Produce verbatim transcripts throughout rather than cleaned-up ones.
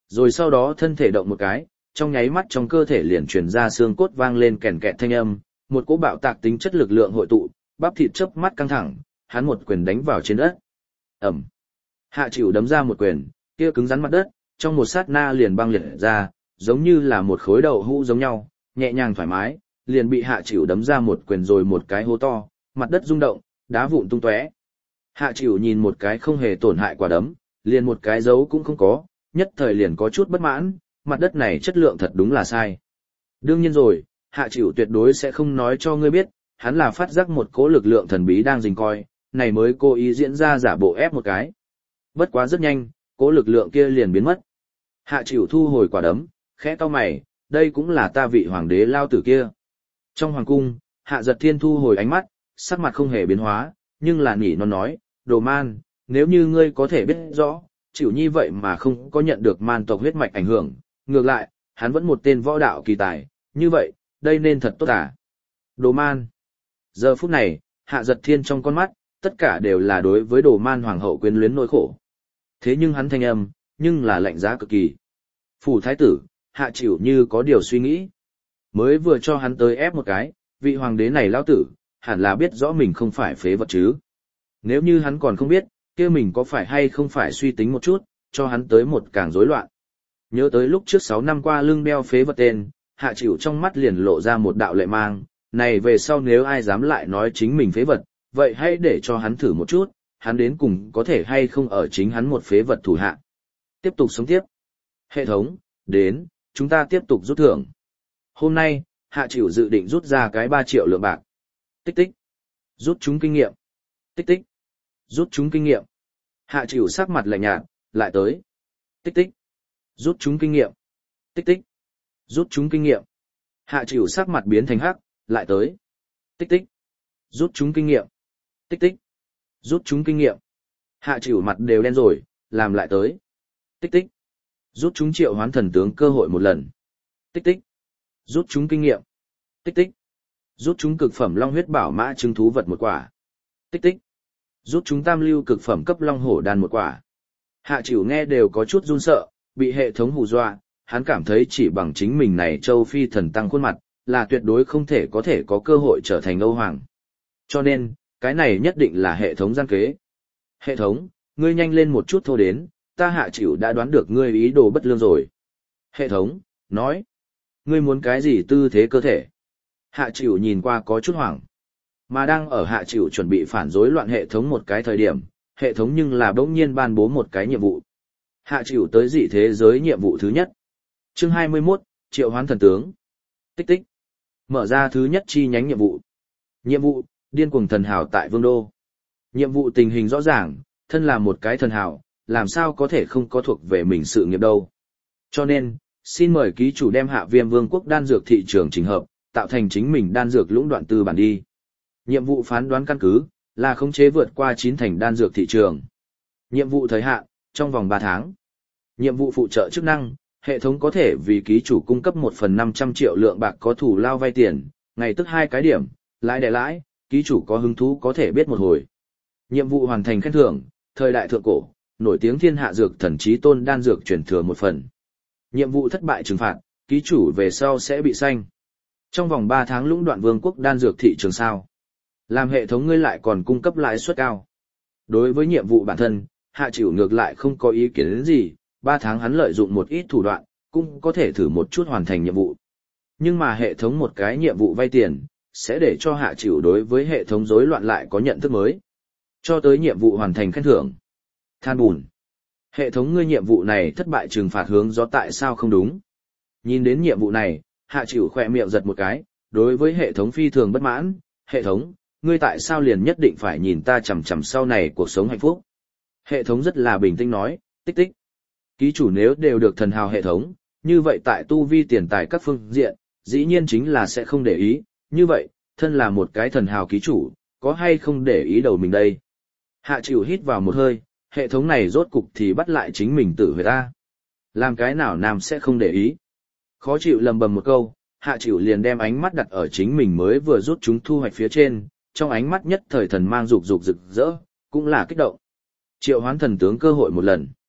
Rồi sau đó thân thể động một cái, trong nháy mắt trong cơ thể liền truyền ra xương cốt vang lên kèn kẹt thanh âm, một cỗ bạo tạc tính chất lực lượng hội tụ, bắp thịt chớp mắt căng thẳng, hắn một quyền đánh vào trên đất. Ầm. Hạ Chịu đấm ra một quyền, kia cứng rắn mặt đất, trong một sát na liền băng liệt ra, giống như là một khối đậu hũ giống nhau, nhẹ nhàng thoải mái, liền bị Hạ Chịu đấm ra một quyền rồi một cái hố to, mặt đất rung động, đá vụn tung tóe. Hạ Chịu nhìn một cái không hề tổn hại quả đấm, liền một cái dấu cũng không có, nhất thời liền có chút bất mãn, mặt đất này chất lượng thật đúng là sai. Đương nhiên rồi, Hạ Chịu tuyệt đối sẽ không nói cho ngươi biết, hắn là phát giác một cỗ lực lượng thần bí đang rình coi, này mới cố ý diễn ra giả bộ ép một cái. Bất quá rất nhanh, cỗ lực lượng kia liền biến mất. Hạ Chịu thu hồi quả đấm, khẽ cau mày, đây cũng là ta vị hoàng đế lao tử kia. Trong hoàng cung, Hạ Giật Thiên thu hồi ánh mắt, sắc mặt không hề biến hóa, nhưng là nỉ non nói, Đồ Man, nếu như ngươi có thể biết rõ, Chịu Nhi vậy mà không có nhận được man tộc huyết mạch ảnh hưởng, ngược lại, hắn vẫn một tên võ đạo kỳ tài, như vậy, đây nên thật tốt à? Đồ Man. Giờ phút này, Hạ Giật Thiên trong con mắt, tất cả đều là đối với Đồ Man hoàng hậu quyến luyến nỗi khổ. Thế nhưng hắn thanh âm, nhưng là lạnh giá cực kỳ. Phủ thái tử, Hạ Chịu như có điều suy nghĩ. Mới vừa cho hắn tới ép một cái, vị hoàng đế này lão tử, hẳn là biết rõ mình không phải phế vật chứ. Nếu như hắn còn không biết, kia mình có phải hay không phải suy tính một chút, cho hắn tới một càng rối loạn. Nhớ tới lúc trước sáu năm qua lưng đeo phế vật tên, Hạ Chịu trong mắt liền lộ ra một đạo lệ mang, này về sau nếu ai dám lại nói chính mình phế vật, vậy hãy để cho hắn thử một chút, hắn đến cùng có thể hay không ở chính hắn một phế vật thủ hạ. Tiếp tục sống tiếp. Hệ thống, đến, chúng ta tiếp tục rút thưởng. Hôm nay, Hạ Chịu dự định rút ra cái ba triệu lượng bạc. Tích tích. Rút chúng kinh nghiệm. Tích tích. Rút chúng kinh nghiệm. Hạ Chịu sắc mặt lạnh nhạt, lại tới. Tích tích. Rút chúng kinh nghiệm. Tích tích. Rút chúng kinh nghiệm. Hạ Chịu sắc mặt biến thành hắc, lại tới. Tích tích. Rút chúng kinh nghiệm. Tích tích. Rút chúng kinh nghiệm. Hạ Chịu mặt đều đen rồi, làm lại tới. Tích tích. Rút chúng triệu hoán thần tướng cơ hội một lần. Tích tích. Rút chúng kinh nghiệm. Tích tích. Rút chúng cực phẩm long huyết bảo mã trứng thú vật một quả. Tích tích. Rút chúng tam lưu cực phẩm cấp long hổ đan một quả. Hạ Chịu nghe đều có chút run sợ, bị hệ thống hù dọa, hắn cảm thấy chỉ bằng chính mình này châu phi thần tăng khuôn mặt, là tuyệt đối không thể có thể có cơ hội trở thành Âu Hoàng. Cho nên, cái này nhất định là hệ thống gian kế. Hệ thống, ngươi nhanh lên một chút thôi đến, ta Hạ Chịu đã đoán được ngươi ý đồ bất lương rồi. Hệ thống, nói, ngươi muốn cái gì tư thế cơ thể? Hạ Chịu nhìn qua có chút hoảng. Mà đang ở Hạ Chịu chuẩn bị phản rối loạn hệ thống một cái thời điểm, hệ thống nhưng là bỗng nhiên ban bố một cái nhiệm vụ. Hạ Chịu tới dị thế giới nhiệm vụ thứ nhất. Chương hai mươi mốt, Triệu Hoán thần tướng. Tích tích. Mở ra thứ nhất chi nhánh nhiệm vụ. Nhiệm vụ, điên cuồng thần hào tại Vương đô. Nhiệm vụ tình hình rõ ràng, thân là một cái thần hào, làm sao có thể không có thuộc về mình sự nghiệp đâu. Cho nên, xin mời ký chủ đem Hạ Viêm Vương quốc đan dược thị trường chỉnh hợp, tạo thành chính mình đan dược lũng đoạn tư bản đi. Nhiệm vụ phán đoán căn cứ, là khống chế vượt qua chín thành đan dược thị trường. Nhiệm vụ thời hạn, trong vòng ba tháng. Nhiệm vụ phụ trợ chức năng, hệ thống có thể vì ký chủ cung cấp một phần năm trăm triệu lượng bạc có thủ lao vay tiền, ngày tức hai cái điểm, lãi đẻ lãi, ký chủ có hứng thú có thể biết một hồi. Nhiệm vụ hoàn thành khen thưởng, thời đại thượng cổ, nổi tiếng thiên hạ dược thần chí tôn đan dược truyền thừa một phần. Nhiệm vụ thất bại trừng phạt, ký chủ về sau sẽ bị xanh. Trong vòng ba tháng lũng đoạn vương quốc đan dược thị trường sao. Làm hệ thống ngươi lại còn cung cấp lãi suất cao. Đối với nhiệm vụ bản thân, Hạ Chịu ngược lại không có ý kiến gì, ba tháng hắn lợi dụng một ít thủ đoạn, cũng có thể thử một chút hoàn thành nhiệm vụ. Nhưng mà hệ thống một cái nhiệm vụ vay tiền, sẽ để cho Hạ Chịu đối với hệ thống rối loạn lại có nhận thức mới. Cho tới nhiệm vụ hoàn thành khen thưởng. Than bùn. Hệ thống ngươi nhiệm vụ này thất bại trừng phạt hướng gió tại sao không đúng. Nhìn đến nhiệm vụ này, Hạ Chịu khỏe miệng giật một cái, đối với hệ thống phi thường bất mãn. Hệ thống, ngươi tại sao liền nhất định phải nhìn ta chằm chằm sau này cuộc sống hạnh phúc? Hệ thống rất là bình tĩnh nói, tích tích. Ký chủ nếu đều được thần hào hệ thống, như vậy tại tu vi tiền tài các phương diện, dĩ nhiên chính là sẽ không để ý, như vậy, thân là một cái thần hào ký chủ, có hay không để ý đầu mình đây? Hạ Chịu hít vào một hơi, hệ thống này rốt cục thì bắt lại chính mình tử về ta. Làm cái nào nam sẽ không để ý? Khó chịu lầm bầm một câu, Hạ Chịu liền đem ánh mắt đặt ở chính mình mới vừa rút chúng thu hoạch phía trên, trong ánh mắt nhất thời thần mang rục rục rực rỡ, cũng là kích động. Triệu hoán thần tướng cơ hội một lần.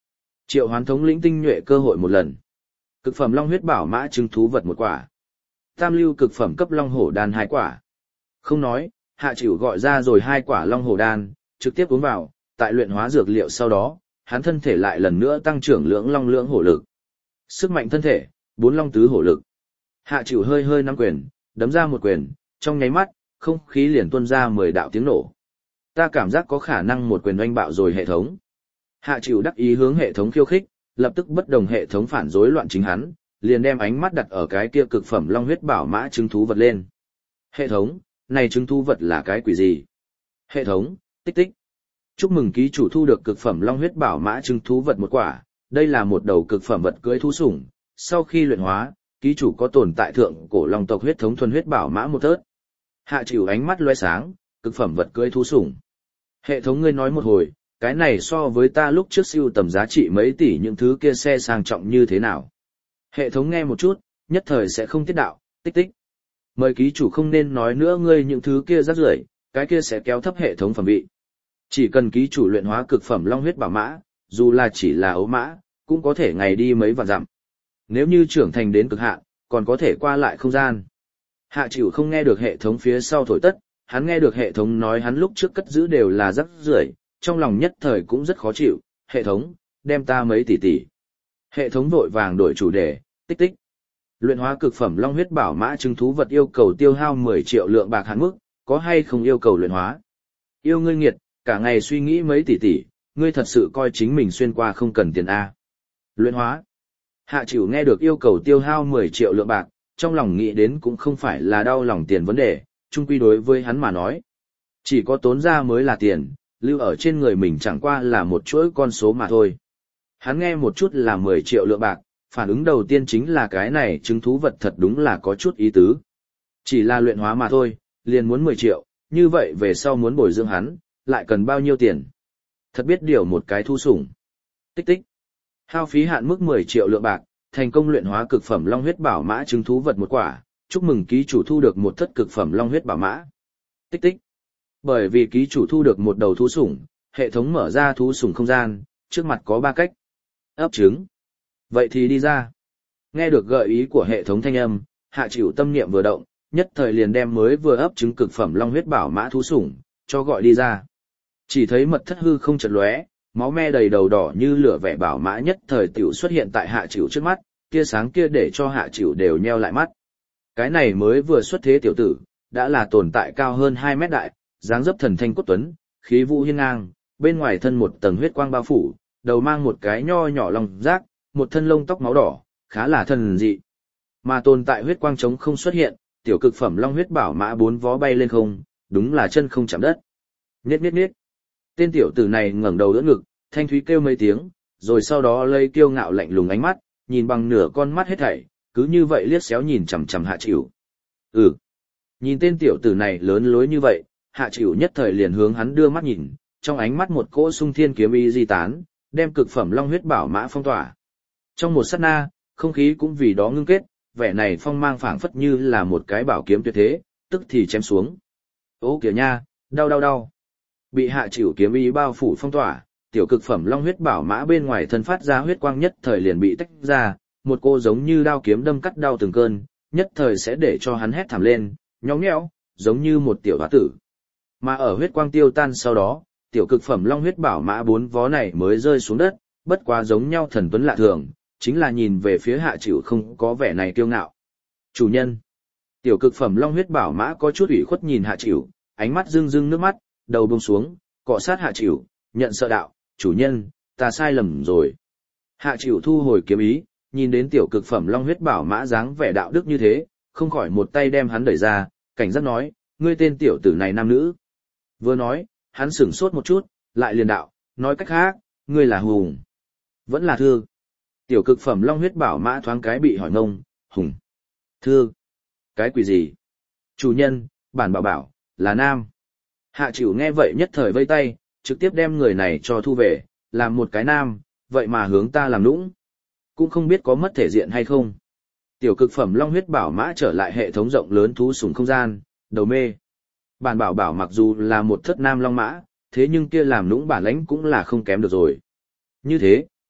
Triệu Hoán thống lĩnh tinh nhuệ cơ hội một lần. Cực phẩm long huyết bảo mã trứng thú vật một quả. Tam lưu cực phẩm cấp long hổ đan hai quả. Không nói, Hạ Chịu gọi ra rồi hai quả long hổ đan, trực tiếp uống vào, tại luyện hóa dược liệu sau đó, hắn thân thể lại lần nữa tăng trưởng lưỡng long lưỡng hổ lực. Sức mạnh thân thể, bốn long tứ hổ lực. Hạ Chịu hơi hơi nắm quyền, đấm ra một quyền, trong nháy mắt, không khí liền tuôn ra mười đạo tiếng nổ. Ta cảm giác có khả năng một quyền oanh bạo rồi hệ thống. Hạ Chịu đắc ý hướng hệ thống khiêu khích, lập tức bất đồng hệ thống phản rối loạn chính hắn, liền đem ánh mắt đặt ở cái kia cực phẩm long huyết bảo mã trứng thú vật lên. Hệ thống, này trứng thú vật là cái quỷ gì? Hệ thống, tích tích. Chúc mừng ký chủ thu được cực phẩm long huyết bảo mã trứng thú vật một quả, đây là một đầu cực phẩm vật cưỡi thú sủng, sau khi luyện hóa, ký chủ có tồn tại thượng cổ long tộc huyết thống thuần huyết bảo mã một tớt. Hạ Chịu ánh mắt loe sáng, cực phẩm vật cưỡi thú sủng. Hệ thống ngươi nói một hồi, cái này so với ta lúc trước siêu tầm giá trị mấy tỷ những thứ kia xe sang trọng như thế nào? Hệ thống nghe một chút, nhất thời sẽ không tiết đạo, tích tích. Mời ký chủ không nên nói nữa ngươi những thứ kia rác rưởi, cái kia sẽ kéo thấp hệ thống phẩm vị. Chỉ cần ký chủ luyện hóa cực phẩm long huyết bảo mã, dù là chỉ là ấu mã, cũng có thể ngày đi mấy vạn dặm. Nếu như trưởng thành đến cực hạn, còn có thể qua lại không gian. Hạ Chịu không nghe được hệ thống phía sau thổi tất, hắn nghe được hệ thống nói hắn lúc trước cất giữ đều là rác rưởi, trong lòng nhất thời cũng rất khó chịu, hệ thống, đem ta mấy tỷ tỷ. Hệ thống vội vàng đổi chủ đề, tích tích. Luyện hóa cực phẩm long huyết bảo mã trứng thú vật yêu cầu tiêu hao mười triệu lượng bạc hạn mức, có hay không yêu cầu luyện hóa? Yêu ngươi nghiệt, cả ngày suy nghĩ mấy tỷ tỷ, ngươi thật sự coi chính mình xuyên qua không cần tiền A. Luyện hóa. Hạ Chịu nghe được yêu cầu tiêu hao mười triệu lượng bạc, trong lòng nghĩ đến cũng không phải là đau lòng tiền vấn đề, chung quy đối với hắn mà nói. Chỉ có tốn ra mới là tiền, lưu ở trên người mình chẳng qua là một chuỗi con số mà thôi. Hắn nghe một chút là mười triệu lượng bạc, phản ứng đầu tiên chính là cái này trứng thú vật thật đúng là có chút ý tứ. Chỉ là luyện hóa mà thôi, liền muốn mười triệu, như vậy về sau muốn bồi dưỡng hắn, lại cần bao nhiêu tiền. Thật biết điều một cái thu sủng. Tích tích. Hao phí hạn mức mười triệu lượng bạc, thành công luyện hóa cực phẩm long huyết bảo mã trứng thú vật một quả, chúc mừng ký chủ thu được một thất cực phẩm long huyết bảo mã. Tích tích. Bởi vì ký chủ thu được một đầu thú sủng, hệ thống mở ra thú sủng không gian, trước mặt có ba cách. Ấp trứng. Vậy thì đi ra. Nghe được gợi ý của hệ thống thanh âm, Hạ Chịu tâm niệm vừa động, nhất thời liền đem mới vừa ấp trứng cực phẩm long huyết bảo mã thú sủng cho gọi đi ra. Chỉ thấy mật thất hư không chợt lóe, máu me đầy đầu đỏ như lửa vẻ bảo mã nhất thời tiểu xuất hiện tại Hạ Chịu trước mắt, tia sáng kia để cho Hạ Chịu đều nheo lại mắt. Cái này mới vừa xuất thế tiểu tử, đã là tồn tại cao hơn hai mét đại, dáng dấp thần thanh cốt tuấn, khí vũ hiên ngang, bên ngoài thân một tầng huyết quang bao phủ, đầu mang một cái nho nhỏ lòng rác, một thân lông tóc máu đỏ, khá là thần dị. Mà tồn tại huyết quang trống không xuất hiện, tiểu cực phẩm long huyết bảo mã bốn vó bay lên không, đúng là chân không chạm đất. Niết niết niết. Tên tiểu tử này ngẩng đầu đỡ ngực, thanh thúy kêu mấy tiếng, rồi sau đó lây kiêu ngạo lạnh lùng ánh mắt, nhìn bằng nửa con mắt hết thảy, cứ như vậy liếc xéo nhìn chằm chằm Hạ Chịu. Ừ. Nhìn tên tiểu tử này lớn lối như vậy, Hạ Chịu nhất thời liền hướng hắn đưa mắt nhìn, trong ánh mắt một cỗ sung thiên kiếm ý di tán, đem cực phẩm long huyết bảo mã phong tỏa. Trong một sát na, không khí cũng vì đó ngưng kết, vẻ này phong mang phảng phất như là một cái bảo kiếm tuyệt thế, tức thì chém xuống. Ô kìa nha, đau đau đau. Bị Hạ Chịu kiếm ý bao phủ phong tỏa, tiểu cực phẩm long huyết bảo mã bên ngoài thân phát ra huyết quang nhất thời liền bị tách ra, một cô giống như đao kiếm đâm cắt đau từng cơn, nhất thời sẽ để cho hắn hét thảm lên, nhõng nhẽo, giống như một tiểu hóa tử. Mà ở huyết quang tiêu tan sau đó, tiểu cực phẩm long huyết bảo mã bốn vó này mới rơi xuống đất, bất quá giống nhau thần tuấn lạ thường, chính là nhìn về phía Hạ Chịu không có vẻ này kiêu ngạo. Chủ nhân. Tiểu cực phẩm long huyết bảo mã có chút ủy khuất nhìn Hạ Chịu, ánh mắt rưng rưng nước mắt, đầu buông xuống, cọ sát Hạ Chịu, nhận sợ đạo, chủ nhân, ta sai lầm rồi. Hạ Chịu thu hồi kiếm ý, nhìn đến tiểu cực phẩm long huyết bảo mã dáng vẻ đạo đức như thế, không khỏi một tay đem hắn đẩy ra, cảnh giác nói, ngươi tên tiểu tử này nam nữ. Vừa nói, hắn sửng sốt một chút, lại liền đạo, nói cách khác, ngươi là Hùng. Vẫn là Thư. Tiểu cực phẩm long huyết bảo mã thoáng cái bị hỏi ngông, Hùng. Thư. Cái quỷ gì? Chủ nhân, bản bảo bảo, là nam. Hạ Chịu nghe vậy nhất thời vây tay, trực tiếp đem người này cho thu về, làm một cái nam, vậy mà hướng ta làm nũng. Cũng không biết có mất thể diện hay không. Tiểu cực phẩm long huyết bảo mã trở lại hệ thống rộng lớn thú sủng không gian, đầu mê. Bản bảo bảo mặc dù là một thất nam long mã, thế nhưng kia làm nũng bản lãnh cũng là không kém được rồi. Như thế,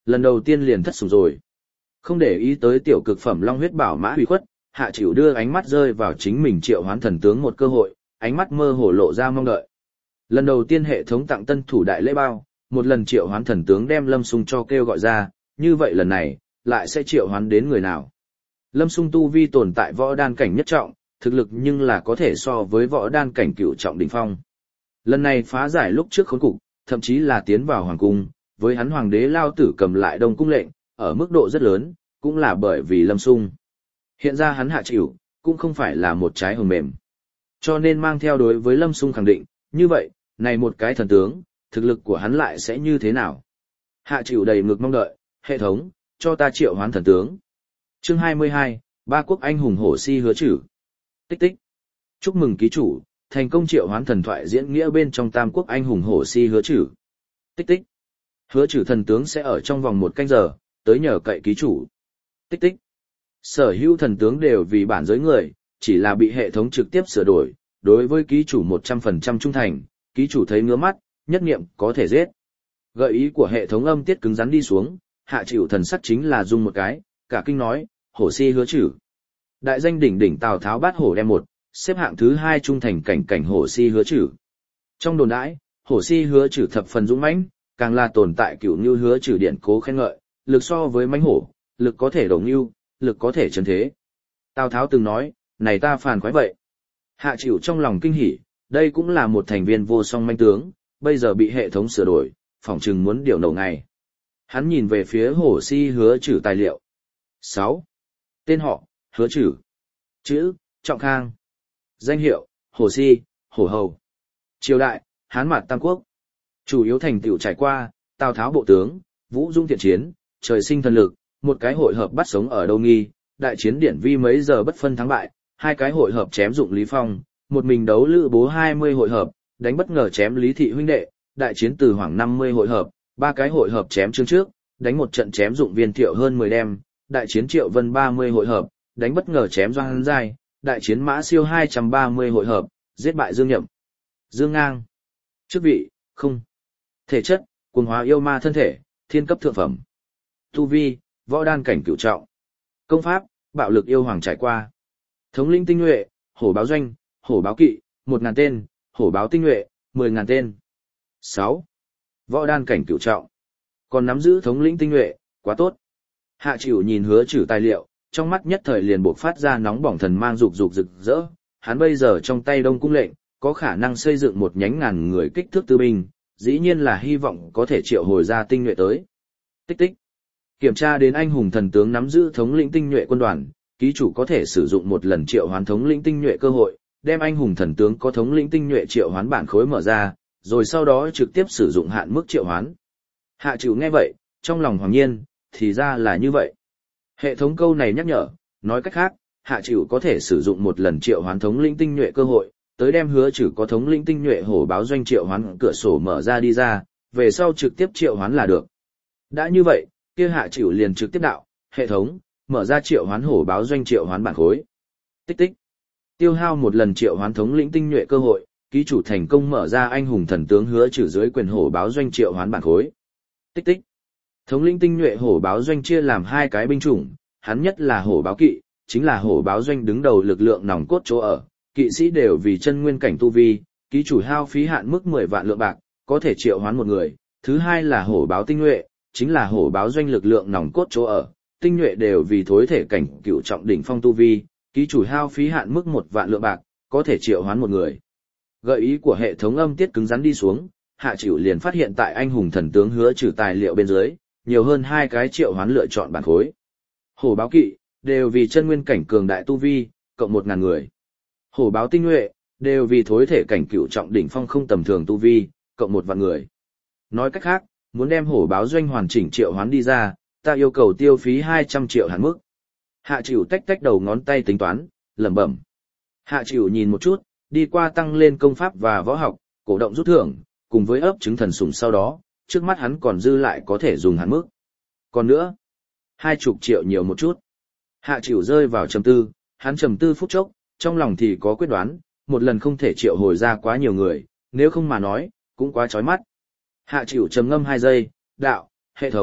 lần đầu tiên liền thất sủng rồi. Không để ý tới tiểu cực phẩm long huyết bảo mã hủy khuất, Hạ Chịu đưa ánh mắt rơi vào chính mình triệu hoán thần tướng một cơ hội, ánh mắt mơ hồ lộ ra mong đợi. Lần đầu tiên hệ thống tặng tân thủ đại lễ bao, một lần triệu hoán thần tướng đem Lâm Sung cho kêu gọi ra, như vậy lần này, lại sẽ triệu hoán đến người nào? Lâm Sung tu vi tồn tại võ đan cảnh nhất trọng, thực lực nhưng là có thể so với võ đan cảnh cửu trọng đỉnh phong. Lần này phá giải lúc trước khốn cục, thậm chí là tiến vào hoàng cung, với hắn hoàng đế lao tử cầm lại đông cung lệnh, ở mức độ rất lớn, cũng là bởi vì Lâm Sung. Hiện ra hắn Hạ Chịu, cũng không phải là một trái hồng mềm. Cho nên mang theo đối với Lâm Sung khẳng định, như vậy, này một cái thần tướng, thực lực của hắn lại sẽ như thế nào? Hạ Chịu đầy ngực mong đợi, hệ thống, cho ta triệu hoán thần tướng. Chương hai mươi hai, Ba quốc anh hùng hổ si hứa chử. Tích tích. Chúc mừng ký chủ, thành công triệu hoán thần thoại diễn nghĩa bên trong Tam quốc anh hùng hổ si hứa chử. Tích tích. Hứa chử thần tướng sẽ ở trong vòng một canh giờ, tới nhờ cậy ký chủ. Tích tích. Sở hữu thần tướng đều vì bản giới người, chỉ là bị hệ thống trực tiếp sửa đổi, đối với ký chủ một trăm phần trăm trung thành, ký chủ thấy ngứa mắt, nhất niệm có thể giết. Gợi ý của hệ thống âm tiết cứng rắn đi xuống, Hạ Chịu thần sắc chính là dung một cái, cả kinh nói, hổ si hứa chử. Đại danh đỉnh đỉnh Tào Tháo bát hổ đem một, xếp hạng thứ hai trung thành cảnh cảnh hổ si hứa chử. Trong đồn đãi, hổ si hứa chử thập phần dũng mãnh, càng là tồn tại cửu như hứa chử điện cố khen ngợi, lực so với mãnh hổ, lực có thể đồng như, lực có thể chấn thế. Tào Tháo từng nói, này ta phàn khoái vậy. Hạ Chịu trong lòng kinh hỉ, đây cũng là một thành viên vô song manh tướng, bây giờ bị hệ thống sửa đổi, phỏng chừng muốn điều nổ ngay. Hắn nhìn về phía hổ si hứa chử tài liệu. sáu. Tên họ, hứa chử. Chữ, Trọng Khang. Danh hiệu, hổ si, hổ hầu. Triều đại, Hán Mạt Tam Quốc. Chủ yếu thành tựu trải qua, Tào Tháo bộ tướng, vũ dung thiện chiến, trời sinh thần lực, một cái hội hợp bắt sống ở đâu nghi, đại chiến điển vi mấy giờ bất phân thắng bại, hai cái hội hợp chém dụng Lý Phong, một mình đấu Lữ Bố hai mươi hội hợp, đánh bất ngờ chém Lý Thị huynh đệ, đại chiến Từ Hoàng năm mươi hội hợp, ba cái hội hợp chém chương trước, đánh một trận chém dụng Viên Thiệu hơn mười đêm, đại chiến Triệu Vân ba mươi hội hợp, đánh bất ngờ chém Doan Hán Giai, đại chiến Mã Siêu hai trăm ba mươi hội hợp, giết bại Dương Nhậm, Dương Ngang. Chức vị, không. Thể chất, cuồng hóa yêu ma thân thể, thiên cấp thượng phẩm. Tu vi, võ đan cảnh cửu trọng. Công pháp, bạo lực yêu hoàng trải qua. Thống lĩnh tinh nhuệ, hổ báo doanh, hổ báo kỵ, một ngàn tên, hổ báo tinh nhuệ, mười ngàn tên. sáu. Võ đan cảnh cửu trọng. Còn nắm giữ thống lĩnh tinh nhuệ, quá tốt. Hạ Chịu nhìn hứa chử tài liệu, trong mắt nhất thời liền bộc phát ra nóng bỏng thần mang dục dục rực rỡ. Hắn bây giờ trong tay Đông cung lệnh, có khả năng xây dựng một nhánh ngàn người kích thước tư binh, dĩ nhiên là hy vọng có thể triệu hồi ra tinh nhuệ tới. Tích tích. Kiểm tra đến anh hùng thần tướng nắm giữ thống lĩnh tinh nhuệ quân đoàn, ký chủ có thể sử dụng một lần triệu hoán thống lĩnh tinh nhuệ cơ hội, đem anh hùng thần tướng có thống lĩnh tinh nhuệ triệu hoán bản khối mở ra, rồi sau đó trực tiếp sử dụng hạn mức triệu hoán. Hạ Chịu nghe vậy, trong lòng hoàng nhiên, thì ra là như vậy. Hệ thống câu này nhắc nhở, nói cách khác, Hạ Chịu có thể sử dụng một lần triệu hoán thống lĩnh tinh nhuệ cơ hội, tới đem hứa chử có thống lĩnh tinh nhuệ hổ báo doanh triệu hoán cửa sổ mở ra đi ra, về sau trực tiếp triệu hoán là được. Đã như vậy, kia Hạ Chịu liền trực tiếp đạo, hệ thống, mở ra triệu hoán hổ báo doanh triệu hoán bản khối. Tích tích. Tiêu hao một lần triệu hoán thống lĩnh tinh nhuệ cơ hội, ký chủ thành công mở ra anh hùng thần tướng hứa trừ dưới quyền hổ báo doanh triệu hoán bản khối. Tích tích. Thống lĩnh tinh nhuệ hổ báo doanh chia làm hai cái binh chủng, hắn nhất là hổ báo kỵ, chính là hổ báo doanh đứng đầu lực lượng nòng cốt chỗ ở, kỵ sĩ đều vì chân nguyên cảnh tu vi, ký chủ hao phí hạn mức mười vạn lượng bạc, có thể triệu hoán một người. Thứ hai là hổ báo tinh nhuệ, chính là hổ báo doanh lực lượng nòng cốt chỗ ở, tinh nhuệ đều vì thối thể cảnh cựu trọng đỉnh phong tu vi, ký chủ hao phí hạn mức một vạn lượng bạc, có thể triệu hoán một người. Gợi ý của hệ thống âm tiết cứng rắn đi xuống, Hạ Chịu liền phát hiện tại anh hùng thần tướng hứa trừ tài liệu bên dưới, nhiều hơn hai cái triệu hoán lựa chọn bản khối. Hổ báo kỵ, đều vì chân nguyên cảnh cường đại tu vi, cộng một ngàn người. Hổ báo tinh nhuệ, đều vì thối thể cảnh cựu trọng đỉnh phong không tầm thường tu vi, cộng một vạn người. Nói cách khác, muốn đem hổ báo doanh hoàn chỉnh triệu hoán đi ra, ta yêu cầu tiêu phí hai trăm triệu hạn mức. Hạ Chịu tách tách đầu ngón tay tính toán, lẩm bẩm. Hạ Chịu nhìn một chút, đi qua tăng lên công pháp và võ học, cổ động rút thưởng, cùng với ấp trứng thần sủng sau đó, trước mắt hắn còn dư lại có thể dùng hạn mức. Còn nữa, hai chục triệu nhiều một chút. Hạ Chịu rơi vào trầm tư, hắn trầm tư phút chốc, trong lòng thì có quyết đoán, một lần không thể triệu hồi ra quá nhiều người, nếu không mà nói, cũng quá chói mắt. Hạ Chịu trầm ngâm hai giây, đạo, hệ thống,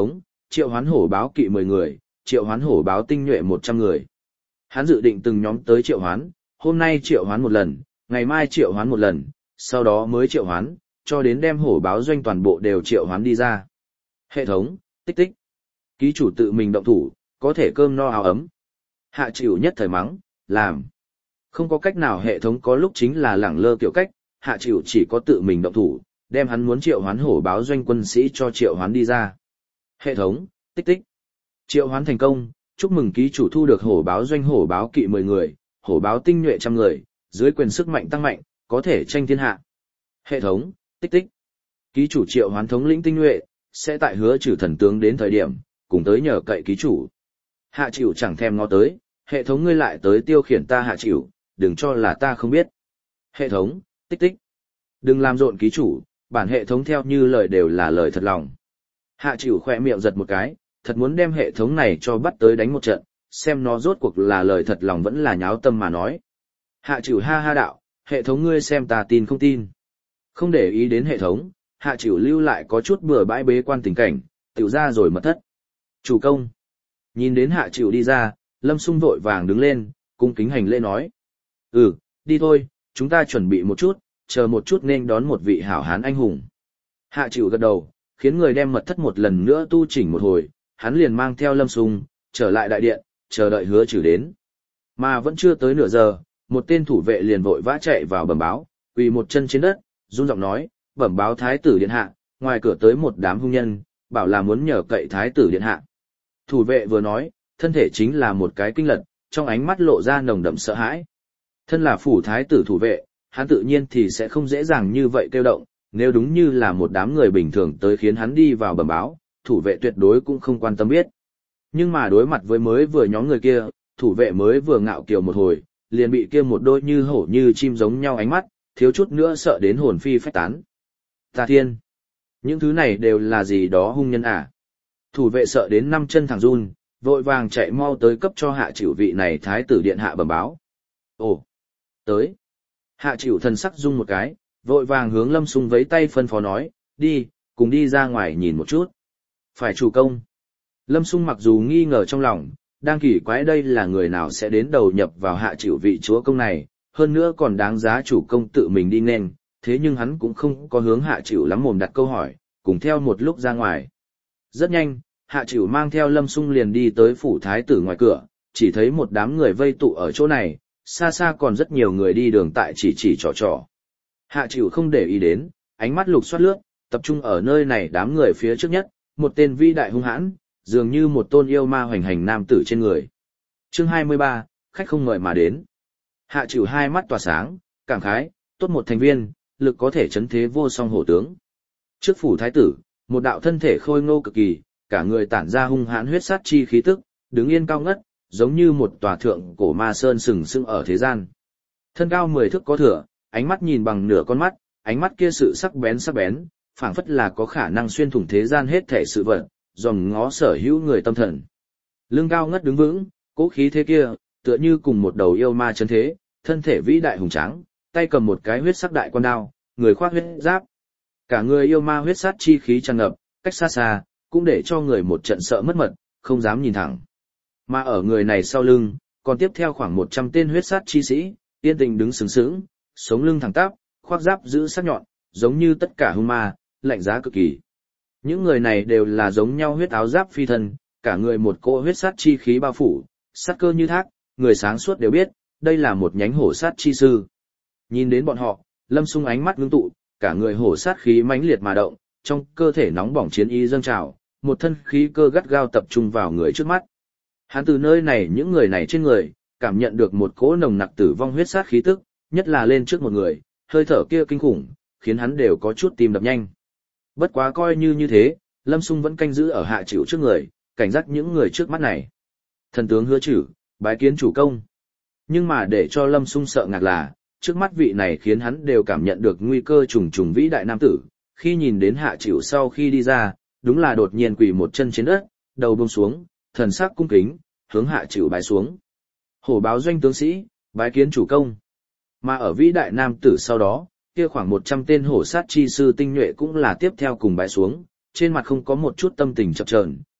triệu hoán hổ báo kỵ mười người, triệu hoán hổ báo tinh nhuệ một trăm người. Hắn dự định từng nhóm tới triệu hoán, hôm nay triệu hoán một lần, ngày mai triệu hoán một lần, sau đó mới triệu hoán, cho đến đem hổ báo doanh toàn bộ đều triệu hoán đi ra. Hệ thống, tích tích. Ký chủ tự mình động thủ, có thể cơm no áo ấm. Hạ chịu nhất thời mắng, làm. Không có cách nào, hệ thống có lúc chính là lẳng lơ kiểu cách, hạ chịu chỉ có tự mình động thủ, đem hắn muốn triệu hoán hổ báo doanh quân sĩ cho triệu hoán đi ra. Hệ thống, tích tích. Triệu hoán thành công, chúc mừng ký chủ thu được hổ báo doanh hổ báo kỵ mười người, hổ báo tinh nhuệ trăm người, dưới quyền sức mạnh tăng mạnh, có thể tranh thiên hạ. Hệ thống, tích tích. Ký chủ triệu hoán thống lĩnh tinh nhuệ, sẽ tại hứa trừ thần tướng đến thời điểm, cùng tới nhờ cậy ký chủ. Hạ chịu chẳng thèm ngó tới, hệ thống ngươi lại tới tiêu khiển ta hạ chịu, đừng cho là ta không biết. Hệ thống, tích tích. Đừng làm rộn ký chủ, bản hệ thống theo như lời đều là lời thật lòng. Hạ chịu khỏe miệng giật một cái, thật muốn đem hệ thống này cho bắt tới đánh một trận, xem nó rốt cuộc là lời thật lòng vẫn là nháo tâm mà nói. Hạ chịu ha ha đạo, hệ thống ngươi xem ta tin không tin. Không để ý đến hệ thống, hạ chịu lưu lại có chút bừa bãi bế quan tình cảnh, tiểu ra rồi mật thất. Chủ công. Nhìn đến hạ chịu đi ra, Lâm Sung vội vàng đứng lên, cung kính hành lễ nói. Ừ, đi thôi, chúng ta chuẩn bị một chút, chờ một chút nên đón một vị hảo hán anh hùng. Hạ chịu gật đầu, khiến người đem mật thất một lần nữa tu chỉnh một hồi, hắn liền mang theo Lâm Sung, trở lại đại điện, chờ đợi hứa trừ đến. Mà vẫn chưa tới nửa giờ, một tên thủ vệ liền vội vã chạy vào bẩm báo, quỳ một chân trên đất, run giọng nói, bẩm báo thái tử điện hạ, ngoài cửa tới một đám hung nhân, bảo là muốn nhờ cậy thái tử điện hạ. Thủ vệ vừa nói, thân thể chính là một cái kinh lật, trong ánh mắt lộ ra nồng đậm sợ hãi. Thân là phủ thái tử thủ vệ, hắn tự nhiên thì sẽ không dễ dàng như vậy kêu động, nếu đúng như là một đám người bình thường tới khiến hắn đi vào bẩm báo, thủ vệ tuyệt đối cũng không quan tâm biết. Nhưng mà đối mặt với mới vừa nhóm người kia, thủ vệ mới vừa ngạo kiều một hồi, liền bị kia một đôi như hổ như chim giống nhau ánh mắt, thiếu chút nữa sợ đến hồn phi phách tán. Ta thiên! Những thứ này đều là gì đó hung nhân à? Thủ vệ sợ đến năm chân thẳng run, vội vàng chạy mau tới cấp cho hạ chịu vị này thái tử điện hạ bẩm báo. Ồ! Tới! Hạ chịu thần sắc rung một cái, vội vàng hướng Lâm Sung vẫy tay phân phó nói, đi, cùng đi ra ngoài nhìn một chút. Phải chủ công. Lâm Sung mặc dù nghi ngờ trong lòng, đang kỳ quái đây là người nào sẽ đến đầu nhập vào hạ chịu vị chúa công này, hơn nữa còn đáng giá chủ công tự mình đi nên, thế nhưng hắn cũng không có hướng hạ chịu lắm mồm đặt câu hỏi, cùng theo một lúc ra ngoài. Rất nhanh, hạ chịu mang theo Lâm Sung liền đi tới phủ thái tử ngoài cửa, chỉ thấy một đám người vây tụ ở chỗ này, xa xa còn rất nhiều người đi đường tại chỉ chỉ trò trò. Hạ chịu không để ý đến, ánh mắt lục soát lướt, tập trung ở nơi này đám người phía trước nhất, một tên vĩ đại hung hãn, dường như một tôn yêu ma hoành hành nam tử trên người. Chương hai mươi ba, khách không ngợi mà đến. Hạ chịu hai mắt tỏa sáng, cảm khái, tốt một thành viên, lực có thể chấn thế vô song hổ tướng. Trước phủ thái tử, một đạo thân thể khôi ngô cực kỳ, cả người tản ra hung hãn huyết sát chi khí tức, đứng yên cao ngất, giống như một tòa thượng cổ ma sơn sừng sững ở thế gian. Thân cao mười thước có thừa, ánh mắt nhìn bằng nửa con mắt, ánh mắt kia sự sắc bén sắc bén, phảng phất là có khả năng xuyên thủng thế gian hết thể sự vật, dòm ngó sở hữu người tâm thần. Lưng cao ngất đứng vững, cố khí thế kia, tựa như cùng một đầu yêu ma chân thế, thân thể vĩ đại hùng tráng, tay cầm một cái huyết sắc đại quan đao, người khoác huyết giáp. Cả người yêu ma huyết sát chi khí tràn ngập, cách xa xa, cũng để cho người một trận sợ mất mật, không dám nhìn thẳng. Mà ở người này sau lưng, còn tiếp theo khoảng một trăm tên huyết sát chi sĩ, yên tình đứng sướng sướng, sống lưng thẳng tắp, khoác giáp giữ sắc nhọn, giống như tất cả hung ma, lạnh giá cực kỳ. Những người này đều là giống nhau huyết áo giáp phi thân, cả người một cỗ huyết sát chi khí bao phủ, sát cơ như thác, người sáng suốt đều biết, đây là một nhánh hổ sát chi sư. Nhìn đến bọn họ, Lâm Sung ánh mắt ngưng tụ, cả người hổ sát khí mãnh liệt mà động, trong cơ thể nóng bỏng chiến ý dâng trào, một thân khí cơ gắt gao tập trung vào người trước mắt. Hắn từ nơi này những người này trên người, cảm nhận được một cỗ nồng nặc tử vong huyết sát khí tức, nhất là lên trước một người, hơi thở kia kinh khủng, khiến hắn đều có chút tim đập nhanh. Bất quá coi như như thế, Lâm Sung vẫn canh giữ ở hạ chịu trước người, cảnh giác những người trước mắt này. Thần tướng Hứa Trử, bái kiến chủ công. Nhưng mà để cho Lâm Sung sợ ngạc là, trước mắt vị này khiến hắn đều cảm nhận được nguy cơ trùng trùng vĩ đại nam tử, khi nhìn đến hạ chịu sau khi đi ra, đúng là đột nhiên quỳ một chân trên đất, đầu buông xuống, thần sắc cung kính, hướng hạ chịu bái xuống. Hổ báo doanh tướng sĩ, bái kiến chủ công. Mà ở vĩ đại nam tử sau đó, kia khoảng một trăm tên hổ sát chi sư tinh nhuệ cũng là tiếp theo cùng bái xuống, trên mặt không có một chút tâm tình chập chờn,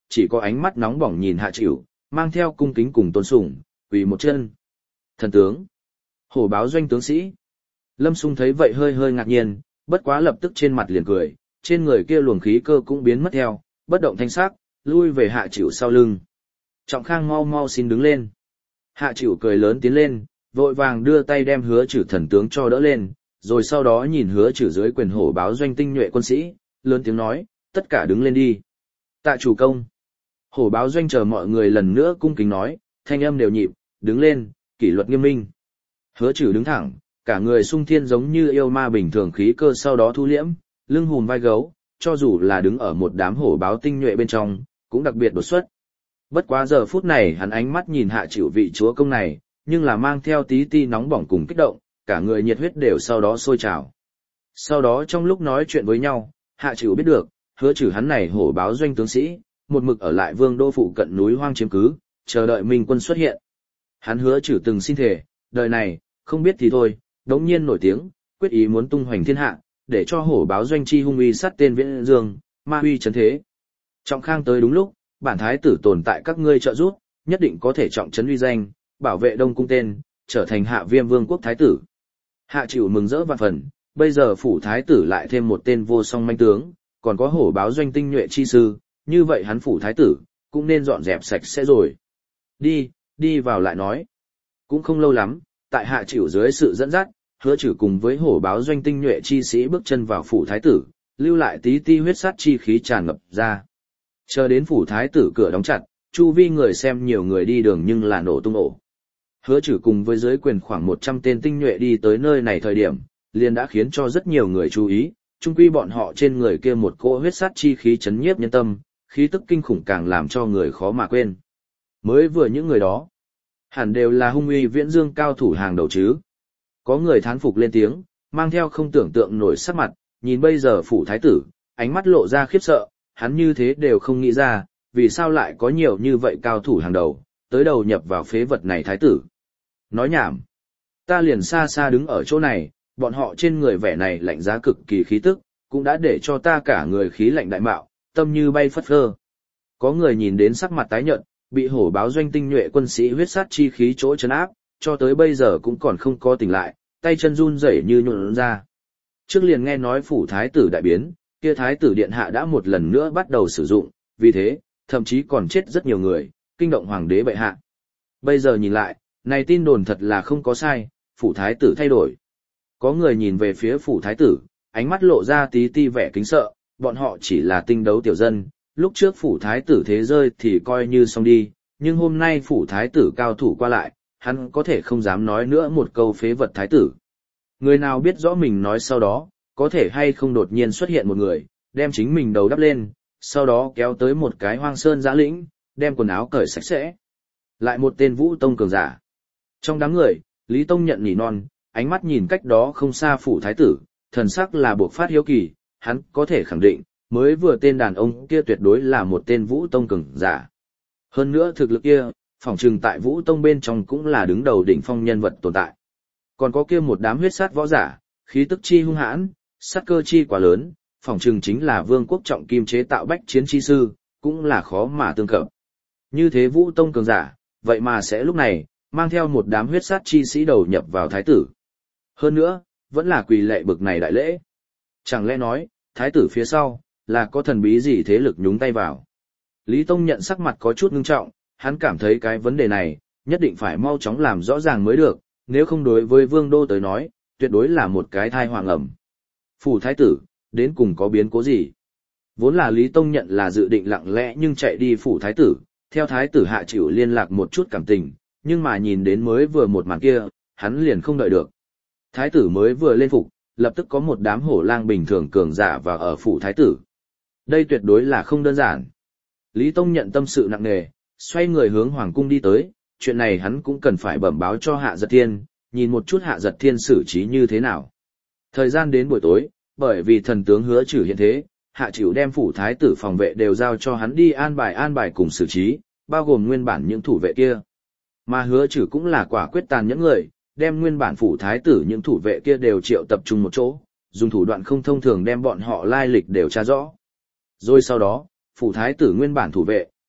chỉ có ánh mắt nóng bỏng nhìn Hạ Chịu, mang theo cung kính cùng tôn sùng, quỳ một chân. Thần tướng, hổ báo doanh tướng sĩ. Lâm Sung thấy vậy hơi hơi ngạc nhiên, bất quá lập tức trên mặt liền cười, trên người kia luồng khí cơ cũng biến mất theo, bất động thanh sắc, lui về Hạ Chịu sau lưng. Trọng Khang mau mau xin đứng lên. Hạ Chịu cười lớn tiến lên, vội vàng đưa tay đem Hứa Chử thần tướng cho đỡ lên, rồi sau đó nhìn Hứa Chử dưới quyền hổ báo doanh tinh nhuệ quân sĩ, lớn tiếng nói, tất cả đứng lên đi. Tạ chủ công. Hổ báo doanh chờ mọi người lần nữa cung kính nói, thanh âm đều nhịp, đứng lên, kỷ luật nghiêm minh. Hứa Chử đứng thẳng, cả người sung thiên giống như yêu ma bình thường khí cơ sau đó thu liễm, lưng hùm vai gấu, cho dù là đứng ở một đám hổ báo tinh nhuệ bên trong, cũng đặc biệt đột xuất. Bất quá giờ phút này hắn ánh mắt nhìn Hạ Chịu vị chúa công này, nhưng là mang theo tí ti nóng bỏng cùng kích động, cả người nhiệt huyết đều sau đó sôi trào. Sau đó trong lúc nói chuyện với nhau, Hạ Chịu biết được, Hứa Chử hắn này hổ báo doanh tướng sĩ, một mực ở lại vương đô phụ cận núi hoang chiếm cứ, chờ đợi Minh quân xuất hiện. Hắn Hứa Chử từng xin thề, đời này, không biết thì thôi, đống nhiên nổi tiếng, quyết ý muốn tung hoành thiên hạ, để cho hổ báo doanh chi hung uy sát tên Viễn Dương, ma uy chấn thế. Trọng Khang tới đúng lúc, bản thái tử tồn tại các ngươi trợ giúp, nhất định có thể trọng trấn uy danh, bảo vệ Đông cung tên, trở thành Hạ Viêm Vương quốc thái tử. Hạ Chịu mừng rỡ vạn phần, bây giờ phủ thái tử lại thêm một tên vô song manh tướng, còn có hổ báo doanh tinh nhuệ chi sư, như vậy hắn phủ thái tử cũng nên dọn dẹp sạch sẽ rồi. Đi, đi vào lại nói. Cũng không lâu lắm, tại Hạ Chịu dưới sự dẫn dắt, Hứa Chử cùng với hổ báo doanh tinh nhuệ chi sĩ bước chân vào phủ thái tử, lưu lại tí ti huyết sát chi khí tràn ngập ra. Chờ đến phủ thái tử cửa đóng chặt, chu vi người xem nhiều người đi đường nhưng là nổ tung ổ. Hứa Chử cùng với dưới quyền khoảng một trăm tên tinh nhuệ đi tới nơi này thời điểm, liền đã khiến cho rất nhiều người chú ý, chung quy bọn họ trên người kia một cỗ huyết sát chi khí chấn nhiếp nhân tâm, khí tức kinh khủng càng làm cho người khó mà quên. Mới vừa những người đó, hẳn đều là hung uy Viễn Dương cao thủ hàng đầu chứ. Có người thán phục lên tiếng, mang theo không tưởng tượng nổi sắc mặt, nhìn bây giờ phủ thái tử, ánh mắt lộ ra khiếp sợ, hắn như thế đều không nghĩ ra, vì sao lại có nhiều như vậy cao thủ hàng đầu, tới đầu nhập vào phế vật này thái tử. Nói nhảm, ta liền xa xa đứng ở chỗ này, bọn họ trên người vẻ này lạnh giá cực kỳ khí tức, cũng đã để cho ta cả người khí lạnh đại mạo, tâm như bay phất phơ. Có người nhìn đến sắc mặt tái nhợt, bị hổ báo doanh tinh nhuệ quân sĩ huyết sát chi khí chỗ trấn áp, cho tới bây giờ cũng còn không có tỉnh lại, tay chân run rẩy như nhũn ra. Trước liền nghe nói phủ thái tử đại biến, kia thái tử điện hạ đã một lần nữa bắt đầu sử dụng, vì thế, thậm chí còn chết rất nhiều người, kinh động hoàng đế bệ hạ. Bây giờ nhìn lại, này tin đồn thật là không có sai, phủ thái tử thay đổi. Có người nhìn về phía phủ thái tử, ánh mắt lộ ra tí ti vẻ kính sợ, bọn họ chỉ là tinh đấu tiểu dân, lúc trước phủ thái tử thế rơi thì coi như xong đi, nhưng hôm nay phủ thái tử cao thủ qua lại, hắn có thể không dám nói nữa một câu phế vật thái tử. Người nào biết rõ mình nói sau đó, có thể hay không đột nhiên xuất hiện một người, đem chính mình đầu đắp lên, sau đó kéo tới một cái hoang sơn giã lĩnh, đem quần áo cởi sạch sẽ. Lại một tên Vũ Tông cường giả. Trong đám người, Lý Tông nhận nỉ non, ánh mắt nhìn cách đó không xa phủ thái tử, thần sắc là buộc phát hiếu kỳ, hắn có thể khẳng định, mới vừa tên đàn ông kia tuyệt đối là một tên Vũ Tông cường giả. Hơn nữa thực lực kia, phỏng chừng tại Vũ Tông bên trong cũng là đứng đầu đỉnh phong nhân vật tồn tại. Còn có kia một đám huyết sát võ giả, khí tức chi hung hãn, sát cơ chi quá lớn, phỏng chừng chính là vương quốc trọng kim chế tạo bách chiến chi sư, cũng là khó mà tương cập. Như thế Vũ Tông cường giả, vậy mà sẽ lúc này, mang theo một đám huyết sát chi sĩ đầu nhập vào thái tử. Hơn nữa, vẫn là quỳ lệ bực này đại lễ. Chẳng lẽ nói, thái tử phía sau, là có thần bí gì thế lực nhúng tay vào. Lý Tông nhận sắc mặt có chút ngưng trọng, hắn cảm thấy cái vấn đề này, nhất định phải mau chóng làm rõ ràng mới được, nếu không đối với vương đô tới nói, tuyệt đối là một cái thai hoàng ẩm. Phủ thái tử, đến cùng có biến cố gì? Vốn là Lý Tông nhận là dự định lặng lẽ nhưng chạy đi phủ thái tử, theo thái tử Hạ Chịu liên lạc một chút cảm tình, nhưng mà nhìn đến mới vừa một màn kia, hắn liền không đợi được. Thái tử mới vừa lên phục, lập tức có một đám hổ lang bình thường cường giả vào ở phủ thái tử. Đây tuyệt đối là không đơn giản. Lý Tông nhận tâm sự nặng nề, xoay người hướng hoàng cung đi tới, chuyện này hắn cũng cần phải bẩm báo cho Hạ Giật Thiên, nhìn một chút Hạ Giật Thiên xử trí như thế nào. Thời gian đến buổi tối, bởi vì thần tướng Hứa Chử hiện thế, Hạ Chịu đem phủ thái tử phòng vệ đều giao cho hắn đi an bài an bài cùng xử trí, bao gồm nguyên bản những thủ vệ kia. Mà Hứa Chử cũng là quả quyết tàn nhẫn người, đem nguyên bản phủ thái tử những thủ vệ kia đều triệu tập trung một chỗ, dùng thủ đoạn không thông thường đem bọn họ lai lịch đều tra rõ. Rồi sau đó, phủ thái tử nguyên bản thủ vệ,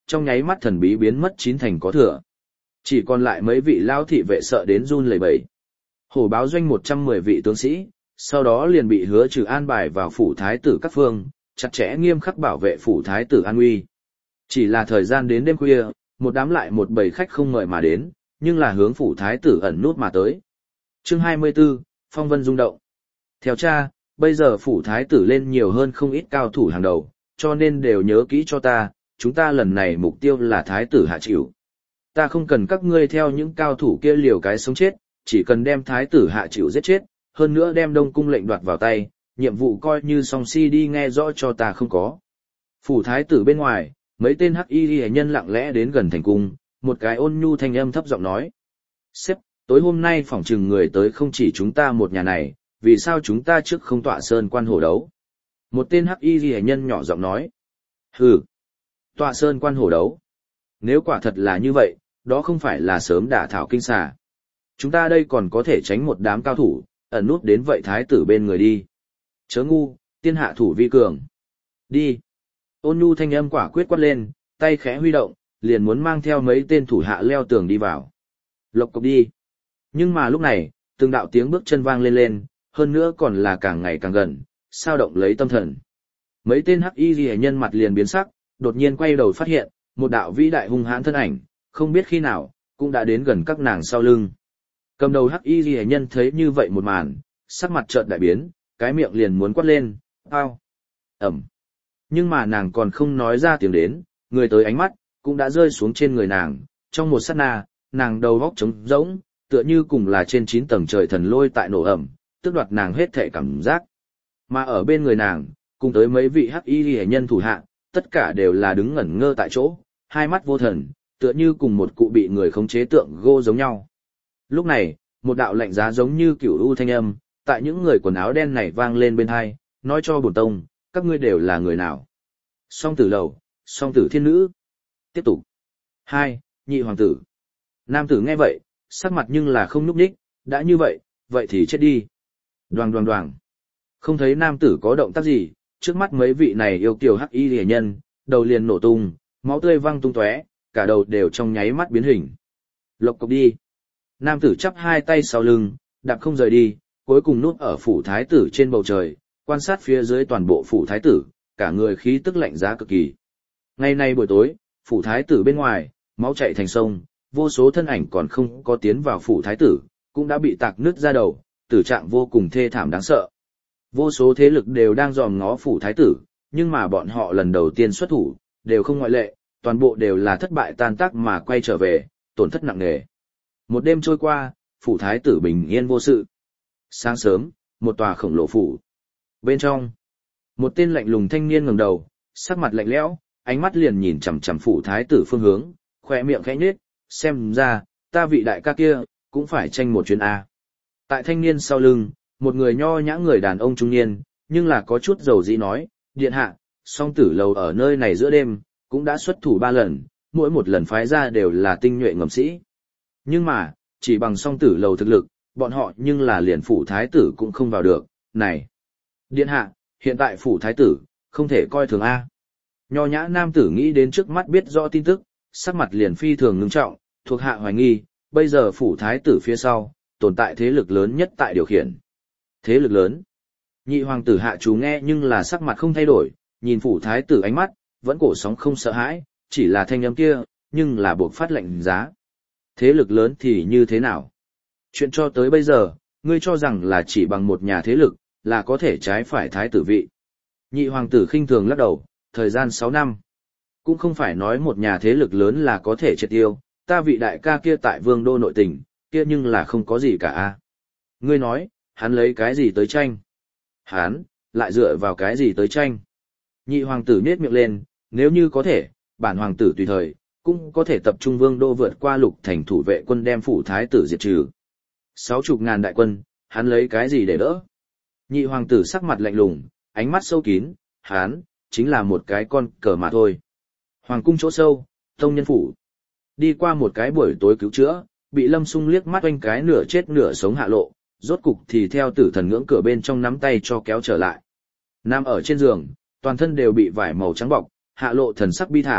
trong nháy mắt thần bí biến mất chín thành có thừa. Chỉ còn lại mấy vị lao thị vệ sợ đến run lẩy bẩy. Hổ báo doanh một trăm mười vị tướng sĩ, sau đó liền bị Hứa Trừ an bài vào phủ thái tử các phương, chặt chẽ nghiêm khắc bảo vệ phủ thái tử an nguy. Chỉ là thời gian đến đêm khuya, một đám lại một bầy khách không mời mà đến, nhưng là hướng phủ thái tử ẩn nút mà tới. Chương hai mươi 24, Phong vân rung động. Theo cha, bây giờ phủ thái tử lên nhiều hơn không ít cao thủ hàng đầu, cho nên đều nhớ kỹ cho ta, chúng ta lần này mục tiêu là thái tử hạ chịu. Ta không cần các ngươi theo những cao thủ kia liều cái sống chết, chỉ cần đem thái tử hạ chịu giết chết, hơn nữa đem Đông cung lệnh đoạt vào tay, nhiệm vụ coi như song si đi nghe rõ cho ta không có. Phủ thái tử bên ngoài, mấy tên hắc y hệ nhân lặng lẽ đến gần thành cung, một cái ôn nhu thanh âm thấp giọng nói. Sếp, tối hôm nay phỏng chừng người tới không chỉ chúng ta một nhà này, vì sao chúng ta trước không tọa sơn quan hổ đấu? Một tên hắc y hệ nhân nhỏ giọng nói. Hừ, tọa sơn quan hổ đấu. Nếu quả thật là như vậy, đó không phải là sớm đả thảo kinh xà. Chúng ta đây còn có thể tránh một đám cao thủ, ẩn nút đến vậy thái tử bên người đi. Chớ ngu, tiên hạ thủ vi cường. Đi. Ôn nhu thanh âm quả quyết quát lên, tay khẽ huy động, liền muốn mang theo mấy tên thủ hạ leo tường đi vào. Lộc cộc đi. Nhưng mà lúc này, từng đạo tiếng bước chân vang lên lên, hơn nữa còn là càng ngày càng gần, sao động lấy tâm thần. Mấy tên hắc y ghi nhân mặt liền biến sắc, đột nhiên quay đầu phát hiện, một đạo vĩ đại hung hãn thân ảnh, không biết khi nào, cũng đã đến gần các nàng sau lưng. Cầm đầu hắc y ghi nhân thấy như vậy một màn, sắc mặt chợt đại biến, cái miệng liền muốn quát lên, ao, ẩm. Nhưng mà nàng còn không nói ra tiếng đến, người tới ánh mắt, cũng đã rơi xuống trên người nàng, trong một sát na, nàng đầu góc trống rỗng, tựa như cùng là trên chín tầng trời thần lôi tại nổ ẩm, tức đoạt nàng hết thể cảm giác. Mà ở bên người nàng, cùng tới mấy vị hắc y ghi nhân thủ hạ, tất cả đều là đứng ngẩn ngơ tại chỗ, hai mắt vô thần, tựa như cùng một cụ bị người khống chế tượng gô giống nhau. Lúc này, một đạo lạnh giá giống như cửu u thanh âm, tại những người quần áo đen này vang lên bên hai, nói cho bổn tông, các ngươi đều là người nào? Song tử lầu, song tử thiên nữ. Tiếp tục. Hai, nhị hoàng tử. Nam tử nghe vậy, sắc mặt nhưng là không nhúc nhích, đã như vậy, vậy thì chết đi. Đoàng đoàng đoàng. Không thấy nam tử có động tác gì, trước mắt mấy vị này yêu kiều hắc y rìa nhân, đầu liền nổ tung, máu tươi văng tung tóe, cả đầu đều trong nháy mắt biến hình. Lộc cộc đi. Nam tử chắp hai tay sau lưng, đạp không rời đi, cuối cùng núp ở phủ thái tử trên bầu trời, quan sát phía dưới toàn bộ phủ thái tử, cả người khí tức lạnh giá cực kỳ. Ngày nay buổi tối, phủ thái tử bên ngoài, máu chảy thành sông, vô số thân ảnh còn không có tiến vào phủ thái tử, cũng đã bị tạc nứt ra đầu, tử trạng vô cùng thê thảm đáng sợ. Vô số thế lực đều đang dòm ngó phủ thái tử, nhưng mà bọn họ lần đầu tiên xuất thủ, đều không ngoại lệ, toàn bộ đều là thất bại tan tác mà quay trở về, tổn thất nặng nề. Một đêm trôi qua, phủ thái tử bình yên vô sự. Sáng sớm, một tòa khổng lồ phủ. Bên trong, một tên lạnh lùng thanh niên ngẩng đầu, sắc mặt lạnh lẽo, ánh mắt liền nhìn chằm chằm phủ thái tử phương hướng, khóe miệng khẽ nhếch, xem ra, ta vị đại ca kia, cũng phải tranh một chuyến A. Tại thanh niên sau lưng, một người nho nhã người đàn ông trung niên, nhưng là có chút dầu dĩ nói, điện hạ, song tử lầu ở nơi này giữa đêm, cũng đã xuất thủ ba lần, mỗi một lần phái ra đều là tinh nhuệ ngầm sĩ. Nhưng mà, chỉ bằng song tử lầu thực lực, bọn họ nhưng là liền phủ thái tử cũng không vào được, này. Điện hạ, hiện tại phủ thái tử, không thể coi thường A. Nho nhã nam tử nghĩ đến trước mắt biết rõ tin tức, sắc mặt liền phi thường ngưng trọng, thuộc hạ hoài nghi, bây giờ phủ thái tử phía sau, tồn tại thế lực lớn nhất tại điều khiển. Thế lực lớn. Nhị hoàng tử hạ chú nghe nhưng là sắc mặt không thay đổi, nhìn phủ thái tử ánh mắt, vẫn cổ sóng không sợ hãi, chỉ là thanh âm kia, nhưng là buộc phát lệnh giá. Thế lực lớn thì như thế nào? Chuyện cho tới bây giờ, ngươi cho rằng là chỉ bằng một nhà thế lực, là có thể trái phải thái tử vị. Nhị hoàng tử khinh thường lắc đầu, thời gian sáu năm. Cũng không phải nói một nhà thế lực lớn là có thể triệt tiêu, ta vị đại ca kia tại vương đô nội tình, kia nhưng là không có gì cả a. Ngươi nói, hắn lấy cái gì tới tranh? Hắn, lại dựa vào cái gì tới tranh? Nhị hoàng tử nhếch miệng lên, nếu như có thể, bản hoàng tử tùy thời, cũng có thể tập trung vương đô vượt qua lục thành thủ vệ quân đem phủ thái tử diệt trừ. Sáu chục ngàn đại quân, hắn lấy cái gì để đỡ? Nhị hoàng tử sắc mặt lạnh lùng, ánh mắt sâu kín, hắn, chính là một cái con cờ mà thôi. Hoàng cung chỗ sâu, tông nhân phủ. Đi qua một cái buổi tối cứu chữa, bị Lâm Sung liếc mắt oanh cái nửa chết nửa sống Hạ Lộ, rốt cục thì theo tử thần ngưỡng cửa bên trong nắm tay cho kéo trở lại. Nằm ở trên giường, toàn thân đều bị vải màu trắng bọc, Hạ Lộ thần sắc bi thảm,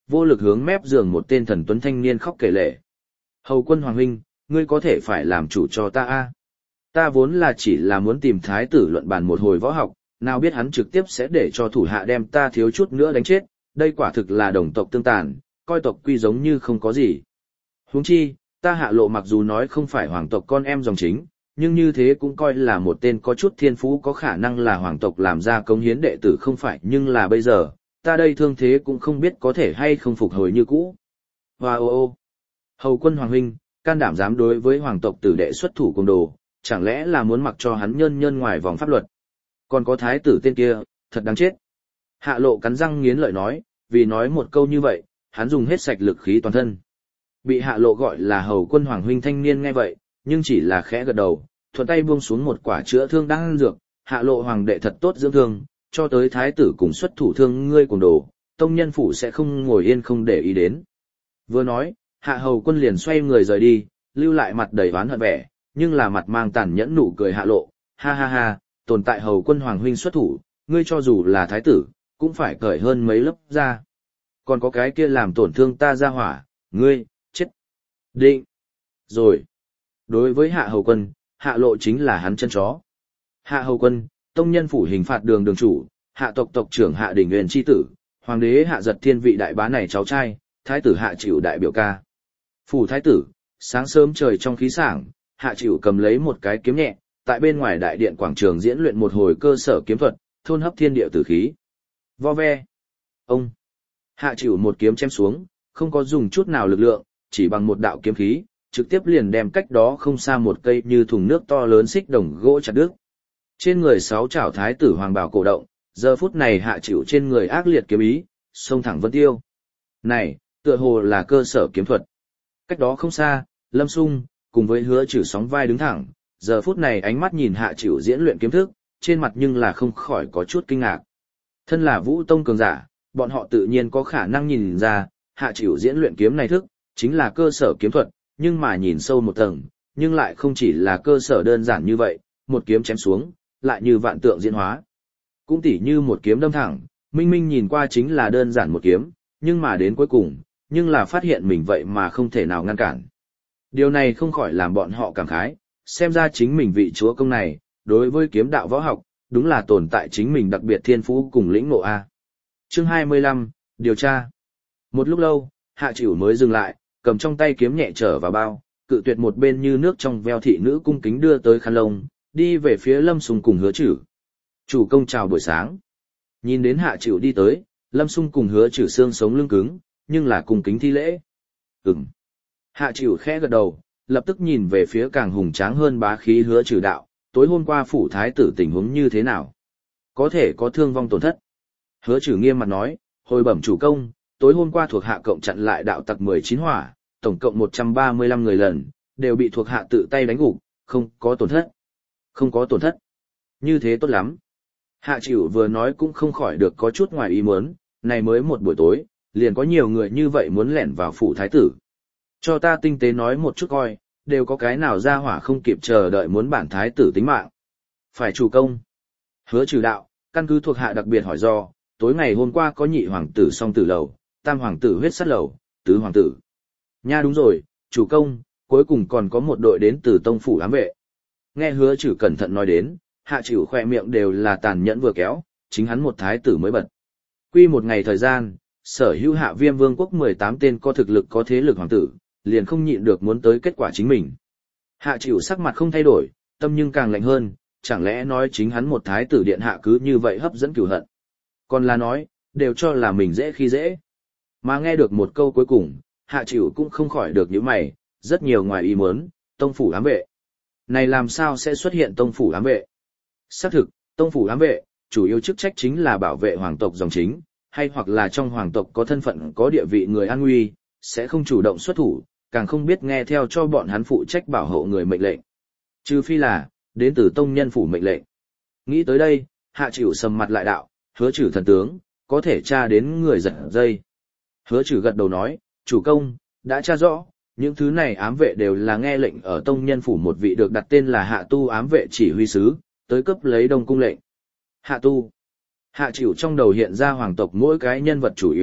vô lực hướng mép giường một tên thần tuấn thanh niên khóc kể lể. Hầu quân hoàng huynh, ngươi có thể phải làm chủ cho ta a. Ta vốn là chỉ là muốn tìm thái tử luận bàn một hồi võ học, nào biết hắn trực tiếp sẽ để cho thủ hạ đem ta thiếu chút nữa đánh chết, đây quả thực là đồng tộc tương tàn, coi tộc quy giống như không có gì. Huống chi, ta Hạ Lộ mặc dù nói không phải hoàng tộc con em dòng chính, nhưng như thế cũng coi là một tên có chút thiên phú có khả năng là hoàng tộc làm ra cống hiến đệ tử không phải, nhưng là bây giờ, ta đây thương thế cũng không biết có thể hay không phục hồi như cũ. Hoa ô ô, hầu quân hoàng huynh, can đảm dám đối với hoàng tộc tử đệ xuất thủ cùng đồ, chẳng lẽ là muốn mặc cho hắn nhân nhân ngoài vòng pháp luật. Còn có thái tử tên kia, thật đáng chết. Hạ Lộ cắn răng nghiến lợi nói, vì nói một câu như vậy, hắn dùng hết sạch lực khí toàn thân. Bị Hạ Lộ gọi là hầu quân hoàng huynh thanh niên nghe vậy, nhưng chỉ là khẽ gật đầu, thuận tay buông xuống một quả chữa thương đang dược, Hạ Lộ hoàng đệ thật tốt dưỡng thương, cho tới thái tử cùng xuất thủ thương ngươi cùng đồ, tông nhân phủ sẽ không ngồi yên không để ý đến. Vừa nói, Hạ hầu quân liền xoay người rời đi, lưu lại mặt đầy oán hận vẻ, nhưng là mặt mang tàn nhẫn nụ cười Hạ Lộ, ha ha ha, tồn tại hầu quân hoàng huynh xuất thủ, ngươi cho dù là thái tử, cũng phải cởi hơn mấy lớp ra. Còn có cái kia làm tổn thương ta ra hỏa, ngươi, chết. Định. Rồi. Đối với Hạ hầu quân, Hạ Lộ chính là hắn chân chó. Hạ hầu quân, tông nhân phủ hình phạt đường đường chủ, Hạ tộc tộc trưởng Hạ Đình Nguyên chi tử, hoàng đế Hạ Giật Thiên vị đại bá này cháu trai, thái tử Hạ Chịu đại biểu ca. Phủ thái tử, sáng sớm trời trong khí sảng, Hạ Chịu cầm lấy một cái kiếm nhẹ, tại bên ngoài đại điện quảng trường diễn luyện một hồi cơ sở kiếm thuật, thôn hấp thiên địa tử khí. Vo ve. Ông. Hạ Chịu một kiếm chém xuống, không có dùng chút nào lực lượng, chỉ bằng một đạo kiếm khí, trực tiếp liền đem cách đó không xa một cây như thùng nước to lớn xích đồng gỗ chặt đứt. Trên người sáu trảo thái tử hoàng bào cổ động, giờ phút này Hạ Chịu trên người ác liệt kiếm ý, xông thẳng vân tiêu. Này, tựa hồ là cơ sở kiếm thuật. Cách đó không xa, Lâm Sung, cùng với Hứa Trừ sóng vai đứng thẳng, giờ phút này ánh mắt nhìn Hạ Chịu diễn luyện kiếm thức, trên mặt nhưng là không khỏi có chút kinh ngạc. Thân là Vũ Tông cường giả, bọn họ tự nhiên có khả năng nhìn ra, Hạ Chịu diễn luyện kiếm này thức, chính là cơ sở kiếm thuật, nhưng mà nhìn sâu một tầng, nhưng lại không chỉ là cơ sở đơn giản như vậy, một kiếm chém xuống, lại như vạn tượng diễn hóa. Cũng tỉ như một kiếm đâm thẳng, minh minh nhìn qua chính là đơn giản một kiếm, nhưng mà đến cuối cùng, nhưng là phát hiện mình vậy mà không thể nào ngăn cản. Điều này không khỏi làm bọn họ cảm khái, xem ra chính mình vị chúa công này, đối với kiếm đạo võ học, đúng là tồn tại chính mình đặc biệt thiên phú cùng lĩnh ngộ A. Chương hai mươi lăm, điều tra. Một lúc lâu, Hạ Chịu mới dừng lại, cầm trong tay kiếm nhẹ trở vào bao, cự tuyệt một bên như nước trong veo thị nữ cung kính đưa tới khăn lông, đi về phía Lâm Sung cùng Hứa Trừ. Chủ công chào buổi sáng. Nhìn đến Hạ Chịu đi tới, Lâm Sung cùng Hứa Trừ xương sống lưng cứng, nhưng là cung kính thi lễ. Ừm. Hạ Chịu khẽ gật đầu, lập tức nhìn về phía càng hùng tráng hơn bá khí Hứa Trừ đạo, tối hôm qua phủ thái tử tình huống như thế nào? Có thể có thương vong tổn thất. Hứa Trừ nghiêm mặt nói, hồi bẩm chủ công, tối hôm qua thuộc hạ cộng chặn lại đạo tặc mười chín hỏa, tổng cộng một trăm ba mươi lăm người lần, đều bị thuộc hạ tự tay đánh gục, không có tổn thất. Không có tổn thất. Như thế tốt lắm. Hạ Chịu vừa nói cũng không khỏi được có chút ngoài ý muốn, này mới một buổi tối, liền có nhiều người như vậy muốn lẻn vào phủ thái tử. Cho ta tinh tế nói một chút coi, đều có cái nào ra hỏa không kịp chờ đợi muốn bản thái tử tính mạng. Phải chủ công. Hứa Trừ đạo, căn cứ thuộc hạ đặc biệt hỏi do, tối ngày hôm qua có nhị hoàng tử song tử lầu, tam hoàng tử huyết sắt lầu, tứ hoàng tử. Nha đúng rồi, chủ công, cuối cùng còn có một đội đến từ tông phủ ám vệ. Nghe Hứa Trừ cẩn thận nói đến, Hạ Chịu khoe miệng đều là tàn nhẫn vừa kéo, chính hắn một thái tử mới bật. Quy một ngày thời gian, sở hữu Hạ Viêm Vương quốc mười tám tên có thực lực có thế lực hoàng tử, liền không nhịn được muốn tới kết quả chính mình. Hạ Chịu sắc mặt không thay đổi, tâm nhưng càng lạnh hơn, chẳng lẽ nói chính hắn một thái tử điện hạ cứ như vậy hấp dẫn cửu hận. Còn là nói, đều cho là mình dễ khi dễ. Mà nghe được một câu cuối cùng, Hạ Chịu cũng không khỏi được những mày, rất nhiều ngoài ý muốn, tông phủ ám vệ. Này làm sao sẽ xuất hiện tông phủ ám vệ? Xác thực, tông phủ ám vệ, chủ yếu chức trách chính là bảo vệ hoàng tộc dòng chính, hay hoặc là trong hoàng tộc có thân phận có địa vị người an nguy, sẽ không chủ động xuất thủ, càng không biết nghe theo cho bọn hắn phụ trách bảo hộ người mệnh lệnh. Trừ phi là, đến từ tông nhân phủ mệnh lệnh. Nghĩ tới đây, Hạ Chịu sầm mặt lại đạo, Hứa Trừ thần tướng, có thể tra đến người giật dây. Hứa Trừ gật đầu nói, chủ công, đã tra rõ, những thứ này ám vệ đều là nghe lệnh ở tông nhân phủ một vị được đặt tên là Hạ Tu ám vệ chỉ huy sứ, tới cấp lấy Đông cung lệnh. Hạ Tu. Hạ Chịu trong đầu hiện ra hoàng tộc mỗi cái nhân vật chủ yếu,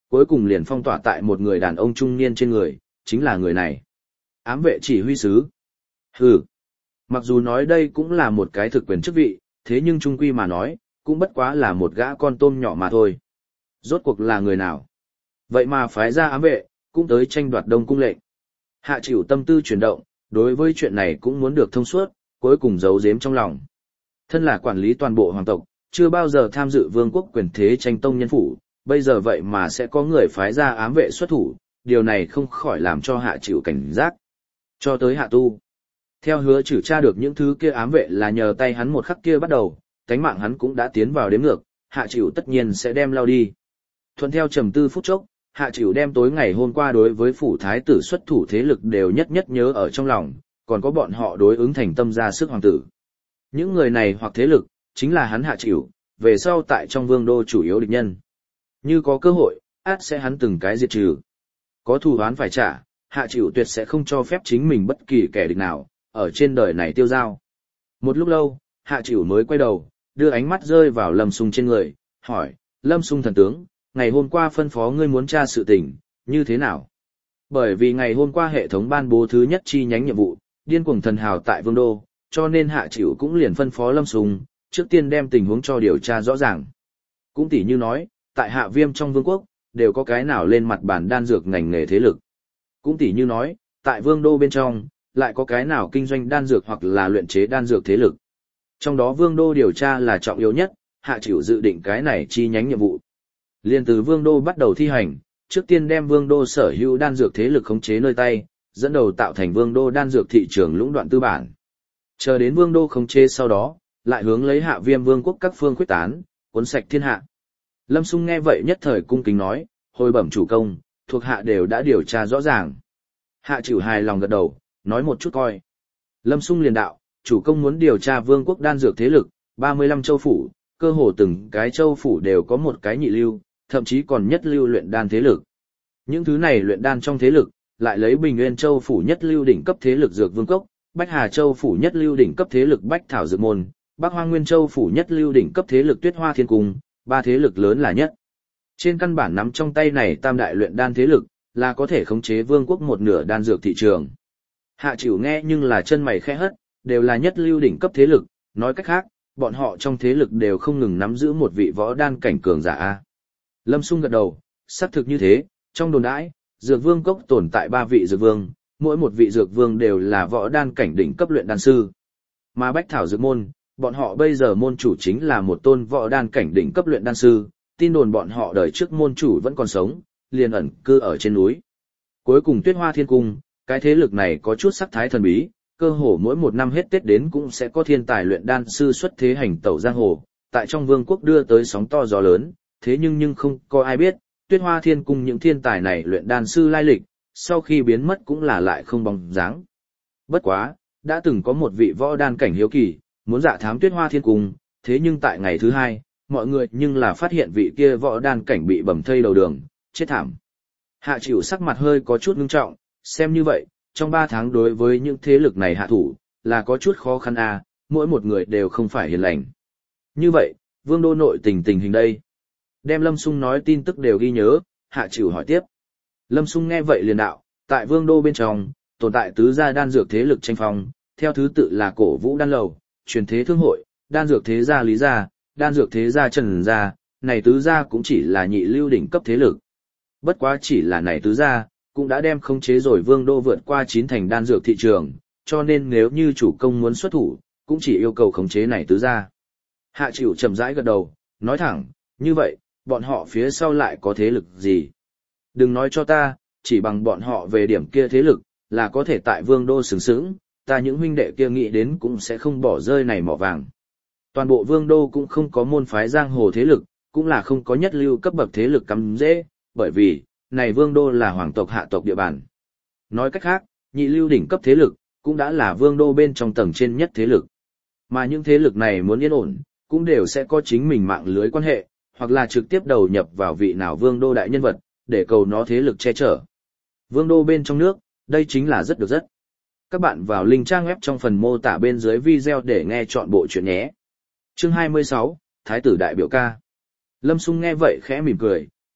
cuối cùng liền phong tỏa tại một người đàn ông trung niên trên người, chính là người này. Ám vệ chỉ huy sứ. Hừ. Mặc dù nói đây cũng là một cái thực quyền chức vị, thế nhưng trung quy mà nói, cũng bất quá là một gã con tôm nhỏ mà thôi. Rốt cuộc là người nào? Vậy mà phái ra ám vệ, cũng tới tranh đoạt Đông cung lệnh. Hạ Chịu tâm tư chuyển động, đối với chuyện này cũng muốn được thông suốt, cuối cùng giấu giếm trong lòng. Thân là quản lý toàn bộ hoàng tộc, chưa bao giờ tham dự vương quốc quyền thế tranh tông nhân phủ, bây giờ vậy mà sẽ có người phái ra ám vệ xuất thủ, điều này không khỏi làm cho Hạ Chịu cảnh giác. Cho tới Hạ Tu. Theo hứa trừ tra được những thứ kia ám vệ là nhờ tay hắn một khắc kia bắt đầu, tánh mạng hắn cũng đã tiến vào đếm ngược, Hạ Chịu tất nhiên sẽ đem lao đi. Thuận theo trầm tư phút chốc, Hạ Chịu đem tối ngày hôm qua đối với phủ thái tử xuất thủ thế lực đều nhất nhất nhớ ở trong lòng, còn có bọn họ đối ứng thành tâm ra sức hoàng tử. Những người này hoặc thế lực, chính là hắn Hạ Chịu, về sau tại trong vương đô chủ yếu địch nhân. Như có cơ hội, át sẽ hắn từng cái diệt trừ. Có thù oán phải trả, Hạ Chịu tuyệt sẽ không cho phép chính mình bất kỳ kẻ địch nào, ở trên đời này tiêu dao. Một lúc lâu, Hạ Chịu mới quay đầu, đưa ánh mắt rơi vào Lâm Sung trên người, hỏi, Lâm Sung thần tướng, ngày hôm qua phân phó ngươi muốn tra sự tình, như thế nào? Bởi vì ngày hôm qua hệ thống ban bố thứ nhất chi nhánh nhiệm vụ, điên cuồng thần hào tại vương đô, cho nên Hạ Chịu cũng liền phân phó Lâm Sung, trước tiên đem tình huống cho điều tra rõ ràng. Cũng tỉ như nói, tại Hạ Viêm trong vương quốc, đều có cái nào lên mặt bản đan dược ngành nghề thế lực. Cũng tỉ như nói, tại vương đô bên trong, lại có cái nào kinh doanh đan dược hoặc là luyện chế đan dược thế lực. Trong đó vương đô điều tra là trọng yếu nhất, Hạ Chịu dự định cái này chi nhánh nhiệm vụ. Liên từ vương đô bắt đầu thi hành, trước tiên đem vương đô sở hữu đan dược thế lực khống chế nơi tay, dẫn đầu tạo thành vương đô đan dược thị trường lũng đoạn tư bản. Chờ đến vương đô khống chế sau đó, lại hướng lấy Hạ Viêm vương quốc các phương khuyết tán, cuốn sạch thiên hạ. Lâm Sung nghe vậy nhất thời cung kính nói, hồi bẩm chủ công, thuộc hạ đều đã điều tra rõ ràng. Hạ Chịu hài lòng gật đầu, nói một chút coi. Lâm Sung liền đạo, chủ công muốn điều tra vương quốc đan dược thế lực, ba mươi lăm châu phủ, cơ hồ từng cái châu phủ đều có một cái nhị lưu, thậm chí còn nhất lưu luyện đan thế lực. Những thứ này luyện đan trong thế lực, lại lấy Bình Nguyên châu phủ nhất lưu đỉnh cấp thế lực Dược Vương Cốc, Bách Hà châu phủ nhất lưu đỉnh cấp thế lực Bách Thảo Dược Môn, Bắc Hoang Nguyên châu phủ nhất lưu đỉnh cấp thế lực Tuyết Hoa Thiên Cung, ba thế lực lớn là nhất. Trên căn bản nắm trong tay này tam đại luyện đan thế lực, là có thể khống chế vương quốc một nửa đan dược thị trường. Hạ Chịu nghe nhưng là chân mày khẽ hất, đều là nhất lưu đỉnh cấp thế lực, nói cách khác, bọn họ trong thế lực đều không ngừng nắm giữ một vị võ đan cảnh cường giả a. Lâm Sung gật đầu, xác thực như thế, trong đồn đãi, Dược Vương Cốc tồn tại ba vị dược vương, mỗi một vị dược vương đều là võ đan cảnh đỉnh cấp luyện đan sư. Mà Bách Thảo Dược Môn, bọn họ bây giờ môn chủ chính là một tôn võ đan cảnh đỉnh cấp luyện đan sư, tin đồn bọn họ đời trước môn chủ vẫn còn sống, liền ẩn cư ở trên núi. Cuối cùng Tuyết Hoa Thiên Cung, cái thế lực này có chút sắc thái thần bí, cơ hồ mỗi một năm hết Tết đến cũng sẽ có thiên tài luyện đan sư xuất thế hành tẩu giang hồ, tại trong vương quốc đưa tới sóng to gió lớn, thế nhưng nhưng không có ai biết, Tuyết Hoa Thiên Cung những thiên tài này luyện đan sư lai lịch, sau khi biến mất cũng là lại không bóng dáng. Bất quá, đã từng có một vị võ đan cảnh hiếu kỳ, muốn dạ thám Tuyết Hoa Thiên Cung, thế nhưng tại ngày thứ hai, mọi người nhưng là phát hiện vị kia võ đan cảnh bị bầm thây đầu đường, chết thảm. Hạ Chịu sắc mặt hơi có chút ngưng trọng, xem như vậy, trong ba tháng đối với những thế lực này hạ thủ, là có chút khó khăn à, mỗi một người đều không phải hiền lành. Như vậy, vương đô nội tình tình hình đây. Đem Lâm Sung nói tin tức đều ghi nhớ, Hạ Chịu hỏi tiếp. Lâm Sung nghe vậy liền đạo, tại vương đô bên trong, tồn tại tứ gia đan dược thế lực tranh phong, theo thứ tự là Cổ Vũ Đan Lầu, Truyền Thế Thương Hội, Đan Dược Thế Gia Lý Gia, Đan Dược Thế Gia Trần Gia, này tứ gia cũng chỉ là nhị lưu đỉnh cấp thế lực. Bất quá chỉ là này tứ gia, cũng đã đem khống chế rồi vương đô vượt qua chín thành đan dược thị trường, cho nên nếu như chủ công muốn xuất thủ, cũng chỉ yêu cầu khống chế này tứ gia. Hạ Chịu chậm rãi gật đầu, nói thẳng, như vậy, bọn họ phía sau lại có thế lực gì? Đừng nói cho ta, chỉ bằng bọn họ về điểm kia thế lực, là có thể tại vương đô sừng sững, ta những huynh đệ kia nghĩ đến cũng sẽ không bỏ rơi này mỏ vàng. Toàn bộ vương đô cũng không có môn phái giang hồ thế lực, cũng là không có nhất lưu cấp bậc thế lực cắm dễ, bởi vì, này vương đô là hoàng tộc hạ tộc địa bàn. Nói cách khác, nhị lưu đỉnh cấp thế lực, cũng đã là vương đô bên trong tầng trên nhất thế lực. Mà những thế lực này muốn yên ổn, cũng đều sẽ có chính mình mạng lưới quan hệ, hoặc là trực tiếp đầu nhập vào vị nào vương đô đại nhân vật, để cầu nó thế lực che chở. Vương đô bên trong nước, đây chính là rất được rất. Các bạn vào link trang web trong phần mô tả bên dưới video để nghe chọn bộ chuyện nhé. Chương hai mươi sáu, Thái tử đại biểu ca. Lâm Sung nghe vậy khẽ mỉm cười,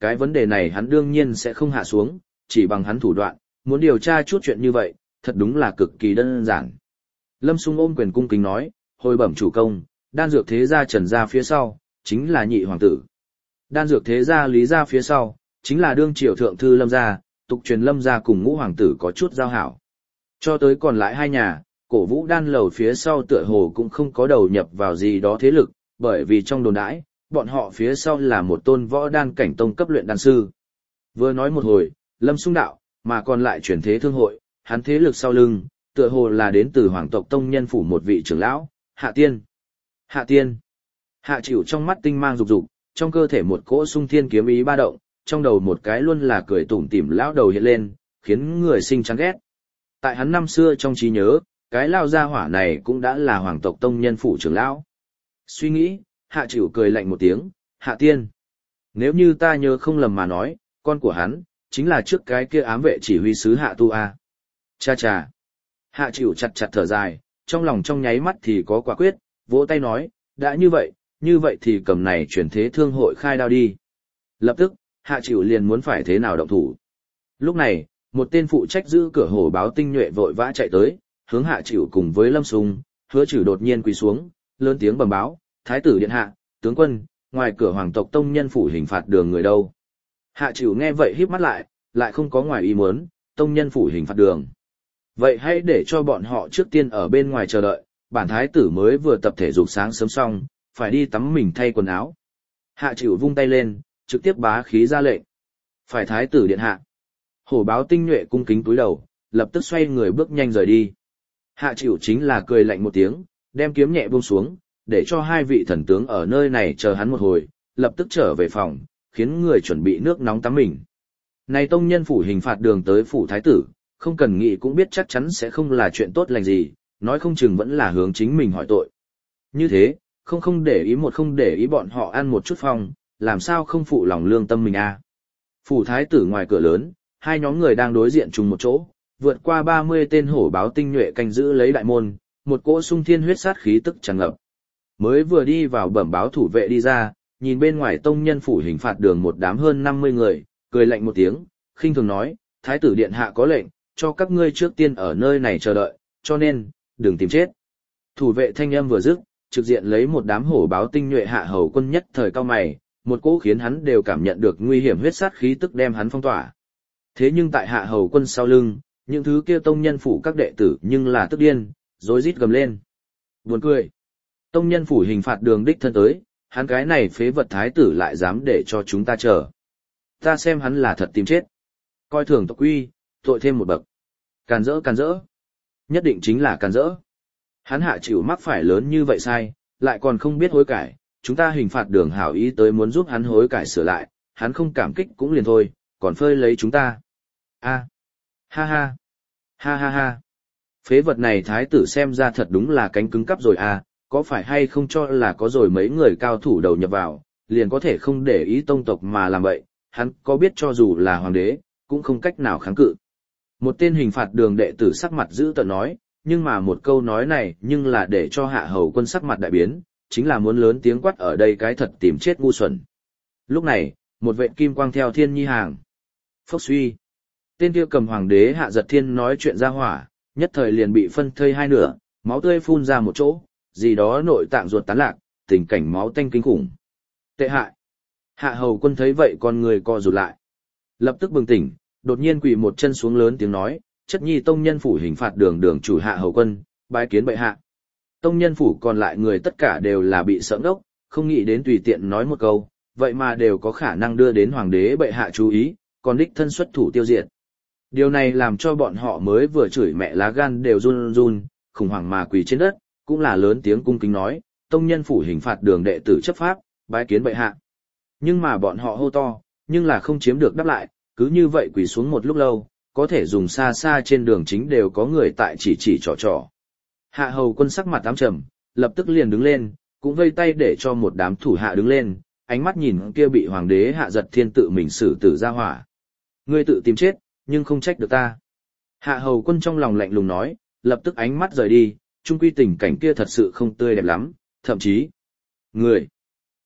cái vấn đề này hắn đương nhiên sẽ không hạ xuống, chỉ bằng hắn thủ đoạn, muốn điều tra chút chuyện như vậy, thật đúng là cực kỳ đơn giản. Lâm Sung ôm quyền cung kính nói, hồi bẩm chủ công, đan dược thế gia Trần gia phía sau, chính là nhị hoàng tử. Đan dược thế gia Lý gia phía sau, chính là đương triều thượng thư Lâm gia, tục truyền Lâm gia cùng ngũ hoàng tử có chút giao hảo. Cho tới còn lại hai nhà, cổ vũ đan lầu phía sau tựa hồ cũng không có đầu nhập vào gì đó thế lực, bởi vì trong đồn đãi, bọn họ phía sau là một tôn võ đan cảnh tông cấp luyện đan sư. Vừa nói một hồi, Lâm Sung đạo, mà còn lại chuyển thế thương hội, hắn thế lực sau lưng, tựa hồ là đến từ hoàng tộc tông nhân phủ một vị trưởng lão, Hạ Tiên. Hạ Tiên. Hạ Chịu trong mắt tinh mang rục rục, trong cơ thể một cỗ sung thiên kiếm ý ba động, trong đầu một cái luôn là cười tủm tỉm lão đầu hiện lên, khiến người sinh chán ghét. Tại hắn năm xưa trong trí nhớ, cái lao gia hỏa này cũng đã là hoàng tộc tông nhân phủ trưởng lão. Suy nghĩ, Hạ Chịu cười lạnh một tiếng, Hạ Tiên. Nếu như ta nhớ không lầm mà nói, con của hắn, chính là trước cái kia ám vệ chỉ huy sứ Hạ Tu A. Cha cha. Hạ Chịu chặt chặt thở dài, trong lòng trong nháy mắt thì có quả quyết, vỗ tay nói, đã như vậy, như vậy thì cầm này chuyển thế thương hội khai đao đi. Lập tức, Hạ Chịu liền muốn phải thế nào động thủ. Lúc này, một tên phụ trách giữ cửa hổ báo tinh nhuệ vội vã chạy tới, hướng Hạ Chịu cùng với Lâm Sung, Hứa Trừ đột nhiên quỳ xuống, lớn tiếng bẩm báo, Thái tử điện hạ, tướng quân, ngoài cửa hoàng tộc tông nhân phủ hình phạt đường người đâu. Hạ Chịu nghe vậy híp mắt lại, lại không có ngoài ý muốn, tông nhân phủ hình phạt đường. Vậy hãy để cho bọn họ trước tiên ở bên ngoài chờ đợi, bản thái tử mới vừa tập thể dục sáng sớm xong, phải đi tắm mình thay quần áo. Hạ Chịu vung tay lên, trực tiếp bá khí ra lệnh. Phải thái tử điện hạ. Hổ báo tinh nhuệ cung kính túi đầu, lập tức xoay người bước nhanh rời đi. Hạ Chịu chính là cười lạnh một tiếng, đem kiếm nhẹ buông xuống, để cho hai vị thần tướng ở nơi này chờ hắn một hồi, lập tức trở về phòng, khiến người chuẩn bị nước nóng tắm mình. Này tông nhân phủ hình phạt đường tới phủ thái tử, không cần nghĩ cũng biết chắc chắn sẽ không là chuyện tốt lành gì, nói không chừng vẫn là hướng chính mình hỏi tội. Như thế, không không để ý một không để ý bọn họ ăn một chút phong, làm sao không phụ lòng lương tâm mình a? À? Phủ thái tử ngoài cửa lớn, hai nhóm người đang đối diện chung một chỗ, vượt qua ba mươi tên hổ báo tinh nhuệ canh giữ lấy đại môn, một cỗ sung thiên huyết sát khí tức tràn ngập. Mới vừa đi vào bẩm báo thủ vệ đi ra, nhìn bên ngoài tông nhân phủ hình phạt đường một đám hơn năm mươi người, cười lạnh một tiếng, khinh thường nói, thái tử điện hạ có lệnh, cho các ngươi trước tiên ở nơi này chờ đợi, cho nên, đừng tìm chết. Thủ vệ thanh âm vừa dứt, trực diện lấy một đám hổ báo tinh nhuệ hạ hầu quân nhất thời cao mày, một cỗ khiến hắn đều cảm nhận được nguy hiểm huyết sát khí tức đem hắn phong tỏa. Thế nhưng tại hạ hầu quân sau lưng, những thứ kia tông nhân phủ các đệ tử nhưng là tức điên, rối rít gầm lên. Buồn cười. Tông nhân phủ hình phạt đường đích thân tới, hắn cái này phế vật thái tử lại dám để cho chúng ta chờ. Ta xem hắn là thật tìm chết. Coi thường tộc quy, tội thêm một bậc. Càn rỡ càn rỡ. Nhất định chính là càn rỡ. Hắn Hạ Chịu mắc phải lớn như vậy sai, lại còn không biết hối cải, chúng ta hình phạt đường hảo ý tới muốn giúp hắn hối cải sửa lại, hắn không cảm kích cũng liền thôi, còn phơi lấy chúng ta. A. Ha ha. Ha ha ha. Phế vật này thái tử xem ra thật đúng là cánh cứng cắp rồi à, có phải hay không cho là có rồi mấy người cao thủ đầu nhập vào, liền có thể không để ý tông tộc mà làm vậy, hắn có biết cho dù là hoàng đế, cũng không cách nào kháng cự. Một tên hình phạt đường đệ tử sắc mặt giữ tợn nói, nhưng mà một câu nói này nhưng là để cho hạ hầu quân sắc mặt đại biến, chính là muốn lớn tiếng quát ở đây cái thật tìm chết ngu xuẩn. Lúc này, một vệ kim quang theo thiên nhi hàng. Phốc suy. Tên kia cầm hoàng đế Hạ Giật Thiên nói chuyện ra hỏa, nhất thời liền bị phân thây hai nửa, máu tươi phun ra một chỗ, gì đó nội tạng ruột tán lạc, tình cảnh máu tanh kinh khủng. Tệ hại. Hạ hầu quân thấy vậy con người co rụt lại. Lập tức bừng tỉnh, đột nhiên quỳ một chân xuống lớn tiếng nói, chất nhi tông nhân phủ hình phạt đường đường chủ Hạ hầu quân, bái kiến bệ hạ. Tông nhân phủ còn lại người tất cả đều là bị sợ ngốc, không nghĩ đến tùy tiện nói một câu, vậy mà đều có khả năng đưa đến hoàng đế bệ hạ chú ý, còn đích thân xuất thủ tiêu diệt. Điều này làm cho bọn họ mới vừa chửi mẹ lá gan đều run run, khủng hoảng mà quỳ trên đất, cũng là lớn tiếng cung kính nói, tông nhân phủ hình phạt đường đệ tử chấp pháp, bái kiến bệ hạ. Nhưng mà bọn họ hô to, nhưng là không chiếm được đáp lại, cứ như vậy quỳ xuống một lúc lâu, có thể dùng xa xa trên đường chính đều có người tại chỉ chỉ trò trò. Hạ hầu quân sắc mặt ám trầm, lập tức liền đứng lên, cũng vây tay để cho một đám thủ hạ đứng lên, ánh mắt nhìn kia bị hoàng đế Hạ Giật Thiên tự mình xử tử ra hỏa. Ngươi tự tìm chết, nhưng không trách được ta. Hạ hầu quân trong lòng lạnh lùng nói, lập tức ánh mắt rời đi, chung quy tình cảnh kia thật sự không tươi đẹp lắm, thậm chí. Người.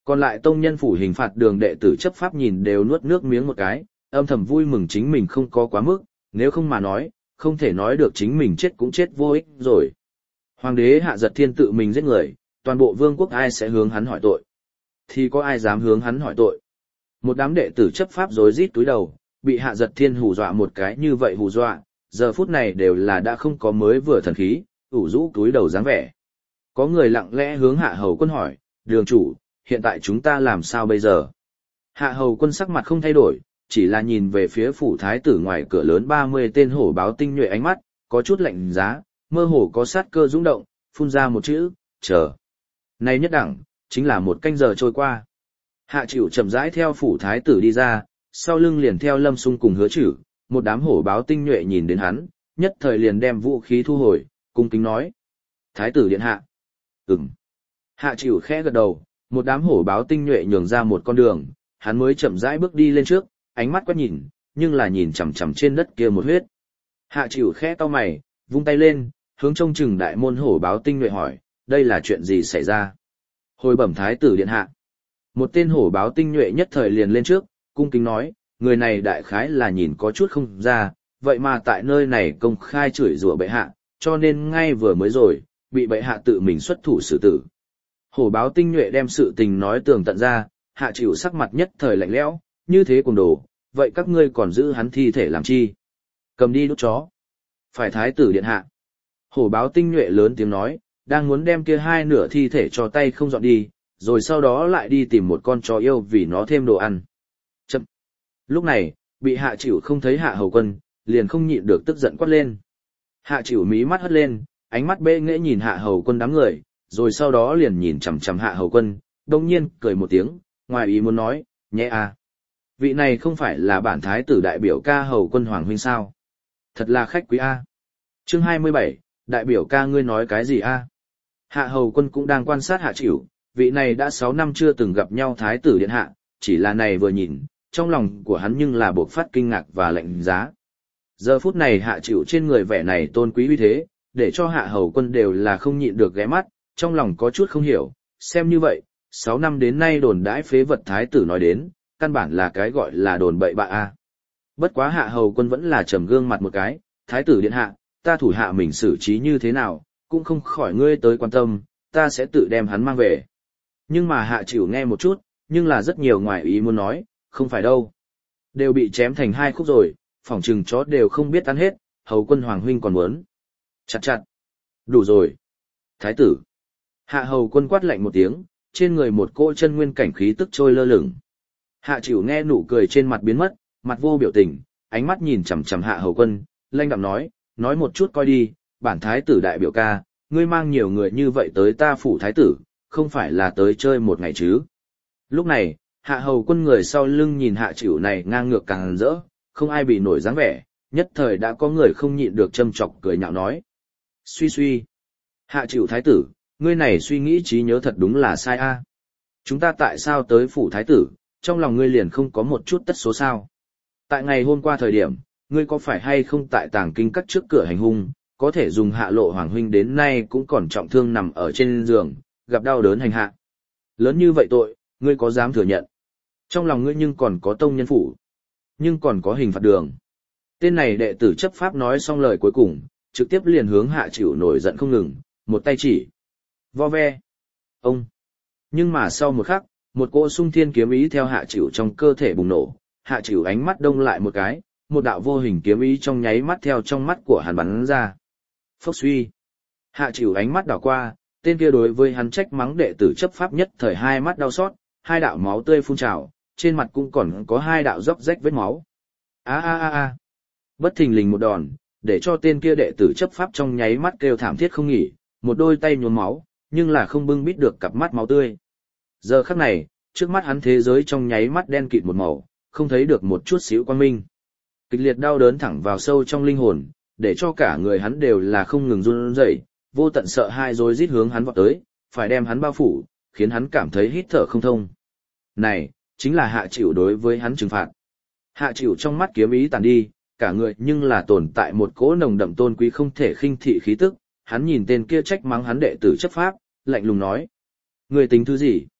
Còn lại tông nhân phủ hình phạt đường đệ tử chấp pháp nhìn đều nuốt nước miếng một cái, âm thầm vui mừng chính mình không có quá mức, nếu không mà nói, không thể nói được chính mình chết cũng chết vô ích rồi. Hoàng đế Hạ Giật Thiên tự mình giết người, toàn bộ vương quốc ai sẽ hướng hắn hỏi tội? Thì có ai dám hướng hắn hỏi tội? Một đám đệ tử chấp pháp rối rít túi đầu, bị Hạ Giật Thiên hù dọa một cái như vậy hù dọa, giờ phút này đều là đã không có mới vừa thần khí, ủ rũ túi đầu dáng vẻ. Có người lặng lẽ hướng Hạ Hầu Quân hỏi, đường chủ, hiện tại chúng ta làm sao bây giờ? Hạ Hầu Quân sắc mặt không thay đổi, chỉ là nhìn về phía phủ thái tử ngoài cửa lớn ba mươi tên hổ báo tinh nhuệ ánh mắt, có chút lạnh giá, mơ hồ có sát cơ dũng động, phun ra một chữ, chờ. Này nhất đẳng, chính là một canh giờ trôi qua. Hạ Chịu chậm rãi theo phủ thái tử đi ra, sau lưng liền theo Lâm Sung cùng Hứa Chử, một đám hổ báo tinh nhuệ nhìn đến hắn, nhất thời liền đem vũ khí thu hồi, cung kính nói. Thái tử điện hạ. Ừm. Hạ Chịu khẽ gật đầu, một đám hổ báo tinh nhuệ nhường ra một con đường, hắn mới chậm rãi bước đi lên trước, ánh mắt quét nhìn, nhưng là nhìn chằm chằm trên đất kia một huyết. Hạ Chịu khẽ cau mày, vung tay lên, hướng trông chừng đại môn hổ báo tinh nhuệ hỏi, đây là chuyện gì xảy ra? Hồi bẩm thái tử điện hạ. Một tên hổ báo tinh nhuệ nhất thời liền lên trước, cung kính nói, người này đại khái là nhìn có chút không ra, vậy mà tại nơi này công khai chửi rủa bệ hạ, cho nên ngay vừa mới rồi, bị bệ hạ tự mình xuất thủ xử tử. Hổ báo tinh nhuệ đem sự tình nói tường tận ra, Hạ Chịu sắc mặt nhất thời lạnh lẽo, như thế cùng đồ, vậy các ngươi còn giữ hắn thi thể làm chi? Cầm đi đút chó. Phải thái tử điện hạ. Hổ báo tinh nhuệ lớn tiếng nói, đang muốn đem kia hai nửa thi thể cho tay không dọn đi, rồi sau đó lại đi tìm một con chó yêu vì nó thêm đồ ăn. Chậm. Lúc này, bị Hạ Chịu không thấy Hạ Hầu Quân, liền không nhịn được tức giận quát lên. Hạ Chịu mí mắt hất lên, ánh mắt bệ nghễ nhìn Hạ Hầu Quân đám người, rồi sau đó liền nhìn chằm chằm Hạ Hầu Quân, đồng nhiên cười một tiếng, ngoài ý muốn nói, nhẹ à. Vị này không phải là bản thái tử đại biểu ca Hầu Quân Hoàng huynh sao? Thật là khách quý a. Chương hai mươi bảy, đại biểu ca ngươi nói cái gì a? Hạ Hầu Quân cũng đang quan sát Hạ Chịu, vị này đã sáu năm chưa từng gặp nhau thái tử điện hạ, chỉ là này vừa nhìn, trong lòng của hắn nhưng là bộc phát kinh ngạc và lạnh giá. Giờ phút này Hạ Chịu trên người vẻ này tôn quý uy thế, để cho Hạ Hầu Quân đều là không nhịn được ghé mắt, trong lòng có chút không hiểu, xem như vậy, sáu năm đến nay đồn đãi phế vật thái tử nói đến, căn bản là cái gọi là đồn bậy bạ a. Bất quá Hạ Hầu Quân vẫn là trầm gương mặt một cái, thái tử điện hạ, ta thủ hạ mình xử trí như thế nào, cũng không khỏi ngươi tới quan tâm, ta sẽ tự đem hắn mang về. Nhưng mà Hạ Chịu nghe một chút, nhưng là rất nhiều ngoài ý muốn nói, không phải đâu. Đều bị chém thành hai khúc rồi, phỏng trừng chó đều không biết ăn hết, Hầu Quân Hoàng huynh còn muốn. Chặt chặt. Đủ rồi. Thái tử. Hạ Hầu Quân quát lạnh một tiếng, trên người một cỗ chân nguyên cảnh khí tức trôi lơ lửng. Hạ Chịu nghe nụ cười trên mặt biến mất, mặt vô biểu tình, ánh mắt nhìn chằm chằm Hạ Hầu Quân, lanh đạm nói, nói một chút coi đi, bản thái tử đại biểu ca, ngươi mang nhiều người như vậy tới ta phủ thái tử, không phải là tới chơi một ngày chứ. Lúc này, Hạ Hầu Quân người sau lưng nhìn Hạ Chịu này ngang ngược càng rỡ, không ai bị nổi dáng vẻ, nhất thời đã có người không nhịn được châm chọc cười nhạo nói. Suy suy. Hạ Chịu thái tử, ngươi này suy nghĩ trí nhớ thật đúng là sai a. Chúng ta tại sao tới phủ thái tử, trong lòng ngươi liền không có một chút tất số sao. Tại ngày hôm qua thời điểm, ngươi có phải hay không tại tàng kinh các trước cửa hành hung, có thể dùng Hạ Lộ Hoàng huynh đến nay cũng còn trọng thương nằm ở trên giường, gặp đau đớn hành hạ. Lớn như vậy tội, ngươi có dám thừa nhận? Trong lòng ngươi nhưng còn có tông nhân phủ, nhưng còn có hình phạt đường. Tên này đệ tử chấp pháp nói xong lời cuối cùng, trực tiếp liền hướng Hạ Chịu nổi giận không ngừng, một tay chỉ. Vo ve. Ông. Nhưng mà sau một khắc, một cỗ sung thiên kiếm ý theo Hạ Chịu trong cơ thể bùng nổ, Hạ Chịu ánh mắt đông lại một cái, một đạo vô hình kiếm ý trong nháy mắt theo trong mắt của hắn bắn ra. Phốc suy. Hạ Chịu ánh mắt đảo qua, tên kia đối với hắn trách mắng đệ tử chấp pháp nhất thời hai mắt đau xót, hai đạo máu tươi phun trào, trên mặt cũng còn có hai đạo róc rách vết máu. A a a a. Bất thình lình một đòn, để cho tên kia đệ tử chấp pháp trong nháy mắt kêu thảm thiết không nghỉ, một đôi tay nhuốm máu, nhưng là không bưng bít được cặp mắt máu tươi. Giờ khắc này, trước mắt hắn thế giới trong nháy mắt đen kịt một màu, không thấy được một chút xíu quang minh. Kịch liệt đau đớn thẳng vào sâu trong linh hồn, để cho cả người hắn đều là không ngừng run rẩy, vô tận sợ hãi rồi rít hướng hắn vọt tới, phải đem hắn bao phủ, khiến hắn cảm thấy hít thở không thông. Này, chính là Hạ Chịu đối với hắn trừng phạt. Hạ Chịu trong mắt kiếm ý tàn đi, cả người nhưng là tồn tại một cỗ nồng đậm tôn quý không thể khinh thị khí tức, hắn nhìn tên kia trách mắng hắn đệ tử chấp pháp, lạnh lùng nói. Người tính thứ gì?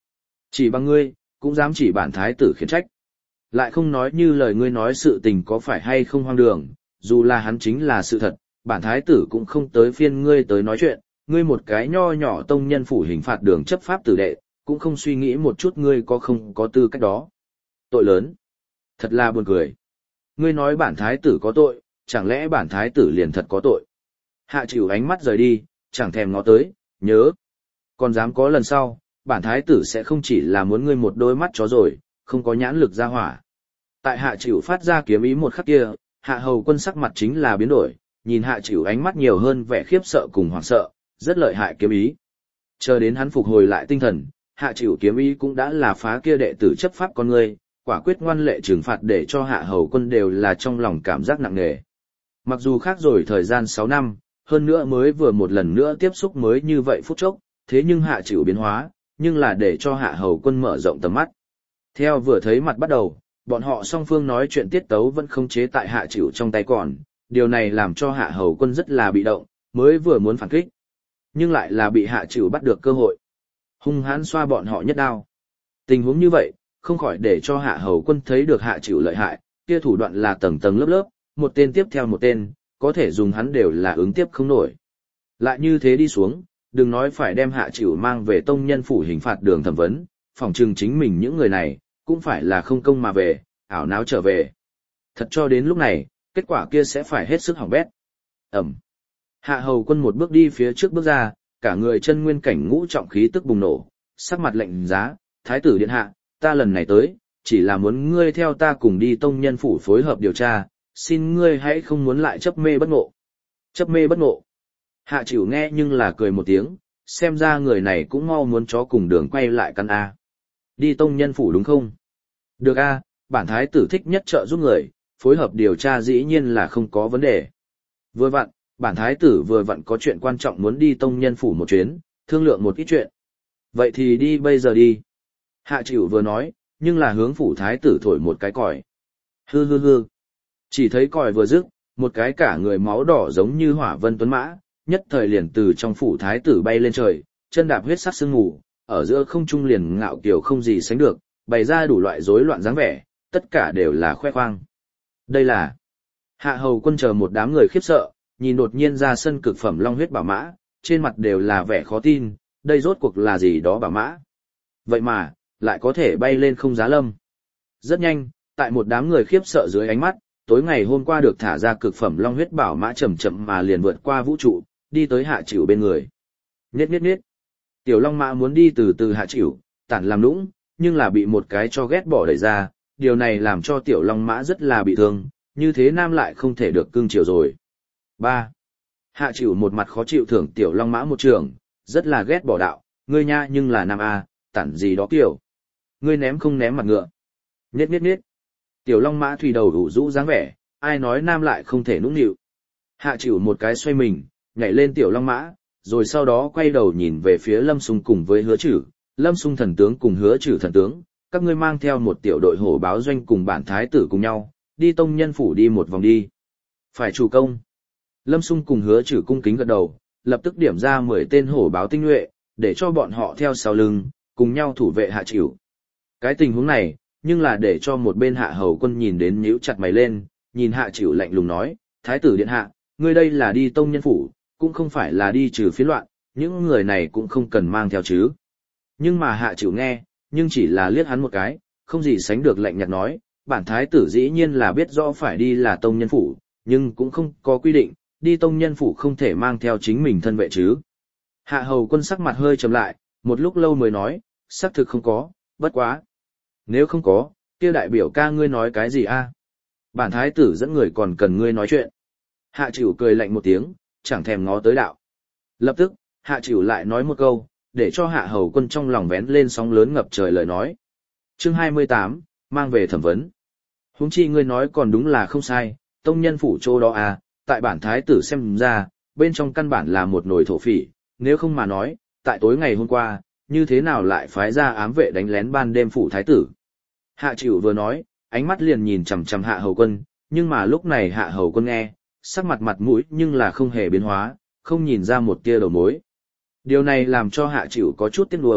Chỉ bằng ngươi, cũng dám chỉ bản thái tử khiển trách. Lại không nói như lời ngươi nói sự tình có phải hay không hoang đường, dù là hắn chính là sự thật, bản thái tử cũng không tới phiên ngươi tới nói chuyện, ngươi một cái nho nhỏ tông nhân phủ hình phạt đường chấp pháp tử đệ, cũng không suy nghĩ một chút ngươi có không có tư cách đó. Tội lớn. Thật là buồn cười. Ngươi nói bản thái tử có tội, chẳng lẽ bản thái tử liền thật có tội? Hạ chịu ánh mắt rời đi, chẳng thèm ngó tới, nhớ. Còn dám có lần sau, bản thái tử sẽ không chỉ là muốn ngươi một đôi mắt chó rồi, không có nhãn lực ra hỏa. Tại hạ chịu phát ra kiếm ý một khắc kia, hạ hầu quân sắc mặt chính là biến đổi, nhìn hạ chịu ánh mắt nhiều hơn vẻ khiếp sợ cùng hoảng sợ, rất lợi hại kiếm ý. Chờ đến hắn phục hồi lại tinh thần, hạ chịu kiếm ý cũng đã là phá kia đệ tử chấp pháp con ngươi, quả quyết ngoan lệ trừng phạt để cho hạ hầu quân đều là trong lòng cảm giác nặng nề. Mặc dù khác rồi thời gian sáu năm, hơn nữa mới vừa một lần nữa tiếp xúc mới như vậy phút chốc, thế nhưng hạ chịu biến hóa, nhưng là để cho hạ hầu quân mở rộng tầm mắt. Theo vừa thấy mặt bắt đầu, bọn họ song phương nói chuyện tiết tấu vẫn không chế tại hạ chịu trong tay còn, điều này làm cho hạ hầu quân rất là bị động, mới vừa muốn phản kích, nhưng lại là bị hạ chịu bắt được cơ hội. Hung hãn xoa bọn họ nhất đao. Tình huống như vậy, không khỏi để cho hạ hầu quân thấy được hạ chịu lợi hại, kia thủ đoạn là tầng tầng lớp lớp, một tên tiếp theo một tên, có thể dùng hắn đều là ứng tiếp không nổi. Lại như thế đi xuống, đừng nói phải đem hạ chịu mang về tông nhân phủ hình phạt đường thẩm vấn, phòng trừng chính mình những người này, cũng phải là không công mà về, ảo náo trở về. Thật cho đến lúc này, kết quả kia sẽ phải hết sức hỏng bét. Ẩm. Hạ hầu quân một bước đi phía trước bước ra, cả người chân nguyên cảnh ngũ trọng khí tức bùng nổ, sắc mặt lạnh giá, thái tử điện hạ, ta lần này tới, chỉ là muốn ngươi theo ta cùng đi tông nhân phủ phối hợp điều tra, xin ngươi hãy không muốn lại chấp mê bất ngộ. Chấp mê bất ngộ. Hạ chịu nghe nhưng là cười một tiếng, xem ra người này cũng mau muốn chó cùng đường quay lại căn A. Đi tông nhân phủ đúng không? Được A, bản thái tử thích nhất trợ giúp người, phối hợp điều tra dĩ nhiên là không có vấn đề. Vừa vặn, bản thái tử vừa vặn có chuyện quan trọng muốn đi tông nhân phủ một chuyến, thương lượng một ít chuyện. Vậy thì đi bây giờ đi. Hạ chịu vừa nói, nhưng là hướng phủ thái tử thổi một cái còi. Hư hư hư. Chỉ thấy còi vừa dứt, một cái cả người máu đỏ giống như hỏa vân tuấn mã, nhất thời liền từ trong phủ thái tử bay lên trời, chân đạp huyết sắc sương mù, ở giữa không trung liền ngạo kiều không gì sánh được, bày ra đủ loại rối loạn dáng vẻ, tất cả đều là khoe khoang. Đây là Hạ hầu quân chờ một đám người khiếp sợ, nhìn đột nhiên ra sân cực phẩm long huyết bảo mã, trên mặt đều là vẻ khó tin, đây rốt cuộc là gì đó bảo mã. Vậy mà, lại có thể bay lên không giá lâm. Rất nhanh, tại một đám người khiếp sợ dưới ánh mắt, tối ngày hôm qua được thả ra cực phẩm long huyết bảo mã chậm chậm mà liền vượt qua vũ trụ, đi tới hạ chịu bên người. Niết niết niết. Tiểu long mã muốn đi từ từ hạ chịu, tản làm nũng, nhưng là bị một cái cho ghét bỏ đẩy ra, điều này làm cho tiểu long mã rất là bị thương, như thế nam lại không thể được cưng chiều rồi. ba. Hạ chịu một mặt khó chịu thưởng tiểu long mã một trường, rất là ghét bỏ đạo, ngươi nha nhưng là nam a, tản gì đó kiểu. Ngươi ném không ném mặt ngựa. Niết niết niết. Tiểu long mã thủy đầu đủ rũ dáng vẻ, ai nói nam lại không thể nũng nịu. Hạ chịu một cái xoay mình, nhảy lên tiểu long mã, rồi sau đó quay đầu nhìn về phía Lâm Sung cùng với Hứa Trử, Lâm Sung thần tướng cùng Hứa Trử thần tướng, các ngươi mang theo một tiểu đội hổ báo doanh cùng bản thái tử cùng nhau, đi tông nhân phủ đi một vòng đi. Phải chủ công. Lâm Sung cùng Hứa Trử cung kính gật đầu, lập tức điểm ra mười tên hổ báo tinh nhuệ, để cho bọn họ theo sau lưng, cùng nhau thủ vệ hạ chịu. Cái tình huống này, nhưng là để cho một bên hạ hầu quân nhìn đến nhíu chặt mày lên, nhìn hạ chịu lạnh lùng nói, thái tử điện hạ, ngươi đây là đi tông nhân phủ, cũng không phải là đi trừ phiến loạn, những người này cũng không cần mang theo chứ. Nhưng mà hạ chịu nghe, nhưng chỉ là liếc hắn một cái, không gì sánh được lạnh nhạt nói, bản thái tử dĩ nhiên là biết rõ phải đi là tông nhân phủ, nhưng cũng không có quy định, đi tông nhân phủ không thể mang theo chính mình thân vệ chứ. Hạ hầu quân sắc mặt hơi trầm lại, một lúc lâu mới nói, xác thực không có, bất quá. Nếu không có, kia đại biểu ca ngươi nói cái gì a? Bản thái tử dẫn người còn cần ngươi nói chuyện. Hạ chịu cười lạnh một tiếng, chẳng thèm ngó tới đạo. Lập tức, hạ chịu lại nói một câu, để cho hạ hầu quân trong lòng vén lên sóng lớn ngập trời lời nói. Chương hai mươi tám, mang về thẩm vấn. Huống chi ngươi nói còn đúng là không sai, tông nhân phủ chỗ đó à, tại bản thái tử xem ra, bên trong căn bản là một nồi thổ phỉ, nếu không mà nói, tại tối ngày hôm qua, như thế nào lại phái ra ám vệ đánh lén ban đêm phủ thái tử. Hạ chịu vừa nói, ánh mắt liền nhìn chằm chằm hạ hầu quân, nhưng mà lúc này hạ hầu quân nghe, sắc mặt mặt mũi nhưng là không hề biến hóa, không nhìn ra một tia đầu mối. Điều này làm cho hạ chịu có chút tiếc nuối,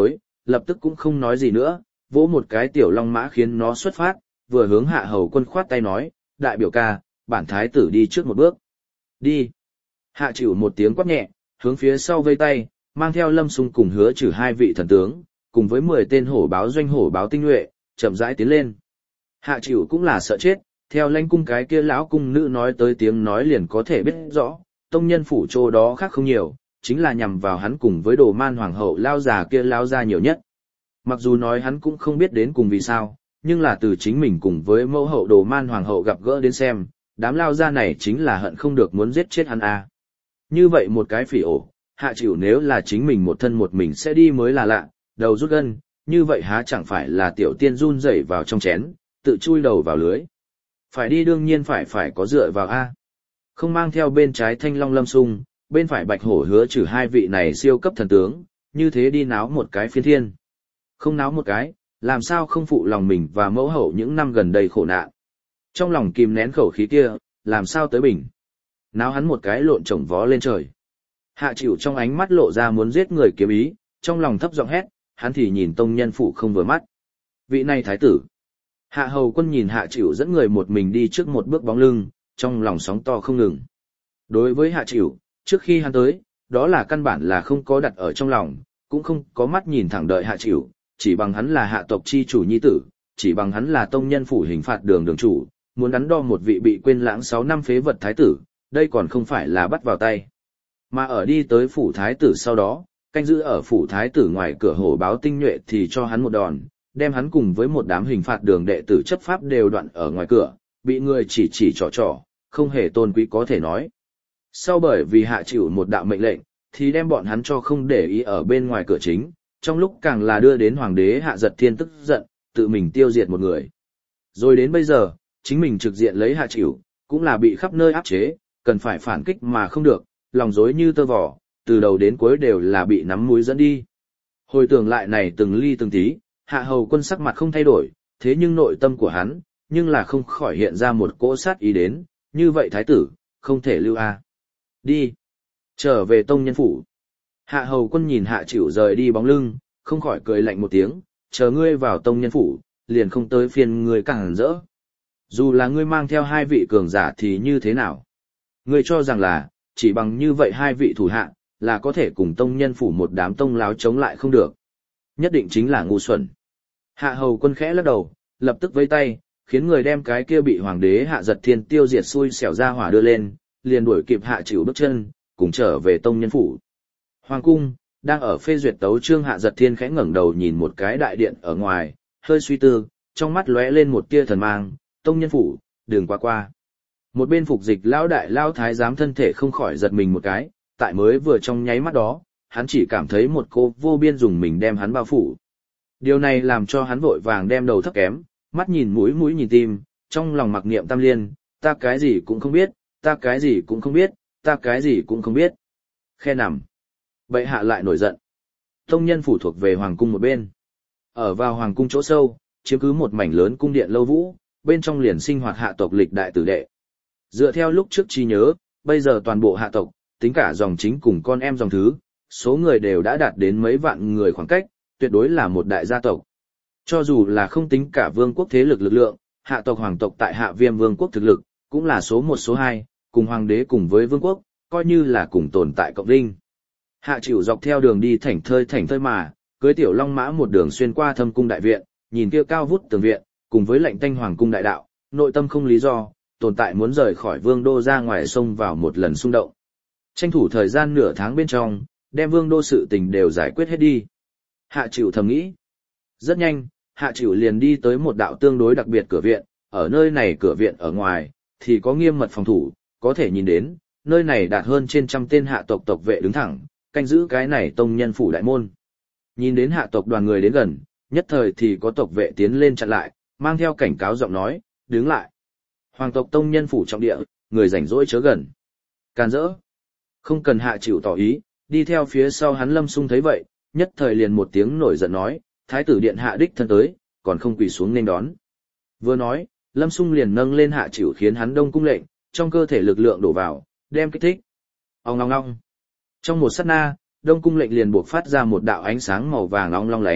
lập tức cũng không nói gì nữa, vỗ một cái tiểu long mã khiến nó xuất phát, vừa hướng Hạ Hầu Quân khoát tay nói, đại biểu ca, bản thái tử đi trước một bước. Đi. Hạ Chịu một tiếng quát nhẹ, hướng phía sau vây tay, mang theo Lâm Xung cùng Hứa Trừ hai vị thần tướng, cùng với mười tên hổ báo doanh hổ báo tinh nhuệ, chậm rãi tiến lên. Hạ Chịu cũng là sợ chết, theo lãnh cung cái kia lão cung nữ nói tới tiếng nói liền có thể biết rõ, tông nhân phủ chỗ đó khác không nhiều, chính là nhằm vào hắn cùng với Đồ Man hoàng hậu lao già kia lao ra nhiều nhất. Mặc dù nói hắn cũng không biết đến cùng vì sao, nhưng là từ chính mình cùng với mẫu hậu Đồ Man hoàng hậu gặp gỡ đến xem, đám lao ra này chính là hận không được muốn giết chết hắn a. Như vậy một cái phỉ ổ, Hạ Chịu nếu là chính mình một thân một mình sẽ đi mới là lạ, đầu rút gân, như vậy há chẳng phải là tiểu tiên run rẩy vào trong chén, tự chui đầu vào lưới. Phải đi đương nhiên phải phải có dựa vào a. Không mang theo bên trái Thanh Long Lâm Xung, bên phải Bạch Hổ Hứa Trừ hai vị này siêu cấp thần tướng, như thế đi náo một cái phiên thiên. Không náo một cái, làm sao không phụ lòng mình và mẫu hậu những năm gần đây khổ nạn. Trong lòng kìm nén khẩu khí kia, làm sao tới bình. Náo hắn một cái lộn trồng vó lên trời. Hạ Chịu trong ánh mắt lộ ra muốn giết người kiếm ý, trong lòng thấp giọng hét, hắn thì nhìn tông nhân phủ không vừa mắt. Vị này thái tử. Hạ Hầu Quân nhìn Hạ Chịu dẫn người một mình đi trước một bước bóng lưng, trong lòng sóng to không ngừng. Đối với Hạ Chịu, trước khi hắn tới, đó là căn bản là không có đặt ở trong lòng, cũng không có mắt nhìn thẳng đợi Hạ Chịu, chỉ bằng hắn là hạ tộc chi chủ nhi tử, chỉ bằng hắn là tông nhân phủ hình phạt đường đường chủ, muốn đắn đo một vị bị quên lãng sáu năm phế vật thái tử, đây còn không phải là bắt vào tay. Mà ở đi tới phủ thái tử sau đó, canh giữ ở phủ thái tử ngoài cửa hổ báo tinh nhuệ thì cho hắn một đòn, đem hắn cùng với một đám hình phạt đường đệ tử chấp pháp đều đoạn ở ngoài cửa, bị người chỉ chỉ trò trò, không hề tôn quý có thể nói. Sau bởi vì Hạ Chịu một đạo mệnh lệnh, thì đem bọn hắn cho không để ý ở bên ngoài cửa chính, trong lúc càng là đưa đến hoàng đế Hạ Giật Thiên tức giận, tự mình tiêu diệt một người. Rồi đến bây giờ, chính mình trực diện lấy Hạ Chịu, cũng là bị khắp nơi áp chế, cần phải phản kích mà không được, lòng rối như tơ vò, từ đầu đến cuối đều là bị nắm mũi dẫn đi. Hồi tưởng lại này từng ly từng tí, Hạ Hầu Quân sắc mặt không thay đổi, thế nhưng nội tâm của hắn, nhưng là không khỏi hiện ra một cỗ sát ý đến, như vậy thái tử, không thể lưu a. Đi. Trở về tông nhân phủ. Hạ Hầu Quân nhìn Hạ Chịu rời đi bóng lưng, không khỏi cười lạnh một tiếng, chờ ngươi vào tông nhân phủ, liền không tới phiền ngươi càng rỡ. Dù là ngươi mang theo hai vị cường giả thì như thế nào? Ngươi cho rằng là, chỉ bằng như vậy hai vị thủ hạ, là có thể cùng tông nhân phủ một đám tông láo chống lại không được. Nhất định chính là ngu xuẩn. Hạ Hầu Quân khẽ lắc đầu, lập tức vẫy tay, khiến người đem cái kia bị hoàng đế Hạ Giật Thiên tiêu diệt xui xẻo ra hỏa đưa lên, liền đuổi kịp Hạ Chịu bước chân, cùng trở về tông nhân phủ. Hoàng cung, đang ở phê duyệt tấu chương Hạ Giật Thiên khẽ ngẩng đầu nhìn một cái đại điện ở ngoài, hơi suy tư, trong mắt lóe lên một tia thần mang, tông nhân phủ, đường qua qua. Một bên phục dịch lão đại lao thái giám thân thể không khỏi giật mình một cái, tại mới vừa trong nháy mắt đó, hắn chỉ cảm thấy một cô vô biên dùng mình đem hắn bao phủ. Điều này làm cho hắn vội vàng đem đầu thấp kém, mắt nhìn mũi mũi nhìn tim, trong lòng mặc niệm tam liên, ta cái gì cũng không biết, ta cái gì cũng không biết, ta cái gì cũng không biết. Khe nằm. Bệ hạ lại nổi giận. Tông nhân phủ thuộc về hoàng cung một bên. Ở vào hoàng cung chỗ sâu, chiếm cứ một mảnh lớn cung điện lâu vũ, bên trong liền sinh hoạt hạ tộc lịch đại tử đệ. Dựa theo lúc trước trí nhớ, bây giờ toàn bộ hạ tộc, tính cả dòng chính cùng con em dòng thứ, số người đều đã đạt đến mấy vạn người khoảng cách, tuyệt đối là một đại gia tộc. Cho dù là không tính cả vương quốc thế lực lực lượng, hạ tộc hoàng tộc tại hạ viêm vương quốc thực lực, cũng là số một số hai, cùng hoàng đế cùng với vương quốc, coi như là cùng tồn tại cộng linh. Hạ Chịu dọc theo đường đi thảnh thơi thảnh thơi mà, cưới tiểu long mã một đường xuyên qua thâm cung đại viện, nhìn kia cao vút tường viện, cùng với lạnh tanh hoàng cung đại đạo, nội tâm không lý do, tồn tại muốn rời khỏi vương đô ra ngoài sông vào một lần xung động. Tranh thủ thời gian nửa tháng bên trong, đem vương đô sự tình đều giải quyết hết đi. Hạ Chịu thầm nghĩ. Rất nhanh, Hạ Chịu liền đi tới một đạo tương đối đặc biệt cửa viện, ở nơi này cửa viện ở ngoài, thì có nghiêm mật phòng thủ, có thể nhìn đến, nơi này đạt hơn trên trăm tên hạ tộc tộc vệ đứng thẳng, canh giữ cái này tông nhân phủ đại môn. Nhìn đến hạ tộc đoàn người đến gần, nhất thời thì có tộc vệ tiến lên chặn lại, mang theo cảnh cáo giọng nói, đứng lại. Hoàng tộc tông nhân phủ trọng địa, người rảnh rỗi chớ gần. Càn rỡ. Không cần Hạ Chịu tỏ ý, đi theo phía sau hắn Lâm Xung thấy vậy, nhất thời liền một tiếng nổi giận nói, thái tử điện hạ đích thân tới, còn không quỳ xuống nên đón. Vừa nói, Lâm Xung liền nâng lên Hạ Chịu khiến hắn đông cung lệnh, trong cơ thể lực lượng đổ vào, đem kích thích. Ong long long. Trong một sát na, đông cung lệnh liền buộc phát ra một đạo ánh sáng màu vàng long long lánh,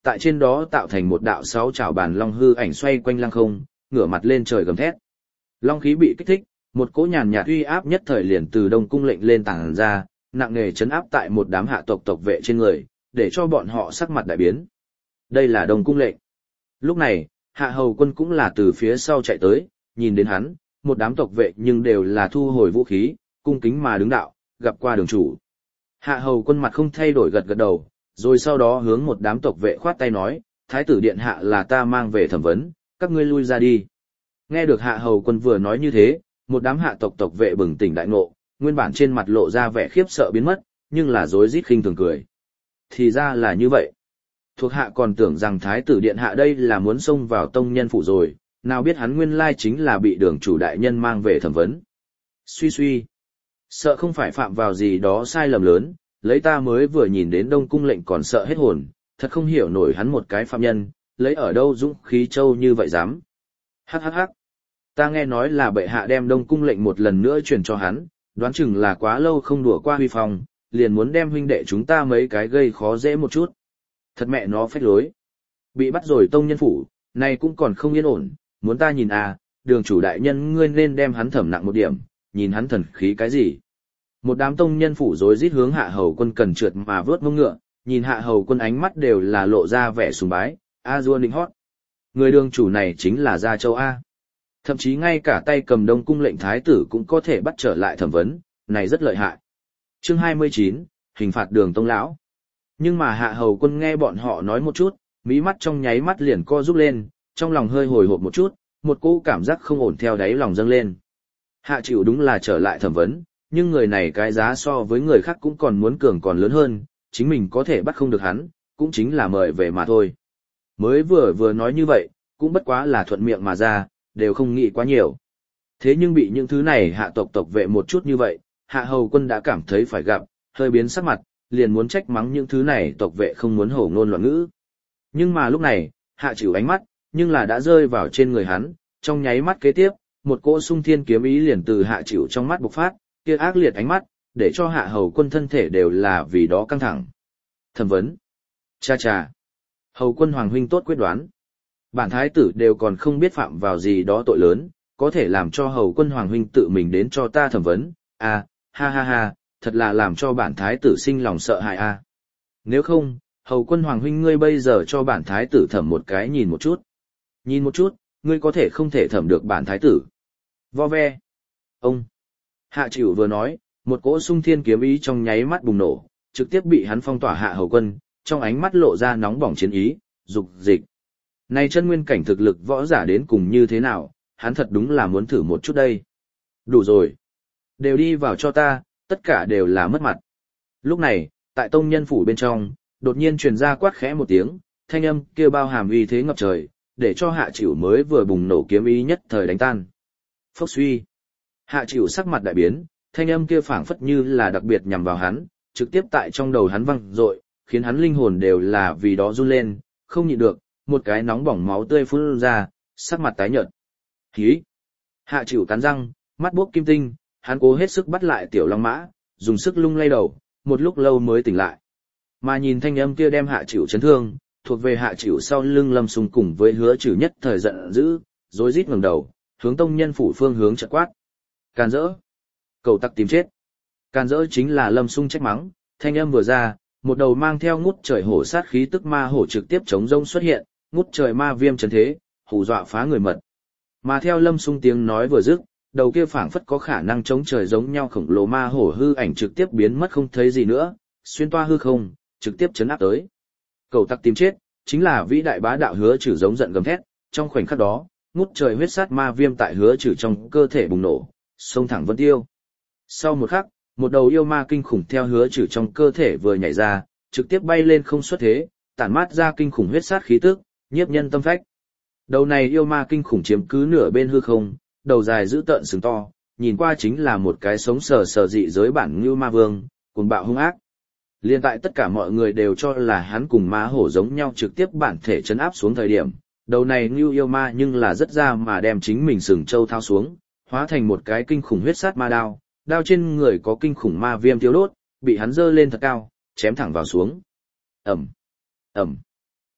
tại trên đó tạo thành một đạo sáu chảo bàn long hư ảnh xoay quanh lăng không, ngửa mặt lên trời gầm thét. Long khí bị kích thích, một cỗ nhàn nhạt uy áp nhất thời liền từ Đông cung lệnh lên tàng ra, nặng nề chấn áp tại một đám hạ tộc tộc vệ trên người, để cho bọn họ sắc mặt đại biến. Đây là Đông cung lệnh. Lúc này, Hạ Hầu Quân cũng là từ phía sau chạy tới, nhìn đến hắn, một đám tộc vệ nhưng đều là thu hồi vũ khí, cung kính mà đứng đạo, gặp qua đường chủ. Hạ Hầu Quân mặt không thay đổi gật gật đầu, rồi sau đó hướng một đám tộc vệ khoát tay nói, Thái tử điện hạ là ta mang về thẩm vấn, các ngươi lui ra đi. Nghe được Hạ Hầu Quân vừa nói như thế, một đám hạ tộc tộc vệ bừng tỉnh đại ngộ, nguyên bản trên mặt lộ ra vẻ khiếp sợ biến mất, nhưng là rối rít khinh thường cười. Thì ra là như vậy. Thuộc hạ còn tưởng rằng Thái tử điện hạ đây là muốn xông vào tông nhân phủ rồi, nào biết hắn nguyên lai chính là bị đường chủ đại nhân mang về thẩm vấn. Suy suy. Sợ không phải phạm vào gì đó sai lầm lớn, lấy ta mới vừa nhìn đến Đông cung lệnh còn sợ hết hồn, thật không hiểu nổi hắn một cái phạm nhân, lấy ở đâu dũng khí châu như vậy dám. Hắc hắc hắc. Ta nghe nói là bệ hạ đem Đông cung lệnh một lần nữa truyền cho hắn, đoán chừng là quá lâu không đùa qua huy phong, liền muốn đem huynh đệ chúng ta mấy cái gây khó dễ một chút. Thật mẹ nó phách lối. Bị bắt rồi tông nhân phủ, này cũng còn không yên ổn, muốn ta nhìn à, đường chủ đại nhân ngươi nên đem hắn thẩm nặng một điểm, nhìn hắn thần khí cái gì. Một đám tông nhân phủ rối rít hướng Hạ Hầu Quân cần trượt mà vớt mông ngựa, nhìn Hạ Hầu Quân ánh mắt đều là lộ ra vẻ sùng bái, a dua nịnh hót. Người đường chủ này chính là Gia Châu A. Thậm chí ngay cả tay cầm Đông cung lệnh thái tử cũng có thể bắt trở lại thẩm vấn, này rất lợi hại. Chương hai mươi chín, hình phạt đường tông lão. Nhưng mà Hạ Hầu Quân nghe bọn họ nói một chút, mí mắt trong nháy mắt liền co rút lên, trong lòng hơi hồi hộp một chút, một cỗ cảm giác không ổn theo đáy lòng dâng lên. Hạ chịu đúng là trở lại thẩm vấn, nhưng người này cái giá so với người khác cũng còn muốn cường còn lớn hơn, chính mình có thể bắt không được hắn, cũng chính là mời về mà thôi. Mới vừa vừa nói như vậy, cũng bất quá là thuận miệng mà ra, đều không nghĩ quá nhiều. Thế nhưng bị những thứ này hạ tộc tộc vệ một chút như vậy, Hạ Hầu Quân đã cảm thấy phải gặp, hơi biến sắc mặt, liền muốn trách mắng những thứ này tộc vệ không muốn hổ ngôn loạn ngữ. Nhưng mà lúc này, Hạ chịu ánh mắt, nhưng là đã rơi vào trên người hắn, trong nháy mắt kế tiếp, một cỗ sung thiên kiếm ý liền từ Hạ chịu trong mắt bộc phát, kia ác liệt ánh mắt, để cho Hạ Hầu Quân thân thể đều là vì đó căng thẳng. Thẩm vấn. Cha cha. Hầu Quân Hoàng huynh tốt quyết đoán. Bản thái tử đều còn không biết phạm vào gì đó tội lớn, có thể làm cho Hầu Quân Hoàng huynh tự mình đến cho ta thẩm vấn. À, ha ha ha, thật là làm cho bản thái tử sinh lòng sợ hãi a. À. Nếu không, Hầu Quân Hoàng huynh ngươi bây giờ cho bản thái tử thẩm một cái nhìn một chút. Nhìn một chút, ngươi có thể không thể thẩm được bản thái tử. Vo ve. Ông. Hạ chịu vừa nói, một cỗ sung thiên kiếm ý trong nháy mắt bùng nổ, trực tiếp bị hắn phong tỏa Hạ Hầu Quân, trong ánh mắt lộ ra nóng bỏng chiến ý, dục dịch. Này chân nguyên cảnh thực lực võ giả đến cùng như thế nào, hắn thật đúng là muốn thử một chút đây. Đủ rồi. Đều đi vào cho ta, tất cả đều là mất mặt. Lúc này, tại tông nhân phủ bên trong, đột nhiên truyền ra quát khẽ một tiếng, thanh âm kia bao hàm uy thế ngập trời, để cho Hạ Chịu mới vừa bùng nổ kiếm ý nhất thời đánh tan. Phốc suy. Hạ Chịu sắc mặt đại biến, thanh âm kia phảng phất như là đặc biệt nhằm vào hắn, trực tiếp tại trong đầu hắn văng rội, khiến hắn linh hồn đều là vì đó run lên, không nhịn được, một cái nóng bỏng máu tươi phun ra, sắc mặt tái nhợt. Hí! Hạ Chịu cắn răng, mắt buốc kim tinh, hắn cố hết sức bắt lại tiểu long mã, dùng sức lung lay đầu, một lúc lâu mới tỉnh lại. Mà nhìn thanh âm kia đem Hạ Chịu chấn thương, thuộc về Hạ Chịu sau lưng Lâm Sung cùng với Hứa Trừ nhất thời giận dữ, rối rít ngẩng đầu, hướng tông nhân phủ phương hướng chợt quát. Càn rỡ! Cầu tặc tìm chết! Càn rỡ chính là Lâm Sung trách mắng, thanh âm vừa ra, một đầu mang theo ngút trời hổ sát khí tức ma hổ trực tiếp chống rông xuất hiện, ngút trời ma viêm chấn thế, hù dọa phá người mật. Mà theo Lâm Sung tiếng nói vừa dứt, đầu kia phảng phất có khả năng chống trời giống nhau khổng lồ ma hổ hư ảnh trực tiếp biến mất không thấy gì nữa, xuyên toa hư không, trực tiếp chấn áp tới. Cầu tặc tìm chết, chính là vĩ đại bá đạo Hứa Trừ giống giận gầm thét, trong khoảnh khắc đó, ngút trời huyết sát ma viêm tại Hứa Trừ trong cơ thể bùng nổ, xông thẳng vân tiêu. Sau một khắc, một đầu yêu ma kinh khủng theo Hứa Trừ trong cơ thể vừa nhảy ra, trực tiếp bay lên không xuất thế, tản mát ra kinh khủng huyết sát khí tức, nhiếp nhân tâm phách. Đầu này yêu ma kinh khủng chiếm cứ nửa bên hư không, đầu dài dữ tợn sừng to, nhìn qua chính là một cái sống sờ sờ dị giới bản Ngưu Ma Vương, cuồng bạo hung ác. Liên tại tất cả mọi người đều cho là hắn cùng ma hổ giống nhau trực tiếp bản thể chấn áp xuống thời điểm, đầu này Ngưu yêu ma nhưng là rất ra mà đem chính mình sừng châu thao xuống, hóa thành một cái kinh khủng huyết sát ma đao, đao trên người có kinh khủng ma viêm tiêu đốt, bị hắn giơ lên thật cao, chém thẳng vào xuống. Ầm, ầm.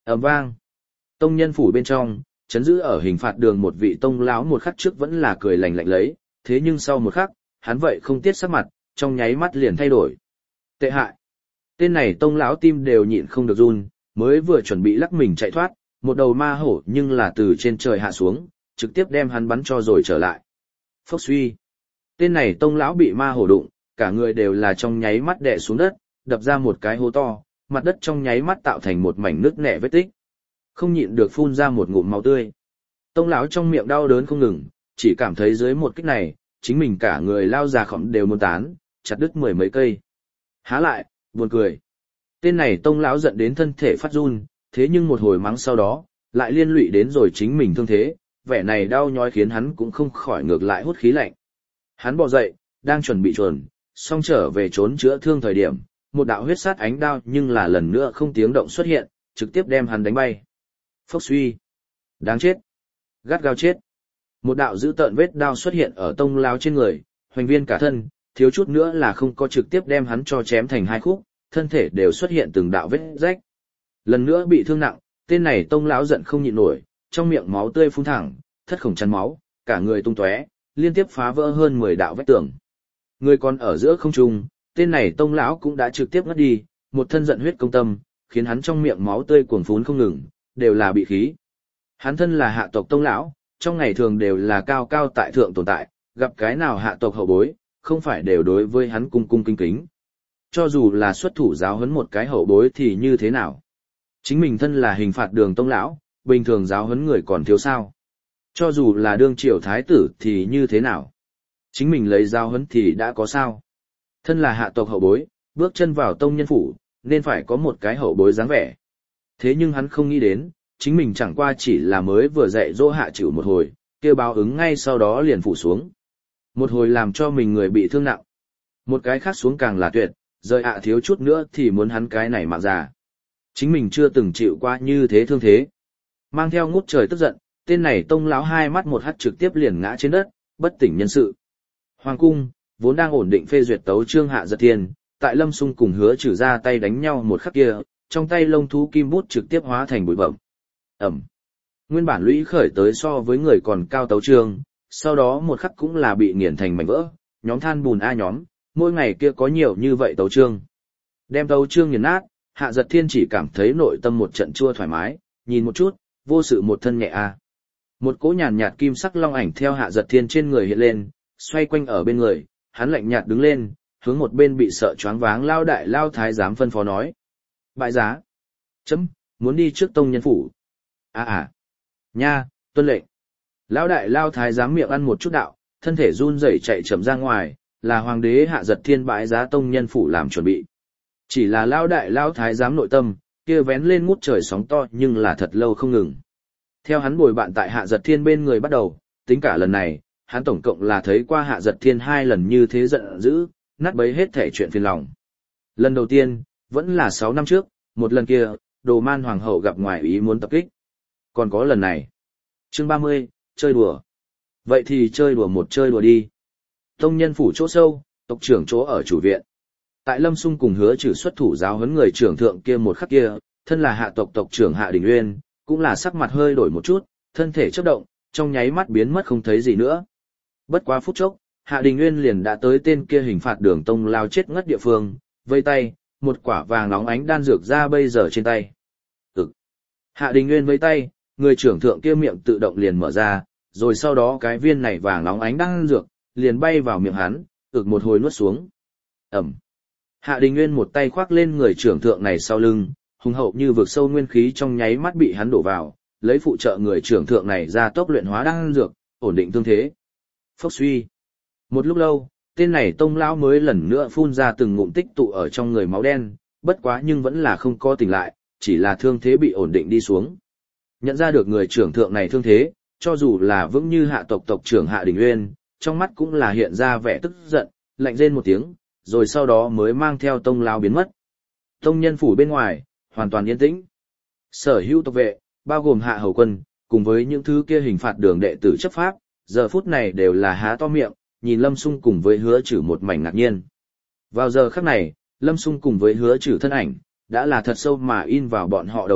ầm vang. Tông nhân phủ bên trong, chấn giữ ở hình phạt đường một vị tông lão một khắc trước vẫn là cười lạnh lạnh lấy, thế nhưng sau một khắc, hắn vậy không tiết sắc mặt, trong nháy mắt liền thay đổi. Tệ hại. Tên này tông lão tim đều nhịn không được run, mới vừa chuẩn bị lắc mình chạy thoát, một đầu ma hổ nhưng là từ trên trời hạ xuống, trực tiếp đem hắn bắn cho rồi trở lại. Phốc suy. Tên này tông lão bị ma hổ đụng, cả người đều là trong nháy mắt đè xuống đất, đập ra một cái hố to, mặt đất trong nháy mắt tạo thành một mảnh nứt nẻ vết tích. Không nhịn được phun ra một ngụm máu tươi. Tông lão trong miệng đau đớn không ngừng, chỉ cảm thấy dưới một kích này, chính mình cả người lao già khỏm đều muốn tán, chặt đứt mười mấy cây. Há lại, buồn cười. Tên này tông lão giận đến thân thể phát run, thế nhưng một hồi mắng sau đó, lại liên lụy đến rồi chính mình thương thế, vẻ này đau nhói khiến hắn cũng không khỏi ngược lại hút khí lạnh. Hắn bò dậy, đang chuẩn bị chuồn, xong trở về trốn chữa thương thời điểm, một đạo huyết sát ánh đao nhưng là lần nữa không tiếng động xuất hiện, trực tiếp đem hắn đánh bay. Phốc suy. Đáng chết. Gắt gao chết. Một đạo dữ tợn vết đao xuất hiện ở tông lão trên người, hoành viên cả thân, thiếu chút nữa là không có trực tiếp đem hắn cho chém thành hai khúc, thân thể đều xuất hiện từng đạo vết rách. Lần nữa bị thương nặng, tên này tông lão giận không nhịn nổi, trong miệng máu tươi phun thẳng, thất khổng chắn máu, cả người tung tóe, liên tiếp phá vỡ hơn mười đạo vách tường. Người còn ở giữa không trung, tên này tông lão cũng đã trực tiếp ngất đi, một thân giận huyết công tâm, khiến hắn trong miệng máu tươi cuồn phún không ngừng, đều là bị khí. Hắn thân là hạ tộc tông lão, trong ngày thường đều là cao cao tại thượng tồn tại, gặp cái nào hạ tộc hậu bối, không phải đều đối với hắn cung cung kính kính. Cho dù là xuất thủ giáo huấn một cái hậu bối thì như thế nào? Chính mình thân là hình phạt đường tông lão, bình thường giáo huấn người còn thiếu sao? Cho dù là đương triều thái tử thì như thế nào? Chính mình lấy giáo huấn thì đã có sao? Thân là hạ tộc hậu bối, bước chân vào tông nhân phủ, nên phải có một cái hậu bối dáng vẻ. Thế nhưng hắn không nghĩ đến, chính mình chẳng qua chỉ là mới vừa dạy dỗ hạ chịu một hồi, kêu báo ứng ngay sau đó liền phủ xuống. Một hồi làm cho mình người bị thương nặng. Một cái khác xuống càng là tuyệt, rời ạ thiếu chút nữa thì muốn hắn cái này mạng già. Chính mình chưa từng chịu qua như thế thương thế. Mang theo ngút trời tức giận, tên này tông lão hai mắt một hắt trực tiếp liền ngã trên đất, bất tỉnh nhân sự. Hoàng cung, vốn đang ổn định phê duyệt tấu chương Hạ Giật Thiên, tại Lâm Sung cùng Hứa Trừ ra tay đánh nhau một khắc kia, trong tay lông thú kim bút trực tiếp hóa thành bụi bẩm. Ẩm. Nguyên bản lũy khởi tới so với người còn cao tấu chương, sau đó một khắc cũng là bị nghiền thành mảnh vỡ, nhóm than bùn a nhóm, mỗi ngày kia có nhiều như vậy tấu chương. Đem tấu chương nghiền nát, Hạ Giật Thiên chỉ cảm thấy nội tâm một trận chua thoải mái, nhìn một chút, vô sự một thân nhẹ a. Một cỗ nhàn nhạt kim sắc long ảnh theo Hạ Giật Thiên trên người hiện lên, xoay quanh ở bên người, hắn lạnh nhạt đứng lên, hướng một bên bị sợ choáng váng lao đại lao thái giám phân phó nói: "Bại giá." Chấm, muốn đi trước tông nhân phủ. À à. Nha, tuân lệnh. Lão đại lao thái giám miệng ăn một chút đạo, thân thể run rẩy chạy chậm ra ngoài, là hoàng đế Hạ Giật Thiên bãi giá tông nhân phủ làm chuẩn bị. Chỉ là lão đại lao thái giám nội tâm, kia vén lên ngút trời sóng to nhưng là thật lâu không ngừng. Theo hắn bồi bạn tại Hạ Giật Thiên bên người bắt đầu, tính cả lần này, hắn tổng cộng là thấy qua Hạ Giật Thiên hai lần như thế giận dữ, nát bấy hết thể chuyện phiền lòng. Lần đầu tiên, vẫn là sáu năm trước, một lần kia, Đồ Man hoàng hậu gặp ngoài ý muốn tập kích. Còn có lần này. Chương ba mươi, chơi đùa. Vậy thì chơi đùa một chơi đùa đi. Tông nhân phủ chỗ sâu, tộc trưởng chỗ ở chủ viện. Tại Lâm Sung cùng Hứa Trừ xuất thủ giáo huấn người trưởng thượng kia một khắc kia, thân là hạ tộc tộc trưởng Hạ Đình Uyên, cũng là sắc mặt hơi đổi một chút, thân thể chớp động, trong nháy mắt biến mất không thấy gì nữa. Bất quá phút chốc, Hạ Đình Uyên liền đã tới tên kia hình phạt đường tông lao chết ngất địa phương, vây tay, một quả vàng nóng ánh đan dược ra bây giờ trên tay. Ừm. Hạ Đình Nguyên vây tay, người trưởng thượng kia miệng tự động liền mở ra, rồi sau đó cái viên này vàng nóng ánh đan dược, liền bay vào miệng hắn, ực một hồi nuốt xuống. Ẩm. Hạ Đình Nguyên một tay khoác lên người trưởng thượng này sau lưng, hùng hậu như vực sâu nguyên khí trong nháy mắt bị hắn đổ vào, lấy phụ trợ người trưởng thượng này ra tốc luyện hóa đan dược, ổn định thương thế. Phốc suy. Một lúc lâu, tên này tông lão mới lần nữa phun ra từng ngụm tích tụ ở trong người máu đen, bất quá nhưng vẫn là không có tỉnh lại, chỉ là thương thế bị ổn định đi xuống. Nhận ra được người trưởng thượng này thương thế, cho dù là vững như hạ tộc tộc trưởng Hạ Đình Uyên, trong mắt cũng là hiện ra vẻ tức giận, lạnh rên một tiếng, rồi sau đó mới mang theo tông lão biến mất. Tông nhân phủ bên ngoài, hoàn toàn yên tĩnh. Sở hữu tộc vệ, bao gồm Hạ Hầu Quân, cùng với những thứ kia hình phạt đường đệ tử chấp pháp, giờ phút này đều là há to miệng, nhìn Lâm Sung cùng với Hứa Trừ một mảnh ngạc nhiên. Vào giờ khắc này, Lâm Sung cùng với Hứa Trừ thân ảnh, đã là thật sâu mà in vào bọn họ đầu óc,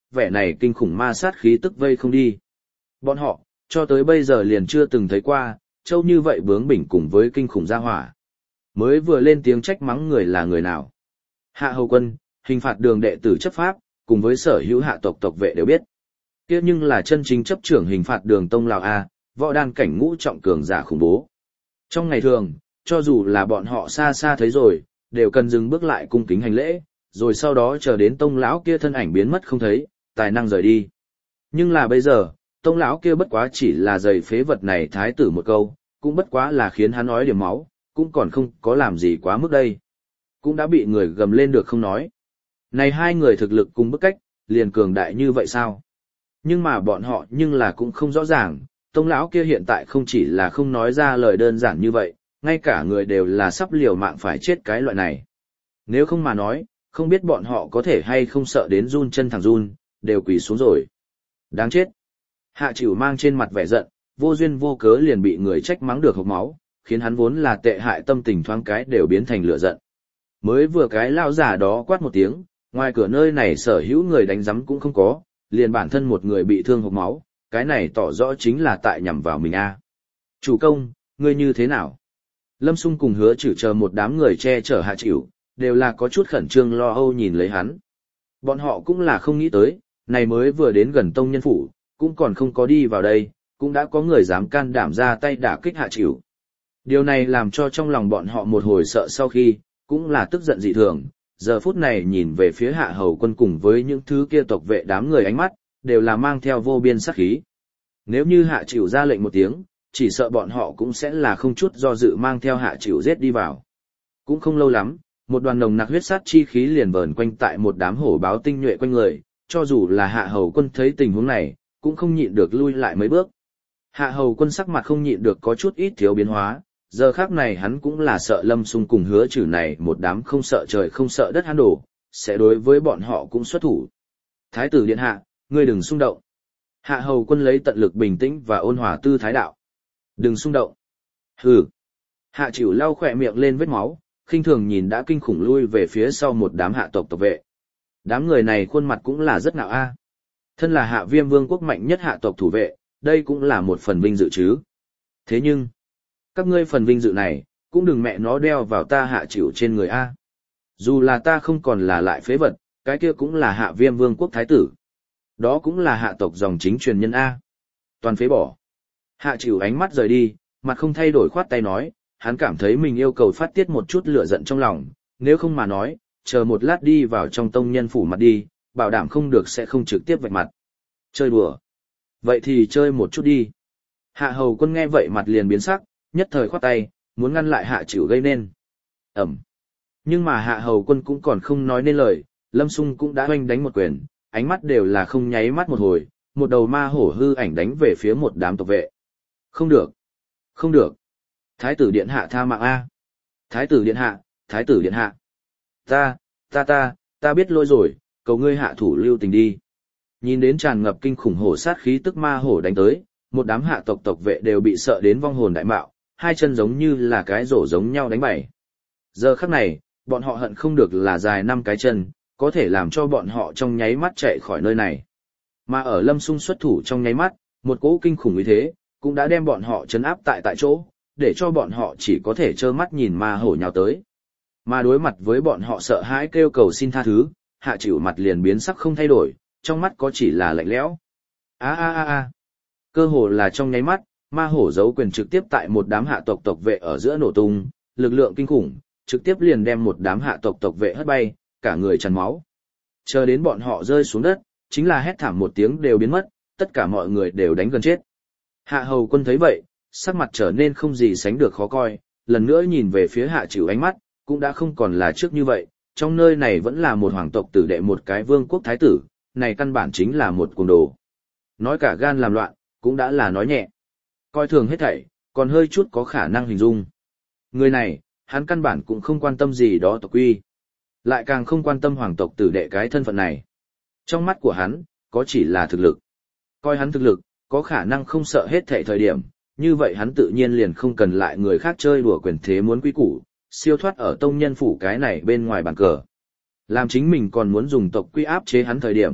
vẻ này kinh khủng ma sát khí tức vây không đi. Bọn họ, cho tới bây giờ liền chưa từng thấy qua, trâu như vậy bướng bỉnh cùng với kinh khủng gia hỏa. Mới vừa lên tiếng trách mắng người là người nào. Hạ hầu quân, hình phạt đường đệ tử chấp pháp, cùng với sở hữu hạ tộc tộc vệ đều biết. Kia nhưng là chân chính chấp trưởng hình phạt đường tông Lào A, võ đan cảnh ngũ trọng cường giả khủng bố. Trong ngày thường, cho dù là bọn họ xa xa thấy rồi, đều cần dừng bước lại cung kính hành lễ, rồi sau đó chờ đến tông lão kia thân ảnh biến mất không thấy, tài năng rời đi. Nhưng là bây giờ, tông lão kia bất quá chỉ là giày phế vật này thái tử một câu, cũng bất quá là khiến hắn nói điểm máu, cũng còn không có làm gì quá mức đây. Cũng đã bị người gầm lên được không nói. Này hai người thực lực cùng bức cách, liền cường đại như vậy sao? Nhưng mà bọn họ nhưng là cũng không rõ ràng, tông lão kia hiện tại không chỉ là không nói ra lời đơn giản như vậy, ngay cả người đều là sắp liều mạng phải chết cái loại này. Nếu không mà nói, không biết bọn họ có thể hay không sợ đến run chân thẳng run, đều quỳ xuống rồi. Đáng chết. Hạ Chịu mang trên mặt vẻ giận, vô duyên vô cớ liền bị người trách mắng được hộc máu, khiến hắn vốn là tệ hại tâm tình thoáng cái đều biến thành lửa giận. Mới vừa cái lao giả đó quát một tiếng, ngoài cửa nơi này sở hữu người đánh giấm cũng không có, liền bản thân một người bị thương hộc máu, cái này tỏ rõ chính là tại nhằm vào mình a. Chủ công, ngươi như thế nào? Lâm Sung cùng Hứa Chử chờ một đám người che chở Hạ Chịu, đều là có chút khẩn trương lo âu nhìn lấy hắn. Bọn họ cũng là không nghĩ tới, này mới vừa đến gần tông nhân phủ, cũng còn không có đi vào đây, cũng đã có người dám can đảm ra tay đả kích Hạ Chịu. Điều này làm cho trong lòng bọn họ một hồi sợ sau khi, cũng là tức giận dị thường, giờ phút này nhìn về phía Hạ Hầu Quân cùng với những thứ kia tộc vệ đám người ánh mắt, đều là mang theo vô biên sát khí. Nếu như Hạ Chịu ra lệnh một tiếng, chỉ sợ bọn họ cũng sẽ là không chút do dự mang theo Hạ Chịu giết đi vào. Cũng không lâu lắm, một đoàn nồng nặc huyết sát chi khí liền vờn quanh tại một đám hổ báo tinh nhuệ quanh người, cho dù là Hạ Hầu Quân thấy tình huống này, cũng không nhịn được lui lại mấy bước. Hạ Hầu Quân sắc mặt không nhịn được có chút ít thiếu biến hóa, giờ khác này hắn cũng là sợ Lâm Sung cùng Hứa Chử này một đám không sợ trời không sợ đất hắn đổ, sẽ đối với bọn họ cũng xuất thủ. Thái tử điện hạ, ngươi đừng xung động. Hạ Hầu Quân lấy tận lực bình tĩnh và ôn hòa tư thái đạo. Đừng xung động. Hừ. Hạ Chịu lau khỏe miệng lên vết máu, khinh thường nhìn đã kinh khủng lui về phía sau một đám hạ tộc tộc vệ. Đám người này khuôn mặt cũng là rất ngạo a. Thân là Hạ Viêm Vương quốc mạnh nhất hạ tộc thủ vệ, đây cũng là một phần vinh dự chứ. Thế nhưng, các ngươi phần vinh dự này, cũng đừng mẹ nó đeo vào ta Hạ Chịu trên người a. Dù là ta không còn là lại phế vật, cái kia cũng là Hạ Viêm Vương quốc thái tử. Đó cũng là hạ tộc dòng chính truyền nhân a. Toàn phế bỏ. Hạ Chịu ánh mắt rời đi, mặt không thay đổi khoát tay nói, hắn cảm thấy mình yêu cầu phát tiết một chút lửa giận trong lòng, nếu không mà nói, chờ một lát đi vào trong tông nhân phủ mặt đi, bảo đảm không được sẽ không trực tiếp vạch mặt. Chơi đùa. Vậy thì chơi một chút đi. Hạ Hầu Quân nghe vậy mặt liền biến sắc, nhất thời khoát tay, muốn ngăn lại Hạ Chịu gây nên. Ẩm. Nhưng mà Hạ Hầu Quân cũng còn không nói nên lời, Lâm Sung cũng đã hoanh đánh một quyền, ánh mắt đều là không nháy mắt một hồi, một đầu ma hổ hư ảnh đánh về phía một đám tộc vệ. Không được. Không được. Thái tử điện hạ tha mạng A. Thái tử điện hạ, thái tử điện hạ. Ta, ta ta, ta biết lỗi rồi, cầu ngươi hạ thủ lưu tình đi. Nhìn đến tràn ngập kinh khủng hổ sát khí tức ma hổ đánh tới, một đám hạ tộc tộc vệ đều bị sợ đến vong hồn đại mạo, hai chân giống như là cái rổ giống nhau đánh bày. Giờ khắc này, bọn họ hận không được là dài năm cái chân, có thể làm cho bọn họ trong nháy mắt chạy khỏi nơi này. Mà ở Lâm Sung xuất thủ trong nháy mắt, một cỗ kinh khủng như thế, cũng đã đem bọn họ trấn áp tại tại chỗ, để cho bọn họ chỉ có thể trơ mắt nhìn ma hổ nhào tới. Mà đối mặt với bọn họ sợ hãi kêu cầu xin tha thứ, Hạ Chịu mặt liền biến sắc không thay đổi, trong mắt có chỉ là lạnh lẽo. A a a a. Cơ hồ là trong nháy mắt, ma hổ giấu quyền trực tiếp tại một đám hạ tộc tộc vệ ở giữa nổ tung, lực lượng kinh khủng, trực tiếp liền đem một đám hạ tộc tộc vệ hất bay, cả người tràn máu. Chờ đến bọn họ rơi xuống đất, chính là hét thảm một tiếng đều biến mất, tất cả mọi người đều đánh gần chết. Hạ Hầu Quân thấy vậy, sắc mặt trở nên không gì sánh được khó coi, lần nữa nhìn về phía Hạ Chịu ánh mắt, cũng đã không còn là trước như vậy, trong nơi này vẫn là một hoàng tộc tử đệ một cái vương quốc thái tử, này căn bản chính là một cuồng đồ. Nói cả gan làm loạn, cũng đã là nói nhẹ. Coi thường hết thảy, còn hơi chút có khả năng hình dung. Người này, hắn căn bản cũng không quan tâm gì đó tộc quy. Lại càng không quan tâm hoàng tộc tử đệ cái thân phận này. Trong mắt của hắn, có chỉ là thực lực. Coi hắn thực lực, có khả năng không sợ hết thảy thời điểm, như vậy hắn tự nhiên liền không cần lại người khác chơi đùa quyền thế muốn quý củ, siêu thoát ở tông nhân phủ cái này bên ngoài bàn cờ. Làm chính mình còn muốn dùng tộc quy áp chế hắn thời điểm,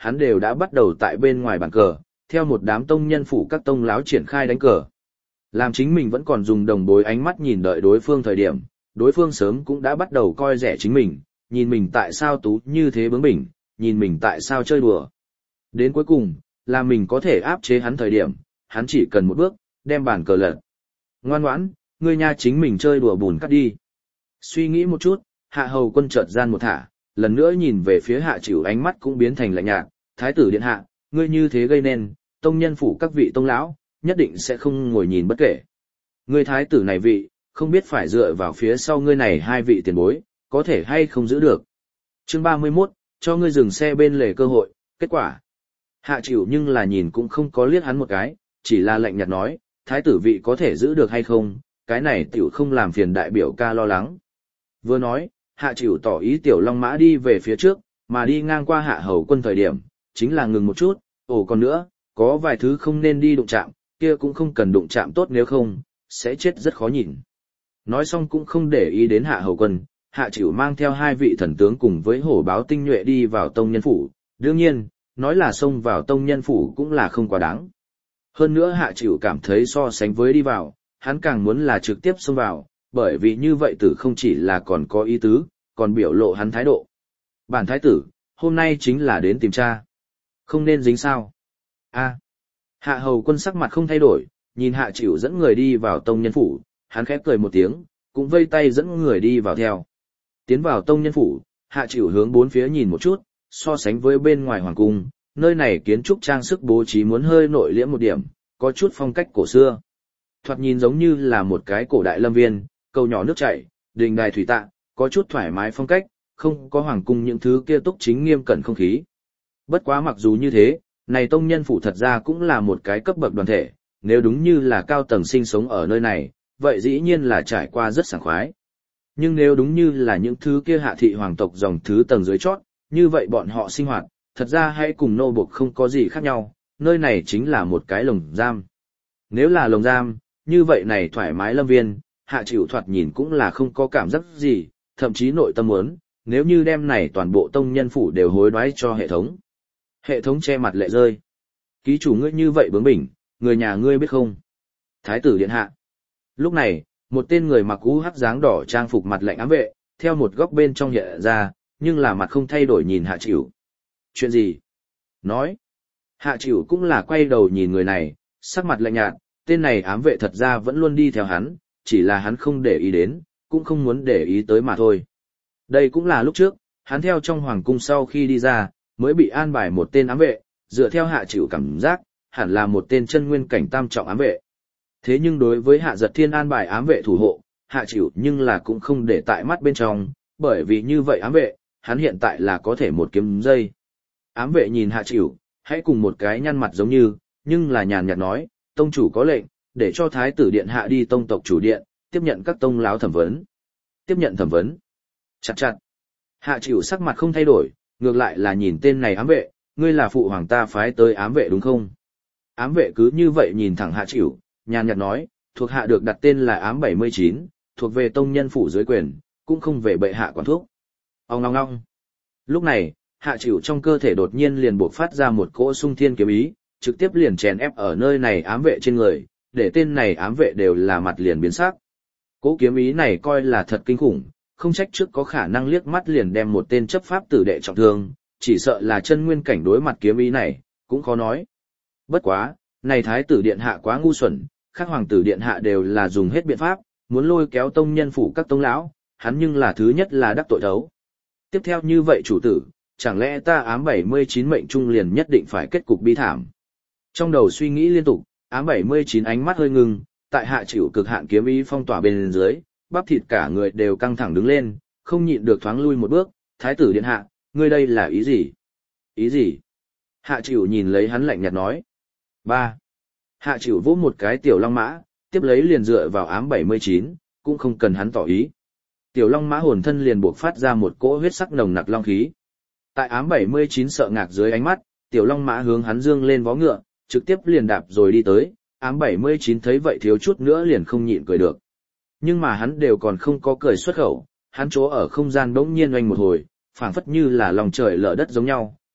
hắn đều đã bắt đầu tại bên ngoài bàn cờ, theo một đám tông nhân phủ các tông láo triển khai đánh cờ. Làm chính mình vẫn còn dùng đồng bối ánh mắt nhìn đợi đối phương thời điểm, đối phương sớm cũng đã bắt đầu coi rẻ chính mình, nhìn mình tại sao tú như thế bướng bỉnh, nhìn mình tại sao chơi đùa. Đến cuối cùng, là mình có thể áp chế hắn thời điểm, hắn chỉ cần một bước, đem bàn cờ lật. Ngoan ngoãn, ngươi nha chính mình chơi đùa bùn cắt đi. Suy nghĩ một chút, Hạ Hầu Quân chợt gian một thả, lần nữa nhìn về phía Hạ Chịu, ánh mắt cũng biến thành lạnh nhạt. Thái tử điện hạ, ngươi như thế gây nên, tông nhân phủ các vị tông lão nhất định sẽ không ngồi nhìn bất kể. Ngươi thái tử này vị, không biết phải dựa vào phía sau ngươi này hai vị tiền bối, có thể hay không giữ được. Chương ba mươi mốt, cho ngươi dừng xe bên lề cơ hội, kết quả. Hạ Chịu nhưng là nhìn cũng không có liếc hắn một cái, chỉ là lạnh nhạt nói, thái tử vị có thể giữ được hay không, cái này tiểu không làm phiền đại biểu ca lo lắng. Vừa nói, Hạ Chịu tỏ ý Tiểu Long Mã đi về phía trước, mà đi ngang qua Hạ Hầu Quân thời điểm, chính là ngừng một chút, ồ còn nữa, có vài thứ không nên đi đụng chạm, kia cũng không cần đụng chạm tốt nếu không, sẽ chết rất khó nhìn. Nói xong cũng không để ý đến Hạ Hầu Quân, Hạ Chịu mang theo hai vị thần tướng cùng với hổ báo tinh nhuệ đi vào tông nhân phủ, đương nhiên, nói là xông vào tông nhân phủ cũng là không quá đáng. Hơn nữa Hạ Chịu cảm thấy so sánh với đi vào, hắn càng muốn là trực tiếp xông vào, bởi vì như vậy tử không chỉ là còn có ý tứ, còn biểu lộ hắn thái độ. Bản thái tử, hôm nay chính là đến tìm cha. Không nên dính sao. A. Hạ Hầu Quân sắc mặt không thay đổi, nhìn Hạ Chịu dẫn người đi vào tông nhân phủ, hắn khép cười một tiếng, cũng vây tay dẫn người đi vào theo. Tiến vào tông nhân phủ, Hạ Chịu hướng bốn phía nhìn một chút, so sánh với bên ngoài hoàng cung, nơi này kiến trúc trang sức bố trí muốn hơi nội liễm một điểm, có chút phong cách cổ xưa. Thoạt nhìn giống như là một cái cổ đại lâm viên, cầu nhỏ nước chảy, đình đài thủy tạ, có chút thoải mái phong cách, không có hoàng cung những thứ kia túc chính nghiêm cẩn không khí. Bất quá mặc dù như thế, này tông nhân phủ thật ra cũng là một cái cấp bậc đoàn thể, nếu đúng như là cao tầng sinh sống ở nơi này, vậy dĩ nhiên là trải qua rất sảng khoái. Nhưng nếu đúng như là những thứ kia hạ thị hoàng tộc dòng thứ tầng dưới chót, như vậy bọn họ sinh hoạt, thật ra hãy cùng nô buộc không có gì khác nhau, nơi này chính là một cái lồng giam. Nếu là lồng giam, như vậy này thoải mái lâm viên, Hạ Chịu thoạt nhìn cũng là không có cảm giác gì, thậm chí nội tâm muốn, nếu như đem này toàn bộ tông nhân phủ đều hối đoái cho hệ thống. Hệ thống che mặt lệ rơi. Ký chủ ngươi như vậy bướng bỉnh, người nhà ngươi biết không? Thái tử điện hạ. Lúc này, một tên người mặc ú hắc dáng đỏ trang phục mặt lạnh ám vệ, theo một góc bên trong hiện ra, nhưng là mặt không thay đổi nhìn Hạ Chịu. Chuyện gì? Nói. Hạ Chịu cũng là quay đầu nhìn người này, sắc mặt lạnh nhạt, tên này ám vệ thật ra vẫn luôn đi theo hắn, chỉ là hắn không để ý đến, cũng không muốn để ý tới mà thôi. Đây cũng là lúc trước, hắn theo trong hoàng cung sau khi đi ra, mới bị an bài một tên ám vệ, dựa theo Hạ Chịu cảm giác, hẳn là một tên chân nguyên cảnh tam trọng ám vệ. Thế nhưng đối với Hạ Giật Thiên an bài ám vệ thủ hộ, Hạ Chịu nhưng là cũng không để tại mắt bên trong, bởi vì như vậy ám vệ, hắn hiện tại là có thể một kiếm dây. Ám vệ nhìn Hạ Chịu, hãy cùng một cái nhăn mặt giống như, nhưng là nhàn nhạt nói, tông chủ có lệnh, để cho thái tử điện hạ đi tông tộc chủ điện, tiếp nhận các tông láo thẩm vấn. Tiếp nhận thẩm vấn. Chặt chặt. Hạ Chịu sắc mặt không thay đổi, ngược lại là nhìn tên này ám vệ, ngươi là phụ hoàng ta phái tới ám vệ đúng không? Ám vệ cứ như vậy nhìn thẳng Hạ Chịu, nhàn nhạt nói, thuộc hạ được đặt tên là ám bảy mươi chín, thuộc về tông nhân phủ dưới quyền, cũng không về bệ hạ quản thuốc. Ông ngong ngong. Lúc này, Hạ Chịu trong cơ thể đột nhiên liền bộc phát ra một cỗ sung thiên kiếm ý, trực tiếp liền chèn ép ở nơi này ám vệ trên người, để tên này ám vệ đều là mặt liền biến sắc. Cỗ kiếm ý này coi là thật kinh khủng, không trách trước có khả năng liếc mắt liền đem một tên chấp pháp tử đệ trọng thương, chỉ sợ là chân nguyên cảnh đối mặt kiếm ý này, cũng khó nói. Bất quá, này thái tử điện hạ quá ngu xuẩn, các hoàng tử điện hạ đều là dùng hết biện pháp, muốn lôi kéo tông nhân phủ các tông lão, hắn nhưng là thứ nhất là đắc tội thấu. Tiếp theo như vậy chủ tử, chẳng lẽ ta ám bảy mươi chín mệnh trung liền nhất định phải kết cục bi thảm. Trong đầu suy nghĩ liên tục, ám bảy mươi chín ánh mắt hơi ngưng, tại Hạ Chịu cực hạn kiếm ý phong tỏa bên dưới, bắp thịt cả người đều căng thẳng đứng lên, không nhịn được thoáng lui một bước, thái tử điện hạ, ngươi đây là ý gì? Ý gì? Hạ Chịu nhìn lấy hắn lạnh nhạt nói. Ba. Hạ Chịu vỗ một cái tiểu long mã, tiếp lấy liền dựa vào ám bảy mươi chín, cũng không cần hắn tỏ ý. Tiểu long mã hồn thân liền buộc phát ra một cỗ huyết sắc nồng nặc long khí. Tại ám bảy mươi chín sợ ngạc dưới ánh mắt, tiểu long mã hướng hắn dương lên vó ngựa, trực tiếp liền đạp rồi đi tới, ám bảy mươi chín thấy vậy thiếu chút nữa liền không nhịn cười được. Nhưng mà hắn đều còn không có cười xuất khẩu, hắn chỗ ở không gian bỗng nhiên oanh một hồi, phảng phất như là lòng trời lở đất giống nhau,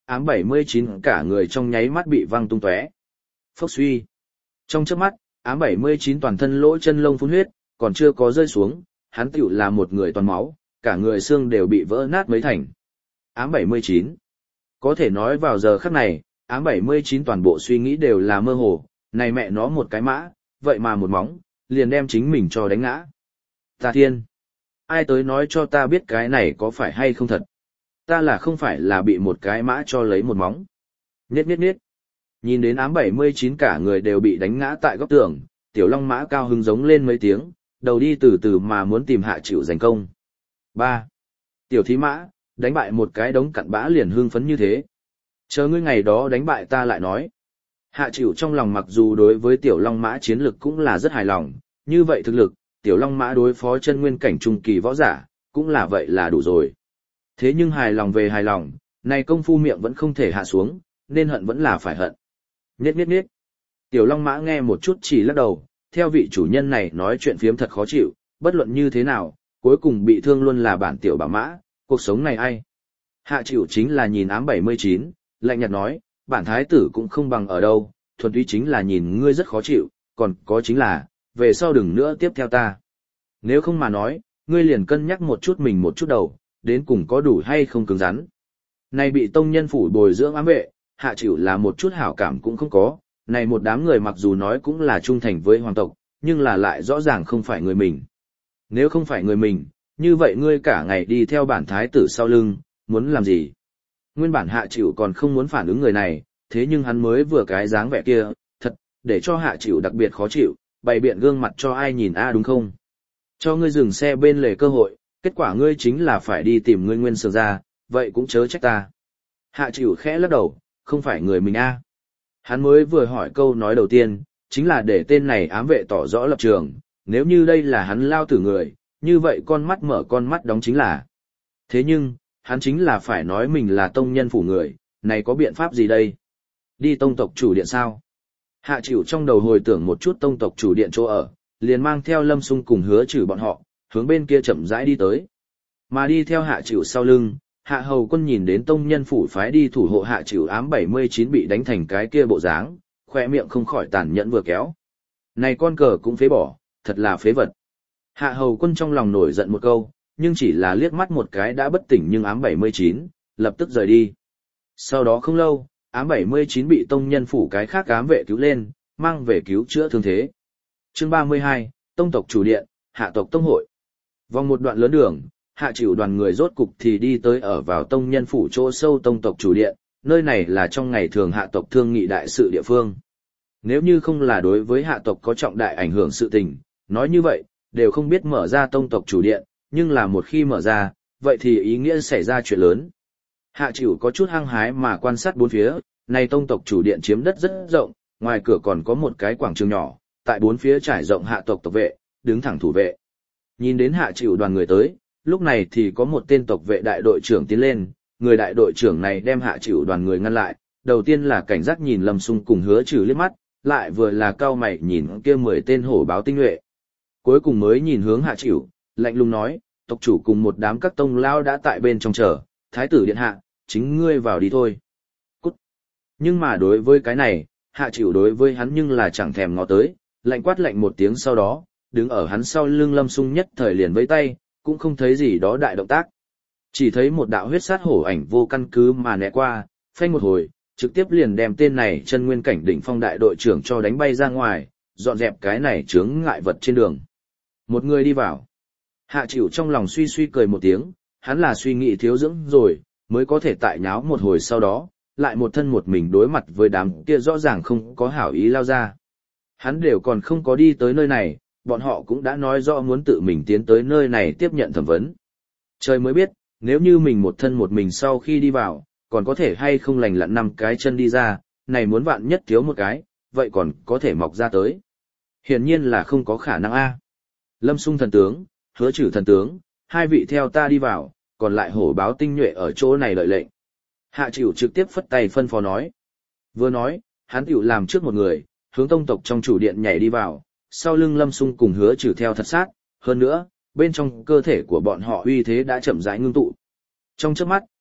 ám bảy mươi chín cả người trong nháy mắt bị văng tung tóe. Phốc suy. Trong chớp mắt, ám bảy mươi chín toàn thân lỗ chân lông phun huyết, còn chưa có rơi xuống, hắn tựu là một người toàn máu, cả người xương đều bị vỡ nát mấy thành. Ám bảy mươi chín. Có thể nói vào giờ khắc này, ám bảy mươi chín toàn bộ suy nghĩ đều là mơ hồ, này mẹ nó một cái mã, vậy mà một móng, liền đem chính mình cho đánh ngã. Ta thiên! Ai tới nói cho ta biết cái này có phải hay không thật? Ta là không phải là bị một cái mã cho lấy một móng. Niết niết niết. Nhìn đến ám bảy mươi chín cả người đều bị đánh ngã tại góc tường, tiểu long mã cao hứng giống lên mấy tiếng, đầu đi từ từ mà muốn tìm hạ chịu giành công. ba. Tiểu thí mã, đánh bại một cái đống cặn bã liền hưng phấn như thế. Chờ ngươi ngày đó đánh bại ta lại nói. Hạ chịu trong lòng mặc dù đối với tiểu long mã chiến lực cũng là rất hài lòng, như vậy thực lực, tiểu long mã đối phó chân nguyên cảnh trung kỳ võ giả, cũng là vậy là đủ rồi. Thế nhưng hài lòng về hài lòng, này công phu miệng vẫn không thể hạ xuống, nên hận vẫn là phải hận. Niết niết niết. Tiểu long mã nghe một chút chỉ lắc đầu, theo vị chủ nhân này nói chuyện phiếm thật khó chịu, bất luận như thế nào, cuối cùng bị thương luôn là bản tiểu bảo mã, cuộc sống này ai. Hạ chịu chính là nhìn ám bảy mươi chín, lạnh nhạt nói, bản thái tử cũng không bằng ở đâu, thuần túy chính là nhìn ngươi rất khó chịu, còn có chính là, về sau đừng nữa tiếp theo ta. Nếu không mà nói, ngươi liền cân nhắc một chút mình một chút đầu, đến cùng có đủ hay không cứng rắn. Này bị tông nhân phủ bồi dưỡng ám vệ, hạ chịu là một chút hảo cảm cũng không có, này một đám người mặc dù nói cũng là trung thành với hoàng tộc, nhưng là lại rõ ràng không phải người mình. Nếu không phải người mình, như vậy ngươi cả ngày đi theo bản thái tử sau lưng, muốn làm gì? Nguyên bản hạ chịu còn không muốn phản ứng người này, thế nhưng hắn mới vừa cái dáng vẻ kia, thật, để cho hạ chịu đặc biệt khó chịu, bày biện gương mặt cho ai nhìn a đúng không? Cho ngươi dừng xe bên lề cơ hội, kết quả ngươi chính là phải đi tìm ngươi nguyên sường ra, vậy cũng chớ trách ta. Hạ chịu khẽ lắc đầu, không phải người mình a. Hắn mới vừa hỏi câu nói đầu tiên, chính là để tên này ám vệ tỏ rõ lập trường, nếu như đây là hắn lao tử người, như vậy con mắt mở con mắt đóng chính là. Thế nhưng, hắn chính là phải nói mình là tông nhân phủ người, này có biện pháp gì đây? Đi tông tộc chủ điện sao? Hạ chịu trong đầu hồi tưởng một chút tông tộc chủ điện chỗ ở, liền mang theo Lâm Sung cùng Hứa Trừ bọn họ, hướng bên kia chậm rãi đi tới. Mà đi theo hạ chịu sau lưng, hạ hầu quân nhìn đến tông nhân phủ phái đi thủ hộ hạ chịu ám bảy mươi chín bị đánh thành cái kia bộ dáng, khoe miệng không khỏi tàn nhẫn vừa kéo. Này con cờ cũng phế bỏ, thật là phế vật. Hạ hầu quân trong lòng nổi giận một câu, nhưng chỉ là liếc mắt một cái đã bất tỉnh nhưng ám bảy mươi chín, lập tức rời đi. Sau đó không lâu, ám bảy mươi chín bị tông nhân phủ cái khác ám vệ cứu lên, mang về cứu chữa thương thế. Chương ba mươi hai, Tông tộc chủ điện, hạ tộc tông hội. Vòng một đoạn lớn đường, hạ chịu đoàn người rốt cục thì đi tới ở vào tông nhân phủ chỗ sâu tông tộc chủ điện, nơi này là trong ngày thường hạ tộc thương nghị đại sự địa phương. Nếu như không là đối với hạ tộc có trọng đại ảnh hưởng sự tình, nói như vậy, đều không biết mở ra tông tộc chủ điện, nhưng là một khi mở ra, vậy thì ý nghĩa xảy ra chuyện lớn. Hạ chịu có chút hăng hái mà quan sát bốn phía, này tông tộc chủ điện chiếm đất rất rộng, ngoài cửa còn có một cái quảng trường nhỏ, tại bốn phía trải rộng hạ tộc tộc vệ, đứng thẳng thủ vệ. Nhìn đến hạ chịu đoàn người tới, lúc này thì có một tên tộc vệ đại đội trưởng tiến lên, người đại đội trưởng này đem hạ chịu đoàn người ngăn lại, đầu tiên là cảnh giác nhìn Lâm Sung cùng Hứa Trừ liếc mắt, lại vừa là cao mày nhìn kia mười tên hổ báo tinh nhuệ. Cuối cùng mới nhìn hướng hạ chịu, lạnh lùng nói, tộc chủ cùng một đám các tông lao đã tại bên trong chờ, thái tử điện hạ, chính ngươi vào đi thôi. Cút. Nhưng mà đối với cái này, hạ chịu đối với hắn nhưng là chẳng thèm ngó tới, lạnh quát lạnh một tiếng sau đó, đứng ở hắn sau lưng Lâm Sung nhất thời liền vẫy tay, cũng không thấy gì đó đại động tác. Chỉ thấy một đạo huyết sát hổ ảnh vô căn cứ mà né qua, phanh một hồi, trực tiếp liền đem tên này chân nguyên cảnh đỉnh phong đại đội trưởng cho đánh bay ra ngoài, dọn dẹp cái này chướng ngại vật trên đường. Một người đi vào. Hạ chịu trong lòng suy suy cười một tiếng, hắn là suy nghĩ thiếu dưỡng rồi, mới có thể tại nháo một hồi sau đó, lại một thân một mình đối mặt với đám kia rõ ràng không có hảo ý lao ra. Hắn đều còn không có đi tới nơi này, bọn họ cũng đã nói rõ muốn tự mình tiến tới nơi này tiếp nhận thẩm vấn. Trời mới biết, nếu như mình một thân một mình sau khi đi vào, còn có thể hay không lành lặn năm cái chân đi ra, này muốn vạn nhất thiếu một cái, vậy còn có thể mọc ra tới. Hiển nhiên là không có khả năng a. Lâm Sung thần tướng, Hứa Trừ thần tướng, hai vị theo ta đi vào, còn lại hổ báo tinh nhuệ ở chỗ này lợi lệnh. Hạ chịu trực tiếp phất tay phân phó nói. Vừa nói, hắn tiểu làm trước một người, hướng tông tộc trong chủ điện nhảy đi vào, sau lưng Lâm Sung cùng Hứa Trừ theo thật sát, hơn nữa, bên trong cơ thể của bọn họ uy thế đã chậm rãi ngưng tụ. Trong chớp mắt,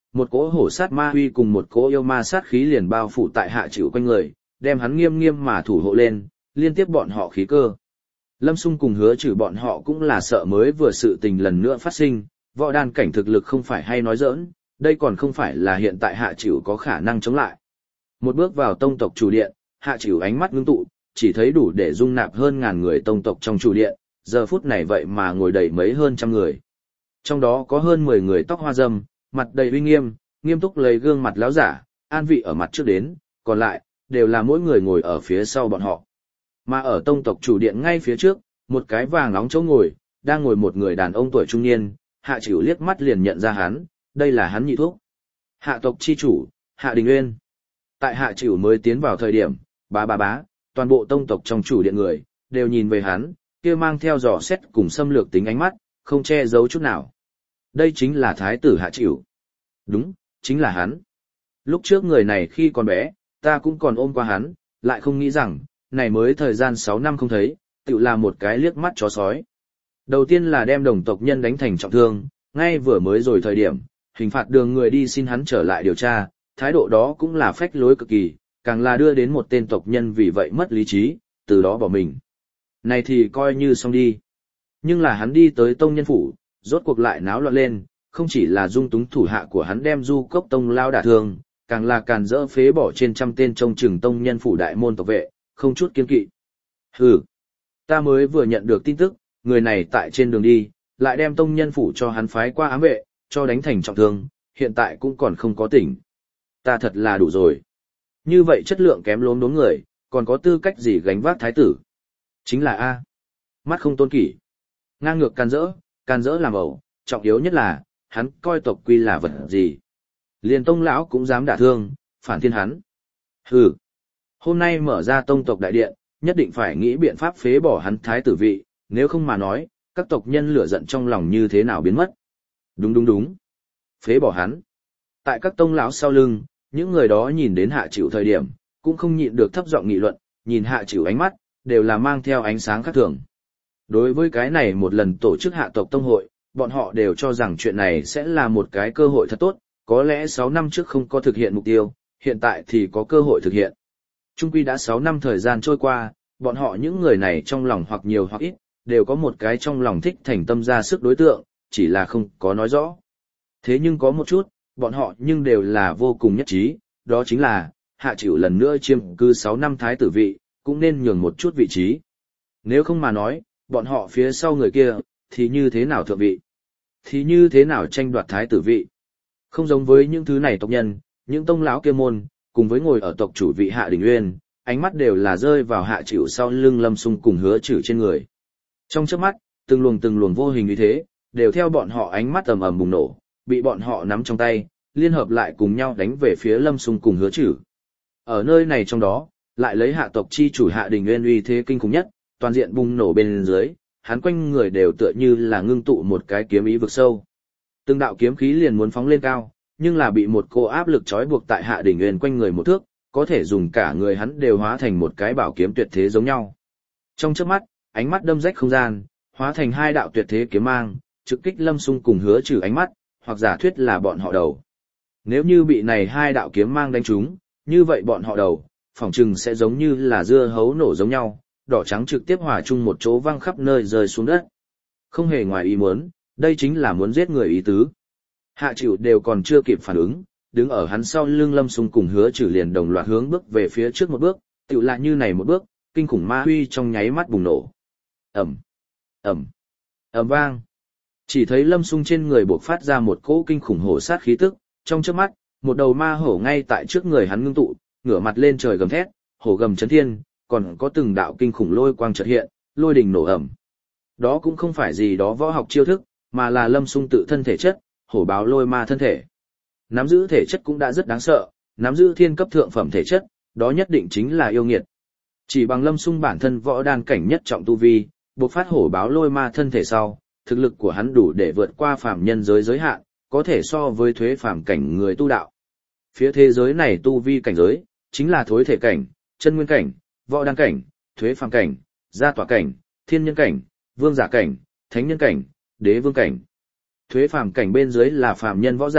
một cỗ hổ sát ma huy cùng một cỗ yêu ma sát khí liền bao phủ tại Hạ Chịu quanh người, đem hắn nghiêm nghiêm mà thủ hộ lên, liên tiếp bọn họ khí cơ. Lâm Sung cùng Hứa Trừ bọn họ cũng là sợ mới vừa sự tình lần nữa phát sinh, võ đan cảnh thực lực không phải hay nói giỡn, đây còn không phải là hiện tại Hạ Chịu có khả năng chống lại. Một bước vào tông tộc chủ điện, Hạ Chịu ánh mắt ngưng tụ, chỉ thấy đủ để dung nạp hơn ngàn người tông tộc trong chủ điện, giờ phút này vậy mà ngồi đầy mấy hơn trăm người. Trong đó có hơn mười người tóc hoa râm, mặt đầy uy nghiêm, nghiêm túc lấy gương mặt láo giả, an vị ở mặt trước đến, còn lại, đều là mỗi người ngồi ở phía sau bọn họ. Mà ở tông tộc chủ điện ngay phía trước, một cái vàng nóng chỗ ngồi, đang ngồi một người đàn ông tuổi trung niên, Hạ Chịu liếc mắt liền nhận ra hắn, đây là hắn nhị thúc. Hạ tộc chi chủ, Hạ Đình Uyên. Tại Hạ Chịu mới tiến vào thời điểm, bá bá bá, toàn bộ tông tộc trong chủ điện người, đều nhìn về hắn, kia mang theo dò xét cùng xâm lược tính ánh mắt, không che giấu chút nào. Đây chính là thái tử Hạ Chịu. Đúng, chính là hắn. Lúc trước người này khi còn bé, ta cũng còn ôm qua hắn, lại không nghĩ rằng, này mới thời gian sáu năm không thấy, tự là một cái liếc mắt chó sói. Đầu tiên là đem đồng tộc nhân đánh thành trọng thương, ngay vừa mới rồi thời điểm, hình phạt đường người đi xin hắn trở lại điều tra, thái độ đó cũng là phách lối cực kỳ, càng là đưa đến một tên tộc nhân vì vậy mất lý trí, từ đó bỏ mình. Này thì coi như xong đi. Nhưng là hắn đi tới tông nhân phủ, rốt cuộc lại náo loạn lên, không chỉ là dung túng thủ hạ của hắn đem du cốc tông lao đả thương, càng là càn rỡ phế bỏ trên trăm tên trông chừng tông nhân phủ đại môn tộc vệ, không chút kiên kỵ. Hừ, ta mới vừa nhận được tin tức, người này tại trên đường đi, lại đem tông nhân phủ cho hắn phái qua ám vệ, cho đánh thành trọng thương, hiện tại cũng còn không có tỉnh. Ta thật là đủ rồi. Như vậy chất lượng kém lốm đốm người, còn có tư cách gì gánh vác thái tử? Chính là A. Mắt không tôn kỷ. Ngang ngược can dỡ, can dỡ làm ẩu, trọng yếu nhất là, hắn coi tộc quy là vật gì. Liền tông lão cũng dám đả thương, phản thiên hắn. Hừ. Hôm nay mở ra tông tộc đại điện, nhất định phải nghĩ biện pháp phế bỏ hắn thái tử vị, nếu không mà nói, các tộc nhân lửa giận trong lòng như thế nào biến mất. Đúng đúng đúng. Phế bỏ hắn. Tại các tông lão sau lưng, những người đó nhìn đến Hạ Chịu thời điểm, cũng không nhịn được thấp giọng nghị luận, nhìn Hạ Chịu ánh mắt, đều là mang theo ánh sáng khác thường. Đối với cái này một lần tổ chức hạ tộc tông hội, bọn họ đều cho rằng chuyện này sẽ là một cái cơ hội thật tốt, có lẽ sáu năm trước không có thực hiện mục tiêu, hiện tại thì có cơ hội thực hiện. Trung quy đã sáu năm thời gian trôi qua, bọn họ những người này trong lòng hoặc nhiều hoặc ít, đều có một cái trong lòng thích thành tâm ra sức đối tượng, chỉ là không có nói rõ. Thế nhưng có một chút, bọn họ nhưng đều là vô cùng nhất trí, đó chính là, Hạ Chịu lần nữa chiêm cư sáu năm thái tử vị, cũng nên nhường một chút vị trí. Nếu không mà nói, bọn họ phía sau người kia, thì như thế nào thượng vị? Thì như thế nào tranh đoạt thái tử vị? Không giống với những thứ này tộc nhân, những tông lão kia môn, cùng với ngồi ở tộc chủ vị Hạ Đình Uyên, ánh mắt đều là rơi vào Hạ Chịu sau lưng Lâm Sung cùng Hứa Trừ trên người. Trong chớp mắt, từng luồng từng luồng vô hình như thế, đều theo bọn họ ánh mắt ầm ầm bùng nổ, bị bọn họ nắm trong tay, liên hợp lại cùng nhau đánh về phía Lâm Sung cùng Hứa Trừ. Ở nơi này trong đó, lại lấy hạ tộc chi chủ Hạ Đình Uyên uy thế kinh khủng nhất, toàn diện bùng nổ bên dưới, hắn quanh người đều tựa như là ngưng tụ một cái kiếm ý vực sâu. Từng đạo kiếm khí liền muốn phóng lên cao, nhưng là bị một cô áp lực trói buộc tại Hạ Đình Uyên quanh người một thước, có thể dùng cả người hắn đều hóa thành một cái bảo kiếm tuyệt thế giống nhau. Trong chớp mắt, ánh mắt đâm rách không gian, hóa thành hai đạo tuyệt thế kiếm mang, trực kích Lâm Sung cùng Hứa Trừ ánh mắt, hoặc giả thuyết là bọn họ đầu. Nếu như bị này hai đạo kiếm mang đánh trúng, như vậy bọn họ đầu, phỏng chừng sẽ giống như là dưa hấu nổ giống nhau, đỏ trắng trực tiếp hòa chung một chỗ văng khắp nơi rơi xuống đất. Không hề ngoài ý muốn, đây chính là muốn giết người ý tứ. Hạ Chịu đều còn chưa kịp phản ứng, đứng ở hắn sau lưng Lâm Sung cùng Hứa Trừ liền đồng loạt hướng bước về phía trước một bước, tựu lại như này một bước, kinh khủng ma huy trong nháy mắt bùng nổ. Ầm, ầm, ầm vang. Chỉ thấy Lâm Sung trên người bộc phát ra một cỗ kinh khủng hổ sát khí tức, trong chớp mắt, một đầu ma hổ ngay tại trước người hắn ngưng tụ, ngửa mặt lên trời gầm thét, hổ gầm chấn thiên, còn có từng đạo kinh khủng lôi quang chợt hiện, lôi đình nổ ầm. Đó cũng không phải gì đó võ học chiêu thức, mà là Lâm Sung tự thân thể chất, hổ báo lôi ma thân thể. Nắm giữ thể chất cũng đã rất đáng sợ, nắm giữ thiên cấp thượng phẩm thể chất, đó nhất định chính là yêu nghiệt. Chỉ bằng Lâm Sung bản thân võ đan cảnh nhất trọng tu vi, bộc phát hổ báo lôi ma thân thể sau, thực lực của hắn đủ để vượt qua phàm nhân giới giới hạn, có thể so với thuế phàm cảnh người tu đạo. Phía thế giới này tu vi cảnh giới, chính là thối thể cảnh, chân nguyên cảnh, võ đan cảnh, thuế phàm cảnh, gia tỏa cảnh, thiên nhân cảnh, vương giả cảnh, thánh nhân cảnh, đế vương cảnh. Thuế phàm cảnh bên dưới là phàm nhân võ giả,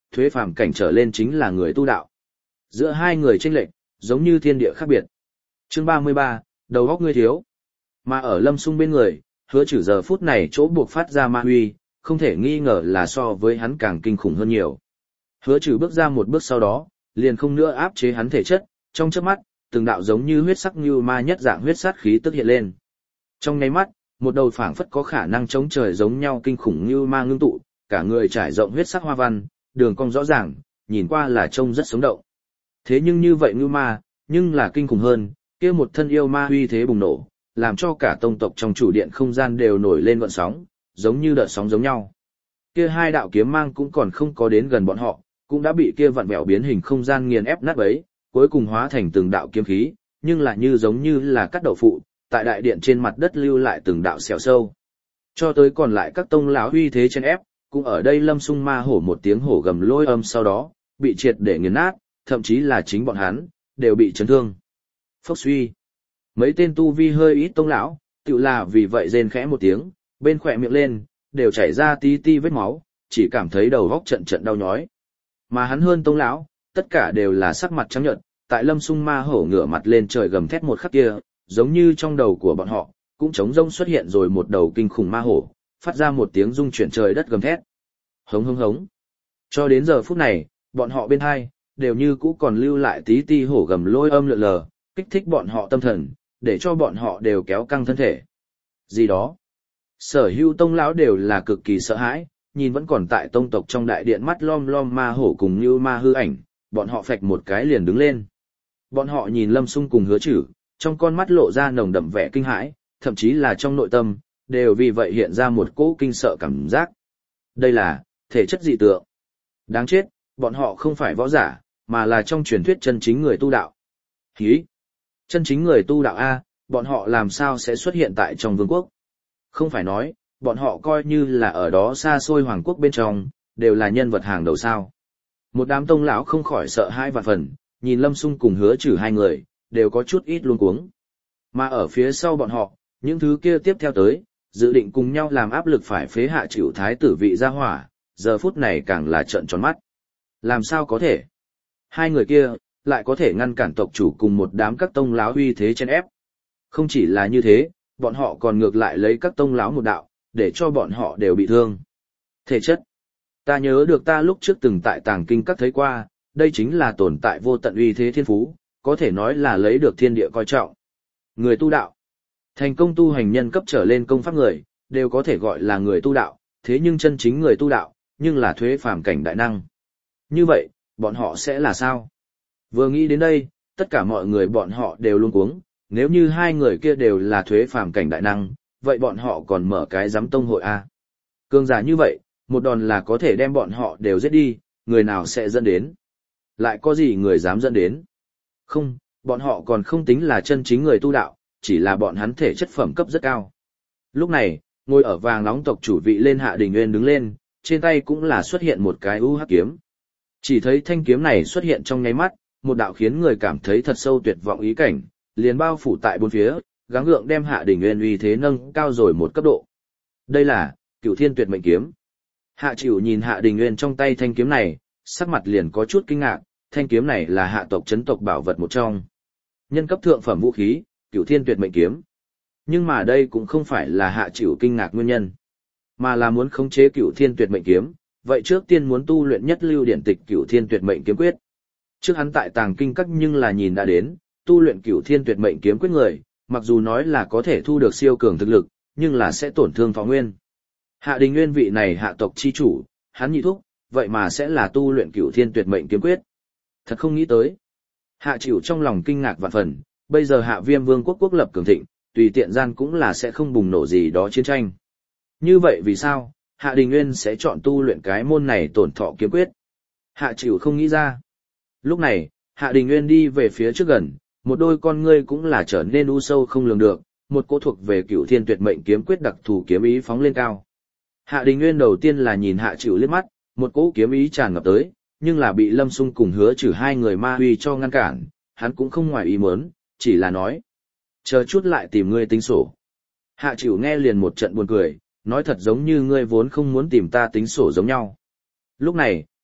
thuế phàm cảnh trở lên chính là người tu đạo. Giữa hai người chênh lệch, giống như thiên địa khác biệt. Chương ba mươi ba, đầu óc ngươi thiếu. Mà ở Lâm Sung bên người, Hứa Trử giờ phút này chỗ buộc phát ra ma huy, không thể nghi ngờ là so với hắn càng kinh khủng hơn nhiều. Hứa Trử bước ra một bước sau đó, liền không nữa áp chế hắn thể chất, trong chớp mắt, từng đạo giống như huyết sắc như ma nhất dạng huyết sát khí tức hiện lên. Trong nháy mắt, một đầu phảng phất có khả năng chống trời giống nhau kinh khủng như ma ngưng tụ, cả người trải rộng huyết sắc hoa văn, đường cong rõ ràng, nhìn qua là trông rất sống động. Thế nhưng như vậy như ma, nhưng là kinh khủng hơn, kia một thân yêu ma uy thế bùng nổ, làm cho cả tông tộc trong chủ điện không gian đều nổi lên gợn sóng, giống như đợt sóng giống nhau. Kia hai đạo kiếm mang cũng còn không có đến gần bọn họ, cũng đã bị kia vặn vẹo biến hình không gian nghiền ép nát bấy, cuối cùng hóa thành từng đạo kiếm khí, nhưng là như giống như là cắt đậu phụ, tại đại điện trên mặt đất lưu lại từng đạo xẻo sâu. Cho tới còn lại các tông lão uy thế trên ép, cũng ở đây Lâm Sung ma hổ một tiếng hổ gầm lôi âm sau đó, bị triệt để nghiền nát, thậm chí là chính bọn hắn, đều bị chấn thương. Phốc suy. Mấy tên tu vi hơi ít tông lão, tự là vì vậy rên khẽ một tiếng, bên khỏe miệng lên, đều chảy ra tí ti vết máu, chỉ cảm thấy đầu góc trận trận đau nhói. Mà hắn hơn tông lão, tất cả đều là sắc mặt trắng nhợt, tại Lâm Sung ma hổ ngửa mặt lên trời gầm thét một khắc kia, giống như trong đầu của bọn họ, cũng trống rỗng xuất hiện rồi một đầu kinh khủng ma hổ, phát ra một tiếng rung chuyển trời đất gầm thét. Hống hống hống. Cho đến giờ phút này, bọn họ bên hai, đều như cũ còn lưu lại tí ti hổ gầm lôi âm lượn lờ, kích thích bọn họ tâm thần, để cho bọn họ đều kéo căng thân thể. Gì đó. Sở hữu tông lão đều là cực kỳ sợ hãi, nhìn vẫn còn tại tông tộc trong đại điện mắt lom lom ma hổ cùng như ma hư ảnh, bọn họ phạch một cái liền đứng lên. Bọn họ nhìn Lâm Sung cùng Hứa Trử, trong con mắt lộ ra nồng đậm vẻ kinh hãi, thậm chí là trong nội tâm, đều vì vậy hiện ra một cỗ kinh sợ cảm giác. Đây là thể chất dị tượng. Đáng chết, bọn họ không phải võ giả, mà là trong truyền thuyết chân chính người tu đạo. Hí! Chân chính người tu đạo A, bọn họ làm sao sẽ xuất hiện tại trong vương quốc? Không phải nói, bọn họ coi như là ở đó xa xôi hoàng quốc bên trong, đều là nhân vật hàng đầu sao. Một đám tông lão không khỏi sợ hãi vạn phần, nhìn Lâm Sung cùng Hứa Trử hai người, đều có chút ít luống cuống. Mà ở phía sau bọn họ, những thứ kia tiếp theo tới, dự định cùng nhau làm áp lực phải phế hạ chịu thái tử vị gia hỏa, giờ phút này càng là trợn tròn mắt. Làm sao có thể? Hai người kia, lại có thể ngăn cản tộc chủ cùng một đám các tông lão uy thế chen ép. Không chỉ là như thế, bọn họ còn ngược lại lấy các tông lão một đạo, để cho bọn họ đều bị thương. Thể chất. Ta nhớ được ta lúc trước từng tại tàng kinh các thấy qua, đây chính là tồn tại vô tận uy thế thiên phú, có thể nói là lấy được thiên địa coi trọng. Người tu đạo. Thành công tu hành nhân cấp trở lên công pháp người, đều có thể gọi là người tu đạo, thế nhưng chân chính người tu đạo, nhưng là thuế phàm cảnh đại năng. Như vậy, bọn họ sẽ là sao? Vừa nghĩ đến đây, tất cả mọi người bọn họ đều luống cuống, nếu như hai người kia đều là thuế phàm cảnh đại năng, vậy bọn họ còn mở cái giám tông hội A. Cường giả như vậy, một đòn là có thể đem bọn họ đều giết đi, người nào sẽ dẫn đến? Lại có gì người dám dẫn đến? Không, bọn họ còn không tính là chân chính người tu đạo, chỉ là bọn hắn thể chất phẩm cấp rất cao. Lúc này, ngồi ở vàng nóng tộc chủ vị lên Hạ Đình Nguyên đứng lên, trên tay cũng là xuất hiện một cái u hắc kiếm. Chỉ thấy thanh kiếm này xuất hiện trong nháy mắt, một đạo khiến người cảm thấy thật sâu tuyệt vọng ý cảnh, liền bao phủ tại bốn phía, gắng gượng đem Hạ Đình Nguyên uy thế nâng cao rồi một cấp độ. Đây là Cửu Thiên Tuyệt Mệnh Kiếm. Hạ Chịu nhìn Hạ Đình Nguyên trong tay thanh kiếm này, sắc mặt liền có chút kinh ngạc, thanh kiếm này là hạ tộc chấn tộc bảo vật một trong. Nhân cấp thượng phẩm vũ khí, Cửu Thiên Tuyệt Mệnh Kiếm. Nhưng mà đây cũng không phải là Hạ Chịu kinh ngạc nguyên nhân, mà là muốn khống chế Cửu Thiên Tuyệt Mệnh Kiếm, vậy trước tiên muốn tu luyện nhất lưu điển tịch Cửu Thiên Tuyệt Mệnh Kiếm Quyết. Trước hắn tại tàng kinh các nhưng là nhìn đã đến, tu luyện Cửu Thiên Tuyệt Mệnh Kiếm Quyết người, mặc dù nói là có thể thu được siêu cường thực lực, nhưng là sẽ tổn thương thọ nguyên. Hạ Đình Nguyên vị này hạ tộc chi chủ, hắn nhị thúc, vậy mà sẽ là tu luyện Cửu Thiên Tuyệt Mệnh Kiếm Quyết. Thật không nghĩ tới. Hạ Chịu trong lòng kinh ngạc vạn phần, bây giờ Hạ Viêm Vương quốc quốc lập cường thịnh, tùy tiện gian cũng là sẽ không bùng nổ gì đó chiến tranh. Như vậy vì sao, Hạ Đình Nguyên sẽ chọn tu luyện cái môn này tổn thọ kiếm quyết? Hạ Chịu không nghĩ ra. Lúc này, Hạ Đình Nguyên đi về phía trước gần, một đôi con ngươi cũng là trở nên u sâu không lường được, một cỗ thuộc về Cửu Thiên Tuyệt Mệnh Kiếm Quyết đặc thù kiếm ý phóng lên cao. Hạ Đình Nguyên đầu tiên là nhìn Hạ Chịu liếc mắt, một cỗ kiếm ý tràn ngập tới, nhưng là bị Lâm Sung cùng Hứa Trử hai người ma huy cho ngăn cản, hắn cũng không ngoài ý muốn, chỉ là nói: "Chờ chút lại tìm ngươi tính sổ." Hạ Chịu nghe liền một trận buồn cười, nói thật giống như ngươi vốn không muốn tìm ta tính sổ giống nhau. Lúc này,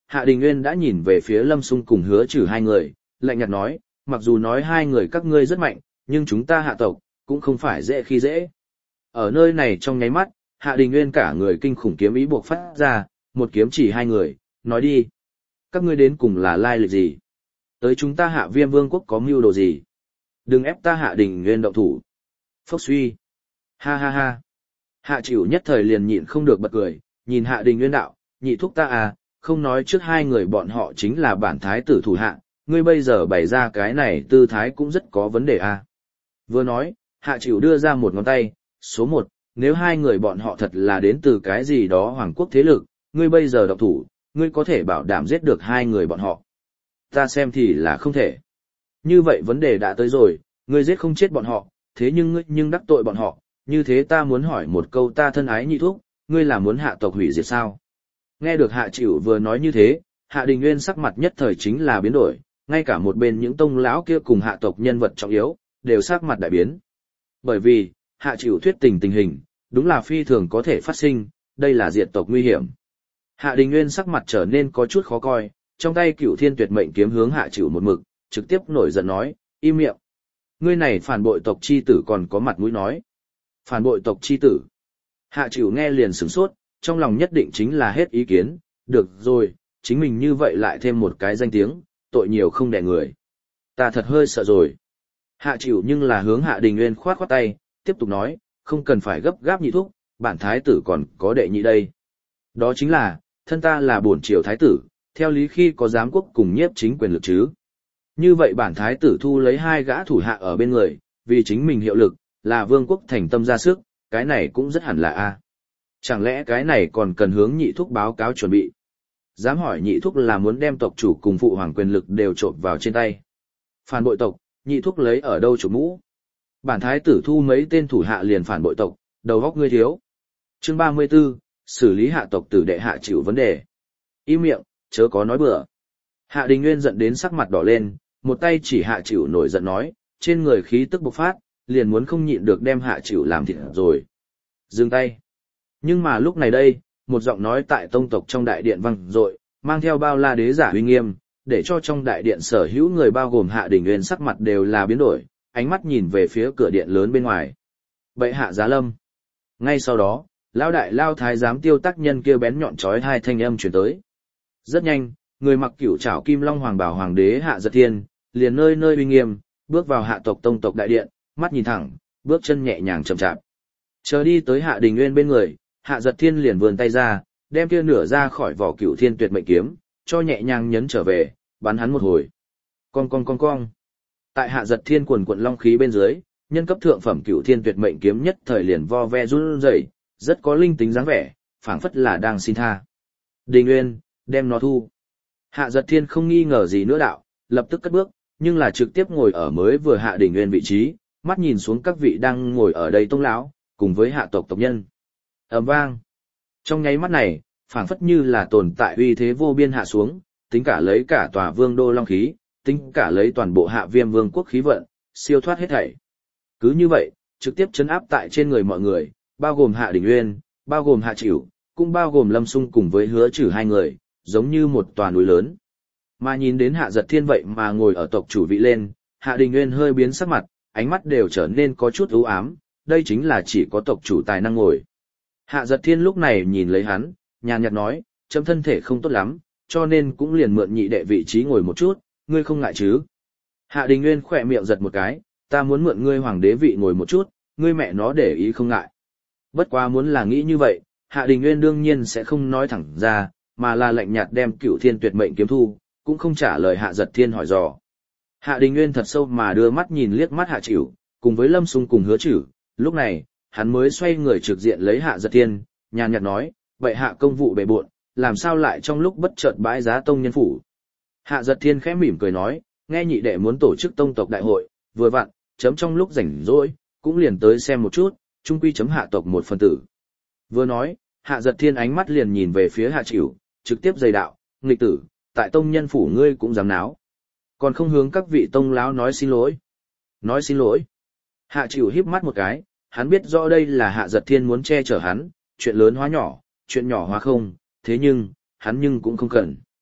Hạ Đình Nguyên đã nhìn về phía Lâm Xung cùng Hứa Trừ hai người, lạnh nhạt nói, mặc dù nói hai người các ngươi rất mạnh, nhưng chúng ta hạ tộc, cũng không phải dễ khi dễ. Ở nơi này trong nháy mắt, Hạ Đình Nguyên cả người kinh khủng kiếm ý buộc phát ra, một kiếm chỉ hai người, nói đi. Các ngươi đến cùng là lai lịch gì? Tới chúng ta Hạ Viêm Vương quốc có mưu đồ gì? Đừng ép ta Hạ Đình Nguyên động thủ. Phốc suy. Ha ha ha. Hạ Chịu nhất thời liền nhịn không được bật cười, nhìn Hạ Đình Nguyên đạo, nhị thúc ta à, không nói trước hai người bọn họ chính là bản thái tử thủ hạ, ngươi bây giờ bày ra cái này tư thái cũng rất có vấn đề à. Vừa nói, Hạ Chịu đưa ra một ngón tay, số một, nếu hai người bọn họ thật là đến từ cái gì đó hoàng quốc thế lực, ngươi bây giờ động thủ, ngươi có thể bảo đảm giết được hai người bọn họ. Ta xem thì là không thể. Như vậy vấn đề đã tới rồi, ngươi giết không chết bọn họ, thế nhưng ngươi nhưng đắc tội bọn họ, như thế ta muốn hỏi một câu ta thân ái nhị thúc, ngươi là muốn hạ tộc hủy diệt sao? Nghe được Hạ Chịu vừa nói như thế, Hạ Đình Nguyên sắc mặt nhất thời chính là biến đổi, ngay cả một bên những tông lão kia cùng hạ tộc nhân vật trọng yếu, đều sắc mặt đại biến. Bởi vì, Hạ Chịu thuyết tình tình hình, đúng là phi thường có thể phát sinh, đây là diệt tộc nguy hiểm. Hạ Đình Nguyên sắc mặt trở nên có chút khó coi, trong tay Cửu Thiên Tuyệt Mệnh kiếm hướng Hạ Chịu một mực, trực tiếp nổi giận nói, im miệng. Ngươi này phản bội tộc chi tử còn có mặt mũi nói. Phản bội tộc chi tử. Hạ Chịu nghe liền sửng sốt, trong lòng nhất định chính là hết ý kiến, được rồi, chính mình như vậy lại thêm một cái danh tiếng, tội nhiều không đẻ người. Ta thật hơi sợ rồi. Hạ Chịu nhưng là hướng Hạ Đình Nguyên khoát khoát tay, tiếp tục nói, không cần phải gấp gáp nhị thúc, bản thái tử còn có đệ nhị đây. Đó chính là, thân ta là bổn triều thái tử, theo lý khi có giám quốc cùng nhiếp chính quyền lực chứ. Như vậy bản thái tử thu lấy hai gã thủ hạ ở bên người, vì chính mình hiệu lực, là vương quốc thành tâm ra sức, cái này cũng rất hẳn là a. Chẳng lẽ cái này còn cần hướng nhị thúc báo cáo chuẩn bị? Dám hỏi nhị thúc là muốn đem tộc chủ cùng phụ hoàng quyền lực đều trộn vào trên tay. Phản bội tộc, nhị thúc lấy ở đâu chủ mũ? Bản thái tử thu mấy tên thủ hạ liền phản bội tộc, đầu góc ngươi thiếu. Chương ba mươi 34, xử lý hạ tộc tử đệ Hạ Chịu vấn đề. Im miệng, chớ có nói bừa. Hạ Đình Nguyên giận đến sắc mặt đỏ lên, một tay chỉ Hạ Chịu nổi giận nói, trên người khí tức bộc phát, liền muốn không nhịn được đem Hạ Chịu làm thịt rồi. Dừng tay. Nhưng mà lúc này đây, một giọng nói tại tông tộc trong đại điện vang dội, mang theo bao la đế giả uy nghiêm, để cho trong đại điện sở hữu người bao gồm Hạ Đình Nguyên sắc mặt đều là biến đổi, ánh mắt nhìn về phía cửa điện lớn bên ngoài. Bệ hạ giá lâm. Ngay sau đó, lão đại lao thái giám Tiêu Tác Nhân kia bén nhọn chói hai thanh âm truyền tới. Rất nhanh, người mặc cửu trảo kim long hoàng bảo hoàng đế Hạ Giật Thiên, liền nơi nơi uy nghiêm, bước vào hạ tộc tông tộc đại điện, mắt nhìn thẳng, bước chân nhẹ nhàng chậm chạp. Chờ đi tới Hạ Đình Nguyên bên người, Hạ Giật Thiên liền vươn tay ra, đem kia nửa ra khỏi vỏ Cửu Thiên Tuyệt Mệnh kiếm, cho nhẹ nhàng nhấn trở về, bắn hắn một hồi. Con con con con. Tại Hạ Giật Thiên quần quận long khí bên dưới, nhân cấp thượng phẩm Cửu Thiên Tuyệt Mệnh kiếm nhất thời liền vo ve run rẩy, rất có linh tính dáng vẻ, phảng phất là đang xin tha. Đình Nguyên, đem nó thu. Hạ Giật Thiên không nghi ngờ gì nữa đạo, lập tức cất bước, nhưng là trực tiếp ngồi ở mới vừa Hạ Đình Nguyên vị trí, mắt nhìn xuống các vị đang ngồi ở đây tông lão, cùng với hạ tộc tộc nhân. Ầm vang. Trong nháy mắt này, phảng phất như là tồn tại uy thế vô biên hạ xuống, tính cả lấy cả tòa vương đô long khí, tính cả lấy toàn bộ Hạ Viêm Vương quốc khí vận, siêu thoát hết thảy. Cứ như vậy, trực tiếp chấn áp tại trên người mọi người, bao gồm Hạ Đình Nguyên, bao gồm Hạ Chịu, cũng bao gồm Lâm Xung cùng với Hứa Trừ hai người, giống như một tòa núi lớn. Mà nhìn đến Hạ Giật Thiên vậy mà ngồi ở tộc chủ vị lên, Hạ Đình Nguyên hơi biến sắc mặt, ánh mắt đều trở nên có chút u ám, đây chính là chỉ có tộc chủ tài năng ngồi. Hạ Giật Thiên lúc này nhìn lấy hắn, nhàn nhạt nói, chấm thân thể không tốt lắm, cho nên cũng liền mượn nhị đệ vị trí ngồi một chút, ngươi không ngại chứ? Hạ Đình Nguyên khỏe miệng giật một cái, ta muốn mượn ngươi hoàng đế vị ngồi một chút, ngươi mẹ nó để ý không ngại. Bất quá muốn là nghĩ như vậy, Hạ Đình Nguyên đương nhiên sẽ không nói thẳng ra, mà là lạnh nhạt đem Cửu Thiên Tuyệt Mệnh kiếm thu, cũng không trả lời Hạ Giật Thiên hỏi dò. Hạ Đình Nguyên thật sâu mà đưa mắt nhìn liếc mắt Hạ Chịu, cùng với Lâm Xung cùng Hứa Trừ, lúc này, hắn mới xoay người trực diện lấy Hạ Giật Thiên, nhàn nhạt nói, vậy hạ công vụ bề bộn, làm sao lại trong lúc bất chợt bãi giá tông nhân phủ. Hạ Giật Thiên khẽ mỉm cười nói, nghe nhị đệ muốn tổ chức tông tộc đại hội, vừa vặn, chấm trong lúc rảnh rỗi, cũng liền tới xem một chút, chung quy chấm hạ tộc một phần tử. Vừa nói, Hạ Giật Thiên ánh mắt liền nhìn về phía Hạ Chịu, trực tiếp dày đạo, nghịch tử, tại tông nhân phủ ngươi cũng dám náo. Còn không hướng các vị tông lão nói xin lỗi. Nói xin lỗi. Hạ Chịu híp mắt một cái, hắn biết rõ đây là Hạ Giật Thiên muốn che chở hắn, chuyện lớn hóa nhỏ, chuyện nhỏ hóa không, thế nhưng, hắn nhưng cũng không cần.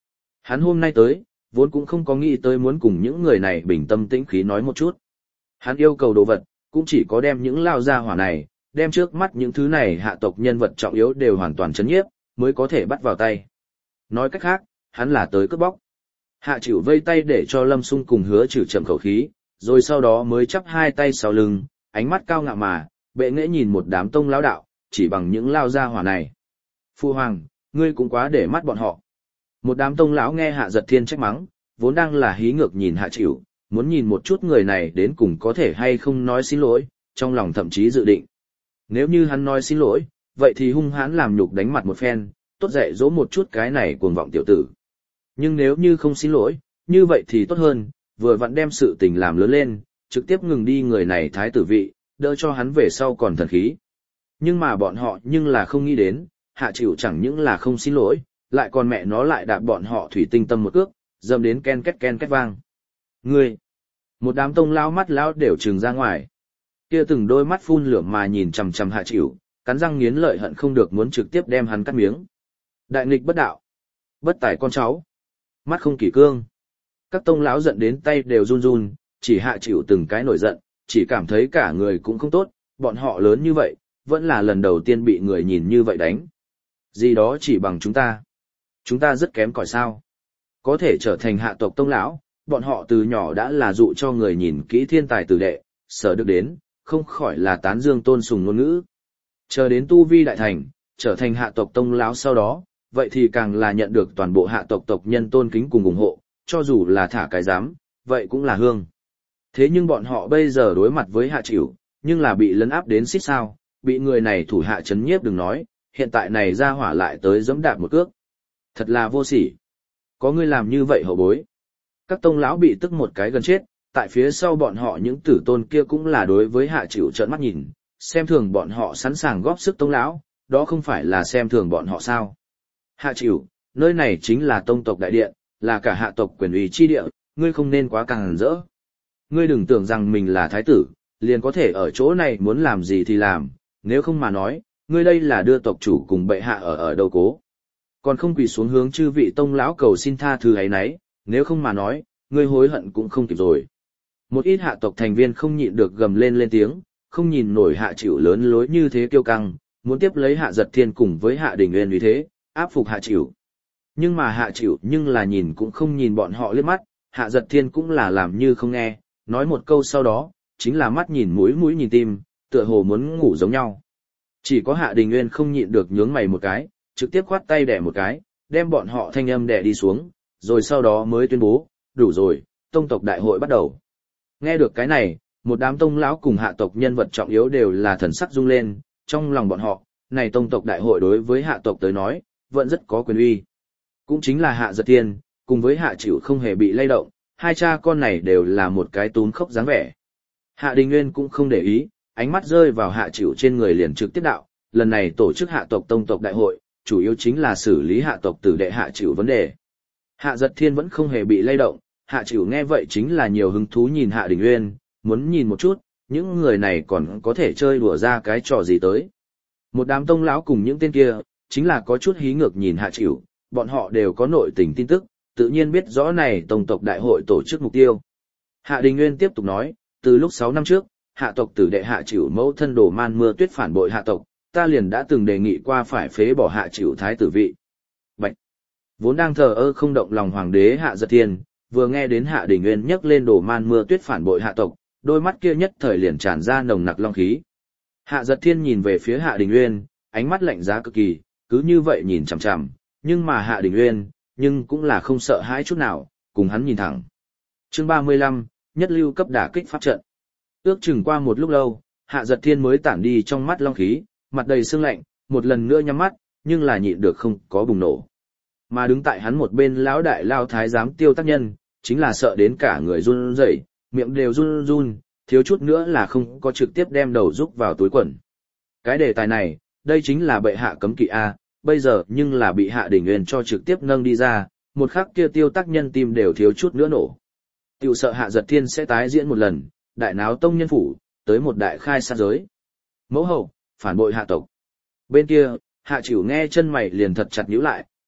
Hắn hôm nay tới, vốn cũng không có nghĩ tới muốn cùng những người này bình tâm tĩnh khí nói một chút. Hắn yêu cầu đồ vật, cũng chỉ có đem những lao gia hỏa này, đem trước mắt những thứ này hạ tộc nhân vật trọng yếu đều hoàn toàn chấn nhiếp, mới có thể bắt vào tay. Nói cách khác, hắn là tới cướp bóc. Hạ Chịu vây tay để cho Lâm Sung cùng Hứa Trừ chậm khẩu khí, rồi sau đó mới chắp hai tay sau lưng, ánh mắt cao ngạo mà, bệ nghệ nhìn một đám tông lão đạo, chỉ bằng những lao gia hỏa này. Phu hoàng, ngươi cũng quá để mắt bọn họ. Một đám tông lão nghe Hạ Giật Thiên trách mắng, vốn đang là hí ngược nhìn Hạ Chịu, muốn nhìn một chút người này đến cùng có thể hay không nói xin lỗi, trong lòng thậm chí dự định. Nếu như hắn nói xin lỗi, vậy thì hung hãn làm nhục đánh mặt một phen, tốt dạy dỗ một chút cái này cuồng vọng tiểu tử. Nhưng nếu như không xin lỗi, như vậy thì tốt hơn, vừa vặn đem sự tình làm lớn lên, trực tiếp ngừng đi người này thái tử vị, đỡ cho hắn về sau còn thần khí. Nhưng mà bọn họ nhưng là không nghĩ đến, Hạ Chịu chẳng những là không xin lỗi, lại còn mẹ nó lại đạp bọn họ thủy tinh tâm một cước, dâm đến ken két ken két vang. Ngươi! Một đám tông lao mắt lao đều trừng ra ngoài. Kia từng đôi mắt phun lửa mà nhìn chằm chằm Hạ Chịu, cắn răng nghiến lợi hận không được muốn trực tiếp đem hắn cắt miếng. Đại nghịch bất đạo, bất tài con cháu, mắt không kỷ cương. Các tông lão giận đến tay đều run run, chỉ Hạ Chịu từng cái nổi giận, chỉ cảm thấy cả người cũng không tốt, bọn họ lớn như vậy, vẫn là lần đầu tiên bị người nhìn như vậy đánh. Gì đó chỉ bằng chúng ta. Chúng ta rất kém cỏi sao. Có thể trở thành hạ tộc tông lão, bọn họ từ nhỏ đã là dụ cho người nhìn kỹ thiên tài tử đệ, sở được đến, không khỏi là tán dương tôn sùng ngôn ngữ. Chờ đến tu vi đại thành, trở thành hạ tộc tông lão sau đó, vậy thì càng là nhận được toàn bộ hạ tộc tộc nhân tôn kính cùng ủng hộ, cho dù là thả cái giám, vậy cũng là hương. Thế nhưng bọn họ bây giờ đối mặt với Hạ Chịu, nhưng là bị lấn áp đến xít sao, bị người này thủ hạ chấn nhiếp đừng nói, hiện tại này ra hỏa lại tới giẫm đạp một cước. Thật là vô sỉ. Có người làm như vậy hậu bối. Các tông lão bị tức một cái gần chết, tại phía sau bọn họ những tử tôn kia cũng là đối với Hạ Chịu trợn mắt nhìn, xem thường bọn họ sẵn sàng góp sức tông lão, đó không phải là xem thường bọn họ sao. Hạ Chịu, nơi này chính là tông tộc đại điện, là cả hạ tộc quyền uy chi địa, ngươi không nên quá càng rỡ. Ngươi đừng tưởng rằng mình là thái tử, liền có thể ở chỗ này muốn làm gì thì làm, nếu không mà nói, ngươi đây là đưa tộc chủ cùng bệ hạ ở ở đâu cố. Còn không quỳ xuống hướng chư vị tông lão cầu xin tha thứ ấy nấy, nếu không mà nói, ngươi hối hận cũng không kịp rồi. Một ít hạ tộc thành viên không nhịn được gầm lên lên tiếng, không nhìn nổi Hạ Chịu lớn lối như thế kiêu căng, muốn tiếp lấy Hạ Giật Thiên cùng với Hạ Đình Nguyên vì thế, áp phục Hạ Chịu. Nhưng mà Hạ Chịu nhưng là nhìn cũng không nhìn bọn họ liếc mắt, Hạ Giật Thiên cũng là làm như không nghe, nói một câu sau đó, chính là mắt nhìn mũi mũi nhìn tim, tựa hồ muốn ngủ giống nhau. Chỉ có Hạ Đình Nguyên không nhịn được nhướng mày một cái, trực tiếp khoát tay đẻ một cái, đem bọn họ thanh âm đẻ đi xuống, rồi sau đó mới tuyên bố, đủ rồi, tông tộc đại hội bắt đầu. Nghe được cái này, một đám tông lão cùng hạ tộc nhân vật trọng yếu đều là thần sắc rung lên, trong lòng bọn họ, này tông tộc đại hội đối với hạ tộc tới nói, vẫn rất có quyền uy. Cũng chính là Hạ Giật Thiên, cùng với Hạ Chịu không hề bị lay động, hai cha con này đều là một cái túm khốc dáng vẻ. Hạ Đình Nguyên cũng không để ý, ánh mắt rơi vào Hạ Chịu trên người liền trực tiếp đạo, lần này tổ chức hạ tộc tông tộc đại hội, chủ yếu chính là xử lý hạ tộc tử đệ Hạ Chịu vấn đề. Hạ Giật Thiên vẫn không hề bị lay động, Hạ Chịu nghe vậy chính là nhiều hứng thú nhìn Hạ Đình Nguyên, muốn nhìn một chút, những người này còn có thể chơi đùa ra cái trò gì tới. Một đám tông lão cùng những tên kia, chính là có chút hí ngược nhìn Hạ Chịu, bọn họ đều có nội tình tin tức, tự nhiên biết rõ này tông tộc đại hội tổ chức mục tiêu. Hạ Đình Nguyên tiếp tục nói, từ lúc sáu năm trước, hạ tộc tử đệ Hạ Chịu mẫu thân Đồ Man Mưa Tuyết phản bội hạ tộc, ta liền đã từng đề nghị qua phải phế bỏ Hạ Chịu thái tử vị. Bạch! Vốn đang thờ ơ không động lòng hoàng đế Hạ Giật Thiên, vừa nghe đến Hạ Đình Nguyên nhắc lên Đồ Man Mưa Tuyết phản bội hạ tộc, đôi mắt kia nhất thời liền tràn ra nồng nặc long khí. Hạ Giật Thiên nhìn về phía Hạ Đình Nguyên, ánh mắt lạnh giá cực kỳ, cứ như vậy nhìn chằm chằm, nhưng mà Hạ Đình Nguyên, nhưng cũng là không sợ hãi chút nào, cùng hắn nhìn thẳng. Chương ba mươi lăm, nhất lưu cấp đả kích pháp trận. Ước chừng qua một lúc lâu, Hạ Giật Thiên mới tản đi trong mắt long khí, mặt đầy sương lạnh, một lần nữa nhắm mắt, nhưng là nhịn được không có bùng nổ. Mà đứng tại hắn một bên lão đại lao thái giám Tiêu Tác Nhân, chính là sợ đến cả người run rẩy, miệng đều run run, thiếu chút nữa là không có trực tiếp đem đầu rúc vào túi quần. Cái đề tài này, đây chính là bệ hạ cấm kỵ A, bây giờ nhưng là bị Hạ Đình Nguyên cho trực tiếp nâng đi ra, một khắc kia Tiêu Tác Nhân tim đều thiếu chút nữa nổ. Tiêu sợ Hạ Giật Thiên sẽ tái diễn một lần, đại náo tông nhân phủ, tới một đại khai sát giới. Mẫu hậu, phản bội hạ tộc. Bên kia, Hạ Chịu nghe chân mày liền thật chặt nhíu lại,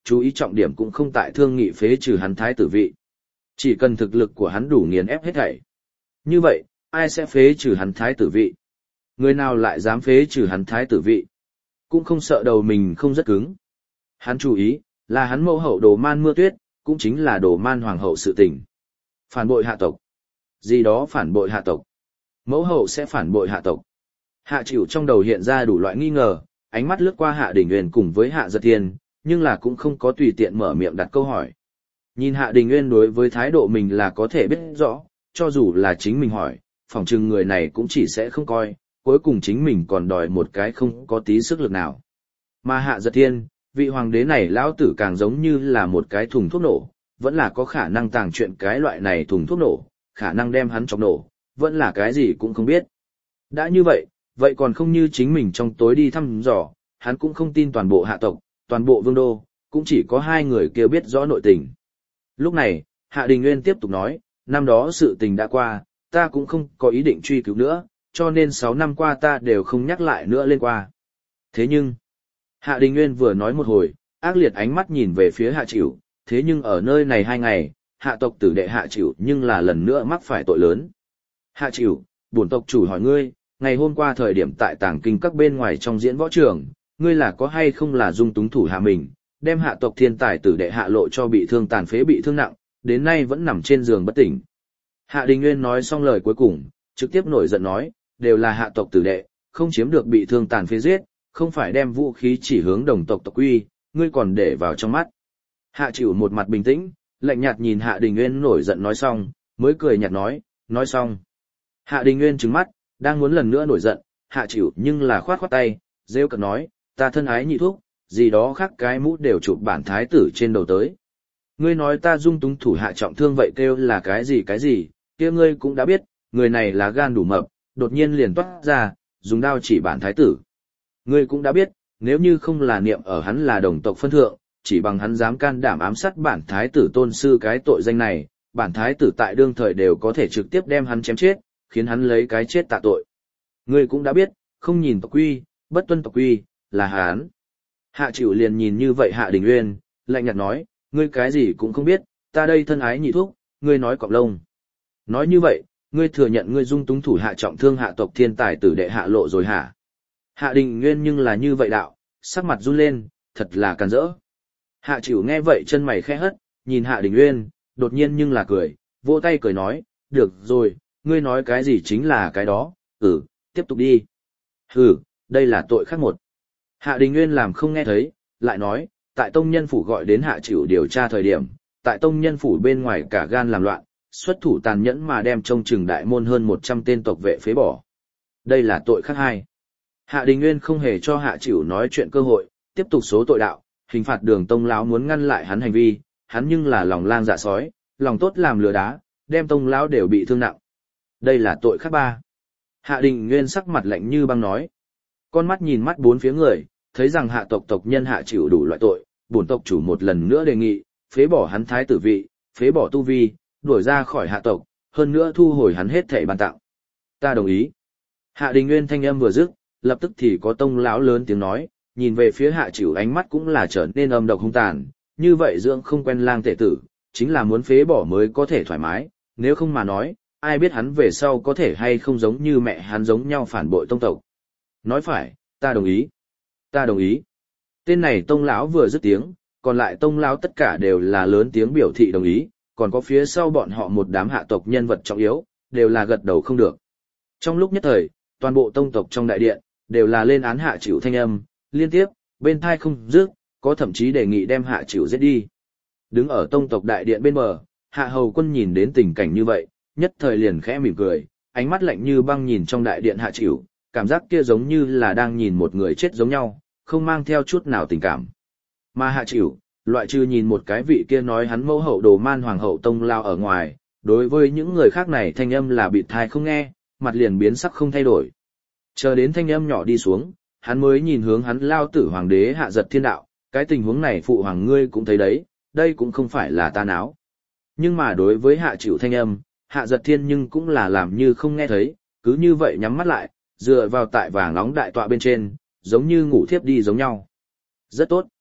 chú ý trọng điểm cũng không tại thương nghị phế trừ hắn thái tử vị. Chỉ cần thực lực của hắn đủ nghiền ép hết thảy. Như vậy, ai sẽ phế trừ hắn thái tử vị? Người nào lại dám phế trừ hắn thái tử vị? Cũng không sợ đầu mình không rất cứng. Hắn chú ý, là hắn mẫu hậu Đồ Man Mưa Tuyết, cũng chính là Đồ Man hoàng hậu sự tình. Phản bội hạ tộc. Gì đó phản bội hạ tộc. Mẫu hậu sẽ phản bội hạ tộc. Hạ Chịu trong đầu hiện ra đủ loại nghi ngờ, ánh mắt lướt qua Hạ Đình Nguyên cùng với Hạ Giật Thiên, nhưng là cũng không có tùy tiện mở miệng đặt câu hỏi. Nhìn Hạ Đình Nguyên đối với thái độ mình là có thể biết rõ, cho dù là chính mình hỏi, phỏng chừng người này cũng chỉ sẽ không coi, cuối cùng chính mình còn đòi một cái không có tí sức lực nào. Mà Hạ Giật Thiên, vị hoàng đế này lão tử càng giống như là một cái thùng thuốc nổ, vẫn là có khả năng tàng chuyện cái loại này thùng thuốc nổ, khả năng đem hắn chọc nổ, vẫn là cái gì cũng không biết. Đã như vậy, vậy còn không như chính mình trong tối đi thăm dò, hắn cũng không tin toàn bộ hạ tộc, toàn bộ vương đô, cũng chỉ có hai người kia biết rõ nội tình. Lúc này, Hạ Đình Nguyên tiếp tục nói, năm đó sự tình đã qua, ta cũng không có ý định truy cứu nữa, cho nên sáu năm qua ta đều không nhắc lại nữa lên qua. Thế nhưng, Hạ Đình Nguyên vừa nói một hồi, ác liệt ánh mắt nhìn về phía Hạ Chịu, thế nhưng ở nơi này hai ngày, hạ tộc tử đệ Hạ Chịu nhưng là lần nữa mắc phải tội lớn. Hạ Chịu, bổn tộc chủ hỏi ngươi, ngày hôm qua thời điểm tại tàng kinh các bên ngoài trong diễn võ trường, ngươi là có hay không là dung túng thủ hạ mình, đem hạ tộc thiên tài tử đệ Hạ Lộ cho bị thương tàn phế bị thương nặng, đến nay vẫn nằm trên giường bất tỉnh. Hạ Đình Nguyên nói xong lời cuối cùng, trực tiếp nổi giận nói, đều là hạ tộc tử đệ, không chiếm được bị thương tàn phế giết, không phải đem vũ khí chỉ hướng đồng tộc tộc quy, ngươi còn để vào trong mắt. Hạ Chịu một mặt bình tĩnh, lạnh nhạt nhìn Hạ Đình Nguyên nổi giận nói xong, mới cười nhạt nói, nói xong. Hạ Đình Nguyên trừng mắt, đang muốn lần nữa nổi giận, Hạ Chịu nhưng là khoát khoát tay, rêu cợt nói, ta thân ái nhị thúc, gì đó khác cái mũ đều chụp bản thái tử trên đầu tới. Ngươi nói ta dung túng thủ hạ trọng thương vậy kêu là cái gì cái gì, kia ngươi cũng đã biết, người này là gan đủ mập, đột nhiên liền toát ra, dùng đao chỉ bản thái tử. Ngươi cũng đã biết, nếu như không là niệm ở hắn là đồng tộc phân thượng, chỉ bằng hắn dám can đảm ám sát bản thái tử tôn sư cái tội danh này, bản thái tử tại đương thời đều có thể trực tiếp đem hắn chém chết, khiến hắn lấy cái chết tạ tội. Ngươi cũng đã biết, không nhìn tộc quy, bất tuân tộc quy, là hắn. Hạ Chịu liền nhìn như vậy Hạ Đình Nguyên, lạnh nhạt nói, ngươi cái gì cũng không biết, ta đây thân ái nhị thúc, ngươi nói cọp lông. Nói như vậy, ngươi thừa nhận ngươi dung túng thủ hạ trọng thương hạ tộc thiên tài tử đệ Hạ Lộ rồi hả? Hạ Đình Nguyên nhưng là như vậy đạo, sắc mặt run lên, thật là càn rỡ. Hạ Chịu nghe vậy chân mày khẽ hất, nhìn Hạ Đình Nguyên, đột nhiên nhưng là cười, vỗ tay cười nói, được rồi, ngươi nói cái gì chính là cái đó, ừ, tiếp tục đi. Ừ, đây là tội khác một. Hạ Đình Nguyên làm không nghe thấy, lại nói, tại tông nhân phủ gọi đến Hạ Chịu điều tra thời điểm, tại tông nhân phủ bên ngoài cả gan làm loạn, xuất thủ tàn nhẫn mà đem trông chừng đại môn hơn một trăm tên tộc vệ phế bỏ. Đây là tội khác hai. Hạ Đình Nguyên không hề cho Hạ Chịu nói chuyện cơ hội, tiếp tục số tội đạo, hình phạt Đường Tông lão muốn ngăn lại hắn hành vi, hắn nhưng là lòng lang dạ sói, lòng tốt làm lừa đá, đem Tông lão đều bị thương nặng. Đây là tội khác ba. Hạ Đình Nguyên sắc mặt lạnh như băng nói. Con mắt nhìn mắt bốn phía người, thấy rằng hạ tộc tộc nhân Hạ Chịu đủ loại tội, bổn tộc chủ một lần nữa đề nghị, phế bỏ hắn thái tử vị, phế bỏ tu vi, đuổi ra khỏi hạ tộc, hơn nữa thu hồi hắn hết thảy ban tặng. Ta đồng ý. Hạ Đình Nguyên thanh âm vừa dứt, lập tức thì có Tông lão lớn tiếng nói, nhìn về phía Hạ Chịu ánh mắt cũng là trở nên âm độc hung tàn, như vậy dưỡng không quen lang tể tử, chính là muốn phế bỏ mới có thể thoải mái, nếu không mà nói, ai biết hắn về sau có thể hay không giống như mẹ hắn giống nhau phản bội tông tộc. Nói phải, ta đồng ý. Ta đồng ý. Tên này Tông lão vừa dứt tiếng, còn lại Tông lão tất cả đều là lớn tiếng biểu thị đồng ý, còn có phía sau bọn họ một đám hạ tộc nhân vật trọng yếu, đều là gật đầu không được. Trong lúc nhất thời, toàn bộ tông tộc trong đại điện, đều là lên án Hạ Chịu thanh âm, liên tiếp, bên thai không dứt, có thậm chí đề nghị đem Hạ Chịu giết đi. Đứng ở tông tộc đại điện bên bờ, Hạ Hầu Quân nhìn đến tình cảnh như vậy, nhất thời liền khẽ mỉm cười, ánh mắt lạnh như băng nhìn trong đại điện Hạ Chịu, cảm giác kia giống như là đang nhìn một người chết giống nhau, không mang theo chút nào tình cảm. Mà Hạ Chịu, loại trừ nhìn một cái vị kia nói hắn mẫu hậu Đồ Man hoàng hậu Tông lao ở ngoài, đối với những người khác này thanh âm là bịt tai không nghe, mặt liền biến sắc không thay đổi. Chờ đến thanh âm nhỏ đi xuống, hắn mới nhìn hướng hắn lao tử hoàng đế Hạ Giật Thiên đạo, cái tình huống này phụ hoàng ngươi cũng thấy đấy, đây cũng không phải là ta náo. Nhưng mà đối với Hạ Chịu thanh âm, Hạ Giật Thiên nhưng cũng là làm như không nghe thấy, cứ như vậy nhắm mắt lại, dựa vào tại vàng nóng đại tọa bên trên, giống như ngủ thiếp đi giống nhau. Rất tốt.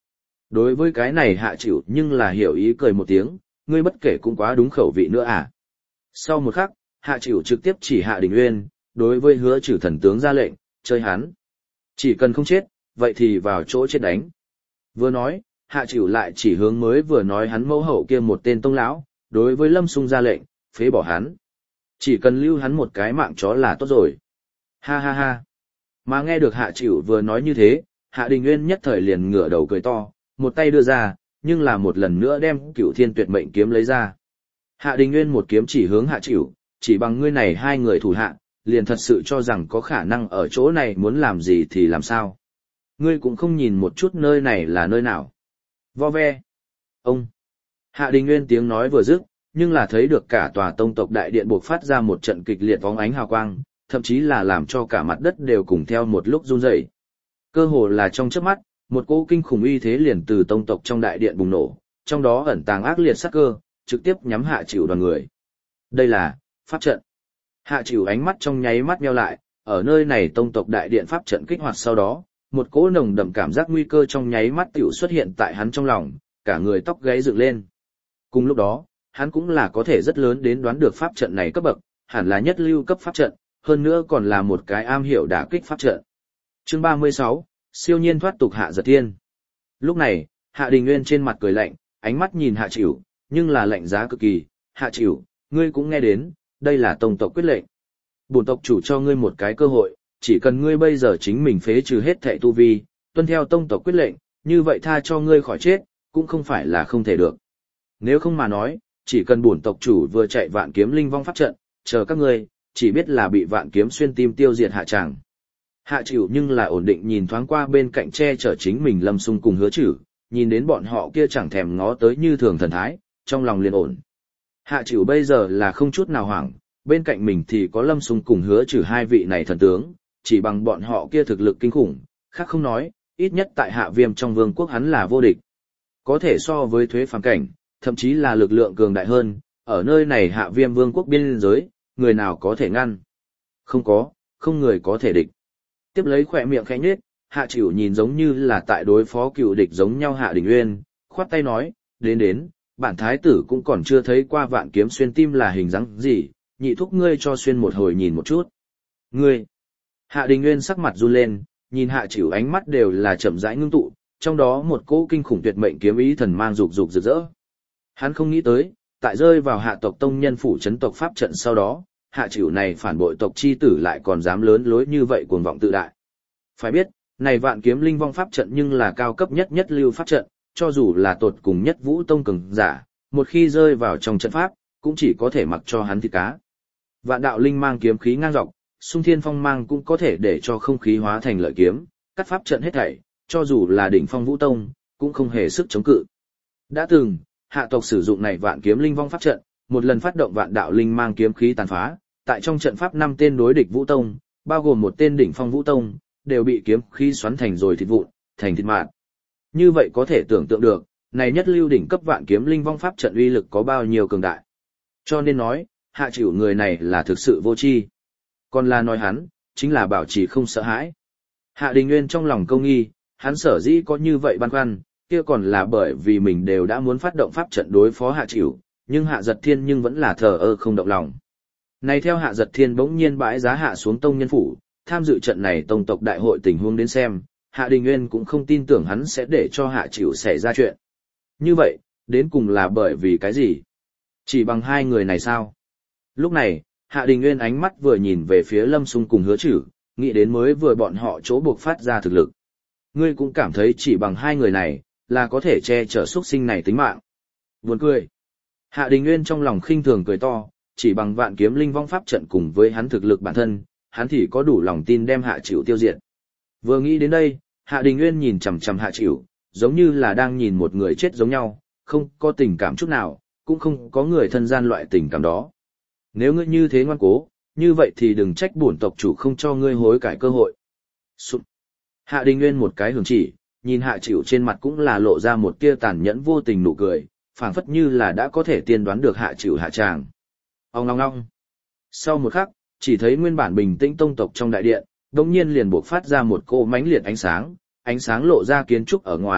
Đối với cái này Hạ Chịu nhưng là hiểu ý cười một tiếng, ngươi bất kể cũng quá đúng khẩu vị nữa à. Sau một khắc, Hạ Chịu trực tiếp chỉ Hạ Đình Uyên, đối với Hứa Trừ thần tướng ra lệnh, chơi hắn. Chỉ cần không chết, vậy thì vào chỗ chết đánh. Vừa nói, Hạ Chịu lại chỉ hướng mới vừa nói hắn mẫu hậu kia một tên tông lão, đối với Lâm Sung ra lệnh, phế bỏ hắn. Chỉ cần lưu hắn một cái mạng chó là tốt rồi. Ha ha ha. Mà nghe được Hạ Chịu vừa nói như thế, Hạ Đình Nguyên nhất thời liền ngửa đầu cười to, một tay đưa ra, nhưng là một lần nữa đem Cửu Thiên Tuyệt Mệnh kiếm lấy ra. Hạ Đình Nguyên một kiếm chỉ hướng Hạ Chịu, chỉ bằng ngươi này hai người thủ hạ, liền thật sự cho rằng có khả năng ở chỗ này muốn làm gì thì làm sao. Ngươi cũng không nhìn một chút nơi này là nơi nào. Vo ve. Ông. Hạ Đình Nguyên tiếng nói vừa dứt, nhưng là thấy được cả tòa tông tộc đại điện buộc phát ra một trận kịch liệt vóng ánh hào quang, thậm chí là làm cho cả mặt đất đều cùng theo một lúc run rẩy. Cơ hồ là trong chớp mắt, một cỗ kinh khủng uy thế liền từ tông tộc trong đại điện bùng nổ, trong đó ẩn tàng ác liệt sát cơ, trực tiếp nhắm Hạ Chịu đoàn người. Đây là pháp trận. Hạ Chịu ánh mắt trong nháy mắt nheo lại, ở nơi này tông tộc đại điện pháp trận kích hoạt sau đó, một cỗ nồng đậm cảm giác nguy cơ trong nháy mắt tiểu xuất hiện tại hắn trong lòng, cả người tóc gáy dựng lên. Cùng lúc đó, hắn cũng là có thể rất lớn đến đoán được pháp trận này cấp bậc, hẳn là nhất lưu cấp pháp trận, hơn nữa còn là một cái am hiểu đả kích pháp trận. Chương ba mươi sáu, siêu nhiên thoát tục Hạ Giật Thiên. Lúc này, Hạ Đình Nguyên trên mặt cười lạnh, ánh mắt nhìn Hạ Chịu, nhưng là lạnh giá cực kỳ. Hạ Chịu, ngươi cũng nghe đến, đây là tông tộc quyết lệnh. Bổn tộc chủ cho ngươi một cái cơ hội, chỉ cần ngươi bây giờ chính mình phế trừ hết thệ tu vi, tuân theo tông tộc quyết lệnh, như vậy tha cho ngươi khỏi chết, cũng không phải là không thể được. Nếu không mà nói, chỉ cần bổn tộc chủ vừa chạy vạn kiếm linh vong pháp trận, chờ các ngươi, chỉ biết là bị vạn kiếm xuyên tim tiêu diệt hạ tràng. Hạ Chịu nhưng là ổn định nhìn thoáng qua bên cạnh che chở chính mình Lâm Sung cùng Hứa Trừ, nhìn đến bọn họ kia chẳng thèm ngó tới như thường thần thái, trong lòng liền ổn. Hạ Chịu bây giờ là không chút nào hoảng, bên cạnh mình thì có Lâm Sung cùng Hứa Trừ hai vị này thần tướng, chỉ bằng bọn họ kia thực lực kinh khủng, khác không nói, ít nhất tại Hạ Viêm trong vương quốc hắn là vô địch. Có thể so với Thuế phàm cảnh, thậm chí là lực lượng cường đại hơn, ở nơi này Hạ Viêm vương quốc biên giới, người nào có thể ngăn? Không có, không người có thể địch. Tiếp lấy khỏe miệng khẽ nhếch, Hạ Chịu nhìn giống như là tại đối phó cựu địch giống nhau Hạ Đình Uyên, khoát tay nói, đến đến, bản thái tử cũng còn chưa thấy qua vạn kiếm xuyên tim là hình dáng gì, nhị thúc ngươi cho xuyên một hồi nhìn một chút. Ngươi! Hạ Đình Uyên sắc mặt run lên, nhìn Hạ Chịu ánh mắt đều là chậm rãi ngưng tụ, trong đó một cỗ kinh khủng tuyệt mệnh kiếm ý thần mang dục dục rực rỡ. Hắn không nghĩ tới, tại rơi vào Hạ tộc tông nhân phủ trấn tộc pháp trận sau đó, Hạ Chịu này phản bội tộc chi tử lại còn dám lớn lối như vậy cuồng vọng tự đại. Phải biết, này vạn kiếm linh vong pháp trận nhưng là cao cấp nhất nhất lưu pháp trận, cho dù là tột cùng nhất vũ tông cường giả, một khi rơi vào trong trận pháp, cũng chỉ có thể mặc cho hắn thịt cá. Vạn đạo linh mang kiếm khí ngang dọc, xung thiên phong mang cũng có thể để cho không khí hóa thành lợi kiếm, cắt pháp trận hết thảy, cho dù là đỉnh phong vũ tông, cũng không hề sức chống cự. Đã từng, Hạ tộc sử dụng này vạn kiếm linh vong pháp trận, một lần phát động vạn đạo linh mang kiếm khí tàn phá, tại trong trận pháp năm tên đối địch vũ tông, bao gồm một tên đỉnh phong vũ tông, đều bị kiếm khí xoắn thành rồi thịt vụn, thành thịt mạt. Như vậy có thể tưởng tượng được, này nhất lưu đỉnh cấp vạn kiếm linh vong pháp trận uy lực có bao nhiêu cường đại. Cho nên nói, Hạ Chịu người này là thực sự vô tri. Còn là nói hắn, chính là bảo trì không sợ hãi. Hạ Đình Nguyên trong lòng câu nghi, hắn sở dĩ có như vậy băn khoăn, kia còn là bởi vì mình đều đã muốn phát động pháp trận đối phó Hạ Chịu, nhưng Hạ Giật Thiên nhưng vẫn là thờ ơ không động lòng. Này theo Hạ Giật Thiên bỗng nhiên bãi giá hạ xuống tông nhân phủ, tham dự trận này tông tộc đại hội tình huống đến xem, Hạ Đình Nguyên cũng không tin tưởng hắn sẽ để cho Hạ Chịu xảy ra chuyện. Như vậy, đến cùng là bởi vì cái gì? Chỉ bằng hai người này sao? Lúc này, Hạ Đình Nguyên ánh mắt vừa nhìn về phía Lâm Sung cùng Hứa Trừ, nghĩ đến mới vừa bọn họ chỗ buộc phát ra thực lực. Ngươi cũng cảm thấy chỉ bằng hai người này, là có thể che chở xuất sinh này tính mạng. Buồn cười. Hạ Đình Nguyên trong lòng khinh thường cười to, chỉ bằng vạn kiếm linh vong pháp trận cùng với hắn thực lực bản thân, hắn thì có đủ lòng tin đem Hạ Chịu tiêu diệt. Vừa nghĩ đến đây, Hạ Đình Nguyên nhìn chằm chằm Hạ Chịu, giống như là đang nhìn một người chết giống nhau, không có tình cảm chút nào, cũng không có người thân gian loại tình cảm đó. Nếu ngươi như thế ngoan cố, như vậy thì đừng trách bổn tộc chủ không cho ngươi hối cải cơ hội. Sụt. Hạ Đình Nguyên một cái hưởng chỉ, nhìn Hạ Chịu trên mặt cũng là lộ ra một tia tàn nhẫn vô tình nụ cười, phảng phất như là đã có thể tiên đoán được Hạ Chịu hạ tràng. Ong ong ong. Sau một khắc, chỉ thấy nguyên bản bình tĩnh tông tộc trong đại điện, đột nhiên liền bộc phát ra một cỗ mãnh liệt ánh sáng, ánh sáng lộ ra kiến trúc ở ngoài,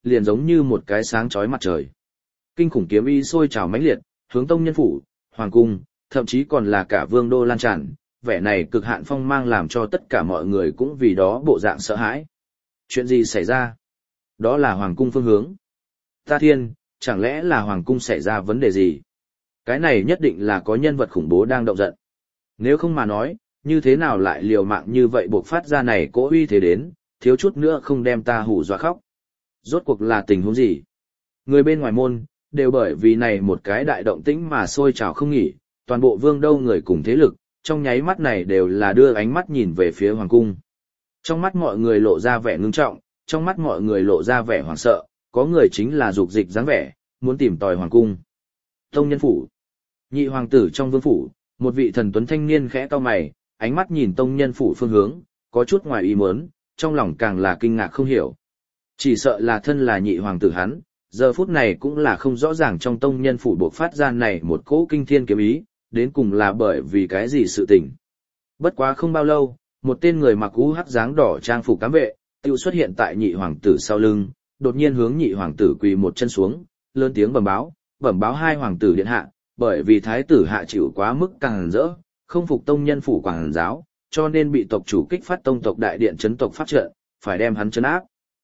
liền giống như một cái sáng chói mặt trời. Kinh khủng kiếm ý sôi trào mãnh liệt, hướng tông nhân phủ, hoàng cung, thậm chí còn là cả vương đô lan tràn, vẻ này cực hạn phong mang làm cho tất cả mọi người cũng vì đó bộ dạng sợ hãi. Chuyện gì xảy ra? Đó là hoàng cung phương hướng. Ta thiên, chẳng lẽ là hoàng cung xảy ra vấn đề gì? Cái này nhất định là có nhân vật khủng bố đang động giận. Nếu không mà nói, như thế nào lại liều mạng như vậy buộc phát ra này cỗ uy thế đến, thiếu chút nữa không đem ta hù dọa khóc. Rốt cuộc là tình huống gì? Người bên ngoài môn, đều bởi vì này một cái đại động tĩnh mà sôi trào không nghỉ, toàn bộ vương đô người cùng thế lực, trong nháy mắt này đều là đưa ánh mắt nhìn về phía hoàng cung. Trong mắt mọi người lộ ra vẻ ngưng trọng, trong mắt mọi người lộ ra vẻ hoảng sợ, có người chính là dục dịch dáng vẻ, muốn tìm tòi hoàng cung. Tông nhân phủ. Nhị hoàng tử trong vương phủ, một vị thần tuấn thanh niên khẽ cau mày, ánh mắt nhìn tông nhân phủ phương hướng, có chút ngoài ý muốn, trong lòng càng là kinh ngạc không hiểu. Chỉ sợ là thân là nhị hoàng tử hắn, giờ phút này cũng là không rõ ràng trong tông nhân phủ buộc phát ra này một cỗ kinh thiên kiếm ý, đến cùng là bởi vì cái gì sự tình. Bất quá không bao lâu, một tên người mặc ú hắc dáng đỏ trang phục cám vệ, tự xuất hiện tại nhị hoàng tử sau lưng, đột nhiên hướng nhị hoàng tử quỳ một chân xuống, lớn tiếng bẩm báo, bẩm báo hai hoàng tử điện hạ, bởi vì thái tử hạ chịu quá mức càng rỡ, không phục tông nhân phủ quảng giáo, cho nên bị tộc chủ kích phát tông tộc đại điện chấn tộc pháp trận, phải đem hắn chấn áp.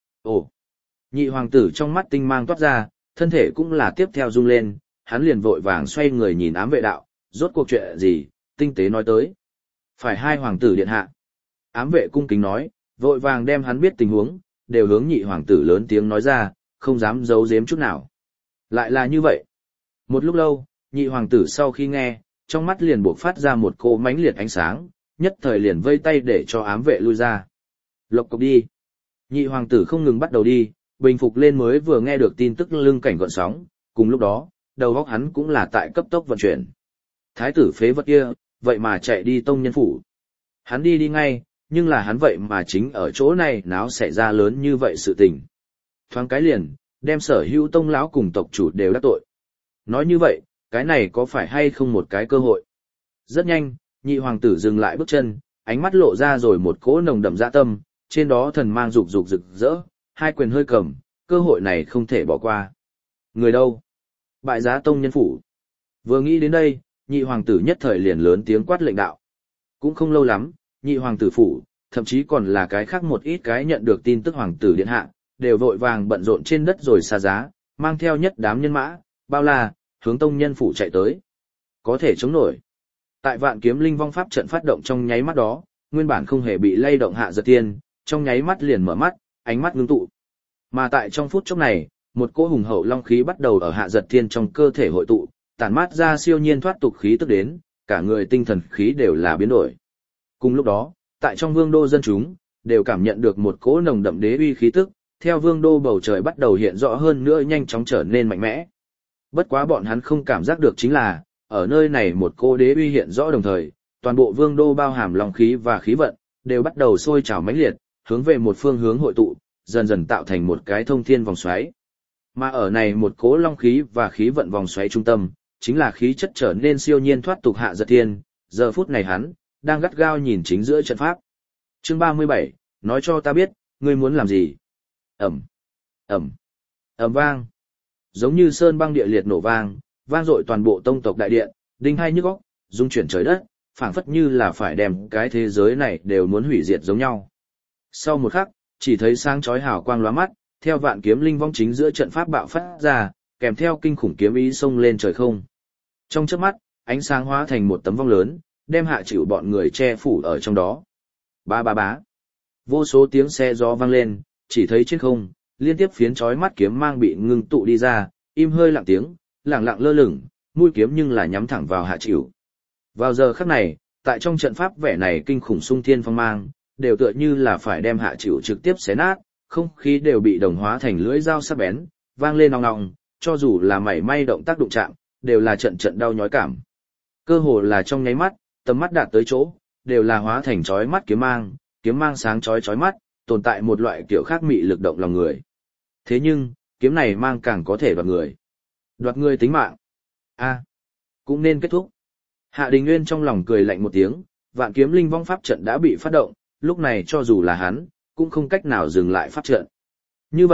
Ồ! Nhị hoàng tử trong mắt tinh mang toát ra, thân thể cũng là tiếp theo rung lên, hắn liền vội vàng xoay người nhìn ám vệ đạo, rốt cuộc chuyện gì, tinh tế nói tới. Phải hai hoàng tử điện hạ. Ám vệ cung kính nói, vội vàng đem hắn biết tình huống, đều hướng nhị hoàng tử lớn tiếng nói ra, không dám giấu giếm chút nào. Lại là như vậy. Một lúc lâu, nhị hoàng tử sau khi nghe, trong mắt liền buộc phát ra một cô mãnh liệt ánh sáng, nhất thời liền vây tay để cho ám vệ lui ra. Lộc cộc đi. Nhị hoàng tử không ngừng bắt đầu đi, bình phục lên mới vừa nghe được tin tức lưng cảnh gợn sóng, cùng lúc đó, đầu óc hắn cũng là tại cấp tốc vận chuyển. Thái tử phế vật kia, vậy mà chạy đi tông nhân phủ. Hắn đi đi ngay, nhưng là hắn vậy mà chính ở chỗ này náo xảy ra lớn như vậy sự tình. Thoáng cái liền, đem sở hữu tông lão cùng tộc chủ đều đắc tội. Nói như vậy, cái này có phải hay không một cái cơ hội? Rất nhanh, nhị hoàng tử dừng lại bước chân, ánh mắt lộ ra rồi một cỗ nồng đậm dạ tâm, trên đó thần mang rục rục rực rỡ, hai quyền hơi cầm, cơ hội này không thể bỏ qua. Người đâu? Bại giá tông nhân phủ. Vừa nghĩ đến đây, nhị hoàng tử nhất thời liền lớn tiếng quát lệnh đạo. Cũng không lâu lắm, nhị hoàng tử phủ, thậm chí còn là cái khác một ít cái nhận được tin tức hoàng tử điện hạ, đều vội vàng bận rộn trên đất rồi xa giá, mang theo nhất đám nhân mã, bao la, hướng tông nhân phủ chạy tới. Có thể chống nổi. Tại vạn kiếm linh vong pháp trận phát động trong nháy mắt đó, nguyên bản không hề bị lay động hạ giật tiên, trong nháy mắt liền mở mắt, ánh mắt ngưng tụ. Mà tại trong phút chốc này, một cỗ hùng hậu long khí bắt đầu ở hạ giật thiên trong cơ thể hội tụ, tản mát ra siêu nhiên thoát tục khí tức đến, cả người tinh thần khí đều là biến đổi. Cùng lúc đó, tại trong vương đô dân chúng, đều cảm nhận được một cỗ nồng đậm đế uy khí tức, theo vương đô bầu trời bắt đầu hiện rõ hơn nữa nhanh chóng trở nên mạnh mẽ. Bất quá bọn hắn không cảm giác được chính là, ở nơi này một cỗ đế uy hiện rõ đồng thời, toàn bộ vương đô bao hàm long khí và khí vận, đều bắt đầu sôi trào mãnh liệt, hướng về một phương hướng hội tụ, dần dần tạo thành một cái thông thiên vòng xoáy. Mà ở này một cỗ long khí và khí vận vòng xoáy trung tâm, chính là khí chất trở nên siêu nhiên thoát tục hạ giật thiên, giờ phút này hắn, đang gắt gao nhìn chính giữa trận pháp. Chương ba mươi bảy, nói cho ta biết, ngươi muốn làm gì? Ẩm, Ẩm, Ẩm vang. Giống như sơn băng địa liệt nổ vang, vang dội toàn bộ tông tộc đại điện, đinh hai nhức óc, rung chuyển trời đất, phảng phất như là phải đem cái thế giới này đều muốn hủy diệt giống nhau. Sau một khắc, chỉ thấy sáng chói hào quang lóa mắt, theo vạn kiếm linh vong chính giữa trận pháp bạo phát ra, kèm theo kinh khủng kiếm ý xông lên trời không. Trong chớp mắt, ánh sáng hóa thành một tấm vong lớn, đem hạ chịu bọn người che phủ ở trong đó. Ba ba bá. Vô số tiếng xe gió vang lên, chỉ thấy trên không, liên tiếp phiến chói mắt kiếm mang bị ngưng tụ đi ra, im hơi lặng tiếng, lặng lặng lơ lửng, mũi kiếm nhưng là nhắm thẳng vào hạ chịu. Vào giờ khắc này, tại trong trận pháp vẻ này kinh khủng sung thiên phong mang, đều tựa như là phải đem hạ chịu trực tiếp xé nát, không khí đều bị đồng hóa thành lưỡi dao sắc bén, vang lên ong ong, cho dù là mảy may động tác đụng chạm, đều là trận trận đau nhói cảm. Cơ hồ là trong nháy mắt, tầm mắt đạt tới chỗ, đều là hóa thành chói mắt kiếm mang, kiếm mang sáng chói chói mắt, tồn tại một loại kiểu khác mị lực động lòng người. Thế nhưng, kiếm này mang càng có thể đoạt người. Đoạt người tính mạng. A, cũng nên kết thúc. Hạ Đình Nguyên trong lòng cười lạnh một tiếng, vạn kiếm linh vong pháp trận đã bị phát động, lúc này cho dù là hắn, cũng không cách nào dừng lại pháp trận. Như vậy,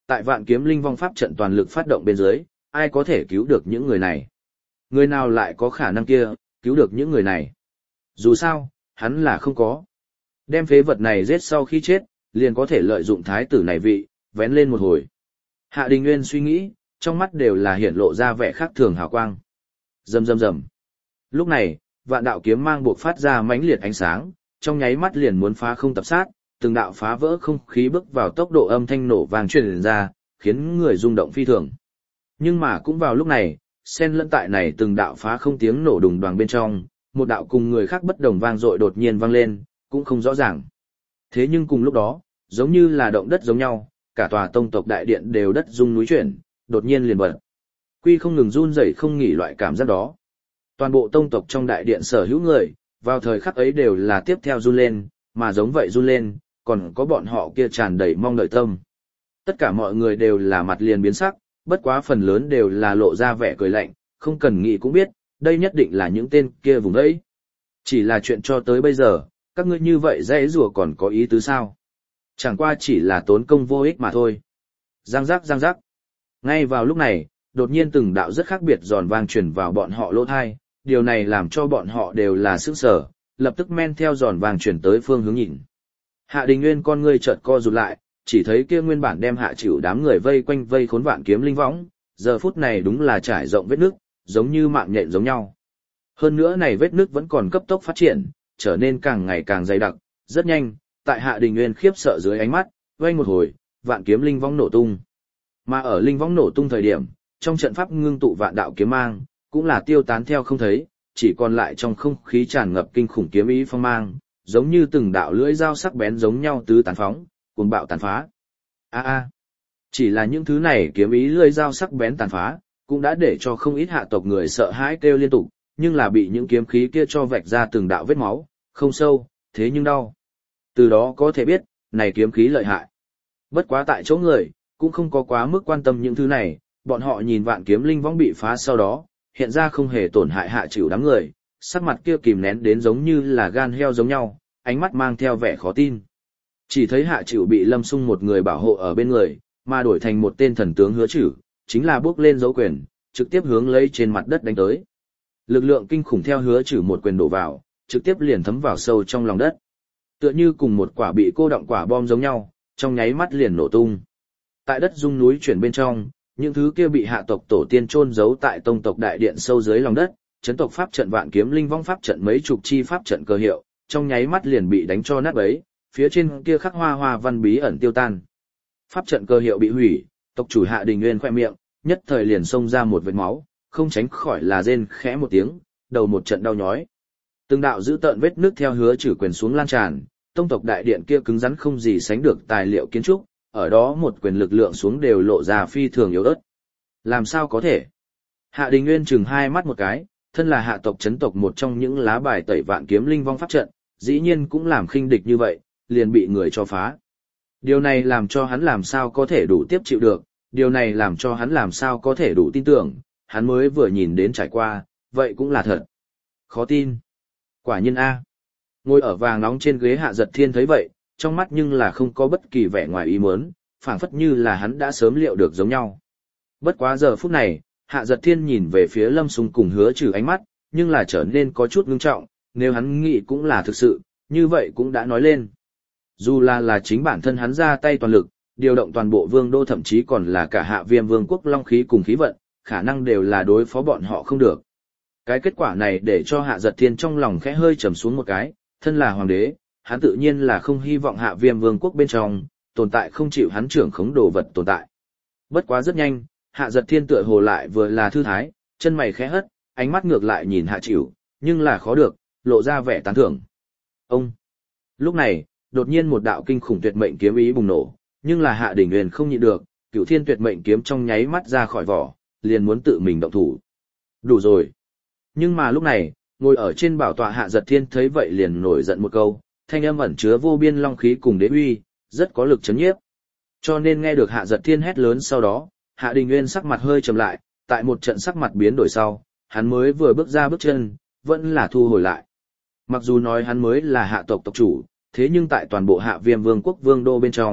tại Vạn Kiếm Linh Vong pháp trận toàn lực phát động bên dưới, ai có thể cứu được những người này? Người nào lại có khả năng kia, cứu được những người này? Dù sao, hắn là không có. Đem phế vật này giết sau khi chết, liền có thể lợi dụng thái tử này vị, vén lên một hồi. Hạ Đình Nguyên suy nghĩ, trong mắt đều là hiển lộ ra vẻ khác thường hào quang. Rầm rầm rầm. Lúc này, vạn đạo kiếm mang buộc phát ra mãnh liệt ánh sáng, trong nháy mắt liền muốn phá không tập sát, từng đạo phá vỡ không khí bước vào tốc độ âm thanh nổ vang truyền ra, khiến người rung động phi thường. Nhưng mà cũng vào lúc này, xen lẫn tại này từng đạo phá không tiếng nổ đùng đoàng bên trong, một đạo cùng người khác bất đồng vang dội đột nhiên vang lên, cũng không rõ ràng. Thế nhưng cùng lúc đó, giống như là động đất giống nhau, cả tòa tông tộc đại điện đều đất rung núi chuyển, đột nhiên liền bật. Quy không ngừng run rẩy không nghỉ loại cảm giác đó. Toàn bộ tông tộc trong đại điện sở hữu người, vào thời khắc ấy đều là tiếp theo run lên, mà giống vậy run lên, còn có bọn họ kia tràn đầy mong đợi tâm. Tất cả mọi người đều là mặt liền biến sắc, bất quá phần lớn đều là lộ ra vẻ cười lạnh, không cần nghĩ cũng biết, đây nhất định là những tên kia vùng đấy. Chỉ là chuyện cho tới bây giờ, các ngươi như vậy dễ rùa còn có ý tứ sao? Chẳng qua chỉ là tốn công vô ích mà thôi. Giang giác giang giác. Ngay vào lúc này, đột nhiên từng đạo rất khác biệt giòn vang truyền vào bọn họ lỗ thai, điều này làm cho bọn họ đều là sức sở, lập tức men theo giòn vang truyền tới phương hướng nhìn. Hạ Đình Nguyên con ngươi chợt co rụt lại, chỉ thấy kia nguyên bản đem hạ chịu đám người vây quanh vây khốn Vạn Kiếm Linh Võng, giờ phút này đúng là trải rộng vết nước, giống như mạng nhện giống nhau. Hơn nữa này vết nước vẫn còn cấp tốc phát triển, trở nên càng ngày càng dày đặc, rất nhanh, tại Hạ Đình Nguyên khiếp sợ dưới ánh mắt, vây một hồi, Vạn Kiếm Linh Võng nổ tung. Mà ở Linh Võng nổ tung thời điểm, trong trận pháp ngưng tụ vạn đạo kiếm mang, cũng là tiêu tán theo không thấy, chỉ còn lại trong không khí tràn ngập kinh khủng kiếm ý phong mang, giống như từng đạo lưỡi dao sắc bén giống nhau tứ tán phóng, cuồng bạo tàn phá. A a, chỉ là những thứ này kiếm ý lưỡi dao sắc bén tàn phá, cũng đã để cho không ít hạ tộc người sợ hãi kêu liên tục, nhưng là bị những kiếm khí kia cho vạch ra từng đạo vết máu, không sâu, thế nhưng đau. Từ đó có thể biết, này kiếm khí lợi hại. Bất quá tại chỗ người, cũng không có quá mức quan tâm những thứ này, bọn họ nhìn Vạn Kiếm Linh Võng bị phá sau đó, hiện ra không hề tổn hại hạ chịu đám người, sắc mặt kia kìm nén đến giống như là gan heo giống nhau, ánh mắt mang theo vẻ khó tin. Chỉ thấy hạ chịu bị Lâm Sung một người bảo hộ ở bên người, mà đổi thành một tên thần tướng Hứa Chử, chính là bước lên dấu quyền, trực tiếp hướng lấy trên mặt đất đánh tới. Lực lượng kinh khủng theo Hứa Chử một quyền đổ vào, trực tiếp liền thấm vào sâu trong lòng đất. Tựa như cùng một quả bị cô động quả bom giống nhau, trong nháy mắt liền nổ tung. Tại đất rung núi chuyển bên trong, những thứ kia bị hạ tộc tổ tiên chôn giấu tại tông tộc đại điện sâu dưới lòng đất, chấn tộc pháp trận Vạn Kiếm Linh Võng pháp trận mấy chục chi pháp trận cơ hiệu, trong nháy mắt liền bị đánh cho nát bấy, phía trên kia khắc hoa hoa văn bí ẩn tiêu tan. Pháp trận cơ hiệu bị hủy, tộc chủ Hạ Đình Nguyên khoe miệng, nhất thời liền xông ra một vệt máu, không tránh khỏi là rên khẽ một tiếng, đầu một trận đau nhói. Từng đạo giữ tợn vết nước theo Hứa Chử quyền xuống lan tràn, tông tộc đại điện kia cứng rắn không gì sánh được tài liệu kiến trúc, ở đó một quyền lực lượng xuống đều lộ ra phi thường yếu ớt. Làm sao có thể? Hạ Đình Nguyên chừng hai mắt một cái, thân là hạ tộc chấn tộc một trong những lá bài tẩy Vạn Kiếm Linh Võng pháp trận, dĩ nhiên cũng làm khinh địch như vậy, liền bị người cho phá. Điều này làm cho hắn làm sao có thể đủ tiếp chịu được, điều này làm cho hắn làm sao có thể đủ tin tưởng, hắn mới vừa nhìn đến trải qua, vậy cũng là thật. Khó tin. Quả nhiên A. Ngồi ở vàng nóng trên ghế Hạ Giật Thiên thấy vậy, trong mắt nhưng là không có bất kỳ vẻ ngoài ý muốn, phảng phất như là hắn đã sớm liệu được giống nhau. Bất quá giờ phút này, Hạ Giật Thiên nhìn về phía Lâm Sung cùng Hứa Chử ánh mắt, nhưng là trở nên có chút ngưng trọng, nếu hắn nghĩ cũng là thực sự, như vậy cũng đã nói lên. Dù là là chính bản thân hắn ra tay toàn lực, điều động toàn bộ vương đô thậm chí còn là cả Hạ Viêm Vương quốc long khí cùng khí vận, khả năng đều là đối phó bọn họ không được. Cái kết quả này để cho Hạ Giật Thiên trong lòng khẽ hơi trầm xuống một cái, thân là hoàng đế, hắn tự nhiên là không hy vọng Hạ Viêm Vương quốc bên trong tồn tại không chịu hắn trưởng khống đồ vật tồn tại. Bất quá rất nhanh, Hạ Giật Thiên tựa hồ lại vừa là thư thái, chân mày khẽ hất, ánh mắt ngược lại nhìn Hạ Chịu, nhưng là khó được, lộ ra vẻ tán thưởng. Ông. Lúc này, đột nhiên một đạo kinh khủng tuyệt mệnh kiếm ý bùng nổ, nhưng là Hạ Đình Nguyên không nhịn được, Cửu Thiên tuyệt mệnh kiếm trong nháy mắt ra khỏi vỏ, liền muốn tự mình động thủ. Đủ rồi. Nhưng mà lúc này, ngồi ở trên bảo tọa Hạ Giật Thiên thấy vậy liền nổi giận một câu, thanh âm ẩn chứa vô biên long khí cùng đế uy, rất có lực chấn nhiếp. Cho nên nghe được Hạ Giật Thiên hét lớn sau đó, Hạ Đình Nguyên sắc mặt hơi trầm lại, tại một trận sắc mặt biến đổi sau, hắn mới vừa bước ra bước chân, vẫn là thu hồi lại. Mặc dù nói hắn mới là hạ tộc tộc chủ, thế nhưng tại toàn bộ Hạ Viêm Vương quốc vương đô bên trong,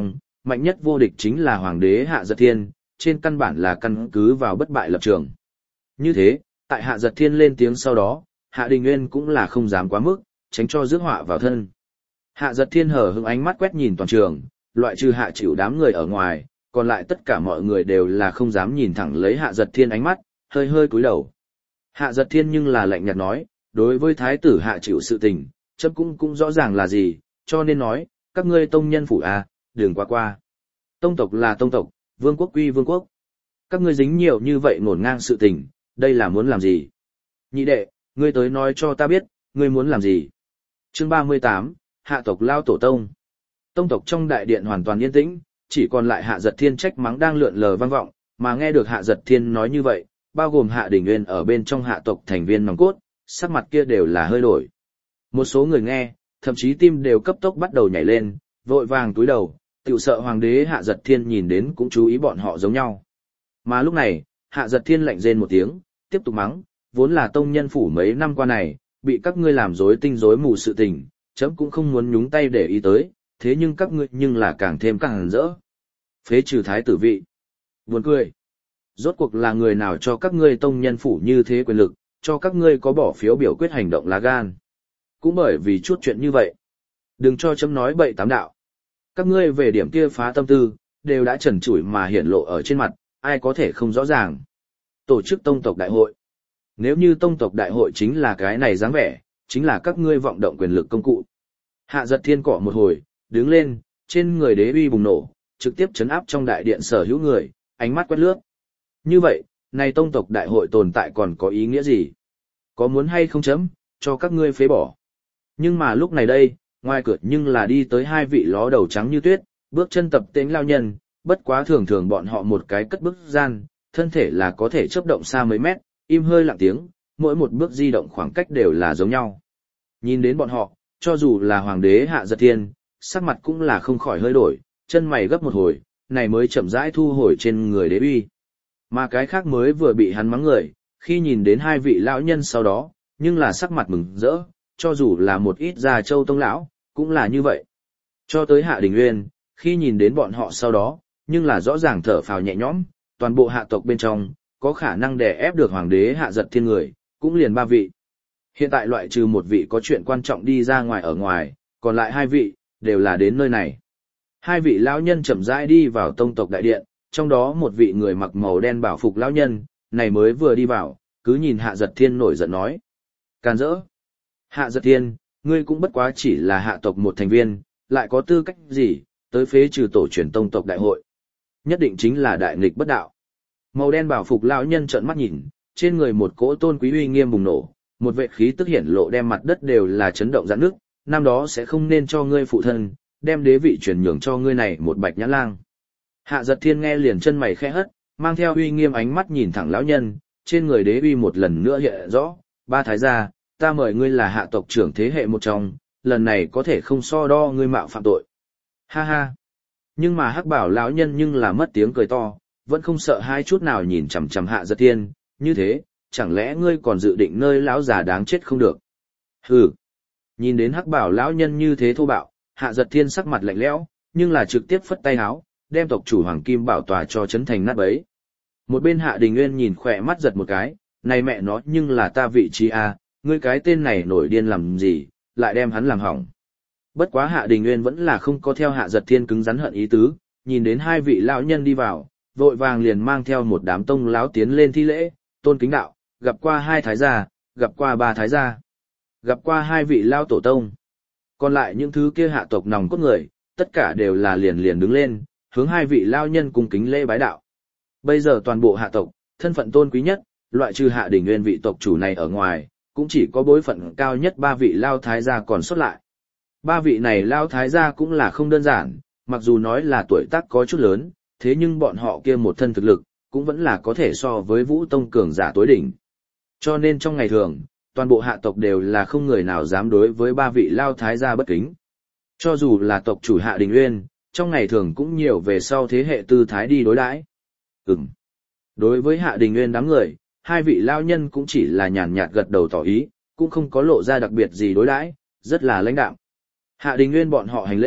mạnh nhất vô địch chính là hoàng đế Hạ Giật Thiên, trên căn bản là căn cứ vào bất bại lập trường. Như thế, tại Hạ Giật Thiên lên tiếng sau đó, Hạ Đình Nguyên cũng là không dám quá mức, tránh cho rước họa vào thân. Hạ Giật Thiên hở hững ánh mắt quét nhìn toàn trường, loại trừ Hạ Chịu đám người ở ngoài, còn lại tất cả mọi người đều là không dám nhìn thẳng lấy Hạ Giật Thiên ánh mắt, hơi hơi cúi đầu. Hạ Giật Thiên nhưng là lạnh nhạt nói, đối với thái tử Hạ Chịu sự tình, chấm cũng cũng rõ ràng là gì, cho nên nói, các ngươi tông nhân phủ à, đừng qua qua. Tông tộc là tông tộc, vương quốc quy vương quốc. Các ngươi dính nhiều như vậy ngổn ngang sự tình, đây là muốn làm gì? Nhị đệ, ngươi tới nói cho ta biết, ngươi muốn làm gì? Chương ba mươi tám, Hạ tộc lao tổ tông. Tông tộc trong đại điện hoàn toàn yên tĩnh, chỉ còn lại Hạ Giật Thiên trách mắng đang lượn lờ vang vọng, mà nghe được Hạ Giật Thiên nói như vậy, bao gồm Hạ Đình Nguyên ở bên trong hạ tộc thành viên nòng cốt, sắc mặt kia đều là hơi đổi. Một số người nghe, thậm chí tim đều cấp tốc bắt đầu nhảy lên, vội vàng túi đầu, tiểu sợ hoàng đế Hạ Giật Thiên nhìn đến cũng chú ý bọn họ giống nhau. Mà lúc này, Hạ Giật Thiên lạnh rên một tiếng, tiếp tục mắng, vốn là tông nhân phủ mấy năm qua này, bị các ngươi làm rối tinh rối mù sự tình, chấm cũng không muốn nhúng tay để ý tới, thế nhưng các ngươi nhưng là càng thêm càng rỡ. Phế trừ thái tử vị. Buồn cười. Rốt cuộc là người nào cho các ngươi tông nhân phủ như thế quyền lực, cho các ngươi có bỏ phiếu biểu quyết hành động lá gan. Cũng bởi vì chút chuyện như vậy. Đừng cho chấm nói bậy tám đạo. Các ngươi về điểm kia phá tâm tư, đều đã trần trụi mà hiển lộ ở trên mặt, ai có thể không rõ ràng. Tổ chức tông tộc đại hội. Nếu như tông tộc đại hội chính là cái này dáng vẻ, chính là các ngươi vọng động quyền lực công cụ. Hạ Giật Thiên cọ một hồi, đứng lên, trên người đế uy bùng nổ, trực tiếp chấn áp trong đại điện sở hữu người, ánh mắt quét lướt. Như vậy, này tông tộc đại hội tồn tại còn có ý nghĩa gì? Có muốn hay không chấm, cho các ngươi phế bỏ. Nhưng mà lúc này đây, ngoài cửa nhưng là đi tới hai vị ló đầu trắng như tuyết, bước chân tập tễnh lao nhân, bất quá thường thường bọn họ một cái cất bước gian, thân thể là có thể chớp động xa mấy mét, im hơi lặng tiếng, mỗi một bước di động khoảng cách đều là giống nhau. Nhìn đến bọn họ, cho dù là hoàng đế Hạ Giật Thiên, sắc mặt cũng là không khỏi hơi đổi, chân mày gấp một hồi, này mới chậm rãi thu hồi trên người đế uy. Mà cái khác mới vừa bị hắn mắng người, khi nhìn đến hai vị lão nhân sau đó, nhưng là sắc mặt mừng rỡ, cho dù là một ít già châu tông lão, cũng là như vậy. Cho tới Hạ Đình Nguyên, khi nhìn đến bọn họ sau đó, nhưng là rõ ràng thở phào nhẹ nhõm, toàn bộ hạ tộc bên trong, có khả năng đè ép được hoàng đế Hạ Giật Thiên người, cũng liền ba vị. Hiện tại loại trừ một vị có chuyện quan trọng đi ra ngoài ở ngoài, còn lại hai vị, đều là đến nơi này. Hai vị lão nhân chậm rãi đi vào tông tộc đại điện, trong đó một vị người mặc màu đen bảo phục lão nhân, này mới vừa đi vào, cứ nhìn Hạ Giật Thiên nổi giận nói. Càn rỡ. Hạ Giật Thiên, ngươi cũng bất quá chỉ là hạ tộc một thành viên, lại có tư cách gì, tới phế trừ tổ truyền tông tộc đại hội. Nhất định chính là đại nghịch bất đạo. Màu đen bảo phục lão nhân trợn mắt nhìn, trên người một cỗ tôn quý uy nghiêm bùng nổ, một vệ khí tức hiển lộ đem mặt đất đều là chấn động rạn nước, năm đó sẽ không nên cho ngươi phụ thân, đem đế vị truyền nhường cho ngươi này một bạch nhã lang. Hạ Giật Thiên nghe liền chân mày khẽ hất, mang theo uy nghiêm ánh mắt nhìn thẳng lão nhân, trên người đế uy một lần nữa hiện rõ, ba thái gia, ta mời ngươi là hạ tộc trưởng thế hệ một trong, lần này có thể không so đo ngươi mạo phạm tội. Ha ha. Nhưng mà hắc bảo lão nhân nhưng là mất tiếng cười to, vẫn không sợ hai chút nào nhìn chằm chằm Hạ Giật Thiên, như thế, chẳng lẽ ngươi còn dự định nơi lão già đáng chết không được? Hừ. Nhìn đến hắc bảo lão nhân như thế thô bạo, Hạ Giật Thiên sắc mặt lạnh lẽo, nhưng là trực tiếp phất tay áo, đem tộc chủ Hoàng Kim Bảo tòa cho chấn thành nát bấy. Một bên Hạ Đình Nguyên nhìn khỏe mắt giật một cái, này mẹ nó nhưng là ta vị trí a, ngươi cái tên này nổi điên làm gì, lại đem hắn làm hỏng. Bất quá Hạ Đình Nguyên vẫn là không có theo Hạ Giật Thiên cứng rắn hận ý tứ, nhìn đến hai vị lão nhân đi vào, vội vàng liền mang theo một đám tông lão tiến lên thi lễ, tôn kính đạo, gặp qua hai thái gia, gặp qua ba thái gia, gặp qua hai vị lão tổ tông. Còn lại những thứ kia hạ tộc nòng cốt người, tất cả đều là liền liền đứng lên, hướng hai vị lão nhân cung kính lễ bái đạo. Bây giờ toàn bộ hạ tộc, thân phận tôn quý nhất, loại trừ Hạ Đình Nguyên vị tộc chủ này ở ngoài, cũng chỉ có bối phận cao nhất ba vị lao thái gia còn xuất lại. Ba vị này lao thái gia cũng là không đơn giản, mặc dù nói là tuổi tác có chút lớn, thế nhưng bọn họ kia một thân thực lực, cũng vẫn là có thể so với Vũ Tông cường giả tối đỉnh. Cho nên trong ngày thường, toàn bộ hạ tộc đều là không người nào dám đối với ba vị lao thái gia bất kính. Cho dù là tộc chủ Hạ Đình Nguyên, trong ngày thường cũng nhiều về sau thế hệ tư thái đi đối đãi. Ừm. Đối với Hạ Đình Nguyên đám người, hai vị lao nhân cũng chỉ là nhàn nhạt gật đầu tỏ ý, cũng không có lộ ra đặc biệt gì đối đãi, rất là lãnh đạm. Hạ Đình Nguyên bọn họ hành lễ,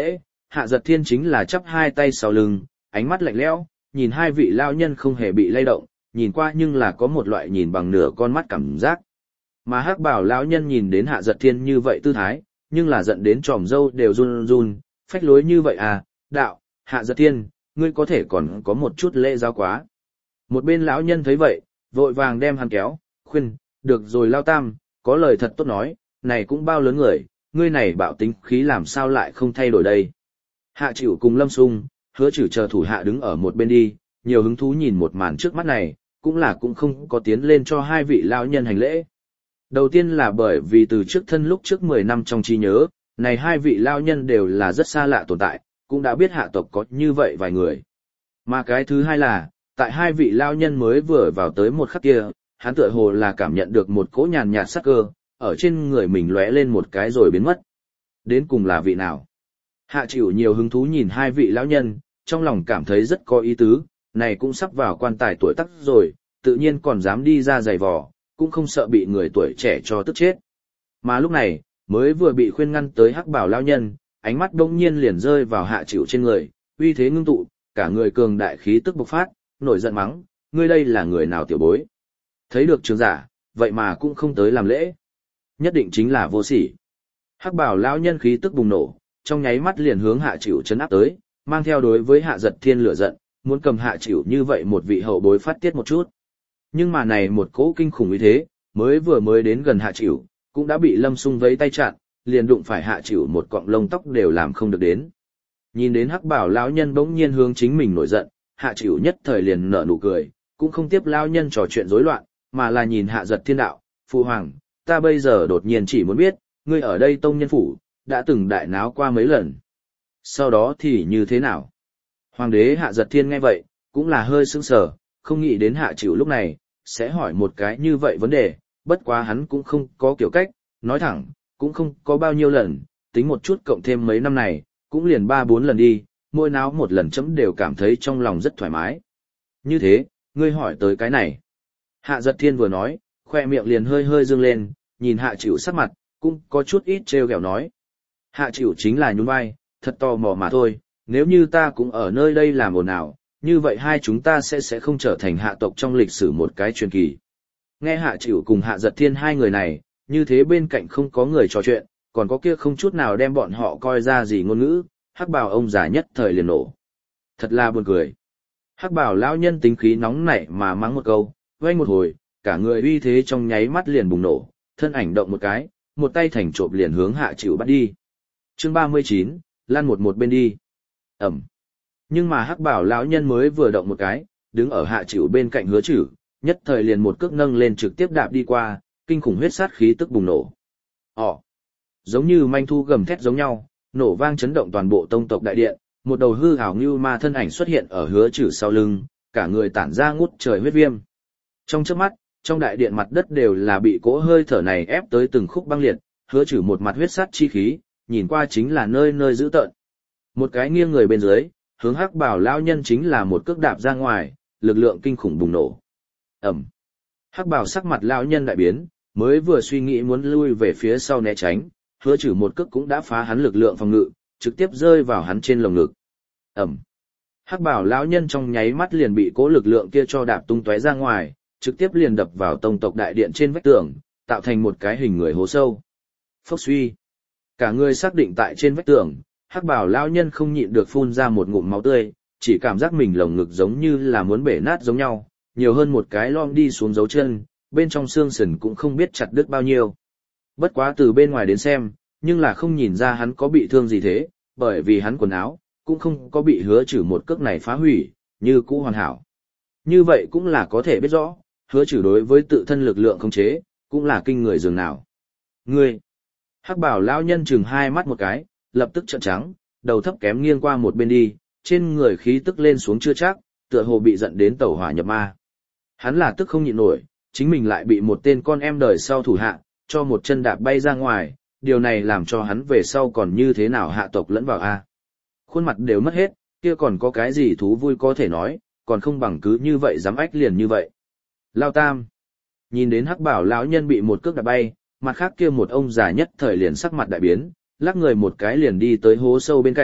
Hạ Giật Thiên chính là chắp hai tay sau lưng, ánh mắt lạnh lẽo, nhìn hai vị lao nhân không hề bị lay động, nhìn qua nhưng là có một loại nhìn bằng nửa con mắt cảm giác. Mà Hắc Bảo lão nhân nhìn đến Hạ Giật Thiên như vậy tư thái, nhưng là giận đến tròm râu đều run run, phách lối như vậy à, đạo, Hạ Giật Thiên, ngươi có thể còn có một chút lễ giáo quá. Một bên lão nhân thấy vậy, vội vàng đem hắn kéo, khuyên, được rồi Lao Tam, có lời thật tốt nói, này cũng bao lớn người, ngươi này bạo tính khí làm sao lại không thay đổi đây. Hạ Chịu cùng Lâm Sung, Hứa Chử chờ thủ hạ đứng ở một bên đi, nhiều hứng thú nhìn một màn trước mắt này, cũng là cũng không có tiến lên cho hai vị lão nhân hành lễ. Đầu tiên là bởi vì từ trước thân lúc trước mười năm trong trí nhớ, này hai vị lão nhân đều là rất xa lạ tồn tại, cũng đã biết hạ tộc có như vậy vài người. Mà cái thứ hai là, tại hai vị lão nhân mới vừa vào tới một khắc kia, hắn tựa hồ là cảm nhận được một cỗ nhàn nhạt sắc cơ, ở trên người mình lóe lên một cái rồi biến mất. Đến cùng là vị nào? Hạ Chịu nhiều hứng thú nhìn hai vị lão nhân, trong lòng cảm thấy rất có ý tứ, này cũng sắp vào quan tài tuổi tác rồi, tự nhiên còn dám đi ra giày vò, cũng không sợ bị người tuổi trẻ cho tức chết. Mà lúc này, mới vừa bị khuyên ngăn tới Hắc Bảo lão nhân, ánh mắt đông nhiên liền rơi vào Hạ Chịu trên người, uy thế ngưng tụ, cả người cường đại khí tức bộc phát, nổi giận mắng, ngươi đây là người nào tiểu bối? Thấy được trường giả, vậy mà cũng không tới làm lễ. Nhất định chính là vô sỉ. Hắc Bảo lão nhân khí tức bùng nổ, trong nháy mắt liền hướng Hạ Chịu chấn áp tới, mang theo đối với Hạ Giật Thiên lửa giận, muốn cầm Hạ Chịu như vậy một vị hậu bối phát tiết một chút. Nhưng mà này một cỗ kinh khủng như thế, mới vừa mới đến gần Hạ Chịu, cũng đã bị Lâm Sung vấy tay chặn, liền đụng phải Hạ Chịu một cọng lông tóc đều làm không được đến. Nhìn đến Hắc Bảo lão nhân bỗng nhiên hướng chính mình nổi giận, Hạ Chịu nhất thời liền nở nụ cười, cũng không tiếp lão nhân trò chuyện rối loạn, mà là nhìn Hạ Giật Thiên đạo, "Phu hoàng, ta bây giờ đột nhiên chỉ muốn biết, ngươi ở đây tông nhân phủ, đã từng đại náo qua mấy lần. Sau đó thì như thế nào?" Hoàng đế Hạ Giật Thiên nghe vậy, cũng là hơi sững sờ, không nghĩ đến Hạ Chịu lúc này, sẽ hỏi một cái như vậy vấn đề, bất quá hắn cũng không có kiểu cách, nói thẳng, cũng không có bao nhiêu lần, tính một chút cộng thêm mấy năm này, cũng liền ba bốn lần đi, mỗi náo một lần chấm đều cảm thấy trong lòng rất thoải mái. Như thế, ngươi hỏi tới cái này. Hạ Giật Thiên vừa nói, khoe miệng liền hơi hơi dương lên, nhìn Hạ Chịu sắc mặt, cũng có chút ít trêu ghẹo nói. Hạ Chịu chính là nhún vai, thật tò mò mà thôi, nếu như ta cũng ở nơi đây làm ồn ào, như vậy hai chúng ta sẽ sẽ không trở thành hạ tộc trong lịch sử một cái truyền kỳ. Nghe Hạ Chịu cùng Hạ Giật Thiên hai người này, như thế bên cạnh không có người trò chuyện, còn có kia không chút nào đem bọn họ coi ra gì ngôn ngữ, Hắc Bảo ông già nhất thời liền nổ. Thật là buồn cười. Hắc Bảo lão nhân tính khí nóng nảy mà mắng một câu, vang một hồi, cả người uy thế trong nháy mắt liền bùng nổ, thân ảnh động một cái, một tay thành trộm liền hướng Hạ Chịu bắt đi. Chương ba mươi chín, lăn một một bên đi. Ẩm. Nhưng mà Hắc Bảo lão nhân mới vừa động một cái, đứng ở Hạ Chịu bên cạnh Hứa Chử, nhất thời liền một cước nâng lên trực tiếp đạp đi qua, kinh khủng huyết sát khí tức bùng nổ. Ồ. Giống như manh thu gầm thét giống nhau, nổ vang chấn động toàn bộ tông tộc đại điện, một đầu hư ảo như ma thân ảnh xuất hiện ở Hứa Chử sau lưng, cả người tản ra ngút trời huyết viêm. Trong chớp mắt, trong đại điện mặt đất đều là bị cỗ hơi thở này ép tới từng khúc băng liệt, Hứa Chử một mặt huyết sát chi khí, nhìn qua chính là nơi nơi dữ tợn. Một cái nghiêng người bên dưới, hướng Hắc Bảo lão nhân chính là một cước đạp ra ngoài, lực lượng kinh khủng bùng nổ. Ầm. Hắc Bảo sắc mặt lão nhân đại biến, mới vừa suy nghĩ muốn lui về phía sau né tránh, Hứa Chử một cước cũng đã phá hắn lực lượng phòng ngự, trực tiếp rơi vào hắn trên lồng ngực. Ầm. Hắc Bảo lão nhân trong nháy mắt liền bị cố lực lượng kia cho đạp tung tóe ra ngoài, trực tiếp liền đập vào tông tộc đại điện trên vách tường, tạo thành một cái hình người hố sâu. Phốc suy. Cả người xác định tại trên vách tường, Hắc Bảo lão nhân không nhịn được phun ra một ngụm máu tươi, chỉ cảm giác mình lồng ngực giống như là muốn bể nát giống nhau, nhiều hơn một cái lom đi xuống dấu chân, bên trong xương sườn cũng không biết chặt đứt bao nhiêu. Bất quá từ bên ngoài đến xem, nhưng là không nhìn ra hắn có bị thương gì thế, bởi vì hắn quần áo cũng không có bị Hứa Chử một cước này phá hủy, như cũ hoàn hảo. Như vậy cũng là có thể biết rõ, Hứa Chử đối với tự thân lực lượng khống chế, cũng là kinh người dường nào. Ngươi! Hắc Bảo lão nhân chừng hai mắt một cái, lập tức trợn trắng, đầu thấp kém nghiêng qua một bên đi, trên người khí tức lên xuống chưa chắc, tựa hồ bị giận đến tẩu hỏa nhập ma. Hắn là tức không nhịn nổi, chính mình lại bị một tên con em đời sau thủ hạ, cho một chân đạp bay ra ngoài, điều này làm cho hắn về sau còn như thế nào hạ tộc lẫn vào a. Khuôn mặt đều mất hết, kia còn có cái gì thú vui có thể nói, còn không bằng cứ như vậy dám ách liền như vậy. Lao Tam. Nhìn đến Hắc Bảo lão nhân bị một cước đạp bay, mặt khác kia một ông già nhất thời liền sắc mặt đại biến, lắc người một cái liền đi tới hố sâu bên cạnh,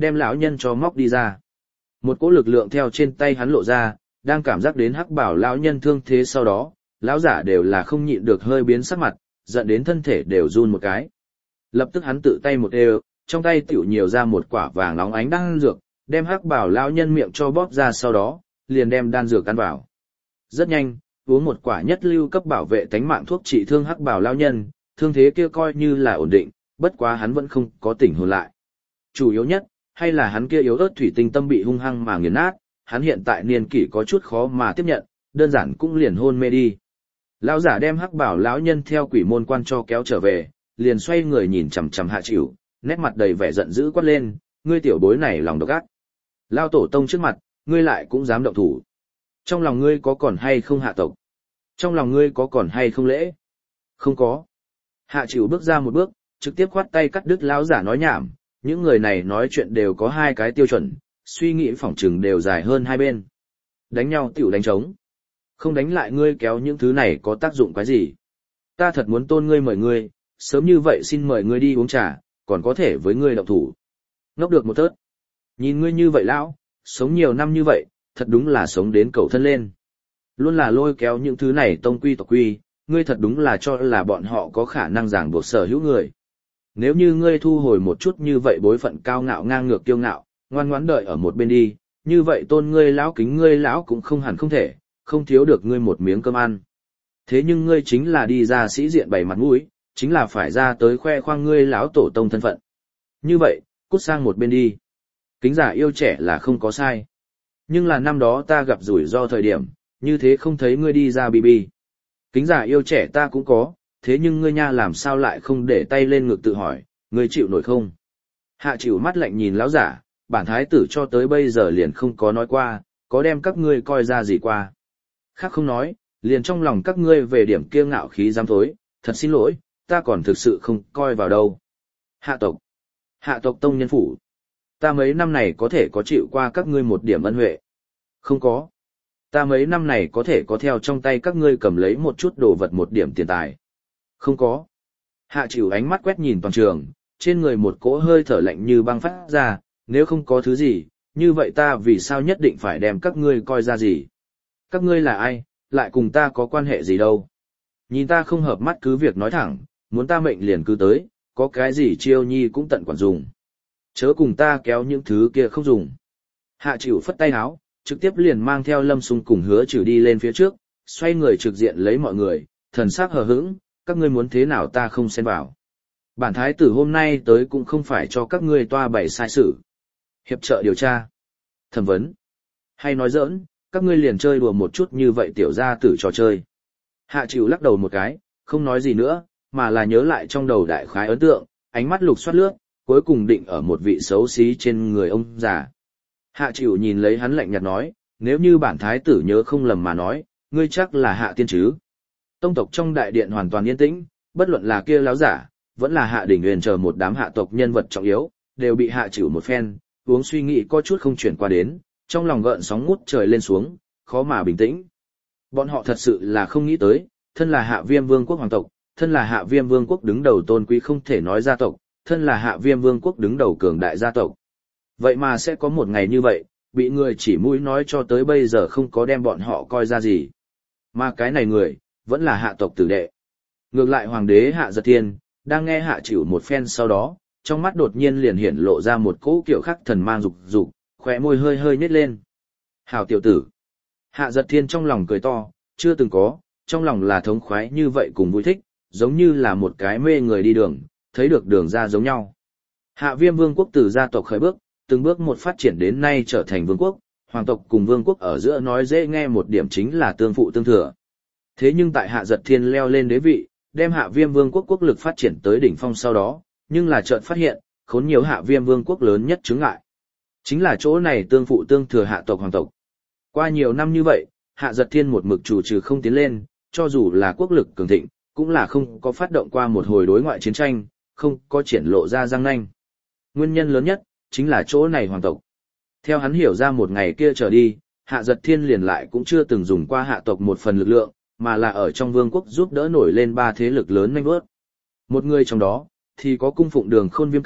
đem lão nhân cho móc đi ra. Một cỗ lực lượng theo trên tay hắn lộ ra, đang cảm giác đến hắc bảo lão nhân thương thế sau đó, lão giả đều là không nhịn được hơi biến sắc mặt, giận đến thân thể đều run một cái. Lập tức hắn tự tay một đều, trong tay tiểu nhiều ra một quả vàng nóng ánh đan dược, đem hắc bảo lão nhân miệng cho bóp ra sau đó, liền đem đan dược ăn vào. Rất nhanh, uống một quả nhất lưu cấp bảo vệ tánh mạng thuốc trị thương hắc bảo lão nhân, thương thế kia coi như là ổn định, bất quá hắn vẫn không có tỉnh hồn lại. Chủ yếu nhất, hay là hắn kia yếu ớt thủy tinh tâm bị hung hăng mà nghiền nát, hắn hiện tại niên kỷ có chút khó mà tiếp nhận, đơn giản cũng liền hôn mê đi. Lão giả đem hắc bảo lão nhân theo quỷ môn quan cho kéo trở về, liền xoay người nhìn chằm chằm Hạ Chịu, nét mặt đầy vẻ giận dữ quát lên, ngươi tiểu bối này lòng độc ác. Lao tổ tông trước mặt, ngươi lại cũng dám động thủ. Trong lòng ngươi có còn hay không hạ tộc? Trong lòng ngươi có còn hay không lễ? Không có. Hạ Chịu bước ra một bước, trực tiếp khoát tay cắt đứt lão giả nói nhảm, những người này nói chuyện đều có hai cái tiêu chuẩn, suy nghĩ phỏng chừng đều dài hơn hai bên. Đánh nhau tiểu đánh trống. Không đánh lại ngươi kéo những thứ này có tác dụng cái gì? Ta thật muốn tôn ngươi mời ngươi, sớm như vậy xin mời ngươi đi uống trà, còn có thể với ngươi động thủ. Ngốc được một tớt. Nhìn ngươi như vậy lão, sống nhiều năm như vậy, thật đúng là sống đến cầu thân lên. Luôn là lôi kéo những thứ này tông quy tộc quy, ngươi thật đúng là cho là bọn họ có khả năng ràng buộc sở hữu người. Nếu như ngươi thu hồi một chút như vậy bối phận cao ngạo ngang ngược kiêu ngạo, ngoan ngoãn đợi ở một bên đi, như vậy tôn ngươi lão kính ngươi lão cũng không hẳn không thể, không thiếu được ngươi một miếng cơm ăn. Thế nhưng ngươi chính là đi ra sĩ diện bày mặt mũi, chính là phải ra tới khoe khoang ngươi lão tổ tông thân phận. Như vậy, cút sang một bên đi. Kính giả yêu trẻ là không có sai. Nhưng là năm đó ta gặp rủi ro thời điểm, như thế không thấy ngươi đi ra bi bi. Kính giả yêu trẻ ta cũng có, thế nhưng ngươi nha làm sao lại không để tay lên ngực tự hỏi, ngươi chịu nổi không? Hạ Chịu mắt lạnh nhìn lão giả, bản thái tử cho tới bây giờ liền không có nói qua, có đem các ngươi coi ra gì qua. Khác không nói, liền trong lòng các ngươi về điểm kiêu ngạo khí dám thối, thật xin lỗi, ta còn thực sự không coi vào đâu. Hạ tộc, hạ tộc tông nhân phủ, ta mấy năm này có thể có chịu qua các ngươi một điểm ân huệ. Không có. Ta mấy năm này có thể có theo trong tay các ngươi cầm lấy một chút đồ vật một điểm tiền tài. Không có. Hạ Chịu ánh mắt quét nhìn toàn trường, trên người một cỗ hơi thở lạnh như băng phát ra, nếu không có thứ gì, như vậy ta vì sao nhất định phải đem các ngươi coi ra gì? Các ngươi là ai, lại cùng ta có quan hệ gì đâu? Nhìn ta không hợp mắt cứ việc nói thẳng, muốn ta mệnh liền cứ tới, có cái gì chiêu nhi cũng tận quản dùng. Chớ cùng ta kéo những thứ kia không dùng. Hạ Chịu phất tay áo, trực tiếp liền mang theo Lâm Sung cùng Hứa Trừ đi lên phía trước, xoay người trực diện lấy mọi người, thần sắc hờ hững, các ngươi muốn thế nào ta không xen vào. Bản thái tử hôm nay tới cũng không phải cho các ngươi toa bày sai sự. Hiệp trợ điều tra, thẩm vấn, hay nói giỡn, các ngươi liền chơi đùa một chút như vậy tiểu gia tử trò chơi. Hạ Chịu lắc đầu một cái, không nói gì nữa, mà là nhớ lại trong đầu đại khái ấn tượng, ánh mắt lục soát lướt, cuối cùng định ở một vị xấu xí trên người ông già. Hạ Chịu nhìn lấy hắn lạnh nhạt nói, nếu như bản thái tử nhớ không lầm mà nói, ngươi chắc là Hạ tiên chứ. Tông tộc trong đại điện hoàn toàn yên tĩnh, bất luận là kia láo giả, vẫn là Hạ Đỉnh Nguyên chờ một đám hạ tộc nhân vật trọng yếu, đều bị Hạ Chịu một phen, uống suy nghĩ có chút không chuyển qua đến, trong lòng gợn sóng ngút trời lên xuống, khó mà bình tĩnh. Bọn họ thật sự là không nghĩ tới, thân là Hạ Viêm Vương quốc hoàng tộc, thân là Hạ Viêm Vương quốc đứng đầu tôn quý không thể nói gia tộc, thân là Hạ Viêm Vương quốc đứng đầu cường đại gia tộc. Vậy mà sẽ có một ngày như vậy, bị người chỉ mũi nói cho tới bây giờ không có đem bọn họ coi ra gì. Mà cái này người, vẫn là hạ tộc tử đệ. Ngược lại hoàng đế Hạ Giật Thiên, đang nghe Hạ Chịu một phen sau đó, trong mắt đột nhiên liền hiển lộ ra một cỗ kiểu khắc thần mang dục dục, khóe môi hơi hơi nhếch lên. Hảo tiểu tử. Hạ Giật Thiên trong lòng cười to, chưa từng có, trong lòng là thống khoái như vậy cùng vui thích, giống như là một cái mê người đi đường, thấy được đường ra giống nhau. Hạ Viêm Vương quốc từ gia tộc khởi bước, từng bước một phát triển đến nay trở thành vương quốc, hoàng tộc cùng vương quốc ở giữa nói dễ nghe một điểm chính là tương phụ tương thừa. Thế nhưng tại Hạ Giật Thiên leo lên đế vị, đem Hạ Viêm Vương quốc quốc lực phát triển tới đỉnh phong sau đó, nhưng là chợt phát hiện, khốn nhiều Hạ Viêm Vương quốc lớn nhất chướng ngại. Chính là chỗ này tương phụ tương thừa hạ tộc hoàng tộc. Qua nhiều năm như vậy, Hạ Giật Thiên một mực chủ trừ không tiến lên, cho dù là quốc lực cường thịnh, cũng là không có phát động qua một hồi đối ngoại chiến tranh, không có triển lộ ra răng nanh. Nguyên nhân lớn nhất, chính là chỗ này hoàng tộc. Theo hắn hiểu ra một ngày kia trở đi, Hạ Giật Thiên liền lại cũng chưa từng dùng qua hạ tộc một phần lực lượng, mà là ở trong vương quốc giúp đỡ nổi lên ba thế lực lớn nhanh bước. Một người trong đó, thì có cung phụng Đường Khôn Viêm Các,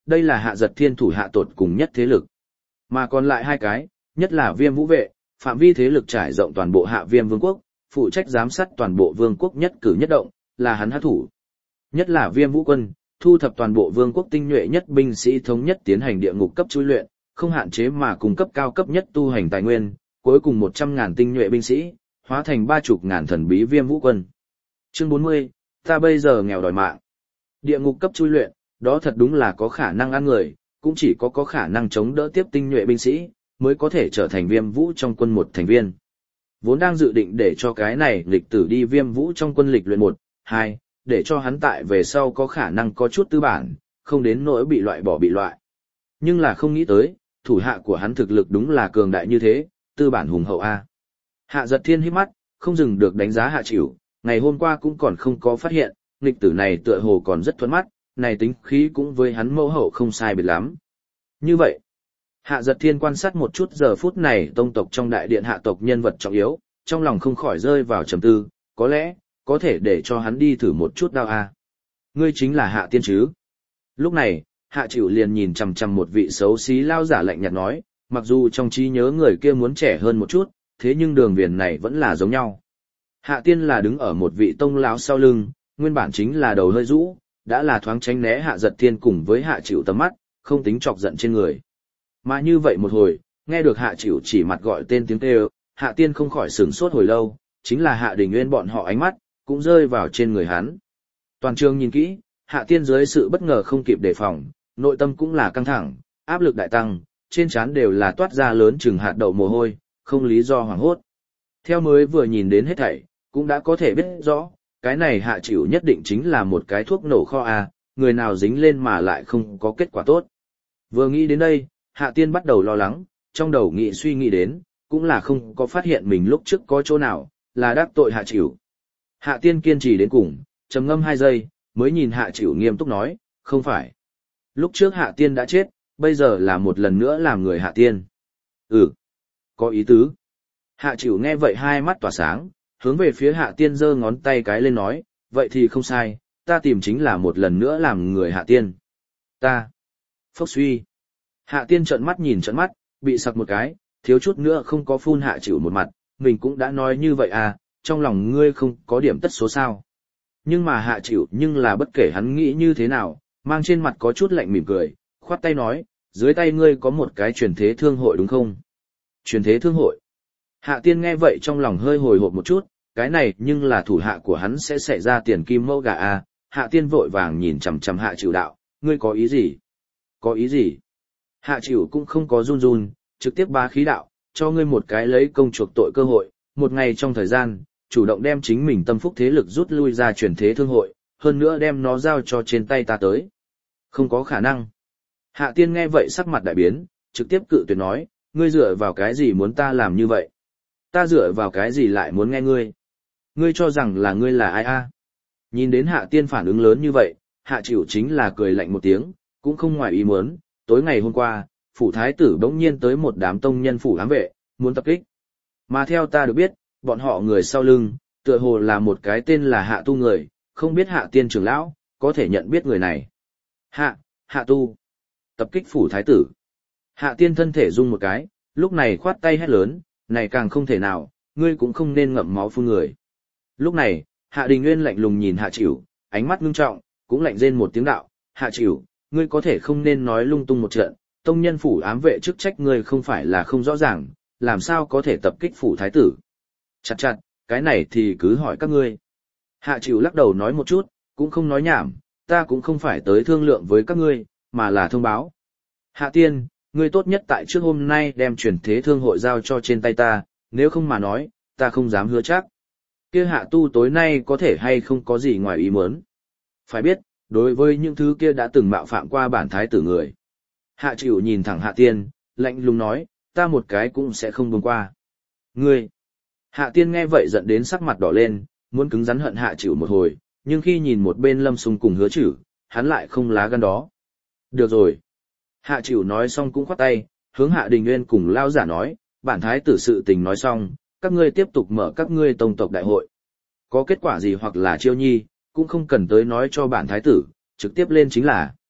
đây là Hạ Giật Thiên thủ hạ tột cùng nhất thế lực. Mà còn lại hai cái, nhất là Viêm Vũ vệ, phạm vi thế lực trải rộng toàn bộ Hạ Viêm Vương quốc, phụ trách giám sát toàn bộ vương quốc nhất cử nhất động, là hắn hát thủ. Nhất là Viêm Vũ quân, thu thập toàn bộ vương quốc tinh nhuệ nhất binh sĩ thống nhất tiến hành địa ngục cấp chui luyện, không hạn chế mà cung cấp cao cấp nhất tu hành tài nguyên, cuối cùng một trăm ngàn tinh nhuệ binh sĩ, hóa thành ba chục ngàn thần bí Viêm Vũ quân. Chương bốn mươi, ta bây giờ nghèo đòi mạng. Địa ngục cấp chui luyện, đó thật đúng là có khả năng ăn người, cũng chỉ có có khả năng chống đỡ tiếp tinh nhuệ binh sĩ, mới có thể trở thành Viêm Vũ trong quân một thành viên. Vốn đang dự định để cho cái này lịch tử đi Viêm Vũ trong quân lịch luyện một, hai, để cho hắn tại về sau có khả năng có chút tư bản, không đến nỗi bị loại bỏ bị loại. Nhưng là không nghĩ tới, thủ hạ của hắn thực lực đúng là cường đại như thế, tư bản hùng hậu A. Hạ Giật Thiên hít mắt, không dừng được đánh giá Hạ Chịu, ngày hôm qua cũng còn không có phát hiện, nghịch tử này tựa hồ còn rất thuận mắt, này tính khí cũng với hắn mẫu hậu không sai biệt lắm. Như vậy, Hạ Giật Thiên quan sát một chút giờ phút này tông tộc trong đại điện hạ tộc nhân vật trọng yếu, trong lòng không khỏi rơi vào trầm tư, có lẽ, có thể để cho hắn đi thử một chút đao a. Ngươi chính là Hạ Tiên chứ? Lúc này, Hạ Chịu liền nhìn chằm chằm một vị xấu xí lao giả lạnh nhạt nói, mặc dù trong trí nhớ người kia muốn trẻ hơn một chút, thế nhưng đường viền này vẫn là giống nhau. Hạ Tiên là đứng ở một vị tông lão sau lưng, nguyên bản chính là đầu hơi rũ, đã là thoáng tránh né Hạ Giật Thiên cùng với Hạ Chịu tầm mắt, không tính chọc giận trên người. Mà như vậy một hồi, nghe được Hạ Chịu chỉ mặt gọi tên tiếng kêu, Hạ Tiên không khỏi sửng sốt hồi lâu, chính là Hạ Đình Nguyên bọn họ ánh mắt, cũng rơi vào trên người hắn. Toàn trường nhìn kỹ, Hạ Tiên dưới sự bất ngờ không kịp đề phòng, nội tâm cũng là căng thẳng, áp lực đại tăng, trên trán đều là toát ra lớn chừng hạt đậu mồ hôi, không lý do hoảng hốt. Theo mới vừa nhìn đến hết thảy, cũng đã có thể biết rõ, cái này Hạ Chịu nhất định chính là một cái thuốc nổ kho a, người nào dính lên mà lại không có kết quả tốt. Vừa nghĩ đến đây, Hạ Tiên bắt đầu lo lắng, trong đầu nghĩ suy nghĩ đến, cũng là không có phát hiện mình lúc trước có chỗ nào, là đắc tội Hạ Chịu. Hạ Tiên kiên trì đến cùng, trầm ngâm hai giây, mới nhìn Hạ Chịu nghiêm túc nói, không phải. Lúc trước Hạ Tiên đã chết, bây giờ là một lần nữa làm người Hạ Tiên. Ừ, có ý tứ. Hạ Chịu nghe vậy hai mắt tỏa sáng, hướng về phía Hạ Tiên giơ ngón tay cái lên nói, vậy thì không sai, ta tìm chính là một lần nữa làm người Hạ Tiên. Ta. Phốc suy. Hạ Tiên trợn mắt nhìn trợn mắt, bị sặc một cái, thiếu chút nữa không có phun Hạ Chịu một mặt, mình cũng đã nói như vậy à, trong lòng ngươi không có điểm tất số sao. Nhưng mà Hạ Chịu nhưng là bất kể hắn nghĩ như thế nào, mang trên mặt có chút lạnh mỉm cười, khoát tay nói, dưới tay ngươi có một cái truyền thế thương hội đúng không? Truyền thế thương hội. Hạ Tiên nghe vậy trong lòng hơi hồi hộp một chút, cái này nhưng là thủ hạ của hắn sẽ xảy ra tiền kim mẫu gà à, Hạ Tiên vội vàng nhìn chằm chằm Hạ Chịu đạo, ngươi có ý gì? Có ý gì? Hạ Chịu cũng không có run run, trực tiếp bá khí đạo, cho ngươi một cái lấy công chuộc tội cơ hội, một ngày trong thời gian, chủ động đem chính mình tâm phúc thế lực rút lui ra truyền thế thương hội, hơn nữa đem nó giao cho trên tay ta tới. Không có khả năng. Hạ Tiên nghe vậy sắc mặt đại biến, trực tiếp cự tuyệt nói, ngươi dựa vào cái gì muốn ta làm như vậy? Ta dựa vào cái gì lại muốn nghe ngươi? Ngươi cho rằng là ngươi là ai a? Nhìn đến Hạ Tiên phản ứng lớn như vậy, Hạ Chịu chính là cười lạnh một tiếng, cũng không ngoài ý muốn, tối ngày hôm qua, phủ thái tử bỗng nhiên tới một đám tông nhân phủ ám vệ, muốn tập kích. Mà theo ta được biết, bọn họ người sau lưng, tựa hồ là một cái tên là Hạ Tu người, không biết Hạ Tiên trưởng lão, có thể nhận biết người này. Hạ, Hạ Tu. Tập kích phủ thái tử. Hạ Tiên thân thể rung một cái, lúc này khoát tay hét lớn, này càng không thể nào, ngươi cũng không nên ngậm máu phun người. Lúc này, Hạ Đình Nguyên lạnh lùng nhìn Hạ Chịu, ánh mắt ngưng trọng, cũng lạnh rên một tiếng đạo, Hạ Chịu, ngươi có thể không nên nói lung tung một trận, tông nhân phủ ám vệ chức trách ngươi không phải là không rõ ràng, làm sao có thể tập kích phủ thái tử. Chặt chặt, cái này thì cứ hỏi các ngươi. Hạ Chịu lắc đầu nói một chút, cũng không nói nhảm, ta cũng không phải tới thương lượng với các ngươi, mà là thông báo. Hạ Tiên, ngươi tốt nhất tại trước hôm nay đem truyền thế thương hội giao cho trên tay ta, nếu không mà nói, ta không dám hứa chắc. Kia Hạ Tu tối nay có thể hay không có gì ngoài ý muốn. Phải biết, đối với những thứ kia đã từng mạo phạm qua bản thái tử người. Hạ Chịu nhìn thẳng Hạ Tiên, lạnh lùng nói, ta một cái cũng sẽ không buông qua. Ngươi! Hạ Tiên nghe vậy giận đến sắc mặt đỏ lên, muốn cứng rắn hận Hạ Chịu một hồi, nhưng khi nhìn một bên Lâm Sung cùng Hứa Chử, hắn lại không lá gan đó. Được rồi. Hạ Chịu nói xong cũng khoát tay, hướng Hạ Đình Nguyên cùng lao giả nói, bản thái tử sự tình nói xong, các ngươi tiếp tục mở các ngươi tông tộc đại hội. Có kết quả gì hoặc là chiêu nhi, cũng không cần tới nói cho bản thái tử, trực tiếp lên chính là.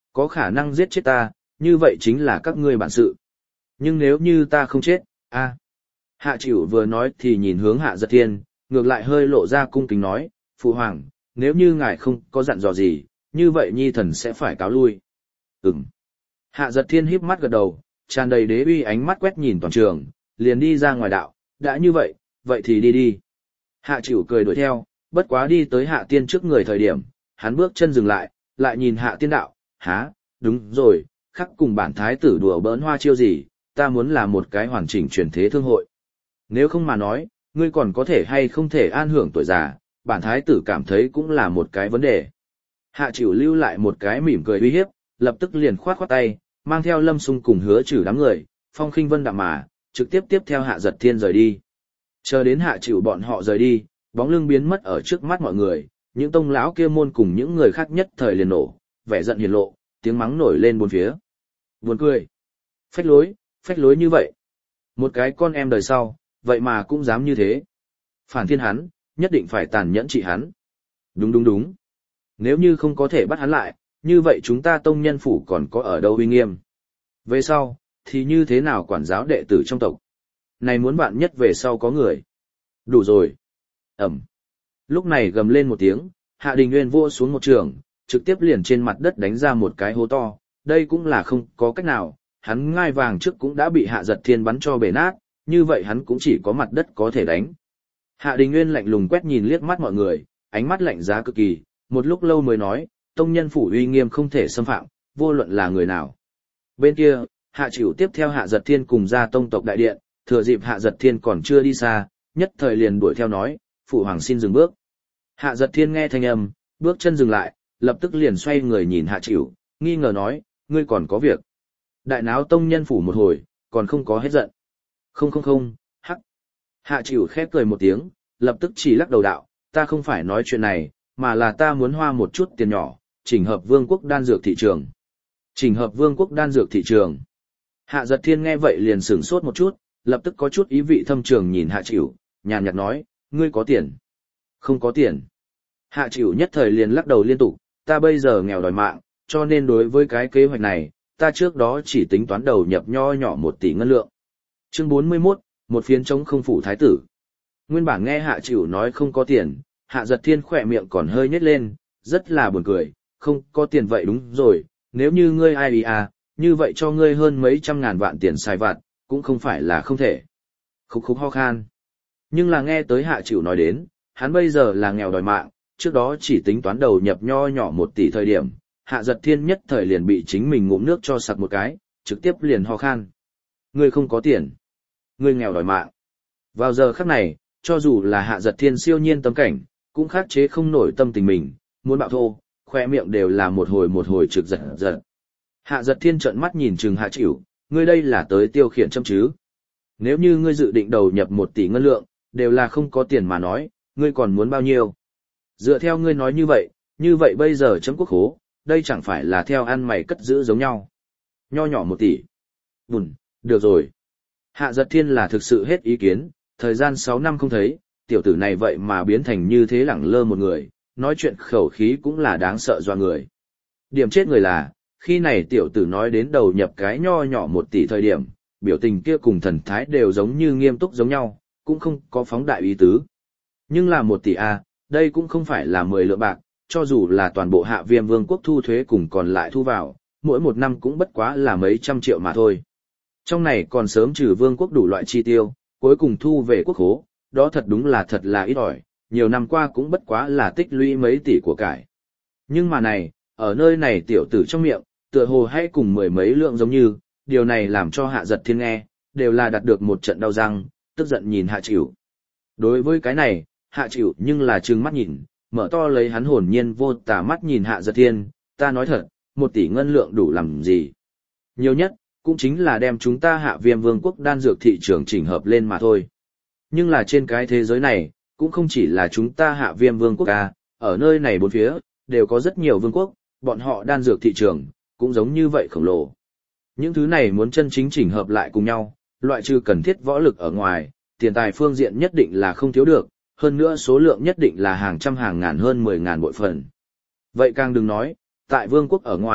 Có khả năng giết chết ta, như vậy chính là các ngươi bản sự. Nhưng nếu như ta không chết, a Hạ chịu vừa nói thì nhìn hướng Hạ Giật Thiên, ngược lại hơi lộ ra cung kính nói, Phụ Hoàng, nếu như ngài không có dặn dò gì, như vậy nhi thần sẽ phải cáo lui. Ừm. Hạ Giật Thiên híp mắt gật đầu, tràn đầy đế uy ánh mắt quét nhìn toàn trường, liền đi ra ngoài đạo, đã như vậy, vậy thì đi đi. Hạ chịu cười đuổi theo, bất quá đi tới Hạ Tiên trước người thời điểm, hắn bước chân dừng lại, lại nhìn Hạ Tiên đạo, há, đúng rồi, khắc cùng bản thái tử đùa bỡn hoa chiêu gì, ta muốn là một cái hoàn chỉnh truyền thế thương hội. Nếu không mà nói, ngươi còn có thể hay không thể an hưởng tuổi già, bản thái tử cảm thấy cũng là một cái vấn đề. Hạ chịu lưu lại một cái mỉm cười uy hiếp, lập tức liền khoát khoát tay, mang theo Lâm Sung cùng Hứa Trừ đám người, phong khinh vân đạm mà, trực tiếp tiếp theo Hạ Giật Thiên rời đi. Chờ đến Hạ chịu bọn họ rời đi, bóng lưng biến mất ở trước mắt mọi người, những tông lão kia môn cùng những người khác nhất thời liền nổ, vẻ giận hiển lộ, tiếng mắng nổi lên bốn phía. Buồn cười. Phách lối, phách lối như vậy. Một cái con em đời sau, vậy mà cũng dám như thế. Phản thiên hắn, nhất định phải tàn nhẫn trị hắn. Đúng đúng đúng. Nếu như không có thể bắt hắn lại, như vậy chúng ta tông nhân phủ còn có ở đâu uy nghiêm. Về sau, thì như thế nào quản giáo đệ tử trong tộc? Này muốn bạn nhất về sau có người. Đủ rồi. Ẩm. Lúc này gầm lên một tiếng, Hạ Đình Nguyên vua xuống một trường, trực tiếp liền trên mặt đất đánh ra một cái hố to. Đây cũng là không có cách nào, hắn ngai vàng trước cũng đã bị Hạ Giật Thiên bắn cho bể nát, như vậy hắn cũng chỉ có mặt đất có thể đánh. Hạ Đình Nguyên lạnh lùng quét nhìn liếc mắt mọi người, ánh mắt lạnh giá cực kỳ, một lúc lâu mới nói, tông nhân phủ uy nghiêm không thể xâm phạm, vô luận là người nào. Bên kia, Hạ Chịu tiếp theo Hạ Giật Thiên cùng ra tông tộc đại điện, thừa dịp Hạ Giật Thiên còn chưa đi xa, nhất thời liền đuổi theo nói, phụ hoàng xin dừng bước. Hạ Giật Thiên nghe thanh âm, bước chân dừng lại, lập tức liền xoay người nhìn Hạ Chịu, nghi ngờ nói, ngươi còn có việc. Đại náo tông nhân phủ một hồi, còn không có hết giận. Không không không, hắc. Hạ Chịu khép cười một tiếng, lập tức chỉ lắc đầu đạo, ta không phải nói chuyện này, mà là ta muốn hoa một chút tiền nhỏ, chỉnh hợp vương quốc đan dược thị trường. Chỉnh hợp vương quốc đan dược thị trường. Hạ Giật Thiên nghe vậy liền sửng sốt một chút, lập tức có chút ý vị thâm trường nhìn Hạ Chịu, nhàn nhạt nói, ngươi có tiền. Không có tiền. Hạ Chịu nhất thời liền lắc đầu liên tục, ta bây giờ nghèo đòi mạng, cho nên đối với cái kế hoạch này, ta trước đó chỉ tính toán đầu nhập nho nhỏ một tỷ ngân lượng. Chương bốn mươi mốt, một phiến trống không phủ thái tử. Nguyên bản nghe Hạ Chịu nói không có tiền, Hạ Giật Thiên khỏe miệng còn hơi nhếch lên, rất là buồn cười, không có tiền vậy đúng rồi, nếu như ngươi ai ý à, như vậy cho ngươi hơn mấy trăm ngàn vạn tiền xài vặt, cũng không phải là không thể. Khúc khúc ho khan. Nhưng là nghe tới Hạ Chịu nói đến, hắn bây giờ là nghèo đòi mạng, trước đó chỉ tính toán đầu nhập nho nhỏ một tỷ thời điểm, Hạ Giật Thiên nhất thời liền bị chính mình ngụm nước cho sặc một cái, trực tiếp liền ho khan. Ngươi không có tiền. Ngươi nghèo đòi mạng. Vào giờ khắc này, cho dù là Hạ Giật Thiên siêu nhiên tâm cảnh, cũng khắc chế không nổi tâm tình mình, muốn bạo thô, khoe miệng đều là một hồi một hồi trực giật giật. Hạ Giật Thiên trợn mắt nhìn chừng Hạ Chịu, ngươi đây là tới tiêu khiển châm chứ. Nếu như ngươi dự định đầu nhập một tỷ ngân lượng, đều là không có tiền mà nói, ngươi còn muốn bao nhiêu? Dựa theo ngươi nói như vậy, như vậy bây giờ chấm quốc khố, đây chẳng phải là theo ăn mày cất giữ giống nhau. Nho nhỏ một tỷ. Bùn, được rồi. Hạ Giật Thiên là thực sự hết ý kiến, thời gian sáu năm không thấy, tiểu tử này vậy mà biến thành như thế lẳng lơ một người, nói chuyện khẩu khí cũng là đáng sợ doa người. Điểm chết người là, khi này tiểu tử nói đến đầu nhập cái nho nhỏ một tỷ thời điểm, biểu tình kia cùng thần thái đều giống như nghiêm túc giống nhau, cũng không có phóng đại ý tứ. Nhưng là một tỷ A, đây cũng không phải là mười lượng bạc, cho dù là toàn bộ Hạ Viêm Vương quốc thu thuế cùng còn lại thu vào, mỗi một năm cũng bất quá là mấy trăm triệu mà thôi. Trong này còn sớm trừ vương quốc đủ loại chi tiêu, cuối cùng thu về quốc khố, đó thật đúng là thật là ít ỏi, nhiều năm qua cũng bất quá là tích lũy mấy tỷ của cải. Nhưng mà này, ở nơi này tiểu tử trong miệng, tựa hồ hay cùng mười mấy lượng giống như, điều này làm cho Hạ Giật Thiên nghe, đều là đạt được một trận đau răng, tức giận nhìn Hạ Chịu. Đối với cái này, Hạ Chịu nhưng là trừng mắt nhìn, mở to lấy hắn hồn nhiên vô tà mắt nhìn Hạ Giật Thiên, ta nói thật, một tỷ ngân lượng đủ làm gì. Nhiều nhất, cũng chính là đem chúng ta Hạ Viêm Vương quốc đan dược thị trường chỉnh hợp lên mà thôi. Nhưng là trên cái thế giới này, cũng không chỉ là chúng ta Hạ Viêm Vương quốc à, ở nơi này bốn phía, đều có rất nhiều vương quốc, bọn họ đan dược thị trường, cũng giống như vậy khổng lồ. Những thứ này muốn chân chính chỉnh hợp lại cùng nhau, loại trừ cần thiết võ lực ở ngoài, tiền tài phương diện nhất định là không thiếu được, hơn nữa số lượng nhất định là hàng trăm hàng ngàn hơn mười ngàn bội phần. Vậy càng đừng nói, tại vương quốc ở ngoài,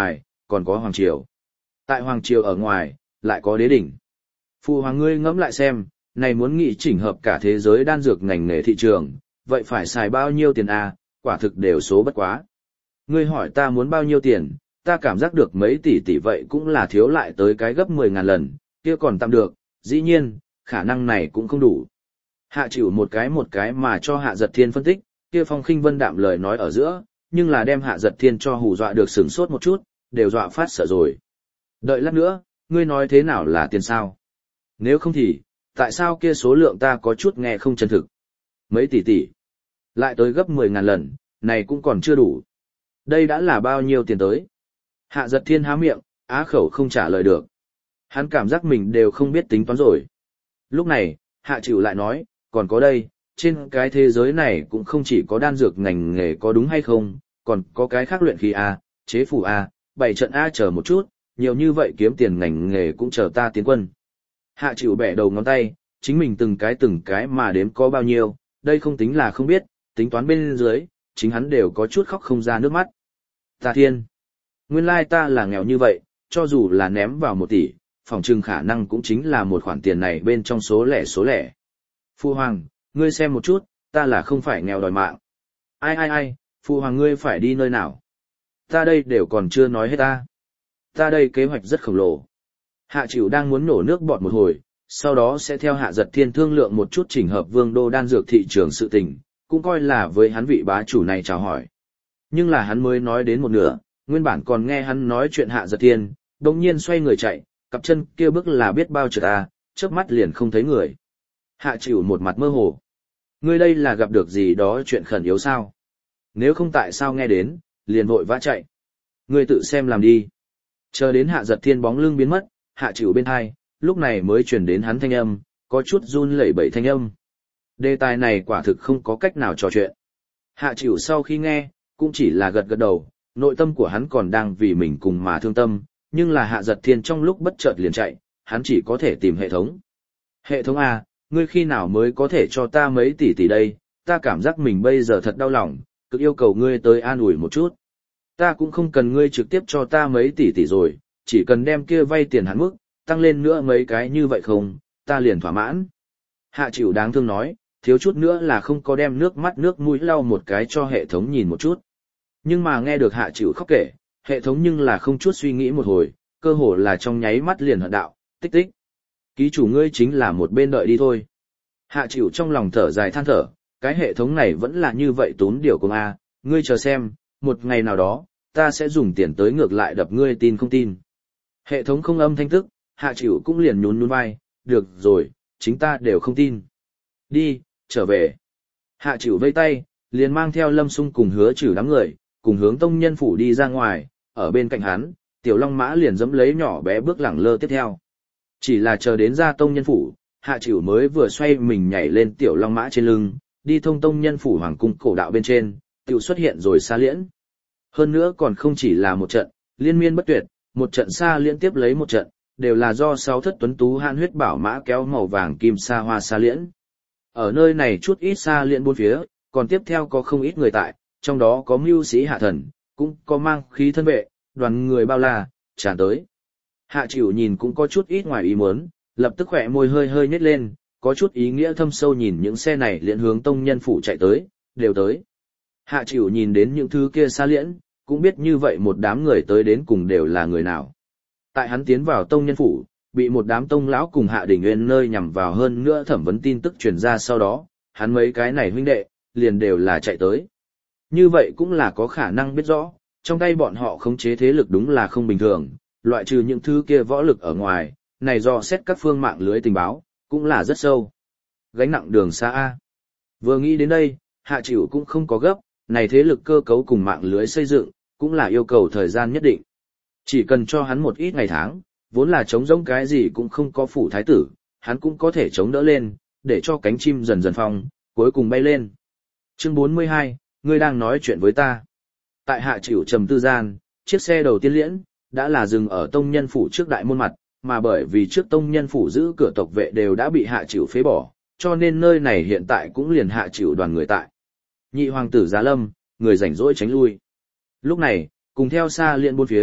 còn có hoàng triều. Tại hoàng triều ở ngoài, lại có đế đỉnh. Phụ hoàng ngươi ngẫm lại xem, này muốn nghị chỉnh hợp cả thế giới đan dược ngành nghề thị trường, vậy phải xài bao nhiêu tiền à, quả thực đều số bất quá. Ngươi hỏi ta muốn bao nhiêu tiền, ta cảm giác được mấy tỷ tỷ vậy cũng là thiếu lại tới cái gấp mười ngàn lần, kia còn tạm được, dĩ nhiên, khả năng này cũng không đủ. Hạ chịu một cái một cái mà cho Hạ Giật Thiên phân tích, kia Phong Khinh Vân đạm lời nói ở giữa, nhưng là đem Hạ Giật Thiên cho hù dọa được sửng sốt một chút, đều dọa phát sợ rồi. Đợi lát nữa, ngươi nói thế nào là tiền sao? Nếu không thì, tại sao kia số lượng ta có chút nghe không chân thực? Mấy tỷ tỷ, lại tới gấp mười ngàn lần, này cũng còn chưa đủ. Đây đã là bao nhiêu tiền tới? Hạ Giật Thiên há miệng, á khẩu không trả lời được. Hắn cảm giác mình đều không biết tính toán rồi. Lúc này, Hạ Chịu lại nói, còn có đây, trên cái thế giới này cũng không chỉ có đan dược ngành nghề có đúng hay không, còn có cái khác luyện khí A, chế phủ A, bảy trận A chờ một chút, nhiều như vậy kiếm tiền ngành nghề cũng chờ ta tiến quân. Hạ Chịu bẻ đầu ngón tay, chính mình từng cái từng cái mà đếm có bao nhiêu, đây không tính là không biết, tính toán bên dưới, chính hắn đều có chút khóc không ra nước mắt. Ta thiên! Nguyên lai ta là nghèo như vậy, cho dù là ném vào một tỷ, phòng trừng khả năng cũng chính là một khoản tiền này bên trong số lẻ số lẻ. Phu Hoàng, ngươi xem một chút, ta là không phải nghèo đòi mạng. Ai ai ai, Phu Hoàng ngươi phải đi nơi nào? Ta đây đều còn chưa nói hết ta. Ta đây kế hoạch rất khổng lồ. Hạ Chịu đang muốn nổ nước bọt một hồi, sau đó sẽ theo Hạ Giật Thiên thương lượng một chút chỉnh hợp Vương đô đan dược thị trường sự tình, cũng coi là với hắn vị bá chủ này chào hỏi. Nhưng là hắn mới nói đến một nửa, nguyên bản còn nghe hắn nói chuyện Hạ Giật Thiên, đồng nhiên xoay người chạy, cặp chân kia bước là biết bao trượt à, chớp mắt liền không thấy người. Hạ Chịu một mặt mơ hồ. Ngươi đây là gặp được gì đó chuyện khẩn yếu sao? Nếu không tại sao nghe đến, liền vội vã chạy. Ngươi tự xem làm đi. Chờ đến Hạ Giật Thiên bóng lưng biến mất, Hạ Chịu bên hai, lúc này mới truyền đến hắn thanh âm, có chút run lẩy bẩy thanh âm. Đề tài này quả thực không có cách nào trò chuyện. Hạ Chịu sau khi nghe, cũng chỉ là gật gật đầu, nội tâm của hắn còn đang vì mình cùng mà thương tâm, nhưng là Hạ Giật Thiên trong lúc bất chợt liền chạy, hắn chỉ có thể tìm hệ thống. Hệ thống A, ngươi khi nào mới có thể cho ta mấy tỷ tỷ đây, ta cảm giác mình bây giờ thật đau lòng, cực yêu cầu ngươi tới an ủi một chút. Ta cũng không cần ngươi trực tiếp cho ta mấy tỷ tỷ rồi, chỉ cần đem kia vay tiền hắn mức, tăng lên nữa mấy cái như vậy không, ta liền thỏa mãn. Hạ Chịu đáng thương nói, thiếu chút nữa là không có đem nước mắt nước mũi lau một cái cho hệ thống nhìn một chút. Nhưng mà nghe được Hạ Chịu khóc kể, hệ thống nhưng là không chút suy nghĩ một hồi, cơ hồ là trong nháy mắt liền hận đạo, tích tích. Ký chủ ngươi chính là một bên đợi đi thôi. Hạ Chịu trong lòng thở dài than thở, cái hệ thống này vẫn là như vậy tốn điều cùng A, ngươi chờ xem, một ngày nào đó, ta sẽ dùng tiền tới ngược lại đập ngươi tin không tin. Hệ thống không âm thanh tức, Hạ Chịu cũng liền nhún nhún vai, được rồi, chính ta đều không tin. Đi, trở về. Hạ Chịu vây tay, liền mang theo Lâm Sung cùng Hứa Trừ đám người, cùng hướng tông nhân phủ đi ra ngoài, ở bên cạnh hắn, Tiểu Long Mã liền dẫm lấy nhỏ bé bước lẳng lơ tiếp theo. Chỉ là chờ đến ra tông nhân phủ, Hạ Chịu mới vừa xoay mình nhảy lên Tiểu Long Mã trên lưng, đi thông tông nhân phủ hoàng cung cổ đạo bên trên, tiểu xuất hiện rồi xa liễn. Hơn nữa còn không chỉ là một trận, liên miên bất tuyệt, một trận xa liễn tiếp lấy một trận, đều là do sáu thất tuấn tú han huyết bảo mã kéo màu vàng kim sa hoa xa liễn. Ở nơi này chút ít xa liễn bốn phía, còn tiếp theo có không ít người tại, trong đó có mưu sĩ hạ thần, cũng có mang khí thân vệ, đoàn người bao la, tràn tới. Hạ Chịu nhìn cũng có chút ít ngoài ý muốn, lập tức khỏe môi hơi hơi nhếch lên, có chút ý nghĩa thâm sâu nhìn những xe này liễn hướng tông nhân phủ chạy tới, đều tới. Hạ Chịu nhìn đến những thứ kia xa liễn, cũng biết như vậy một đám người tới đến cùng đều là người nào. Tại hắn tiến vào tông nhân phủ, bị một đám tông lão cùng Hạ Đình Nguyên nơi nhằm vào hơn nữa thẩm vấn tin tức truyền ra sau đó, hắn mấy cái này huynh đệ, liền đều là chạy tới. Như vậy cũng là có khả năng biết rõ, trong tay bọn họ khống chế thế lực đúng là không bình thường, loại trừ những thứ kia võ lực ở ngoài, này do xét các phương mạng lưới tình báo, cũng là rất sâu. Gánh nặng đường xa A. Vừa nghĩ đến đây, Hạ Chịu cũng không có gấp, này thế lực cơ cấu cùng mạng lưới xây dựng, cũng là yêu cầu thời gian nhất định. Chỉ cần cho hắn một ít ngày tháng, vốn là chống giống cái gì cũng không có phủ thái tử, hắn cũng có thể chống đỡ lên, để cho cánh chim dần dần phong, cuối cùng bay lên. Chương bốn mươi hai, ngươi đang nói chuyện với ta. Tại Hạ Chịu trầm tư gian, chiếc xe đầu tiên liễn, đã là dừng ở tông nhân phủ trước đại môn mặt, mà bởi vì trước tông nhân phủ giữ cửa tộc vệ đều đã bị Hạ Chịu phế bỏ, cho nên nơi này hiện tại cũng liền Hạ Chịu đoàn người tại. Nhị hoàng tử Giá Lâm, người rảnh rỗi tránh lui. Lúc này, cùng theo xa liễn bốn phía,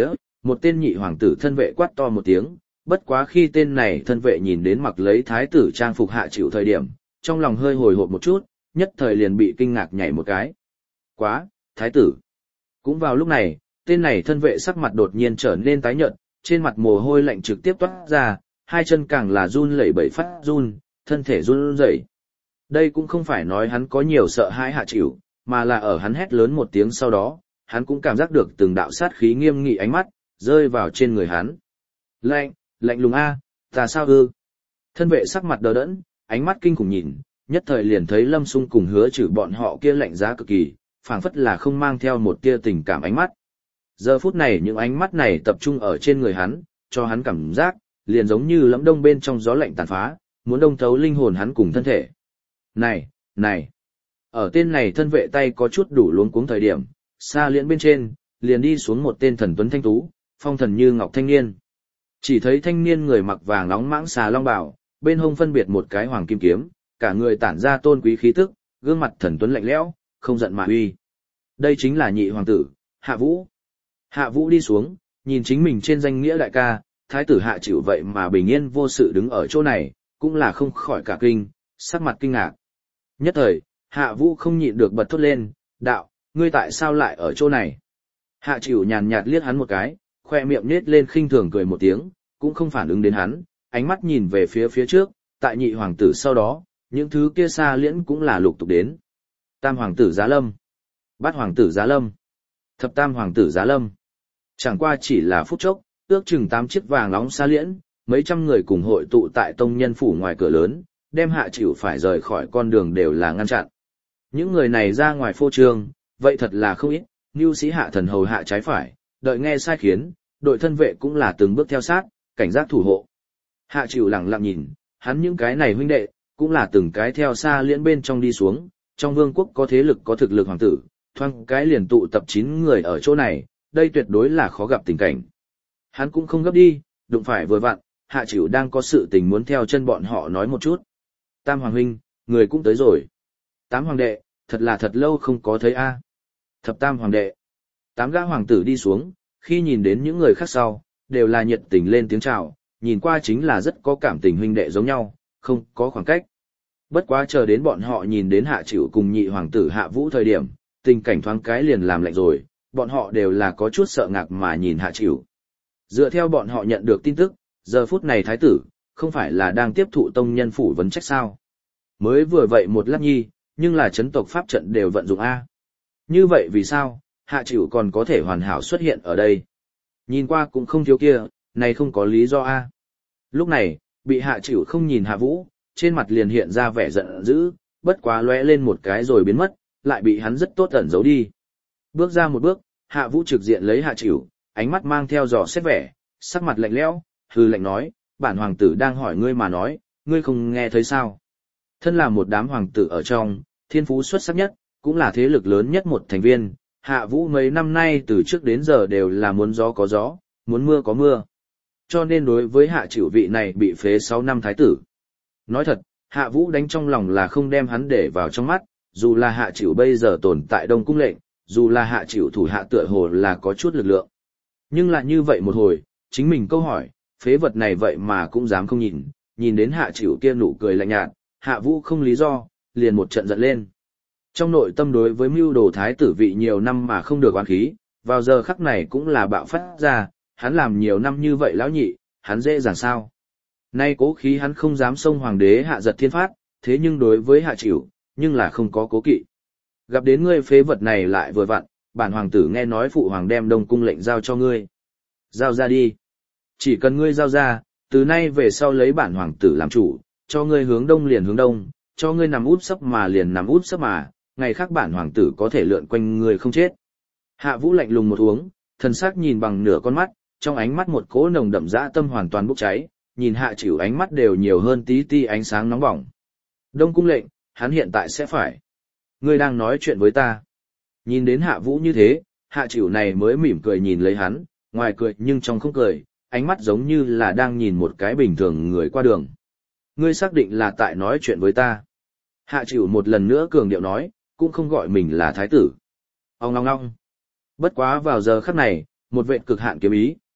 Một tên nhị hoàng tử thân vệ quát to một tiếng, bất quá khi tên này thân vệ nhìn đến mặc lấy thái tử trang phục Hạ Chịu thời điểm, trong lòng hơi hồi hộp một chút, nhất thời liền bị kinh ngạc nhảy một cái. Quá, thái tử. Cũng vào lúc này, tên này thân vệ sắc mặt đột nhiên trở nên tái nhợt, trên mặt mồ hôi lạnh trực tiếp toát ra, hai chân càng là run lẩy bẩy phát run, thân thể run rẩy. Đây cũng không phải nói hắn có nhiều sợ hãi Hạ Chịu, mà là ở hắn hét lớn một tiếng sau đó, hắn cũng cảm giác được từng đạo sát khí nghiêm nghị ánh mắt rơi vào trên người hắn. Lạnh, lạnh lùng a, ta sao ư? Thân vệ sắc mặt đờ đẫn, ánh mắt kinh khủng nhìn, nhất thời liền thấy Lâm Sung cùng Hứa Trừ bọn họ kia lạnh giá cực kỳ, phảng phất là không mang theo một tia tình cảm ánh mắt. Giờ phút này những ánh mắt này tập trung ở trên người hắn, cho hắn cảm giác liền giống như lẫm đông bên trong gió lạnh tàn phá, muốn đông thấu linh hồn hắn cùng thân thể. Này, này. Ở tên này thân vệ tay có chút đủ luống cuống thời điểm, xa liễn bên trên, liền đi xuống một tên thần tuấn thanh tú, phong thần như ngọc thanh niên. Chỉ thấy thanh niên người mặc vàng nóng mãng xà long bào, bên hông phân biệt một cái hoàng kim kiếm, cả người tản ra tôn quý khí tức, gương mặt thần tuấn lạnh lẽo, không giận mà uy. Đây chính là nhị hoàng tử, Hạ Vũ. Hạ Vũ đi xuống, nhìn chính mình trên danh nghĩa đại ca, thái tử Hạ Chịu vậy mà bình yên vô sự đứng ở chỗ này, cũng là không khỏi cả kinh, sắc mặt kinh ngạc. Nhất thời, Hạ Vũ không nhịn được bật thốt lên, đạo, ngươi tại sao lại ở chỗ này? Hạ Chịu nhàn nhạt liếc hắn một cái, khoe miệng nết lên khinh thường cười một tiếng, cũng không phản ứng đến hắn, ánh mắt nhìn về phía phía trước, tại nhị hoàng tử sau đó, những thứ kia xa liễn cũng là lục tục đến. Tam hoàng tử Giá Lâm, bát hoàng tử Giá Lâm, thập tam hoàng tử Giá Lâm. Chẳng qua chỉ là phút chốc, ước chừng tám chiếc vàng nóng xa liễn, mấy trăm người cùng hội tụ tại tông nhân phủ ngoài cửa lớn, đem Hạ Chịu phải rời khỏi con đường đều là ngăn chặn. Những người này ra ngoài phô trương, vậy thật là không ít, nưu sĩ hạ thần hầu hạ trái phải, đợi nghe sai khiến, đội thân vệ cũng là từng bước theo sát, cảnh giác thủ hộ. Hạ Chịu lặng lặng nhìn, hắn những cái này huynh đệ, cũng là từng cái theo xa liễn bên trong đi xuống, trong vương quốc có thế lực có thực lực hoàng tử, thoang cái liền tụ tập chín người ở chỗ này, đây tuyệt đối là khó gặp tình cảnh. Hắn cũng không gấp đi, đụng phải vừa vặn, Hạ Chịu đang có sự tình muốn theo chân bọn họ nói một chút. Tam hoàng huynh, người cũng tới rồi. Tám hoàng đệ, thật là thật lâu không có thấy a. Thập tam hoàng đệ. Tám gã hoàng tử đi xuống, khi nhìn đến những người khác sau, đều là nhiệt tình lên tiếng chào, nhìn qua chính là rất có cảm tình huynh đệ giống nhau, không có khoảng cách. Bất quá chờ đến bọn họ nhìn đến Hạ Chịu cùng nhị hoàng tử Hạ Vũ thời điểm, tình cảnh thoáng cái liền làm lạnh rồi, bọn họ đều là có chút sợ ngạc mà nhìn Hạ Chịu. Dựa theo bọn họ nhận được tin tức, giờ phút này thái tử, không phải là đang tiếp thụ tông nhân phủ vấn trách sao. Mới vừa vậy một lát nhi, nhưng là chấn tộc pháp trận đều vận dụng A. Như vậy vì sao, Hạ Chịu còn có thể hoàn hảo xuất hiện ở đây? Nhìn qua cũng không thiếu kia, này không có lý do A. Lúc này, bị Hạ Chịu không nhìn Hạ Vũ, trên mặt liền hiện ra vẻ giận dữ, bất quá lóe lên một cái rồi biến mất, lại bị hắn rất tốt ẩn giấu đi. Bước ra một bước, Hạ Vũ trực diện lấy Hạ Chịu, ánh mắt mang theo dò xét vẻ, sắc mặt lạnh lẽo, hư lạnh nói, bản hoàng tử đang hỏi ngươi mà nói, ngươi không nghe thấy sao? Thân là một đám hoàng tử ở trong, thiên phú xuất sắc nhất, cũng là thế lực lớn nhất một thành viên, Hạ Vũ mấy năm nay từ trước đến giờ đều là muốn gió có gió, muốn mưa có mưa. Cho nên đối với Hạ Chịu vị này bị phế sáu năm thái tử. Nói thật, Hạ Vũ đánh trong lòng là không đem hắn để vào trong mắt, dù là Hạ Chịu bây giờ tồn tại Đông Cung lệnh, dù là Hạ Chịu thủ hạ tựa hồ là có chút lực lượng. Nhưng lại như vậy một hồi, chính mình câu hỏi, phế vật này vậy mà cũng dám không nhìn, nhìn đến Hạ Chịu kia nụ cười lạnh nhạt, Hạ Vũ không lý do, liền một trận giận lên. Trong nội tâm đối với mưu đồ thái tử vị nhiều năm mà không được oán khí, vào giờ khắc này cũng là bạo phát ra, hắn làm nhiều năm như vậy lão nhị, hắn dễ dàng sao. Nay cố khí hắn không dám xông hoàng đế Hạ Giật thiên phát, thế nhưng đối với Hạ Chịu, nhưng là không có cố kỵ. Gặp đến ngươi phế vật này lại vừa vặn, bản hoàng tử nghe nói phụ hoàng đem Đông Cung lệnh giao cho ngươi. Giao ra đi. Chỉ cần ngươi giao ra, từ nay về sau lấy bản hoàng tử làm chủ, cho ngươi hướng đông liền hướng đông, cho ngươi nằm út sấp mà liền nằm út sấp mà, ngày khác bản hoàng tử có thể lượn quanh ngươi không chết. Hạ Vũ lạnh lùng một uống, thần sắc nhìn bằng nửa con mắt, trong ánh mắt một cỗ nồng đậm dã tâm hoàn toàn bốc cháy, nhìn Hạ Chịu ánh mắt đều nhiều hơn tí ti ánh sáng nóng bỏng. Đông Cung lệnh, hắn hiện tại sẽ phải. Ngươi đang nói chuyện với ta. Nhìn đến Hạ Vũ như thế, Hạ Chịu này mới mỉm cười nhìn lấy hắn, ngoài cười nhưng trong không cười, ánh mắt giống như là đang nhìn một cái bình thường người qua đường. Ngươi xác định là tại nói chuyện với ta. Hạ Chịu một lần nữa cường điệu nói, cũng không gọi mình là thái tử. Ông ngong ngong. Bất quá vào giờ khắc này, một vệt cực hạn kiếm ý,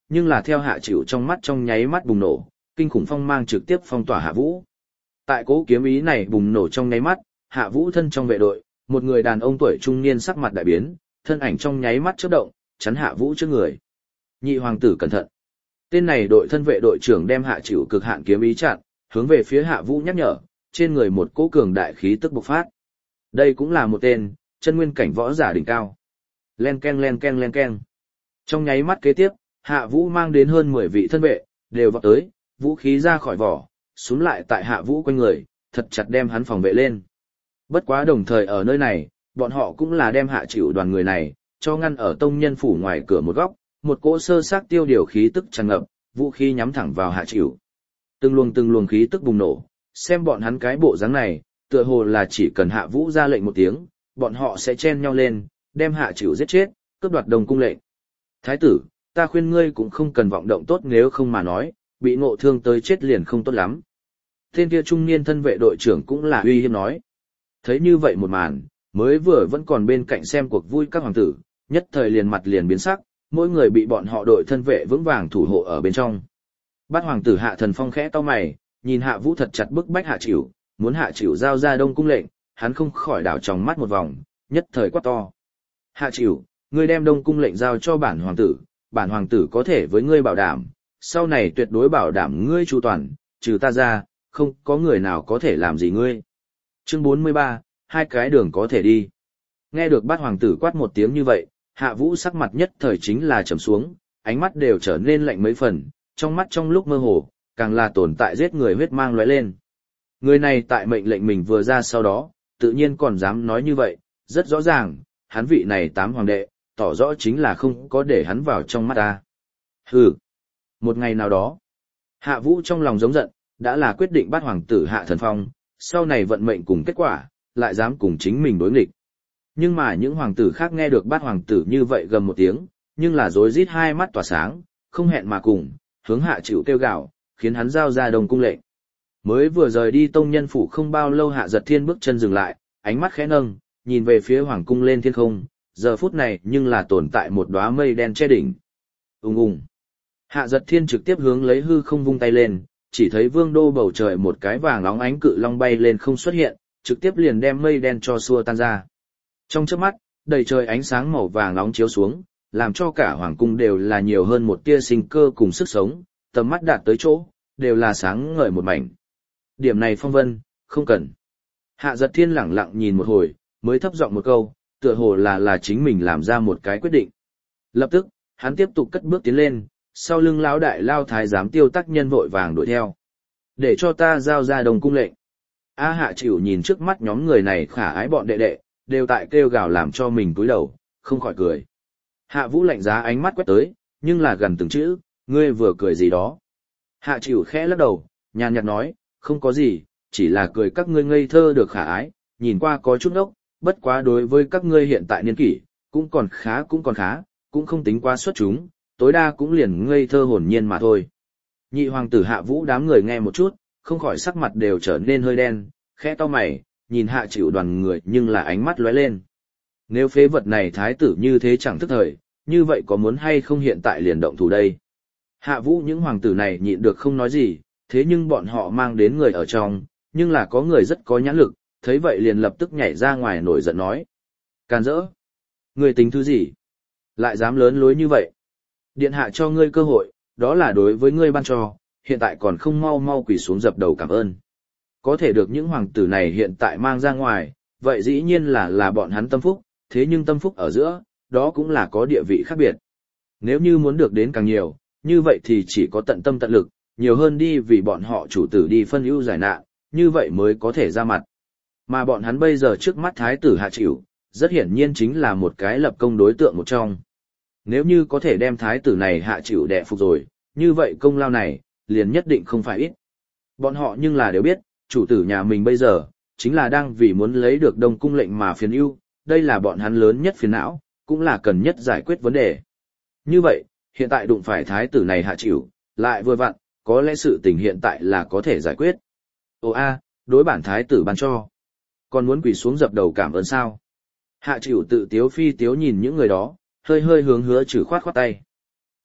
nhưng là theo hạ chịu trong mắt trong nháy mắt bùng nổ, kinh khủng phong mang trực tiếp phong tỏa hạ vũ. Tại cố kiếm ý này bùng nổ trong nháy mắt, hạ vũ thân trong vệ đội, một người đàn ông tuổi trung niên sắc mặt đại biến, thân ảnh trong nháy mắt chớp động, chắn hạ vũ trước người. Nhị hoàng tử cẩn thận. Tên này đội thân vệ đội trưởng đem hạ chịu cực hạn kiếm ý chặn, hướng về phía hạ vũ nhắc nhở, trên người một cỗ cường đại khí tức bộc phát. Đây cũng là một tên chân nguyên cảnh võ giả đỉnh cao. Len ken len ken len ken. Trong nháy mắt kế tiếp, hạ vũ mang đến hơn mười vị thân vệ, đều vọt tới, vũ khí ra khỏi vỏ, xuống lại tại hạ vũ quanh người, thật chặt đem hắn phòng vệ lên. Bất quá đồng thời ở nơi này, bọn họ cũng là đem hạ chịu đoàn người này, cho ngăn ở tông nhân phủ ngoài cửa một góc, một cỗ sơ xác tiêu điều khí tức tràn ngập, vũ khí nhắm thẳng vào hạ chịu. Từng luồng từng luồng khí tức bùng nổ, xem bọn hắn cái bộ dáng này, tựa hồ là chỉ cần hạ vũ ra lệnh một tiếng, bọn họ sẽ chen nhau lên, đem hạ chịu giết chết, cướp đoạt đồng cung lệnh. Thái tử, ta khuyên ngươi cũng không cần vọng động tốt, nếu không mà nói, bị ngộ thương tới chết liền không tốt lắm. Tên kia trung niên thân vệ đội trưởng cũng là uy hiếp nói. Thấy như vậy một màn, mới vừa vẫn còn bên cạnh xem cuộc vui các hoàng tử, nhất thời liền mặt liền biến sắc, mỗi người bị bọn họ đội thân vệ vững vàng thủ hộ ở bên trong. Bát hoàng tử Hạ Thần Phong khẽ cau mày, nhìn Hạ Vũ thật chặt bức bách Hạ Chịu, muốn Hạ Chịu giao ra Đông cung lệnh, hắn không khỏi đảo tròng mắt một vòng, nhất thời quát to. Hạ Chịu, ngươi đem Đông cung lệnh giao cho bản hoàng tử, bản hoàng tử có thể với ngươi bảo đảm, sau này tuyệt đối bảo đảm ngươi chu toàn, trừ ta ra, không có người nào có thể làm gì ngươi. Chương bốn mươi ba, hai cái đường có thể đi. Nghe được bát hoàng tử quát một tiếng như vậy, Hạ Vũ sắc mặt nhất thời chính là trầm xuống, ánh mắt đều trở nên lạnh mấy phần, trong mắt trong lúc mơ hồ, càng là tồn tại giết người huyết mang lóe lên. Người này tại mệnh lệnh mình vừa ra sau đó, tự nhiên còn dám nói như vậy, rất rõ ràng, hắn vị này tám hoàng đệ, tỏ rõ chính là không có để hắn vào trong mắt ta. Hừ. Một ngày nào đó, Hạ Vũ trong lòng giống giận, đã là quyết định bắt hoàng tử Hạ Thần Phong, sau này vận mệnh cùng kết quả, lại dám cùng chính mình đối nghịch. Nhưng mà những hoàng tử khác nghe được bát hoàng tử như vậy gầm một tiếng, nhưng là rối rít hai mắt tỏa sáng, không hẹn mà cùng, hướng Hạ Chịu kêu gào, khiến hắn giao ra Đông cung lệnh. Mới vừa rời đi tông nhân phủ không bao lâu, Hạ Giật Thiên bước chân dừng lại, ánh mắt khẽ nâng, nhìn về phía hoàng cung lên thiên không, giờ phút này nhưng là tồn tại một đóa mây đen che đỉnh. Ùng ùng. Hạ Giật Thiên trực tiếp hướng lấy hư không vung tay lên, chỉ thấy vương đô bầu trời một cái vàng óng ánh cự long bay lên không xuất hiện, trực tiếp liền đem mây đen cho xua tan ra. Trong chớp mắt, đầy trời ánh sáng màu vàng nóng chiếu xuống, làm cho cả hoàng cung đều là nhiều hơn một tia sinh cơ cùng sức sống, tầm mắt đạt tới chỗ, đều là sáng ngời một mảnh. Điểm này phong vân, không cần. Hạ Giật Thiên lẳng lặng nhìn một hồi, mới thấp giọng một câu, tựa hồ là là chính mình làm ra một cái quyết định. Lập tức, hắn tiếp tục cất bước tiến lên, sau lưng lão đại lao thái giám Tiêu Tắc Nhân vội vàng đuổi theo. Để cho ta giao ra Đông cung lệnh. A Hạ Chịu nhìn trước mắt nhóm người này khả ái bọn đệ đệ, đều tại kêu gào làm cho mình cúi đầu, không khỏi cười. Hạ Vũ lạnh giá ánh mắt quét tới, nhưng là gần từng chữ, ngươi vừa cười gì đó. Hạ Chịu khẽ lắc đầu, nhàn nhạt nói, không có gì, chỉ là cười các ngươi ngây thơ được khả ái, nhìn qua có chút ngốc, bất quá đối với các ngươi hiện tại niên kỷ, cũng còn khá cũng còn khá, cũng không tính quá xuất chúng, tối đa cũng liền ngây thơ hồn nhiên mà thôi. Nhị hoàng tử Hạ Vũ đám người nghe một chút, không khỏi sắc mặt đều trở nên hơi đen, khẽ to mày, nhìn Hạ Chịu đoàn người nhưng là ánh mắt lóe lên. Nếu phế vật này thái tử như thế chẳng thức thời, như vậy có muốn hay không hiện tại liền động thủ đây? Hạ Vũ những hoàng tử này nhịn được không nói gì, thế nhưng bọn họ mang đến người ở trong, nhưng là có người rất có nhãn lực, thấy vậy liền lập tức nhảy ra ngoài nổi giận nói. Càn rỡ! Ngươi tính thứ gì? Lại dám lớn lối như vậy? Điện hạ cho ngươi cơ hội, đó là đối với ngươi ban cho, hiện tại còn không mau mau quỳ xuống dập đầu cảm ơn. Có thể được những hoàng tử này hiện tại mang ra ngoài, vậy dĩ nhiên là là bọn hắn tâm phúc, thế nhưng tâm phúc ở giữa, đó cũng là có địa vị khác biệt. Nếu như muốn được đến càng nhiều, như vậy thì chỉ có tận tâm tận lực, nhiều hơn đi vì bọn họ chủ tử đi phân ưu giải nạn, như vậy mới có thể ra mặt. Mà bọn hắn bây giờ trước mắt thái tử Hạ Chịu, rất hiển nhiên chính là một cái lập công đối tượng một trong. Nếu như có thể đem thái tử này Hạ Chịu đè phục rồi, như vậy công lao này, liền nhất định không phải ít. Bọn họ nhưng là đều biết, chủ tử nhà mình bây giờ, chính là đang vì muốn lấy được Đông cung lệnh mà phiền ưu, đây là bọn hắn lớn nhất phiền não, cũng là cần nhất giải quyết vấn đề. Như vậy, hiện tại đụng phải thái tử này Hạ Chịu, lại vừa vặn, có lẽ sự tình hiện tại là có thể giải quyết. Ồ a, đối bản thái tử ban cho. Còn muốn quỳ xuống dập đầu cảm ơn sao? Hạ Chịu tự tiếu phi tiếu nhìn những người đó, hơi hơi hướng Hứa Trừ khoát khoát tay.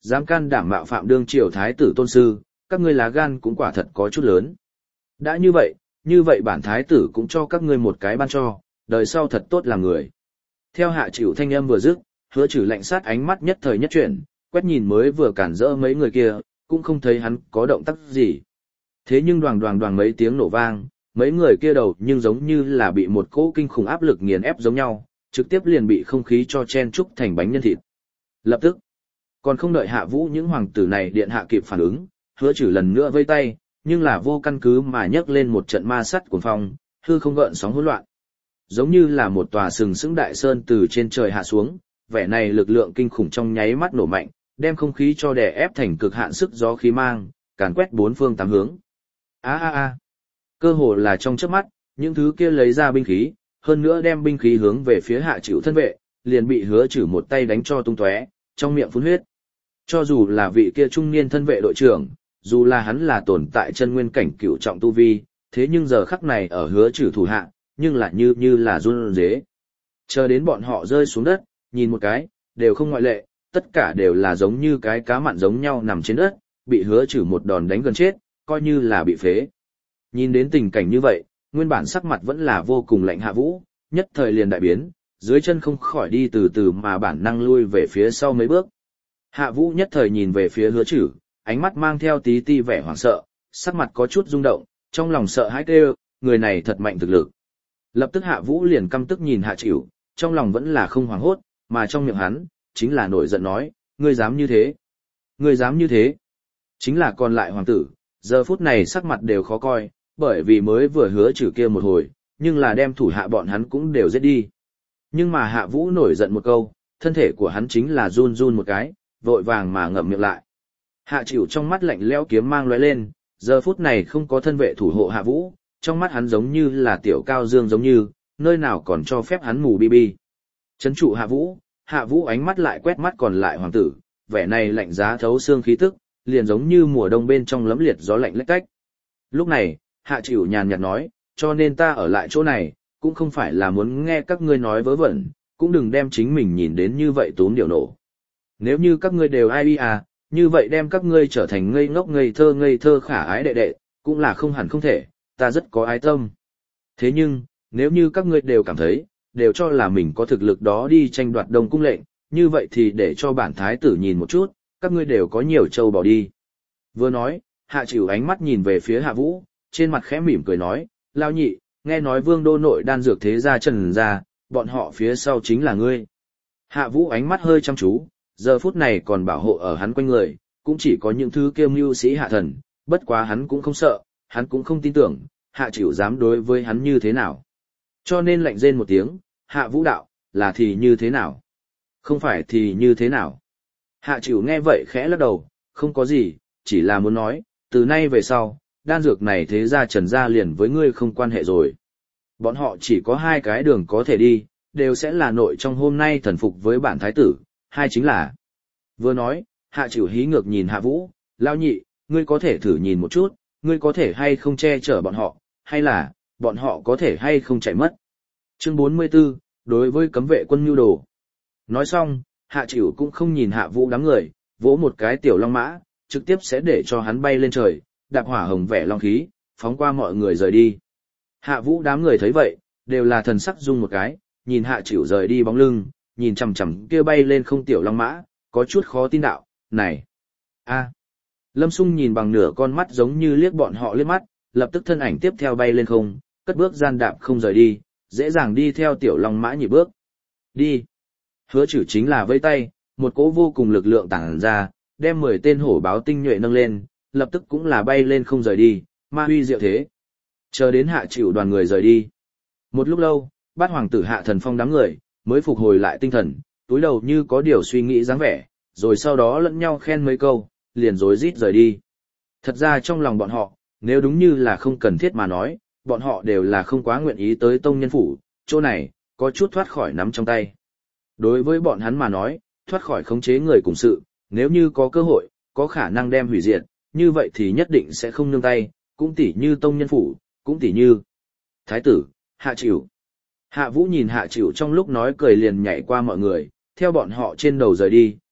Dám can đảm mạo phạm đương triều thái tử tôn sư, các ngươi lá gan cũng quả thật có chút lớn. Đã như vậy, như vậy bản thái tử cũng cho các ngươi một cái ban cho, đời sau thật tốt làm người. Theo hạ chịu thanh âm vừa dứt, hứa trừ lạnh sát ánh mắt nhất thời nhất chuyển, quét nhìn mới vừa cản rỡ mấy người kia, cũng không thấy hắn có động tác gì. Thế nhưng đoàng đoàng đoàng mấy tiếng nổ vang, mấy người kia đầu nhưng giống như là bị một cỗ kinh khủng áp lực nghiền ép giống nhau, trực tiếp liền bị không khí cho chen trúc thành bánh nhân thịt. Lập tức, còn không đợi hạ vũ những hoàng tử này điện hạ kịp phản ứng, hứa trừ lần nữa vây tay, nhưng là vô căn cứ mà nhấc lên một trận ma sắt cuồng phong, hư không gợn sóng hỗn loạn. Giống như là một tòa sừng sững đại sơn từ trên trời hạ xuống, vẻ này lực lượng kinh khủng trong nháy mắt nổ mạnh, đem không khí cho đè ép thành cực hạn sức gió khí mang, càn quét bốn phương tám hướng. A a a. Cơ hồ là trong chớp mắt, những thứ kia lấy ra binh khí, hơn nữa đem binh khí hướng về phía hạ chịu thân vệ, liền bị hứa trừ một tay đánh cho tung tóe, trong miệng phun huyết. Cho dù là vị kia trung niên thân vệ đội trưởng, dù là hắn là tồn tại chân nguyên cảnh cửu trọng tu vi, thế nhưng giờ khắc này ở hứa trừ thủ hạ, nhưng lại như như là run rế. Chờ đến bọn họ rơi xuống đất, nhìn một cái, đều không ngoại lệ, tất cả đều là giống như cái cá mặn giống nhau nằm trên đất, bị hứa trừ một đòn đánh gần chết, coi như là bị phế. Nhìn đến tình cảnh như vậy, nguyên bản sắc mặt vẫn là vô cùng lạnh hạ vũ, nhất thời liền đại biến, dưới chân không khỏi đi từ từ mà bản năng lui về phía sau mấy bước. Hạ vũ nhất thời nhìn về phía hứa trừ, ánh mắt mang theo tí ti vẻ hoảng sợ, sắc mặt có chút rung động, trong lòng sợ hãi kêu, người này thật mạnh thực lực. Lập tức hạ vũ liền căm tức nhìn hạ chịu, trong lòng vẫn là không hoảng hốt, mà trong miệng hắn, chính là nổi giận nói, ngươi dám như thế, ngươi dám như thế. Chính là còn lại hoàng tử, giờ phút này sắc mặt đều khó coi, bởi vì mới vừa hứa trừ kia một hồi, nhưng là đem thủ hạ bọn hắn cũng đều giết đi. Nhưng mà hạ vũ nổi giận một câu, thân thể của hắn chính là run run một cái, vội vàng mà ngậm miệng lại. Hạ chịu trong mắt lạnh lẽo kiếm mang lóe lên, giờ phút này không có thân vệ thủ hộ hạ vũ, trong mắt hắn giống như là tiểu cao dương giống như, nơi nào còn cho phép hắn mù bi bi. Chấn trụ hạ vũ, hạ vũ ánh mắt lại quét mắt còn lại hoàng tử, vẻ này lạnh giá thấu xương khí tức, liền giống như mùa đông bên trong lấm liệt gió lạnh lách cách. Lúc này, hạ chịu nhàn nhạt nói, cho nên ta ở lại chỗ này, cũng không phải là muốn nghe các ngươi nói vớ vẩn, cũng đừng đem chính mình nhìn đến như vậy tốn điều nổ. Nếu như các ngươi đều ai à, như vậy đem các ngươi trở thành ngây ngốc ngây thơ ngây thơ khả ái đệ đệ, cũng là không hẳn không thể, ta rất có ái tâm. Thế nhưng, nếu như các ngươi đều cảm thấy, đều cho là mình có thực lực đó đi tranh đoạt Đông cung lệnh, như vậy thì để cho bản thái tử nhìn một chút, các ngươi đều có nhiều trâu bò đi. Vừa nói, hạ chịu ánh mắt nhìn về phía hạ vũ, trên mặt khẽ mỉm cười nói, lao nhị, nghe nói vương đô nội đan dược thế gia trần gia, bọn họ phía sau chính là ngươi. Hạ vũ ánh mắt hơi chăm chú, giờ phút này còn bảo hộ ở hắn quanh người, cũng chỉ có những thứ kiêm mưu sĩ hạ thần, bất quá hắn cũng không sợ, hắn cũng không tin tưởng, hạ chịu dám đối với hắn như thế nào. Cho nên lạnh rên một tiếng, hạ vũ đạo, là thì như thế nào? Không phải thì như thế nào? Hạ chịu nghe vậy khẽ lắc đầu, không có gì, chỉ là muốn nói, từ nay về sau, đan dược này thế ra trần ra liền với ngươi không quan hệ rồi. Bọn họ chỉ có hai cái đường có thể đi, đều sẽ là nội trong hôm nay thần phục với bản thái tử, hai chính là. Vừa nói, hạ chịu hí ngược nhìn hạ vũ, lao nhị, ngươi có thể thử nhìn một chút, ngươi có thể hay không che chở bọn họ, hay là, bọn họ có thể hay không chạy mất. Chương bốn mươi 44, đối với cấm vệ quân nhu đồ. Nói xong, hạ chịu cũng không nhìn hạ vũ đám người, vỗ một cái tiểu long mã, trực tiếp sẽ để cho hắn bay lên trời, đạp hỏa hồng vẻ long khí, phóng qua mọi người rời đi. Hạ vũ đám người thấy vậy, đều là thần sắc rung một cái, nhìn hạ chịu rời đi bóng lưng, nhìn chằm chằm kia bay lên không tiểu long mã, có chút khó tin đạo, này, a. Lâm Sung nhìn bằng nửa con mắt giống như liếc bọn họ liếc mắt, lập tức thân ảnh tiếp theo bay lên không, cất bước gian đạp không rời đi, dễ dàng đi theo tiểu long mã nhịp bước. Đi. Hứa chử chính là vây tay, một cỗ vô cùng lực lượng tản ra, đem mười tên hổ báo tinh nhuệ nâng lên, lập tức cũng là bay lên không rời đi, ma huy diệu thế. Chờ đến hạ chịu đoàn người rời đi. Một lúc lâu, bát hoàng tử hạ thần phong đám người, mới phục hồi lại tinh thần, túi đầu như có điều suy nghĩ dáng vẻ, rồi sau đó lẫn nhau khen mấy câu, liền rối rít rời đi. Thật ra trong lòng bọn họ, nếu đúng như là không cần thiết mà nói, bọn họ đều là không quá nguyện ý tới tông nhân phủ, chỗ này, có chút thoát khỏi nắm trong tay. Đối với bọn hắn mà nói, thoát khỏi khống chế người cùng sự, nếu như có cơ hội, có khả năng đem hủy diệt, như vậy thì nhất định sẽ không nương tay, cũng tỉ như tông nhân phủ, cũng tỉ như thái tử, hạ chịu. Hạ vũ nhìn hạ chịu trong lúc nói cười liền nhảy qua mọi người, theo bọn họ trên đầu rời đi,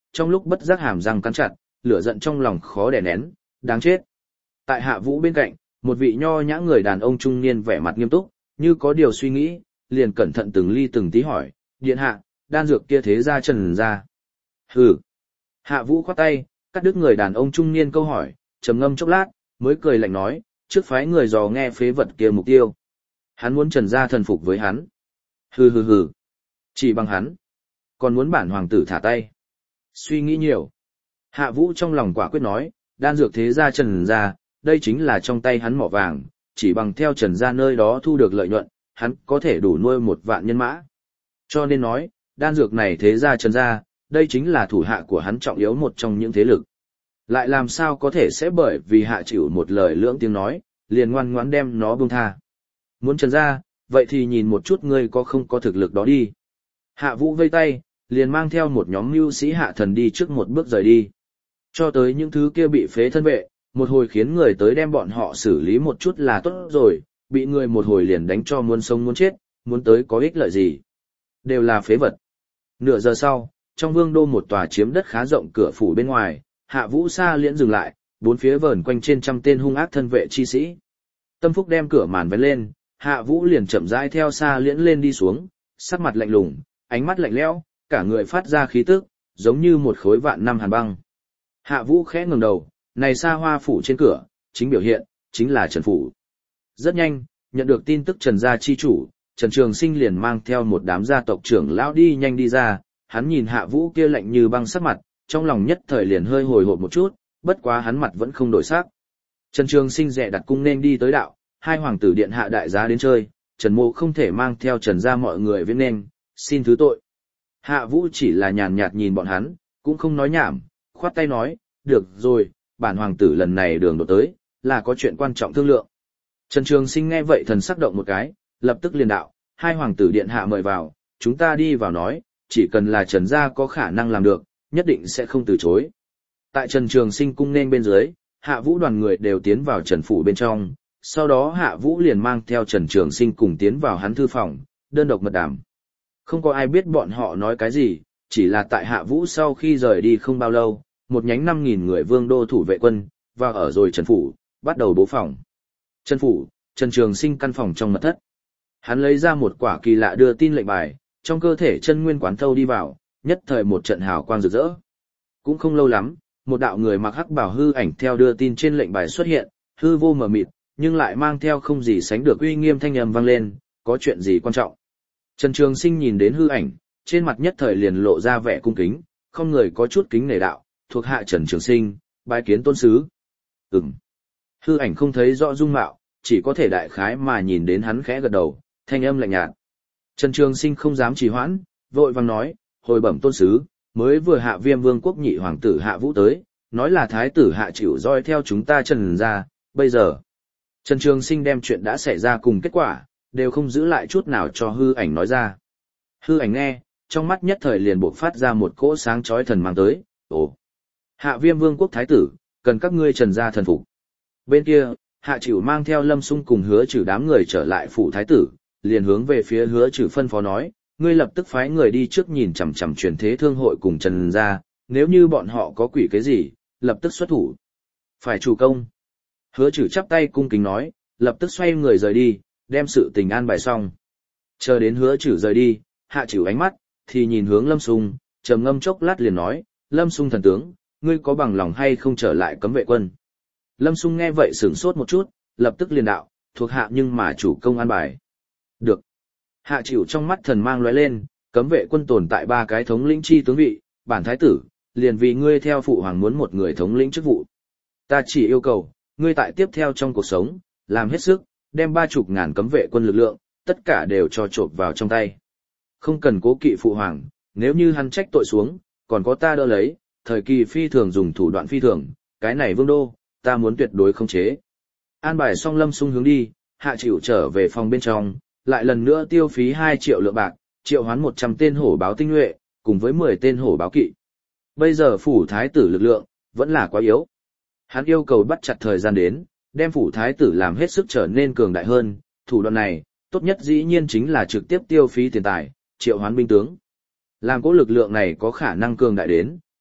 trong lúc bất giác hàm răng cắn chặt, lửa giận trong lòng khó đè nén, đáng chết. Tại Hạ Vũ bên cạnh, một vị nho nhã người đàn ông trung niên vẻ mặt nghiêm túc, như có điều suy nghĩ, liền cẩn thận từng ly từng tí hỏi, điện hạ, đan dược kia thế ra trần ra. Hừ. Hạ Vũ khoát tay, cắt đứt người đàn ông trung niên câu hỏi, trầm ngâm chốc lát, mới cười lạnh nói, trước phái người dò nghe phế vật kia mục tiêu. Hắn muốn trần ra thần phục với hắn. Hừ hừ hừ. Chỉ bằng hắn. Còn muốn bản hoàng tử thả tay. Suy nghĩ nhiều. Hạ Vũ trong lòng quả quyết nói, đan dược thế ra trần ra, đây chính là trong tay hắn mỏ vàng, chỉ bằng theo trần ra nơi đó thu được lợi nhuận, hắn có thể đủ nuôi một vạn nhân mã. Cho nên nói, đan dược này thế ra trần ra, đây chính là thủ hạ của hắn trọng yếu một trong những thế lực. Lại làm sao có thể sẽ bởi vì hạ chịu một lời lưỡng tiếng nói, liền ngoan ngoãn đem nó buông tha. Muốn trần ra, vậy thì nhìn một chút ngươi có không có thực lực đó đi. Hạ Vũ vây tay, liền mang theo một nhóm mưu sĩ hạ thần đi trước một bước rời đi. Cho tới những thứ kia bị phế thân vệ, một hồi khiến người tới đem bọn họ xử lý một chút là tốt rồi, bị người một hồi liền đánh cho muốn sống muốn chết, muốn tới có ích lợi gì. Đều là phế vật. Nửa giờ sau, trong vương đô một tòa chiếm đất khá rộng cửa phủ bên ngoài, Hạ Vũ xa liễn dừng lại, bốn phía vờn quanh trên trăm tên hung ác thân vệ chi sĩ. Tâm Phúc đem cửa màn vén lên, Hạ Vũ liền chậm rãi theo xa liễn lên đi xuống, sắc mặt lạnh lùng, ánh mắt lạnh lẽo, cả người phát ra khí tức, giống như một khối vạn năm hàn băng. Hạ Vũ khẽ ngẩng đầu, này xa hoa phủ trên cửa, chính biểu hiện, chính là Trần Phủ. Rất nhanh, nhận được tin tức Trần gia chi chủ, Trần Trường Sinh liền mang theo một đám gia tộc trưởng lão đi nhanh đi ra, hắn nhìn Hạ Vũ kia lạnh như băng sắc mặt, trong lòng nhất thời liền hơi hồi hộp một chút, bất quá hắn mặt vẫn không đổi sắc. Trần Trường Sinh rẽ đặt cung nên đi tới đạo, hai hoàng tử điện hạ đại giá đến chơi, Trần Mộ không thể mang theo Trần gia mọi người viết nên, xin thứ tội. Hạ Vũ chỉ là nhàn nhạt nhìn bọn hắn, cũng không nói nhảm, khoát tay nói, được rồi, bản hoàng tử lần này đường đột tới, là có chuyện quan trọng thương lượng. Trần Trường Sinh nghe vậy thần sắc động một cái, lập tức liền đạo, hai hoàng tử điện hạ mời vào, chúng ta đi vào nói, chỉ cần là Trần gia có khả năng làm được, nhất định sẽ không từ chối. Tại Trần Trường Sinh cung nên bên dưới, Hạ Vũ đoàn người đều tiến vào Trần Phủ bên trong, sau đó Hạ Vũ liền mang theo Trần Trường Sinh cùng tiến vào hắn thư phòng, đơn độc mật đàm. Không có ai biết bọn họ nói cái gì, chỉ là tại Hạ Vũ sau khi rời đi không bao lâu, một nhánh năm nghìn người vương đô thủ vệ quân, vào ở rồi Trần Phủ, bắt đầu bố phòng. Trần Phủ, Trần Trường Sinh căn phòng trong mật thất. Hắn lấy ra một quả kỳ lạ đưa tin lệnh bài, trong cơ thể chân nguyên quán thâu đi vào, nhất thời một trận hào quang rực rỡ. Cũng không lâu lắm, một đạo người mặc hắc bào hư ảnh theo đưa tin trên lệnh bài xuất hiện, hư vô mờ mịt, nhưng lại mang theo không gì sánh được uy nghiêm thanh âm vang lên, có chuyện gì quan trọng. Trần Trường Sinh nhìn đến hư ảnh, trên mặt nhất thời liền lộ ra vẻ cung kính, không người có chút kính nể đạo, thuộc hạ Trần Trường Sinh, bái kiến tôn sứ. Ừm. Hư ảnh không thấy rõ dung mạo, chỉ có thể đại khái mà nhìn đến hắn khẽ gật đầu, thanh âm lạnh nhạt. Trần Trường Sinh không dám trì hoãn, vội vàng nói, hồi bẩm tôn sứ, mới vừa Hạ Viêm Vương quốc nhị hoàng tử Hạ Vũ tới, nói là thái tử Hạ chịu roi theo chúng ta Trần ra, bây giờ. Trần Trường Sinh đem chuyện đã xảy ra cùng kết quả, đều không giữ lại chút nào cho hư ảnh nói ra. Hư ảnh nghe, trong mắt nhất thời liền bộc phát ra một cỗ sáng chói thần mang tới, ồ, Hạ Viêm Vương quốc thái tử, cần các ngươi Trần gia thần phục. Bên kia, Hạ Chịu mang theo Lâm Sung cùng Hứa Trừ đám người trở lại phủ thái tử, liền hướng về phía Hứa Trừ phân phó nói, ngươi lập tức phái người đi trước nhìn chằm chằm truyền thế thương hội cùng Trần gia, nếu như bọn họ có quỷ cái gì, lập tức xuất thủ. Phải chủ công. Hứa Trừ chắp tay cung kính nói, lập tức xoay người rời đi, đem sự tình an bài xong. Chờ đến Hứa Trừ rời đi, Hạ Chịu ánh mắt thì nhìn hướng Lâm Sung, trầm ngâm chốc lát liền nói, Lâm Sung thần tướng, ngươi có bằng lòng hay không trở lại cấm vệ quân? Lâm Sung nghe vậy sửng sốt một chút, lập tức liền đạo, thuộc hạ nhưng mà chủ công an bài. Được. Hạ Chịu trong mắt thần mang lóe lên, cấm vệ quân tồn tại ba cái thống lĩnh chi tướng vị, bản thái tử, liền vì ngươi theo phụ hoàng muốn một người thống lĩnh chức vụ. Ta chỉ yêu cầu, ngươi tại tiếp theo trong cuộc sống, làm hết sức, đem ba chục ngàn cấm vệ quân lực lượng, tất cả đều cho trộn vào trong tay. Không cần cố kỵ phụ hoàng, nếu như hắn trách tội xuống, còn có ta đỡ lấy, thời kỳ phi thường dùng thủ đoạn phi thường, cái này vương đô, ta muốn tuyệt đối không chế. An bài xong Lâm Sung hướng đi, Hạ Chịu trở về phòng bên trong, lại lần nữa tiêu phí hai triệu lượng bạc, triệu hoán một trăm tên hổ báo tinh nhuệ, cùng với mười tên hổ báo kỵ. Bây giờ phủ thái tử lực lượng, vẫn là quá yếu. Hắn yêu cầu bắt chặt thời gian đến, đem phủ thái tử làm hết sức trở nên cường đại hơn, thủ đoạn này, tốt nhất dĩ nhiên chính là trực tiếp tiêu phí tiền tài, triệu hoán binh tướng. Làm cố lực lượng này có khả năng cường đại đến,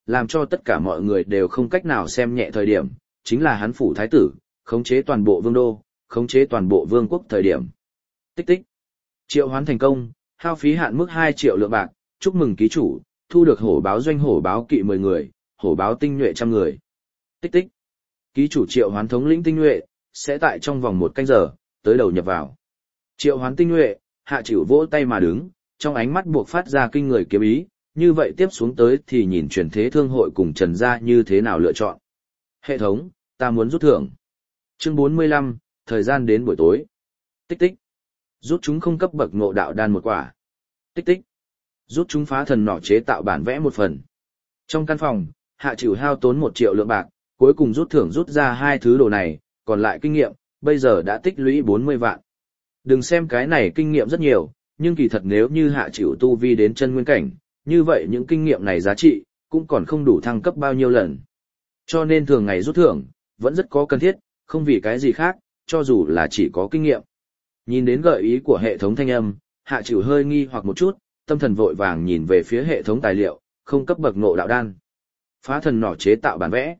làm cho tất cả mọi người đều không cách nào xem nhẹ thời điểm, chính là hắn phủ thái tử, khống chế toàn bộ vương đô, khống chế toàn bộ vương quốc thời điểm. Tích tích. Triệu hoán thành công, hao phí hạn mức hai triệu lượng bạc, chúc mừng ký chủ, thu được hổ báo doanh hổ báo kỵ mười người, hổ báo tinh nhuệ trăm người. Tích tích. Ký chủ triệu hoán thống lĩnh tinh nhuệ, sẽ tại trong vòng một canh giờ, tới đầu nhập vào. Triệu hoán tinh nhuệ, Hạ Chịu vỗ tay mà đứng, trong ánh mắt buộc phát ra kinh người kiếm ý, như vậy tiếp xuống tới thì nhìn truyền thế thương hội cùng Trần gia như thế nào lựa chọn. Hệ thống, ta muốn rút thưởng. Chương bốn mươi lăm, thời gian đến buổi tối. Tích tích. Rút chúng không cấp bậc ngộ đạo đan một quả. Tích tích. Rút chúng phá thần nỏ chế tạo bản vẽ một phần. Trong căn phòng, Hạ Chịu hao tốn một triệu lượng bạc, cuối cùng rút thưởng rút ra hai thứ đồ này, còn lại kinh nghiệm, bây giờ đã tích lũy bốn mươi vạn. Đừng xem cái này kinh nghiệm rất nhiều, nhưng kỳ thật nếu như Hạ Chịu tu vi đến chân nguyên cảnh, như vậy những kinh nghiệm này giá trị, cũng còn không đủ thăng cấp bao nhiêu lần. Cho nên thường ngày rút thưởng, vẫn rất có cần thiết, không vì cái gì khác, cho dù là chỉ có kinh nghiệm. Nhìn đến gợi ý của hệ thống thanh âm, Hạ Chịu hơi nghi hoặc một chút, tâm thần vội vàng nhìn về phía hệ thống tài liệu, không cấp bậc ngộ đạo đan. Phá thần nỏ chế tạo bản vẽ.